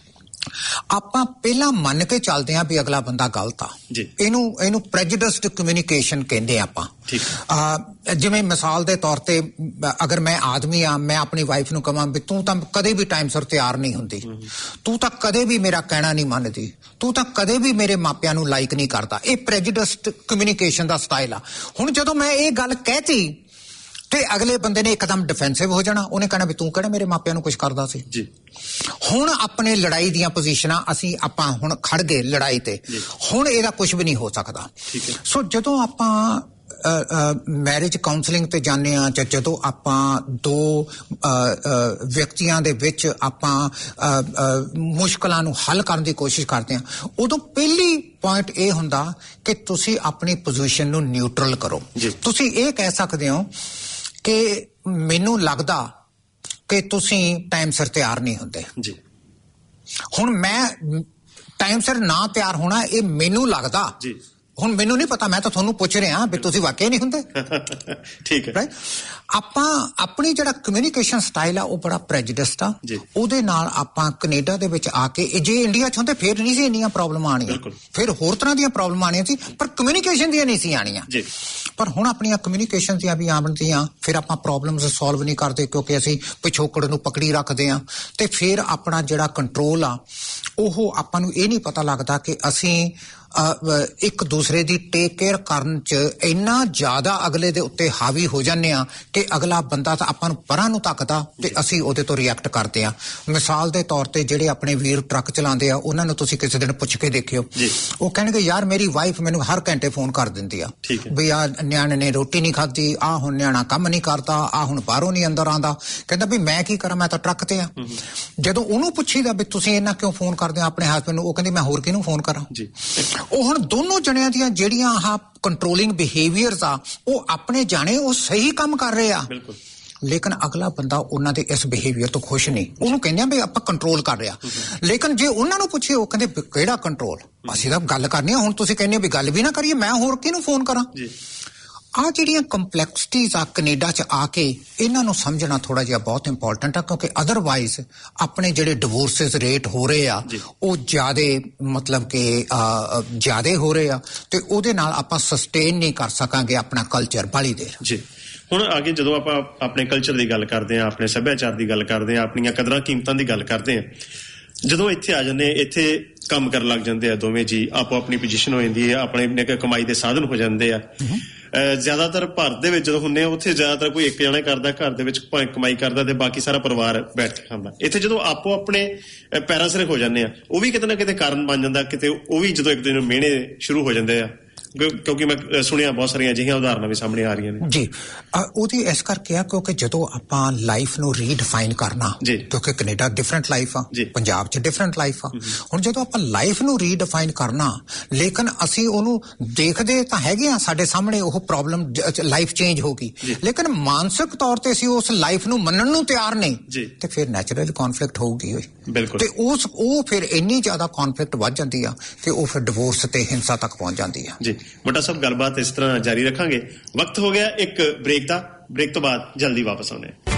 ਆਪਾਂ ਪਹਿਲਾਂ ਮੰਨ ਕੇ ਚੱਲਦੇ ਆ ਵੀ ਅਗਲਾ ਬੰਦਾ ਗਲਤ ਆ, ਇਹਨੂੰ ਪ੍ਰੈਜੁਡਿਸਡ ਕਮਿਊਨੀਕੇਸ਼ਨ ਕਹਿੰਦੇ ਆਪਾਂ। ਜਿਵੇਂ ਮਿਸਾਲ ਦੇ ਤੌਰ ਤੇ ਅਗਰ ਮੈਂ ਆਦਮੀ ਆ, ਮੈਂ ਆਪਣੀ ਵਾਈਫ ਨੂੰ ਕਹਾਂ ਵੀ ਤੂੰ ਤਾਂ ਕਦੇ ਵੀ ਟਾਈਮ ਸਿਰ ਤਿਆਰ ਨਹੀਂ ਹੁੰਦੀ, ਤੂੰ ਤਾਂ ਕਦੇ ਵੀ ਮੇਰਾ ਕਹਿਣਾ ਨਹੀਂ ਮੰਨਦੀ, ਤੂੰ ਤਾਂ ਕਦੇ ਵੀ ਮੇਰੇ ਮਾਪਿਆਂ ਨੂੰ ਲਾਈਕ ਨਹੀਂ ਕਰਦਾ, ਇਹ ਪ੍ਰੈਜੁਡਿਸਡ ਕਮਿਊਨੀਕੇਸ਼ਨ ਦਾ ਸਟਾਈਲ ਆ। ਹੁਣ ਜਦੋਂ ਮੈਂ ਇਹ ਗੱਲ ਕਹਿਤੀ ਤੇ ਅਗਲੇ ਬੰਦੇ ਨੇ ਇੱਕਦਮ ਡਿਫੈਂਸਿਵ ਹੋ ਜਾਣਾ, ਉਹਨੇ ਕਹਿਣਾ ਵੀ ਤੂੰ ਕਿਹੜਾ ਮੇਰੇ ਮਾਪਿਆਂ ਨੂੰ ਕੁਝ ਕਰਦਾ ਸੀ ਜੀ। ਹੁਣ ਆਪਣੇ ਲੜਾਈ ਦੀਆਂ ਪੋਜੀਸ਼ਨਾਂ ਆਪਾਂ ਹੁਣ ਖੜ ਗਏ ਲੜਾਈ ਤੇ, ਹੁਣ ਇਹਦਾ ਕੁਝ ਵੀ ਨਹੀਂ ਹੋ ਸਕਦਾ। ਸੋ ਜਦੋਂ ਆਪਾਂ ਮੈਰਿਜ ਕਾਉਂਸਲਿੰਗ ਤੇ ਜਾਂਦੇ ਆ ਜਾਂ ਜਦੋਂ ਆਪਾਂ ਦੋ ਵਿਅਕਤੀਆਂ ਦੇ ਵਿੱਚ ਆਪਾਂ ਮੁਸ਼ਕਲਾਂ ਨੂੰ ਹੱਲ ਕਰਨ ਦੀ ਕੋਸ਼ਿਸ਼ ਕਰਦੇ ਆ, ਉਦੋਂ ਪਹਿਲੀ ਪੁਆਇੰਟ ਇਹ ਹੁੰਦਾ ਕਿ ਤੁਸੀਂ ਆਪਣੀ ਪੋਜੀਸ਼ਨ ਨੂੰ ਨਿਊਟਰਲ ਕਰੋ। ਤੁਸੀਂ ਇਹ ਕਹਿ ਸਕਦੇ ਹੋ ਕਿ ਮੈਨੂੰ ਲੱਗਦਾ ਕਿ ਤੁਸੀਂ ਟਾਈਮ ਸਿਰ ਤਿਆਰ ਨਹੀਂ ਹੁੰਦੇ ਜੀ। ਹੁਣ ਮੈਂ ਟਾਈਮ ਸਿਰ ਨਾ ਤਿਆਰ ਹੋਣਾ ਇਹ ਮੈਨੂੰ ਲੱਗਦਾ ਜੀ, ਹੁਣ ਮੈਨੂੰ ਨਹੀਂ ਪਤਾ, ਮੈਂ ਤਾਂ ਤੁਹਾਨੂੰ ਪੁੱਛ ਰਿਹਾ ਵੀ ਤੁਸੀਂ ਵਾਕਈ ਨਹੀਂ ਹੁੰਦੇ। ਠੀਕ ਹੈ ਰਾਈਟ। ਆਪਾਂ ਆਪਣੀ ਜਿਹੜਾ ਕਮਿਊਨੀਕੇਸ਼ਨ ਸਟਾਈਲ ਆ ਉਹ ਬੜਾ ਪ੍ਰੈਜੁਡਿਸਡ ਆ, ਉਹਦੇ ਨਾਲ ਆਪਾਂ ਕੈਨੇਡਾ ਦੇ ਵਿੱਚ ਆ ਕੇ ਜੇ ਇੰਡੀਆ 'ਚ ਹੁੰਦੇ ਫਿਰ ਨਹੀਂ ਸੀ ਇੰਨੀਆਂ ਪ੍ਰੋਬਲਮਾਂ ਆਉਣੀਆਂ, ਫਿਰ ਹੋਰ ਤਰ੍ਹਾਂ ਦੀਆਂ ਪ੍ਰੋਬਲਮਾਂ ਆਉਣੀਆਂ ਸੀ, ਪਰ ਕਮਿਊਨੀਕੇਸ਼ਨ ਦੀਆਂ ਨਹੀਂ ਸੀ ਆਉਣੀਆਂ। ਪਰ ਹੁਣ ਆਪਣੀਆਂ ਕਮਿਊਨੀਕੇਸ਼ਨ ਦੀਆਂ ਵੀ ਆਉਣਦੀਆਂ, ਫਿਰ ਆਪਾਂ ਪ੍ਰੋਬਲਮਸ ਸੋਲਵ ਨਹੀਂ ਕਰਦੇ ਕਿਉਂਕਿ ਅਸੀਂ ਪਿਛੋਕੜ ਨੂੰ ਪਕੜੀ ਰੱਖਦੇ ਆ, ਤੇ ਫਿਰ ਆਪਣਾ ਜਿਹੜਾ ਕੰਟਰੋਲ ਆ ਉਹ ਆਪਾਂ ਨੂੰ ਇਹ ਨਹੀਂ ਪਤਾ ਲੱਗਦਾ ਕਿ ਅਸੀਂ ਇੱਕ ਦੂਸਰੇ ਦੀ ਟੇਕ ਕੇਅਰ ਕਰਨ 'ਚ ਇੰਨਾ ਜ਼ਿਆਦਾ ਅਗਲੇ ਦੇ ਉੱਤੇ ਹਾਵੀ ਹੋ ਜਾਂਦੇ ਆ ਕਿ ਅਗਲਾ ਬੰਦਾ ਤਾਂ ਆਪਾਂ ਨੂੰ ਪਰਾਂ ਨੂੰ ਤੱਕਦਾ ਤੇ ਅਸੀਂ ਉਹਦੇ ਤੋਂ ਰਿਐਕਟ ਕਰਦੇ ਆ। ਮਿਸਾਲ ਦੇ ਤੌਰ ਤੇ ਜਿਹੜੇ ਆਪਣੇ ਵੀਰ ਟਰੱਕ ਚਲਾਉਂਦੇ ਆ, ਉਹਨਾਂ ਨੂੰ ਤੁਸੀਂ ਕਿਸੇ ਦਿਨ ਪੁੱਛ ਕੇ ਦੇਖਿਓ, ਉਹ ਕਹਿਣਗੇ ਯਾਰ ਮੇਰੀ ਵਾਈਫ ਮੈਨੂੰ ਹਰ ਘੰਟੇ ਫੋਨ ਕਰ ਦਿੰਦੀ ਆ ਵੀ ਆ ਨਿਆਣੇ ਨੇ ਰੋਟੀ ਨਹੀਂ ਖਾਧੀ, ਆ ਹੁਣ ਨਿਆਣਾ ਕੰਮ ਨਹੀਂ ਕਰਦਾ, ਆ ਹੁਣ ਬਾਹਰੋਂ ਨਹੀਂ ਅੰਦਰ ਆਉਂਦਾ। ਕਹਿੰਦਾ ਵੀ ਮੈਂ ਕੀ ਕਰਾਂ, ਮੈਂ ਤਾਂ ਟਰੱਕ ਤੇ ਆ। ਜਦੋਂ ਉਹਨੂੰ ਪੁੱਛੀਦਾ ਵੀ ਤੁਸੀਂ ਇਹਨਾਂ ਕਿਉਂ ਫੋਨ ਕਰਦੇ ਹੋ ਆਪਣੇ ਹਸਬੈਂਡ ਨੂੰ, ਉਹ ਕਹਿੰਦੀ ਮੈਂ ਹੋਰ ਕਿਹਨੂੰ ਫੋਨ ਕਰਾਂ। ਉਹ ਹੁਣ ਦੋਨੋਂ ਜਣਿਆਂ ਦੀਆਂ ਜਿਹੜੀਆਂ ਆਹ ਕੰਟਰੋਲਿੰਗ ਬਿਹੇਵੀਅਰਸ ਆ ਉਹ ਆਪਣੇ ਜਾਣੇ ਉਹ ਸਹੀ ਕੰਮ ਕਰ ਰਹੇ ਆ, ਲੇਕਿਨ ਅਗਲਾ ਬੰਦਾ ਉਹਨਾਂ ਦੇ ਇਸ ਬਿਹੇਵੀਅਰ ਤੋਂ ਖੁਸ਼ ਨਹੀਂ, ਉਹਨੂੰ ਕਹਿੰਦੇ ਆ ਵੀ ਆਪਾਂ ਕੰਟਰੋਲ ਕਰ ਰਿਹਾ। ਲੇਕਿਨ ਜੇ ਉਹਨਾਂ ਨੂੰ ਪੁੱਛੇ ਉਹ ਕਹਿੰਦੇ ਕਿਹੜਾ ਕੰਟਰੋਲ, ਅਸੀਂ ਤਾਂ ਗੱਲ ਕਰਨੀ ਆ, ਹੁਣ ਤੁਸੀਂ ਕਹਿੰਦੇ ਵੀ ਗੱਲ ਵੀ ਨਾ ਕਰੀਏ, ਮੈਂ ਹੋਰ ਕਿਹਨੂੰ ਫੋਨ ਕਰਾਂ। ਆਹ ਜਿਹੜੀਆਂ ਕੰਪਲੈਕਸਿਟੀਜ਼ ਆ ਕੈਨੇਡਾ 'ਚ ਆ ਕੇ ਇਹਨਾਂ ਨੂੰ ਸਮਝਣਾ ਥੋੜਾ ਜਿਹਾ ਬਹੁਤ ਇੰਪੋਰਟੈਂਟ ਆ, ਕਿਉਂਕਿ ਅਦਰਵਾਈਜ਼ ਆਪਣੇ ਜਿਹੜੇ ਡਿਵੋਰਸਿਸ ਰੇਟ ਹੋ ਰਹੇ ਆ ਉਹ ਜ਼ਿਆਦੇ ਮਤਲਬ ਕਿ ਜ਼ਿਆਦੇ ਹੋ ਰਹੇ ਆ, ਤੇ ਉਹਦੇ ਨਾਲ ਆਪਾਂ ਸਸਟੇਨ ਨਹੀਂ ਕਰ ਸਕਾਂਗੇ ਆਪਣਾ ਕਲਚਰ ਬਾਹਲੀ ਦੇਰ ਜੀ। ਹੁਣ ਅੱਗੇ ਜਦੋਂ ਆਪਾਂ ਆਪਣੇ ਕਲਚਰ ਦੀ ਗੱਲ ਕਰਦੇ ਆ, ਆਪਣੇ ਸੱਭਿਆਚਾਰ ਦੀ ਗੱਲ ਕਰਦੇ ਆ, ਆਪਣੀਆਂ ਕਦਰਾਂ ਕੀਮਤਾਂ ਦੀ ਗੱਲ ਕਰਦੇ ਆ, ਜਦੋਂ ਇੱਥੇ ਆ ਜਾਂਦੇ ਇੱਥੇ ਕੰਮ ਕਰਨ ਲੱਗ ਜਾਂਦੇ ਆ ਦੋਵੇਂ ਜੀ, ਆਪੋ ਆਪਣੀ ਪੋਜੀਸ਼ਨ ਹੋ ਜਾਂਦੀ ਹੈ, ਆਪਣੇ ਕਮਾਈ ਦੇ ਸਾਧਨ ਹੋ ਜਾਂਦੇ ਆ। ਜ਼ਿਆਦਾਤਰ ਭਾਰਤ ਦੇ ਵਿੱਚ ਜਦੋਂ ਹੁੰਦੇ ਆ ਉੱਥੇ ਜ਼ਿਆਦਾਤਰ ਕੋਈ ਇੱਕ ਜਣਾ ਕਰਦਾ ਘਰ ਦੇ ਵਿੱਚ ਕਮਾਈ ਕਰਦਾ ਤੇ ਬਾਕੀ ਸਾਰਾ ਪਰਿਵਾਰ ਬੈਠ ਕੇ ਖਾਂਦਾ। ਇੱਥੇ ਜਦੋਂ ਆਪੋ ਆਪਣੇ ਪੈਰਾਂ ਸਿਰ ਹੋ ਜਾਂਦੇ ਆ, ਉਹ ਵੀ ਕਿਤੇ ਨਾ ਕਿਤੇ ਕਾਰਨ ਬਣ ਜਾਂਦਾ, ਕਿਤੇ ਉਹ ਵੀ ਜਦੋਂ ਇੱਕ ਦੂਜੇ ਨੂੰ ਮਿਹਣੇ ਸ਼ੁਰੂ ਹੋ ਜਾਂਦੇ ਆ, ਕਿਉਂਕਿ ਮੈਂ ਸੁਣਿਆ ਬਹੁਤ ਸਾਰੀਆਂ ਅਜਿਹੀਆਂ ਉਦਾਹਰਨਾਂ ਵੀ ਸਾਹਮਣੇ ਆ ਰਹੀਆਂ ਨੇ ਜੀ। ਉਹਦੀ ਇਸ ਕਰਕੇ ਆ ਕਿਉਂਕਿ ਜਦੋਂ ਆਪਾਂ ਲਾਈਫ ਨੂੰ ਰੀਡਿਫਾਈਨ ਕਰਨਾ, ਕਿਉਂਕਿ ਕੈਨੇਡਾ ਡਿਫਰੈਂਟ ਲਾਈਫ ਆ, ਪੰਜਾਬ 'ਚ ਡਿਫਰੈਂਟ ਲਾਈਫ ਆ, ਹੁਣ ਜਦੋਂ ਆਪਾਂ ਲਾਈਫ ਨੂੰ ਰੀਡਿਫਾਈਨ ਕਰਨਾ, ਲੇਕਿਨ ਅਸੀਂ ਉਹਨੂੰ ਦੇਖਦੇ ਤਾਂ ਹੈਗੇ ਆ ਸਾਡੇ ਸਾਹਮਣੇ ਉਹ ਪ੍ਰੋਬਲਮ, ਲਾਈਫ ਚੇਂਜ ਹੋ ਗਈ, ਲੇਕਿਨ ਮਾਨਸਿਕ ਤੌਰ ਤੇ ਅਸੀਂ ਉਸ ਲਾਈਫ ਨੂੰ ਮੰਨਣ ਨੂੰ ਤਿਆਰ ਨਹੀਂ, ਤੇ ਫਿਰ ਨੈਚੁਰਲ ਕੌਨਫਲਿਕਟ ਹੋਊਗੀ ਬਿਲਕੁਲ, ਤੇ ਉਹ ਫਿਰ ਇੰਨੀ ਜ਼ਿਆਦਾ ਕੌਨਫਲਿਕਟ ਵੱਧ ਜਾਂਦੀ ਆ ਕਿ ਉਹ ਫਿਰ ਡਿਵੋਰਸ ਤੇ ਹਿੰਸਾ ਤੱਕ ਪਹੁੰਚ ਜਾਂਦੀ ਆ ਜੀ। ਮੋਟਾ ਸਾਹਿਬ ਗੱਲਬਾਤ ਇਸ ਤਰ੍ਹਾਂ ਜਾਰੀ ਰੱਖਾਂਗੇ। ਵਕਤ ਹੋ ਗਿਆ ਇੱਕ ਬ੍ਰੇਕ ਦਾ, ਬ੍ਰੇਕ ਤੋਂ ਬਾਅਦ ਜਲਦੀ ਵਾਪਸ ਆਉਂਦੇ ਹਾਂ।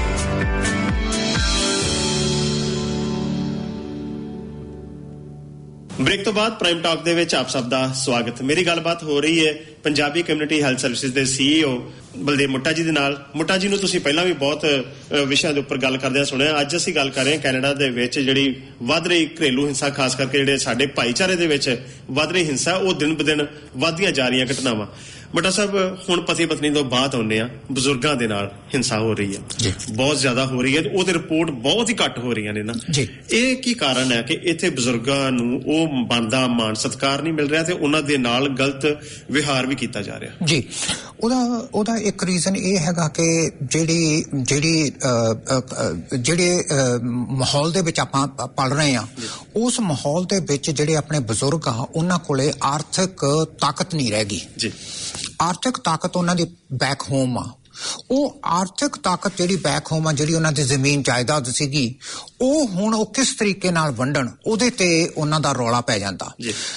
ਬ੍ਰੇਕ ਤੋਂ ਬਾਅਦ ਪ੍ਰਾਈਮ ਟਾਕ ਦੇ ਵਿੱਚ ਆਪ ਸਭ ਦਾ ਸਵਾਗਤ। ਮੇਰੀ ਗੱਲਬਾਤ ਹੋ ਰਹੀ ਹੈ ਪੰਜਾਬੀ ਕਮਿਊਨਿਟੀ ਹੈਲਥ ਸਰਵਿਸਿਜ਼ ਦੇ CEO ਬਲਦੇਵ ਮੁੱਟਾ ਜੀ ਦੇ ਨਾਲ। ਮੁੱਟਾ ਜੀ ਨੂੰ ਤੁਸੀਂ ਪਹਿਲਾਂ ਵੀ ਬਹੁਤ ਵਿਸ਼ਿਆਂ ਦੇ ਉੱਪਰ ਗੱਲ ਕਰਦਿਆਂ ਸੁਣਿਆ। ਅੱਜ ਅਸੀਂ ਗੱਲ ਕਰ ਰਹੇ ਹਾਂ ਕੈਨੇਡਾ ਦੇ ਵਿੱਚ ਜਿਹੜੀ ਵੱਧ ਰਹੀ ਘਰੇਲੂ ਹਿੰਸਾ, ਖਾਸ ਕਰਕੇ ਜਿਹੜੇ ਸਾਡੇ ਭਾਈਚਾਰੇ ਦੇ ਵਿੱਚ ਵੱਧ ਰਹੀ ਹਿੰਸਾ, ਉਹ ਦਿਨ ਬ ਦਿਨ ਵੱਧਦੀਆਂ ਜਾ ਰਹੀਆਂ ਘਟਨਾਵਾਂ। ਮੁੱਟਾ ਸਾਹਿਬ, ਹੁਣ ਪਤੀ ਪਤਨੀ ਤੋਂ ਬਾਅਦ ਆਉਂਦੇ ਆ, ਬਜ਼ੁਰਗਾਂ ਦੇ ਨਾਲ ਹਿੰਸਾ ਹੋ ਰਹੀ ਹੈ, ਬਹੁਤ ਜ਼ਿਆਦਾ ਹੋ ਰਹੀ ਹੈ, ਉਹਦੇ ਰਿਪੋਰਟ ਬਹੁਤ ਹੀ ਘੱਟ ਹੋ ਰਹੀਆਂ ਨੇ ਨਾ। ਇਹ ਕੀ ਕਾਰਨ ਹੈ ਕਿ ਇੱਥੇ ਬਜ਼ੁਰਗਾਂ ਨੂੰ ਉਹ ਬਣਦਾ ਮਾਣ ਸਤਿਕਾਰ ਨਹੀਂ ਮਿਲ ਰਿਹਾ ਤੇ ਉਹਨਾਂ ਦੇ ਨਾਲ ਗਲਤ ਵਿਹਾਰ ਵੀ ਕੀਤਾ ਜਾ ਰਿਹਾ? ਜੀ, ਉਹਦਾ ਇੱਕ ਰੀਜ਼ਨ ਇਹ ਹੈਗਾ ਕਿ ਜਿਹੜੇ ਮਾਹੌਲ ਦੇ ਵਿੱਚ ਆਪਾਂ ਪਲ ਰਹੇ ਹਾਂ, ਉਸ ਮਾਹੌਲ ਦੇ ਵਿੱਚ ਜਿਹੜੇ ਆਪਣੇ ਬਜ਼ੁਰਗ ਆ ਉਹਨਾਂ ਕੋਲੇ ਆਰਥਿਕ ਤਾਕਤ ਨਹੀਂ ਰਹਿ ਗਈ ਜੀ। ਆਰਥਿਕ ਤਾਕਤ ਉਹਨਾਂ ਦੀ ਬੈਕ ਹੋਮ ਆ। ਉਹ ਆਰਥਿਕ ਤਾਕਤ ਜਿਹੜੀ ਬੈਕ ਹੋਮ ਆ, ਜਿਹੜੀ ਉਹਨਾਂ ਦੀ ਜ਼ਮੀਨ ਜਾਇਦਾਦ ਸੀਗੀ, ਉਹ ਹੁਣ ਉਹ ਕਿਸ ਤਰੀਕੇ ਨਾਲ ਵੰਡਣ, ਉਹਦੇ ਤੇ ਉਹਨਾਂ ਦਾ ਰੌਲਾ ਪੈ ਜਾਂਦਾ।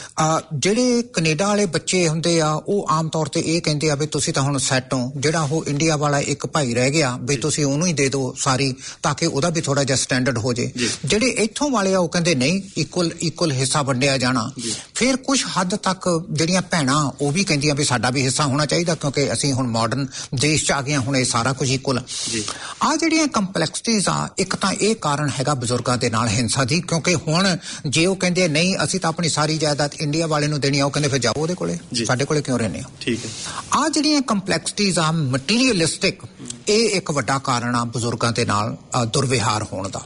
ਜਿਹੜੇ ਕੈਨੇਡਾ ਵਾਲੇ ਬੱਚੇ ਹੁੰਦੇ ਆ, ਉਹ ਆਮ ਤੌਰ ਤੇ ਇਹ ਕਹਿੰਦੇ ਆ ਵੀ ਤੁਸੀਂ ਤਾਂ ਹੁਣ ਸੈੱਟ ਹੋ। ਜਿਹੜਾ ਉਹ ਇੰਡੀਆ ਵਾਲਾ ਇੱਕ ਭਾਈ ਰਹਿ ਗਿਆ ਵੀ ਤੁਸੀਂ ਉਹਨੂੰ ਹੀ ਦੇ ਦਿਓ ਸਾਰੀ, ਤਾਂ ਕਿ ਉਹਦਾ ਵੀ ਥੋੜਾ ਜਿਹਾ ਸਟੈਂਡਰਡ ਹੋ ਜੇ। ਜਿਹੜੇ ਇੱਥੋਂ ਵਾਲੇ ਆ ਉਹ ਕਹਿੰਦੇ ਨਹੀਂ, ਇਕੁਅਲ ਹਿੱਸਾ ਵੰਡਿਆ ਜਾਣਾ। ਫਿਰ ਕੁਝ ਹੱਦ ਤੱਕ ਜਿਹੜੀਆਂ ਭੈਣਾਂ ਉਹ ਵੀ ਕਹਿੰਦੀਆਂ ਵੀ ਸਾਡਾ ਵੀ ਹਿੱਸਾ ਹੋਣਾ ਚਾਹੀਦਾ, ਕਿਉਂਕਿ ਅਸੀਂ ਹੁਣ ਮਾਡਰਨ ਦੇਸ਼ 'ਚ ਆ ਗਏ, ਹੁਣ ਇਹ ਸਾਰਾ ਕੁਝ ਇਕੁਅਲ। ਆ ਜਿਹੜੀਆਂ ਕੰਪਲੈਕਸਿਟੀਜ਼ ਆ, ਇੱਕ ਤਾਂ ਇਹ ਕਾਰਨ ਹੈਗਾ ਬਜ਼ੁਰਗਾਂ ਦੇ ਨਾਲ ਹਿੰਸਾ ਦੀ, ਕਿਉਂਕਿ ਹੁਣ ਜੇ ਉਹ ਕਹਿੰਦੇ ਨਹੀਂ ਅਸੀਂ ਤਾਂ ਆਪਣੀ ਸਾਰੀ ਜਾਇਦਾਦ ਇੰਡੀਆ ਵਾਲੇ ਨੂੰ ਦੇਣੀ ਆ, ਉਹ ਕਹਿੰਦੇ ਫਿਰ ਜਾਓ ਉਹਦੇ ਕੋਲੇ, ਸਾਡੇ ਕੋਲੇ ਕਿਉਂ ਰਹਿੰਦੇ ਹੋ? ਠੀਕ ਹੈ। ਆ ਜਿਹੜੀਆਂ ਕੰਪਲੈਕਸਿਟੀਜ਼ ਆ ਮਟੀਰੀਅਲਿਸਟਿਕ, ਇਹ ਇੱਕ ਵੱਡਾ ਕਾਰਨ ਆ ਬਜ਼ੁਰਗਾਂ ਦੇ ਨਾਲ ਦੁਰਵਿਹਾਰ ਹੋਣ ਦਾ।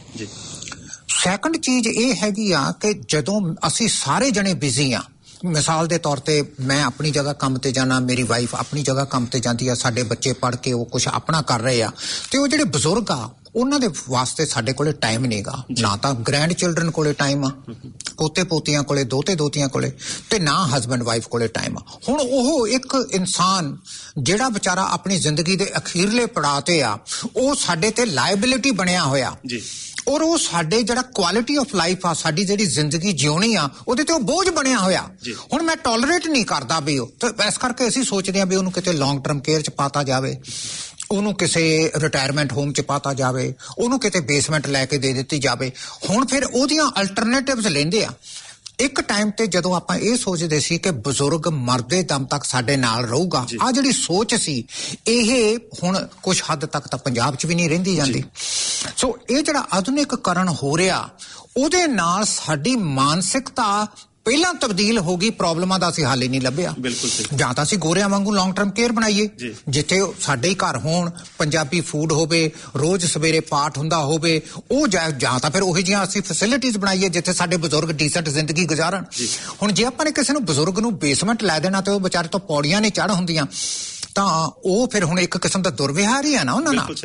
ਸੈਕੰਡ ਚੀਜ਼ ਇਹ ਹੈਗੀ ਆ ਕਿ ਜਦੋਂ ਅਸੀਂ ਸਾਰੇ ਜਣੇ ਬਿਜ਼ੀ ਆ, ਮਿਸਾਲ ਦੇ ਤੌਰ ਤੇ ਮੈਂ ਆਪਣੀ ਜਗ੍ਹਾ ਕੰਮ ਤੇ ਜਾਣਾ, ਮੇਰੀ ਵਾਈਫ ਆਪਣੀ ਜਗ੍ਹਾ ਕੰਮ ਤੇ ਜਾਂਦੀ ਆ, ਸਾਡੇ ਬੱਚੇ ਪੜ੍ਹ ਕੇ ਉਹ ਕੁਝ ਆਪਣਾ ਕਰ ਰਹੇ ਆ, ਤੇ ਉਹ ਜਿਹੜੇ ਬਜ਼ੁਰਗ ਆ ਉਹਨਾਂ ਦੇ ਵਾਸਤੇ ਸਾਡੇ ਕੋਲੇ ਟਾਈਮ ਨਹੀਂਗਾ। ਨਾ ਤਾਂ ਗ੍ਰੈਂਡ ਚਿਲਡਰਨ ਕੋਲੇ ਟਾਈਮ ਆ, ਪੋਤੇ ਪੋਤੀਆਂ ਕੋਲੇ, ਦੋਤੇ ਦੋਤੀਆਂ ਕੋਲੇ, ਤੇ ਨਾ ਹਸਬੈਂਡ ਵਾਈਫ ਕੋਲੇ ਟਾਈਮ ਆ। ਹੁਣ ਉਹ ਇੱਕ ਇਨਸਾਨ ਜਿਹੜਾ ਵਿਚਾਰਾ ਆਪਣੀ ਜ਼ਿੰਦਗੀ ਦੇ ਅਖੀਰਲੇ ਪੜਾਅ ਤੇ ਆ, ਉਹ ਸਾਡੇ ਤੇ ਲਾਇਬਿਲਿਟੀ ਬਣਿਆ ਹੋਇਆ ਔਰ ਉਹ ਸਾਡੇ ਜਿਹੜਾ ਕੁਆਲਿਟੀ ਆਫ ਲਾਈਫ ਆ, ਸਾਡੀ ਜਿਹੜੀ ਜ਼ਿੰਦਗੀ ਜਿਉਣੀ ਆ, ਉਹਦੇ ਤੇ ਉਹ ਬੋਝ ਬਣਿਆ ਹੋਇਆ। ਹੁਣ ਮੈਂ ਟੋਲਰੇਟ ਨਹੀਂ ਕਰਦਾ ਵੀ ਉਹ, ਤੇ ਇਸ ਕਰਕੇ ਅਸੀਂ ਸੋਚਦੇ ਹਾਂ ਵੀ ਉਹਨੂੰ ਕਿਤੇ ਲੌਂਗ ਟਰਮ ਕੇਅਰ 'ਚ ਪਾਤਾ ਜਾਵੇ, ਉਹਨੂੰ ਕਿਸੇ ਰਿਟਾਇਰਮੈਂਟ ਹੋਮ 'ਚ ਪਾਤਾ ਜਾਵੇ, ਉਹਨੂੰ ਕਿਤੇ ਬੇਸਮੈਂਟ ਲੈ ਕੇ ਦੇ ਦਿੱਤੀ ਜਾਵੇ। ਹੁਣ ਫਿਰ ਉਹਦੀਆਂ ਅਲਟਰਨੇਟਿਵਸ ਲੈਂਦੇ ਆ। ਇੱਕ ਟਾਈਮ ਤੇ ਜਦੋਂ ਆਪਾਂ ਇਹ ਸੋਚਦੇ ਸੀ ਕਿ ਬਜ਼ੁਰਗ ਮਰਦੇ ਦਮ ਤੱਕ ਸਾਡੇ ਨਾਲ ਰਹੂਗਾ, ਆ ਜਿਹੜੀ ਸੋਚ ਸੀ, ਇਹ ਹੁਣ ਕੁਝ ਹੱਦ ਤੱਕ ਤਾਂ ਪੰਜਾਬ 'ਚ ਵੀ ਨਹੀਂ ਰਹਿੰਦੀ ਜਾਂਦੀ। ਸੋ ਇਹ ਜਿਹੜਾ ਆਧੁਨਿਕਕਰਨ ਹੋ ਰਿਹਾ, ਉਹਦੇ ਨਾਲ ਸਾਡੀ ਮਾਨਸਿਕਤਾ ਪਹਿਲਾਂ ਤਬਦੀਲ ਹੋ ਗਈ, ਪ੍ਰੋਬਲਮਾਂ ਦਾ ਅਸੀਂ ਹੱਲ ਹੀ ਨਹੀਂ ਲੱਭਿਆ। ਜਾਂ ਤਾਂ ਅਸੀਂ ਗੋਰਿਆਂ ਵਾਂਗੂ ਲੌਂਗ ਟਰਮ ਕੇਅਰ ਬਣਾਈਏ, ਜਿੱਥੇ ਸਾਡੇ ਹੀ ਘਰ ਹੋਣ, ਪੰਜਾਬੀ ਫੂਡ ਹੋਵੇ, ਰੋਜ਼ ਸਵੇਰੇ ਪਾਠ ਹੁੰਦਾ ਹੋਵੇ, ਉਹ ਜਾਂ ਤਾਂ ਫਿਰ ਉਹੀ ਜਿਹੀਆਂ ਅਸੀਂ ਫੈਸਿਲਿਟੀਜ਼ ਬਣਾਈਏ ਜਿੱਥੇ ਸਾਡੇ ਬਜ਼ੁਰਗ ਡੀਸੈਂਟ ਜ਼ਿੰਦਗੀ ਗੁਜ਼ਾਰਨ। ਹੁਣ ਜੇ ਆਪਾਂ ਨੇ ਕਿਸੇ ਨੂੰ ਬਜ਼ੁਰਗ ਨੂੰ ਬੇਸਮੈਂਟ ਲੈ ਦੇਣਾ ਤੇ ਉਹ ਵਿਚਾਰੇ ਤੋਂ ਪੌੜੀਆਂ ਨਹੀਂ ਚੜ੍ਹ ਹੁੰਦੀਆਂ, ਤਾਂ ਉਹ ਫਿਰ ਹੁਣ ਇੱਕ ਕਿਸਮ ਦਾ ਦੁਰਵਿਹਾਰ ਹੀ ਆ ਨਾ ਉਹਨਾਂ ਨਾਲ।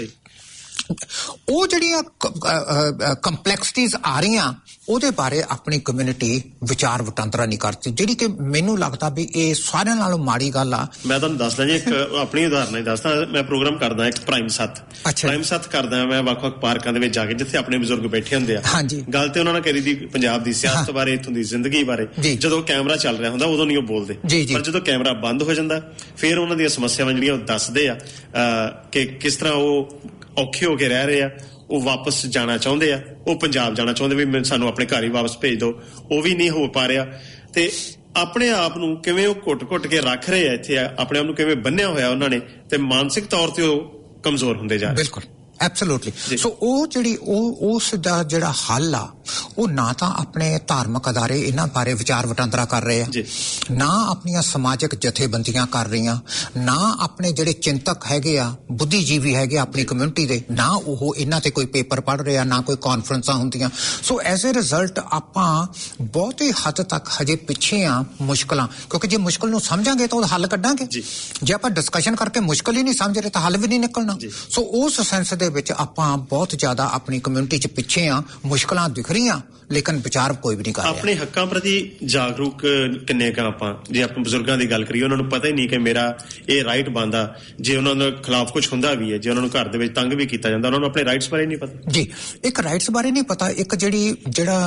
ਉਹ ਜਿਹੜੀਆਂ ਕੰਪਲੈਕਸਿਟੀਜ਼ ਆ ਰਹੀਆਂ, ਉਹਦੇ ਬਾਰੇ ਆਪਣੀ ਕਮਿਊਨਿਟੀ ਵਿਚਾਰ ਵਟਾਂਦਰਾ ਨਹੀਂ ਕਰਦੀ, ਜਿਹੜੀ ਕਿ ਮੈਨੂੰ ਲੱਗਦਾ ਵੀ ਇਹ ਸਾਰਿਆਂ ਨਾਲੋਂ ਮਾੜੀ ਗੱਲ ਆ। ਮੈਂ ਤੁਹਾਨੂੰ ਦੱਸਦਾ ਜੀ, ਇੱਕ ਆਪਣੀ ਉਦਾਹਰਨ ਹੀ ਦੱਸਦਾ। ਮੈਂ ਪ੍ਰੋਗਰਾਮ ਕਰਦਾ ਇੱਕ ਪ੍ਰਾਈਮ ਸੱਤ ਕਰਦਾ ਮੈਂ ਵੱਖ-ਵੱਖ ਪਾਰਕਾਂ ਦੇ ਵਿੱਚ ਜਾ ਕੇ, ਜਿੱਥੇ ਆਪਣੇ ਬਜ਼ੁਰਗ ਬੈਠੇ ਹੁੰਦੇ ਆ। ਗੱਲ ਤੇ ਉਹਨਾਂ ਨਾਲ ਕਰੀ ਦੀ ਪੰਜਾਬ ਦੀ ਸਿਆਸਤ ਬਾਰੇ, ਇੱਥੋਂ ਦੀ ਜ਼ਿੰਦਗੀ ਬਾਰੇ। ਜਦੋਂ ਕੈਮਰਾ ਚੱਲ ਰਿਹਾ ਹੁੰਦਾ ਉਦੋਂ ਨਹੀਂ ਉਹ ਬੋਲਦੇ, ਪਰ ਜਦੋਂ ਕੈਮਰਾ ਬੰਦ ਹੋ ਜਾਂਦਾ ਫਿਰ ਉਹਨਾਂ ਦੀਆਂ ਸਮੱਸਿਆਵਾਂ ਜਿਹੜੀਆਂ ਉਹ ਦੱਸਦੇ ਆ ਕਿ ਕਿਸ ਤਰ੍ਹਾਂ ਉਹ ਔਖੇ ਹੋ ਕੇ ਰਹਿ ਰਹੇ ਆ, ਉਹ ਵਾਪਸ ਜਾਣਾ ਚਾਹੁੰਦੇ ਆ, ਉਹ ਪੰਜਾਬ ਜਾਣਾ ਚਾਹੁੰਦੇ ਵੀ ਸਾਨੂੰ ਆਪਣੇ ਘਰ ਹੀ ਵਾਪਸ ਭੇਜ ਦਿਓ, ਉਹ ਵੀ ਨਹੀਂ ਹੋ ਪਾ ਰਿਹਾ। ਤੇ ਆਪਣੇ ਆਪ ਨੂੰ ਕਿਵੇਂ ਉਹ ਘੁੱਟ-ਘੁੱਟ ਕੇ ਰੱਖ ਰਹੇ ਆ ਇੱਥੇ, ਆਪਣੇ ਆਪ ਨੂੰ ਕਿਵੇਂ ਬੰਨਿਆ ਹੋਇਆ ਉਹਨਾਂ ਨੇ, ਤੇ ਮਾਨਸਿਕ ਤੌਰ ਤੇ ਉਹ ਕਮਜ਼ੋਰ ਹੁੰਦੇ ਜਾ ਰਹੇ। ਬਿਲਕੁਲ, ਐਬਸੋਲੂਟਲੀ। ਸੋ ਉਹ ਜਿਹੜੀ ਉਸ ਦਾ ਜਿਹੜਾ ਹੱਲ ਆ, ਉਹ ਨਾ ਤਾਂ ਆਪਣੇ ਧਾਰਮਿਕ ਅਦਾਰੇ ਇਹਨਾਂ ਬਾਰੇ ਵਿਚਾਰ ਵਟਾਂਦਰਾ ਕਰ ਰਹੇ ਆ, ਨਾ ਆਪਣੀਆਂ ਸਮਾਜਿਕ ਜਥੇਬੰਦੀਆਂ ਕਰ ਰਹੀਆਂ, ਨਾ ਆਪਣੇ ਜਿਹੜੇ ਚਿੰਤਕ ਹੈਗੇ ਆ, ਬੁੱਧੀਜੀਵੀ ਹੈਗੇ ਆਪਣੀ ਕਮਿਊਨਿਟੀ ਦੇ, ਨਾ ਉਹ ਇਹਨਾਂ ਤੇ ਕੋਈ ਪੇਪਰ ਪੜ੍ਹ ਰਹੇ ਆ, ਨਾ ਕੋਈ ਕਾਨਫਰੰਸਾਂ ਹੁੰਦੀਆਂ। ਸੋ ਐਜ਼ ਏ ਰਿਜ਼ਲਟ ਆਪਾਂ ਬਹੁਤੀ ਹੱਦ ਤੱਕ ਹਜੇ ਪਿੱਛੇ ਆ ਮੁਸ਼ਕਲਾਂ, ਕਿਉਂਕਿ ਜੇ ਮੁਸ਼ਕਲ ਨੂੰ ਸਮਝਾਂਗੇ ਤਾਂ ਉਹਦਾ ਹੱਲ ਕੱਢਾਂਗੇ। ਜੇ ਆਪਾਂ ਡਿਸਕਸ਼ਨ ਕਰਕੇ ਮੁਸ਼ਕਲ ਹੀ ਨਹੀਂ ਸਮਝ ਰਹੇ ਤਾਂ ਹੱਲ ਵੀ ਨਹੀਂ ਨਿਕਲਣਾ। ਸੋ ਉਸ ਸੈਂਸ ਦੇ ਵਿੱਚ ਆਪਾਂ ਬਹੁਤ ਜ਼ਿਆਦਾ ਆਪਣੀ ਕਮਿਊਨਿਟੀ 'ਚ ਪਿੱਛੇ ਆ, ਮੁਸ਼ਕਲਾਂ ਦਿਖ ਰਹੀਆਂ ਲੇਕਿਨ ਵਿਚਾਰ ਕੋਈ ਵੀ ਨਹੀਂ ਕਰ ਰਿਹਾ। ਆਪਣੇ ਹੱਕਾਂ ਪ੍ਰਤੀ ਜਾਗਰੂਕ ਕਿੰਨੇ ਕੁ ਆਪਾਂ, ਜੇ ਆਪਾਂ ਬਜ਼ੁਰਗਾਂ ਦੀ ਗੱਲ ਕਰੀਏ, ਉਹਨਾਂ ਨੂੰ ਪਤਾ ਹੀ ਨਹੀਂ ਕਿ ਮੇਰਾ ਇਹ ਰਾਈਟ ਬਣਦਾ। ਜੇ ਉਹਨਾਂ ਦੇ ਖਿਲਾਫ ਕੁਝ ਹੁੰਦਾ ਵੀ ਹੈ, ਜੇ ਉਹਨਾਂ ਨੂੰ ਘਰ ਦੇ ਵਿੱਚ ਤੰਗ ਵੀ ਕੀਤਾ ਜਾਂਦਾ, ਉਹਨਾਂ ਨੂੰ ਆਪਣੇ ਰਾਈਟਸ ਬਾਰੇ ਨਹੀਂ ਪਤਾ। ਜੀ, ਇੱਕ ਰਾਈਟਸ ਬਾਰੇ ਨਹੀਂ ਪਤਾ। ਇੱਕ ਜਿਹੜਾ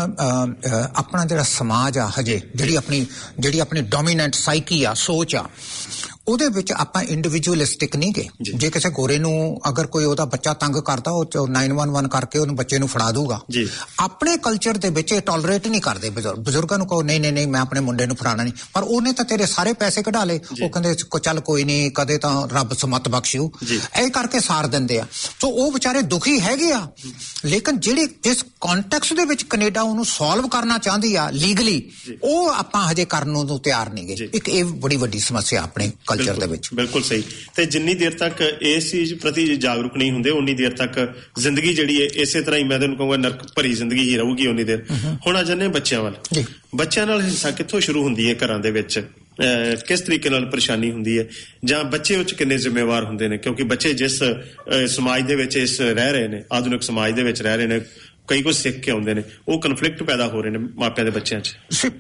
ਆਪਣਾ ਜਿਹੜਾ ਸਮਾਜ ਆ ਹਜੇ, ਜਿਹੜੀ ਆਪਣੀ ਡੋਮੀਨੈਂਟ ਸਾਈਕੀ ਆ, ਸੋਚ ਆ, ਉਹਦੇ ਵਿੱਚ ਆਪਾਂ ਇੰਡੀਵਿਜੂਅਲਿਸਟਿਕ ਨਹੀਂ ਗਏ। ਜੇ ਕਿਸੇ ਗੋਰੇ ਨੂੰ ਅਗਰ ਕੋਈ ਉਹਦਾ ਬੱਚਾ ਤੰਗ ਕਰਦਾ ਉਹ 911 ਕਰਕੇ ਉਹਨੂੰ ਬੱਚੇ ਨੂੰ ਫੜਾ ਦੂਗਾ। ਆਪਣੇ ਕਲਚਰ ਦੇ ਵਿੱਚ ਇਹ ਟੋਲਰੇਟ ਨਹੀਂ ਕਰਦੇ। ਬਜ਼ੁਰਗਾਂ ਨੂੰ ਕਹੋ ਨਹੀਂ ਮੈਂ ਆਪਣੇ ਮੁੰਡੇ ਨੂੰ ਫੜਾਣਾ ਨਹੀਂ, ਪਰ ਉਹਨੇ ਤਾਂ ਤੇਰੇ ਸਾਰੇ ਪੈਸੇ ਕਢਾ ਲਏ। ਉਹ ਕਹਿੰਦੇ ਚੱਲ ਕੋਈ ਨਹੀਂ, ਕਦੇ ਤਾਂ ਰੱਬ ਸਮਤ ਬਖਸ਼ੂ, ਇਹ ਕਰਕੇ ਸਾਰ ਦਿੰਦੇ ਆ। ਸੋ ਉਹ ਵਿਚਾਰੇ ਦੁਖੀ ਹੈਗੇ ਆ, ਲੇਕਿਨ ਜਿਹੜੀ ਜਿਸ ਕੌਨਟੈਕਸਟ ਦੇ ਵਿੱਚ ਕੈਨੇਡਾ ਉਹਨੂੰ ਸੋਲਵ ਕਰਨਾ ਚਾਹੁੰਦੀ ਆ ਲੀਗਲੀ, ਉਹ ਆਪਾਂ ਹਜੇ ਕਰਨ ਨੂੰ ਤਿਆਰ ਨਹੀਂ ਗਏ। ਇੱਕ ਇਹ ਬੜੀ ਵੱਡੀ ਸਮੱਸਿਆ ਆਪਣੇ ਕਲਚਰ ਦੇ ਵਿੱਚ। ਬਿਲਕੁਲ ਸਹੀ। ਤੇ ਜਿੰਨੀ ਦੇਰ ਤੱਕ ਇਸ ਚੀਜ਼ ਪ੍ਰਤੀ ਜਾਗਰੂਕ ਨਹੀਂ ਹੁੰਦੇ ਉਨੀ ਦੇਰ ਤੱਕ ਜ਼ਿੰਦਗੀ ਜਿਹੜੀ ਹੈ ਇਸੇ ਤਰ੍ਹਾਂ ਹੀ ਮੈਂ ਤੁਹਾਨੂੰ ਕਹੂੰਗਾ ਨਰਕ ਭਰੀ ਜ਼ਿੰਦਗੀ ਹੀ ਰਹੂਗੀ ਉਨੀ ਦੇਰ। ਹੁਣ ਆ ਜਾਂਦੇ ਬੱਚਿਆਂ ਵੱਲ। ਬੱਚਿਆਂ ਨਾਲ ਹਿੰਸਾ ਕਿੱਥੋਂ ਸ਼ੁਰੂ ਹੁੰਦੀ ਹੈ ਘਰਾਂ ਦੇ ਵਿੱਚ? ਕਿਸ ਤਰੀਕੇ ਨਾਲ ਪਰੇਸ਼ਾਨੀ ਹੁੰਦੀ ਹੈ, ਜਾਂ ਬੱਚੇ ਉੱਚ ਕਿੰਨੇ ਜ਼ਿੰਮੇਵਾਰ ਹੁੰਦੇ ਨੇ? ਕਿਉਂਕਿ ਬੱਚੇ ਜਿਸ ਸਮਾਜ ਦੇ ਵਿੱਚ ਰਹਿ ਰਹੇ ਨੇ, ਆਧੁਨਿਕ ਸਮਾਜ ਦੇ ਵਿੱਚ ਰਹਿ ਰਹੇ ਨੇ, ਕਈ ਕੁਝ ਸਿੱਖ ਕੇ ਆਉਂਦੇ ਨੇ, ਉਹ ਕਨਫਲਿਕਟ ਪੈਦਾ ਹੋ ਰਹੇ ਨੇ ਮਾਪਿਆਂ ਦੇ ਬੱਚਿਆਂ 'ਚ।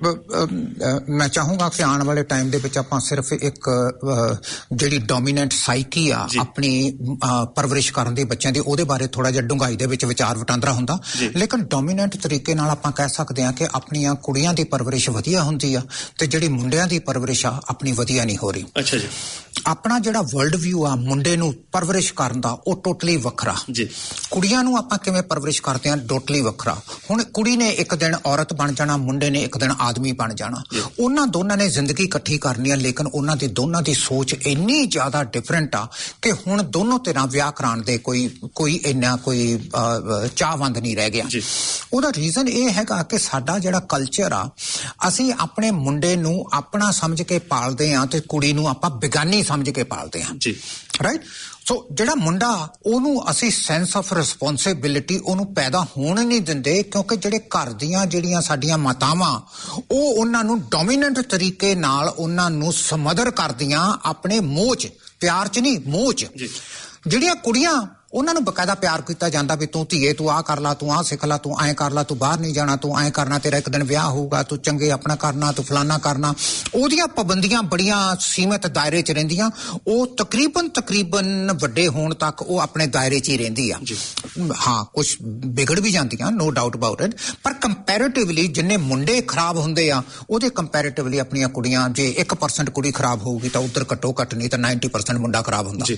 ਮੈਂ ਚਾਹੂੰਗਾ ਕਿ ਆਉਣ ਵਾਲੇ ਟਾਈਮ ਦੇ ਵਿੱਚ ਆਪਾਂ ਸਿਰਫ ਇੱਕ ਜਿਹੜੀ ਡੋਮੀਨੈਂਟ ਸਾਈਕੀ ਆ ਆਪਣੀ ਪਰਵਰਿਸ਼ ਕਰਨ ਦੀ ਬੱਚਿਆਂ ਦੀ, ਉਹਦੇ ਬਾਰੇ ਥੋੜਾ ਜਿਹਾ ਡੂੰਘਾਈ ਦੇ ਵਿੱਚ ਵਿਚਾਰ ਵਟਾਂਦਰਾ ਹੁੰਦਾ। ਲੇਕਿਨ ਡੋਮੀਨੈਂਟ ਤਰੀਕੇ ਨਾਲ ਆਪਾਂ ਕਹਿ ਸਕਦੇ ਹਾਂ ਕਿ ਆਪਣੀਆਂ ਕੁੜੀਆਂ ਦੀ ਪਰਵਰਿਸ਼ ਵਧੀਆ ਹੁੰਦੀ ਆ ਤੇ ਜਿਹੜੀ ਮੁੰਡਿਆਂ ਦੀ ਪਰਵਰਿਸ਼ ਆ ਆਪਣੀ ਵਧੀਆ ਨਹੀਂ ਹੋ ਰਹੀ। ਅੱਛਾ ਜੀ। ਆਪਣਾ ਜਿਹੜਾ ਵਰਲਡ ਵਿਊ ਆ ਮੁੰਡੇ ਨੂੰ ਪਰਵਰਿਸ਼ ਕਰਨ ਦਾ, ਉਹ ਟੋਟਲੀ ਵੱਖਰਾ। ਕੁੜੀਆਂ ਨੂੰ ਆਪਾਂ ਕਿਵੇਂ ਪਰਵਰਿਸ਼ ਕਰਦੇ ਹਾਂ, ਟੋਟਲੀ ਵੱਖਰਾ। ਹੁਣ ਕੁੜੀ ਨੇ ਇੱਕ ਦਿਨ ਔਰਤ ਬਣ ਜਾਣਾ, ਮੁੰਡੇ ਨੇ ਇੱਕ ਦਿਨ ਆਦਮੀ ਬਣ ਜਾਣਾ। ਉਹਨਾਂ ਦੋਨਾਂ ਨੇ ਜ਼ਿੰਦਗੀ ਇਕੱਠੀ ਕਰਨੀ ਆ, ਲੇਕਿਨ ਉਹਨਾਂ ਦੀ ਦੋਨਾਂ ਦੀ ਸੋਚ ਇੰਨੀ ਜ਼ਿਆਦਾ ਡਿਫਰੈਂਟ ਆ ਕਿ ਹੁਣ ਦੋਨੋਂ ਧਿਰਾਂ ਵਿਆਹ ਕਰਾਉਣ ਦੇ ਕੋਈ ਇੰਨਾ ਕੋਈ ਚਾਹਵੰਦ ਨਹੀਂ ਰਹਿ ਗਿਆ। ਉਹਦਾ ਰੀਜ਼ਨ ਇਹ ਹੈਗਾ ਕਿ ਸਾਡਾ ਜਿਹੜਾ ਕਲਚਰ ਆ, ਅਸੀਂ ਆਪਣੇ ਮੁੰਡੇ ਨੂੰ ਆਪਣਾ ਸਮਝ ਕੇ ਪਾਲਦੇ ਹਾਂ ਤੇ ਕੁੜੀ ਨੂੰ ਆਪਾਂ ਬੇਗਾਨੀ ਸਮਝ ਕੇ ਪਾਲਦੇ ਹਾਂ। ਰਾਈਟ। ਸੋ ਜਿਹੜਾ ਮੁੰਡਾ, ਉਹਨੂੰ ਅਸੀਂ ਸੈਂਸ ਆਫ ਰਿਸਪੌਂਸਿਬਿਲਿਟੀ ਉਹਨੂੰ ਪੈਦਾ ਹੋਣ ਨਹੀਂ ਦਿੰਦੇ, ਕਿਉਂਕਿ ਜਿਹੜੇ ਘਰ ਦੀਆਂ ਜਿਹੜੀਆਂ ਸਾਡੀਆਂ ਮਾਤਾਵਾਂ, ਉਹ ਉਹਨਾਂ ਨੂੰ ਡੋਮੀਨੈਂਟ ਤਰੀਕੇ ਨਾਲ ਉਹਨਾਂ ਨੂੰ ਸਮਦਰ ਕਰਦੀਆਂ ਆਪਣੇ ਮੋਹ 'ਚ, ਪਿਆਰ 'ਚ ਨਹੀਂ, ਮੋਹ 'ਚ। ਜਿਹੜੀਆਂ ਕੁੜੀਆਂ, ਉਹਨਾਂ ਨੂੰ ਬਕਾਇਦਾ ਪਿਆਰ ਕੀਤਾ ਜਾਂਦਾ ਵੀ ਤੂੰ ਧੀਏ ਤੂੰ ਆਹ ਕਰ ਲਾ, ਤੂੰ ਆਹ ਸਿੱਖ ਲਾ, ਤੂੰ ਐਂ ਕਰ ਲਾ, ਤੂੰ ਬਾਹਰ ਨਹੀਂ ਜਾਣਾ, ਤੂੰ ਐਂ ਕਰਨਾ, ਤੇਰਾ ਇੱਕ ਦਿਨ ਵਿਆਹ ਹੋਊਗਾ, ਤੂੰ ਚੰਗੇ ਆਪਣਾ ਕਰਨਾ, ਤੂੰ ਫਲਾਨਾ ਕਰਨਾ। ਉਹਦੀਆਂ ਪਾਬੰਦੀਆਂ ਬੜੀਆਂ ਸੀਮਿਤ ਦਾਇਰੇ 'ਚ ਰਹਿੰਦੀਆਂ। ਉਹ ਤਕਰੀਬਨ ਵੱਡੇ ਹੋਣ ਤੱਕ ਉਹ ਆਪਣੇ ਦਾਇਰੇ 'ਚ ਹੀ ਰਹਿੰਦੀ ਆ। ਹਾਂ, ਕੁਝ ਵਿਗੜ ਵੀ ਜਾਂਦੀਆਂ, ਨੋ ਡਾਊਟ ਅਬਾਊਟ ਇਟ, ਪਰ ਕੰਪੈਰੇਟਿਵਲੀ ਜਿੰਨੇ ਮੁੰਡੇ ਖਰਾਬ ਹੁੰਦੇ ਆ, ਉਹਦੇ ਕੰਪੈਰੇਟਿਵਲੀ ਆਪਣੀਆਂ ਕੁੜੀਆਂ, ਜੇ 1% ਕੁੜੀ ਖਰਾਬ ਹੋਊਗੀ ਤਾਂ ਉੱਧਰ ਘੱਟੋ ਘੱਟ ਨਹੀਂ ਤਾਂ 90% ਮੁੰਡਾ ਖਰਾਬ ਹੁੰਦਾ।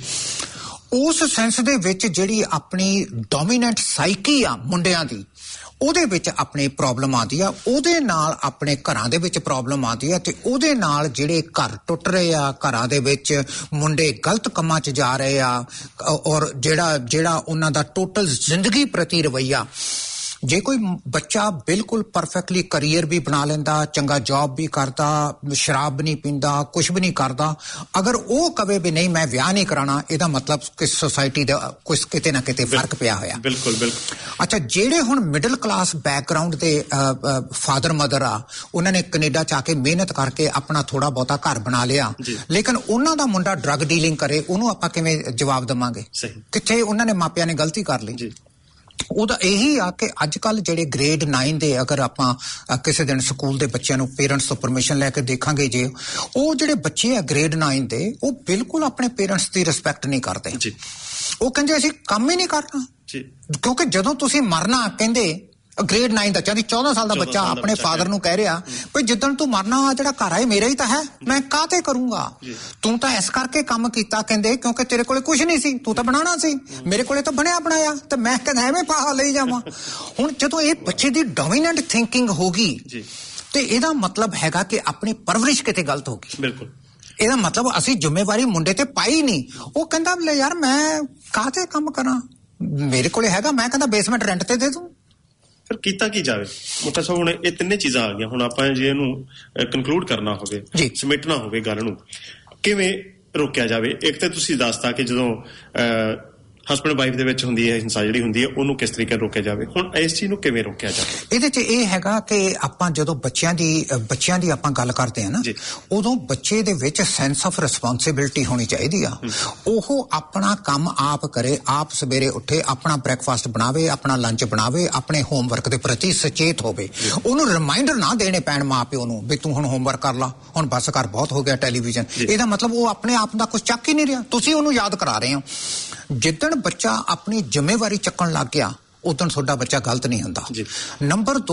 ਉਸ ਸੈਂਸ ਦੇ ਵਿੱਚ ਜਿਹੜੀ ਆਪਣੀ ਡੋਮੀਨੈਂਟ ਸਾਈਕੀ ਆ ਮੁੰਡਿਆਂ ਦੀ, ਉਹਦੇ ਵਿੱਚ ਆਪਣੀ ਪ੍ਰੋਬਲਮ ਆਉਂਦੀ ਆ, ਉਹਦੇ ਨਾਲ ਆਪਣੇ ਘਰਾਂ ਦੇ ਵਿੱਚ ਪ੍ਰੋਬਲਮ ਆਉਂਦੀ ਆ, ਤੇ ਉਹਦੇ ਨਾਲ ਜਿਹੜੇ ਘਰ ਟੁੱਟ ਰਹੇ ਆ, ਘਰਾਂ ਦੇ ਵਿੱਚ ਮੁੰਡੇ ਗਲਤ ਕੰਮਾਂ 'ਚ ਜਾ ਰਹੇ ਆ, ਔਰ ਜਿਹੜਾ ਉਹਨਾਂ ਦਾ ਟੋਟਲ ਜ਼ਿੰਦਗੀ ਪ੍ਰਤੀ ਰਵੱਈਆ। ਜੇ ਕੋਈ ਬੱਚਾ ਬਿਲਕੁਲ ਪਰਫੈਕਟਲੀ ਕਰੀਅਰ ਵੀ ਬਣਾ ਲੈਂਦਾ, ਚੰਗਾ ਜੌਬ ਵੀ ਕਰਦਾ, ਸ਼ਰਾਬ ਵੀ ਨਹੀਂ ਪੀਂਦਾ, ਕੁਝ ਵੀ ਨਹੀਂ ਕਰਦਾ, ਅਗਰ ਉਹ ਕਵੇ ਵੀ ਨਹੀਂ ਮੈਂ ਵਿਆਹ ਨਹੀਂ ਕਰਾਉਣਾ, ਇਹਦਾ ਮਤਲਬ ਕਿ ਸੋਸਾਇਟੀ ਦਾ ਕੁਝ ਕਿਤੇ ਨਾ ਕਿਤੇ ਫਰਕ ਪਿਆ ਹੋਇਆ। ਬਿਲਕੁਲ। ਅੱਛਾ, ਜਿਹੜੇ ਹੁਣ ਮਿਡਲ ਕਲਾਸ ਬੈਕਗ੍ਰਾਉਂਡ ਦੇ ਫਾਦਰ ਮਦਰ ਆ, ਉਹਨਾਂ ਨੇ ਕੈਨੇਡਾ 'ਚ ਆ ਕੇ ਮਿਹਨਤ ਕਰਕੇ ਆਪਣਾ ਥੋੜਾ ਬਹੁਤਾ ਘਰ ਬਣਾ ਲਿਆ, ਲੇਕਿਨ ਉਹਨਾਂ ਦਾ ਮੁੰਡਾ ਡਰੱਗ ਡੀਲਿੰਗ ਕਰੇ, ਉਹਨੂੰ ਆਪਾਂ ਕਿਵੇਂ ਜਵਾਬ ਦੇਵਾਂਗੇ? ਕਿੱਥੇ ਉਹਨਾਂ ਨੇ ਮਾਪਿਆਂ ਨੇ ਗਲਤੀ ਕਰ ਲਈ। ਉਹਦਾ ਇਹੀ ਆ ਕਿ ਅੱਜ ਕੱਲ੍ਹ ਜਿਹੜੇ ਗ੍ਰੇਡ 9 ਦੇ, ਅਗਰ ਆਪਾਂ ਕਿਸੇ ਦਿਨ ਸਕੂਲ ਦੇ ਬੱਚਿਆਂ ਨੂੰ ਪੇਰੈਂਟਸ ਤੋਂ ਪਰਮਿਸ਼ਨ ਲੈ ਕੇ ਦੇਖਾਂਗੇ, ਜੇ ਉਹ ਜਿਹੜੇ ਬੱਚੇ ਆ ਗ੍ਰੇਡ 9 ਦੇ, ਉਹ ਬਿਲਕੁਲ ਆਪਣੇ ਪੇਰੈਂਟਸ ਦੀ ਰਿਸਪੈਕਟ ਨਹੀਂ ਕਰਦੇ। ਉਹ ਕਹਿੰਦੇ ਅਸੀਂ ਕੰਮ ਹੀ ਨਹੀਂ ਕਰਨਾ, ਕਿਉਂਕਿ ਜਦੋਂ ਤੁਸੀਂ ਮਰਨਾ, ਕਹਿੰਦੇ ਗ੍ਰੇਡ 9 ਦਾ 14 ਸਾਲ ਦਾ ਬੱਚਾ ਆਪਣੇ ਫਾਦਰ ਨੂੰ ਕਹਿ ਰਿਹਾ ਵੀ ਜਿੱਦਣ ਤੂੰ ਮਰਨਾ, ਜਿਹੜਾ ਘਰ ਆ ਇਹ ਮੇਰਾ ਹੀ ਤਾਂ ਹੈ, ਮੈਂ ਕਾਹਤੇ ਕਰੂੰਗਾ, ਤੂੰ ਤਾਂ ਇਸ ਕਰਕੇ ਕੰਮ ਕੀਤਾ, ਕਹਿੰਦੇ ਕਿਉਂਕਿ ਤੇਰੇ ਕੋਲੇ ਕੁਝ ਨਹੀਂ ਸੀ, ਤੂੰ ਤਾਂ ਬਣਾਉਣਾ ਸੀ, ਮੇਰੇ ਕੋਲੇ ਤਾਂ ਬਣਿਆ ਬਣਾਇਆ, ਤੇ ਮੈਂ ਕਹਿੰਦਾ ਐਵੇਂ ਪਾਹਾ ਲਈ ਜਾਵਾਂ। ਹੁਣ ਜਦੋਂ ਇਹ ਬੱਚੇ ਦੀ ਡੋਮੀਨੈਂਟ ਥਿੰਕਿੰਗ ਹੋ ਗਈ, ਤੇ ਇਹਦਾ ਮਤਲਬ ਹੈਗਾ ਕਿ ਆਪਣੀ ਪਰਵਰਿਸ਼ ਕਿਤੇ ਗਲਤ ਹੋ ਗਈ। ਬਿਲਕੁਲ। ਇਹਦਾ ਮਤਲਬ ਅਸੀਂ ਜ਼ਿੰਮੇਵਾਰੀ ਮੁੰਡੇ ਤੇ ਪਾਈ ਨਹੀਂ। ਉਹ ਕਹਿੰਦਾ ਲੈ ਯਾਰ ਮੈਂ ਕਾਹਤੇ ਕੰਮ ਕਰਾਂ, ਮੇਰੇ ਕੋਲੇ ਹੈਗਾ, ਮੈਂ ਕਹਿੰਦਾ ਬੇਸਮੈਂਟ ਰੈਂਟ ਤੇ ਦੇ ਦੂੰ। ਫਿਰ ਕੀਤਾ ਕੀ ਜਾਵੇ? ਮੋਟਾ ਸਾਹਿਬ, ਹੁਣ ਇਹ ਤਿੰਨੇ ਚੀਜ਼ਾਂ ਆ ਗਈਆਂ। ਹੁਣ ਆਪਾਂ ਜੇ ਇਹਨੂੰ ਕਨਕਲੂਡ ਕਰਨਾ ਹੋਵੇ, ਸਮੇਟਣਾ ਹੋਵੇ ਗੱਲ ਨੂੰ, ਕਿਵੇਂ ਰੋਕਿਆ ਜਾਵੇ? ਇੱਕ ਤਾਂ ਤੁਸੀਂ ਦੱਸਤਾ ਕਿ ਜਦੋਂ ਹਸਬੈਂਡ ਵਾਈਫ ਦੇ ਵਿੱਚ ਹੁੰਦੀ ਹੈ ਹਿੰਸਾ ਜਿਹੜੀ ਹੁੰਦੀ ਹੈ, ਉਹਨੂੰ ਕਿਸ ਤਰੀਕੇ ਰੋਕਿਆ ਜਾਵੇ। ਹੁਣ ਇਸ ਚੀਜ਼ ਨੂੰ ਕਿਵੇਂ ਰੋਕਿਆ ਜਾਵੇ? ਇਹਦੇ 'ਚ ਇਹ ਹੈਗਾ ਕਿ ਆਪਾਂ ਜਦੋਂ ਬੱਚਿਆਂ ਦੀ ਆਪਾਂ ਗੱਲ ਕਰਦੇ ਹਾਂ ਨਾ, ਉਦੋਂ ਬੱਚੇ ਦੇ ਵਿੱਚ ਸੈਂਸ ਆਫ ਰਿਸਪੌਂਸਿਬਿਲਿਟੀ ਹੋਣੀ ਚਾਹੀਦੀ ਆ। ਉਹ ਆਪਣਾ ਕੰਮ ਆਪ ਕਰੇ, ਆਪ ਸਵੇਰੇ ਉੱਠੇ, ਆਪਣਾ ਬ੍ਰੇਕਫਾਸਟ ਬਣਾਵੇ, ਆਪਣਾ ਲੰਚ ਬਣਾਵੇ, ਆਪਣੇ ਹੋਮਵਰਕ ਦੇ ਪ੍ਰਤੀ ਸੁਚੇਤ ਹੋਵੇ। ਉਹਨੂੰ ਰਿਮਾਈਂਡਰ ਨਾ ਦੇਣੇ ਪੈਣ ਮਾਂ ਪਿਓ ਨੂੰ ਵੀ ਤੂੰ ਹੁਣ ਹੋਮਵਰਕ ਕਰ ਲਾ, ਹੁਣ ਬਸ ਕਰ, ਬਹੁਤ ਹੋ ਗਿਆ ਟੈਲੀਵਿਜ਼ਨ। ਇਹਦਾ ਮਤਲਬ ਉਹ ਆਪਣੇ ਆਪ ਦਾ ਕੁਝ ਚੱਕ ਹੀ ਨਹੀਂ ਰਿਹਾ, ਤੁਸੀਂ ਉਹਨੂੰ ਯਾਦ ਕਰਾ ਰਹੇ ਹੋ। ਜਿੱਦਣ ਬੱਚਾ ਆਪਣੀ ਜ਼ਿੰਮੇਵਾਰੀ ਚੱਕਣ ਲੱਗ ਗਿਆ, ਉਦੋਂ ਤੁਹਾਡਾ ਬੱਚਾ ਗਲਤ ਨਹੀਂ ਹੁੰਦਾ। ਨੰਬਰ 2,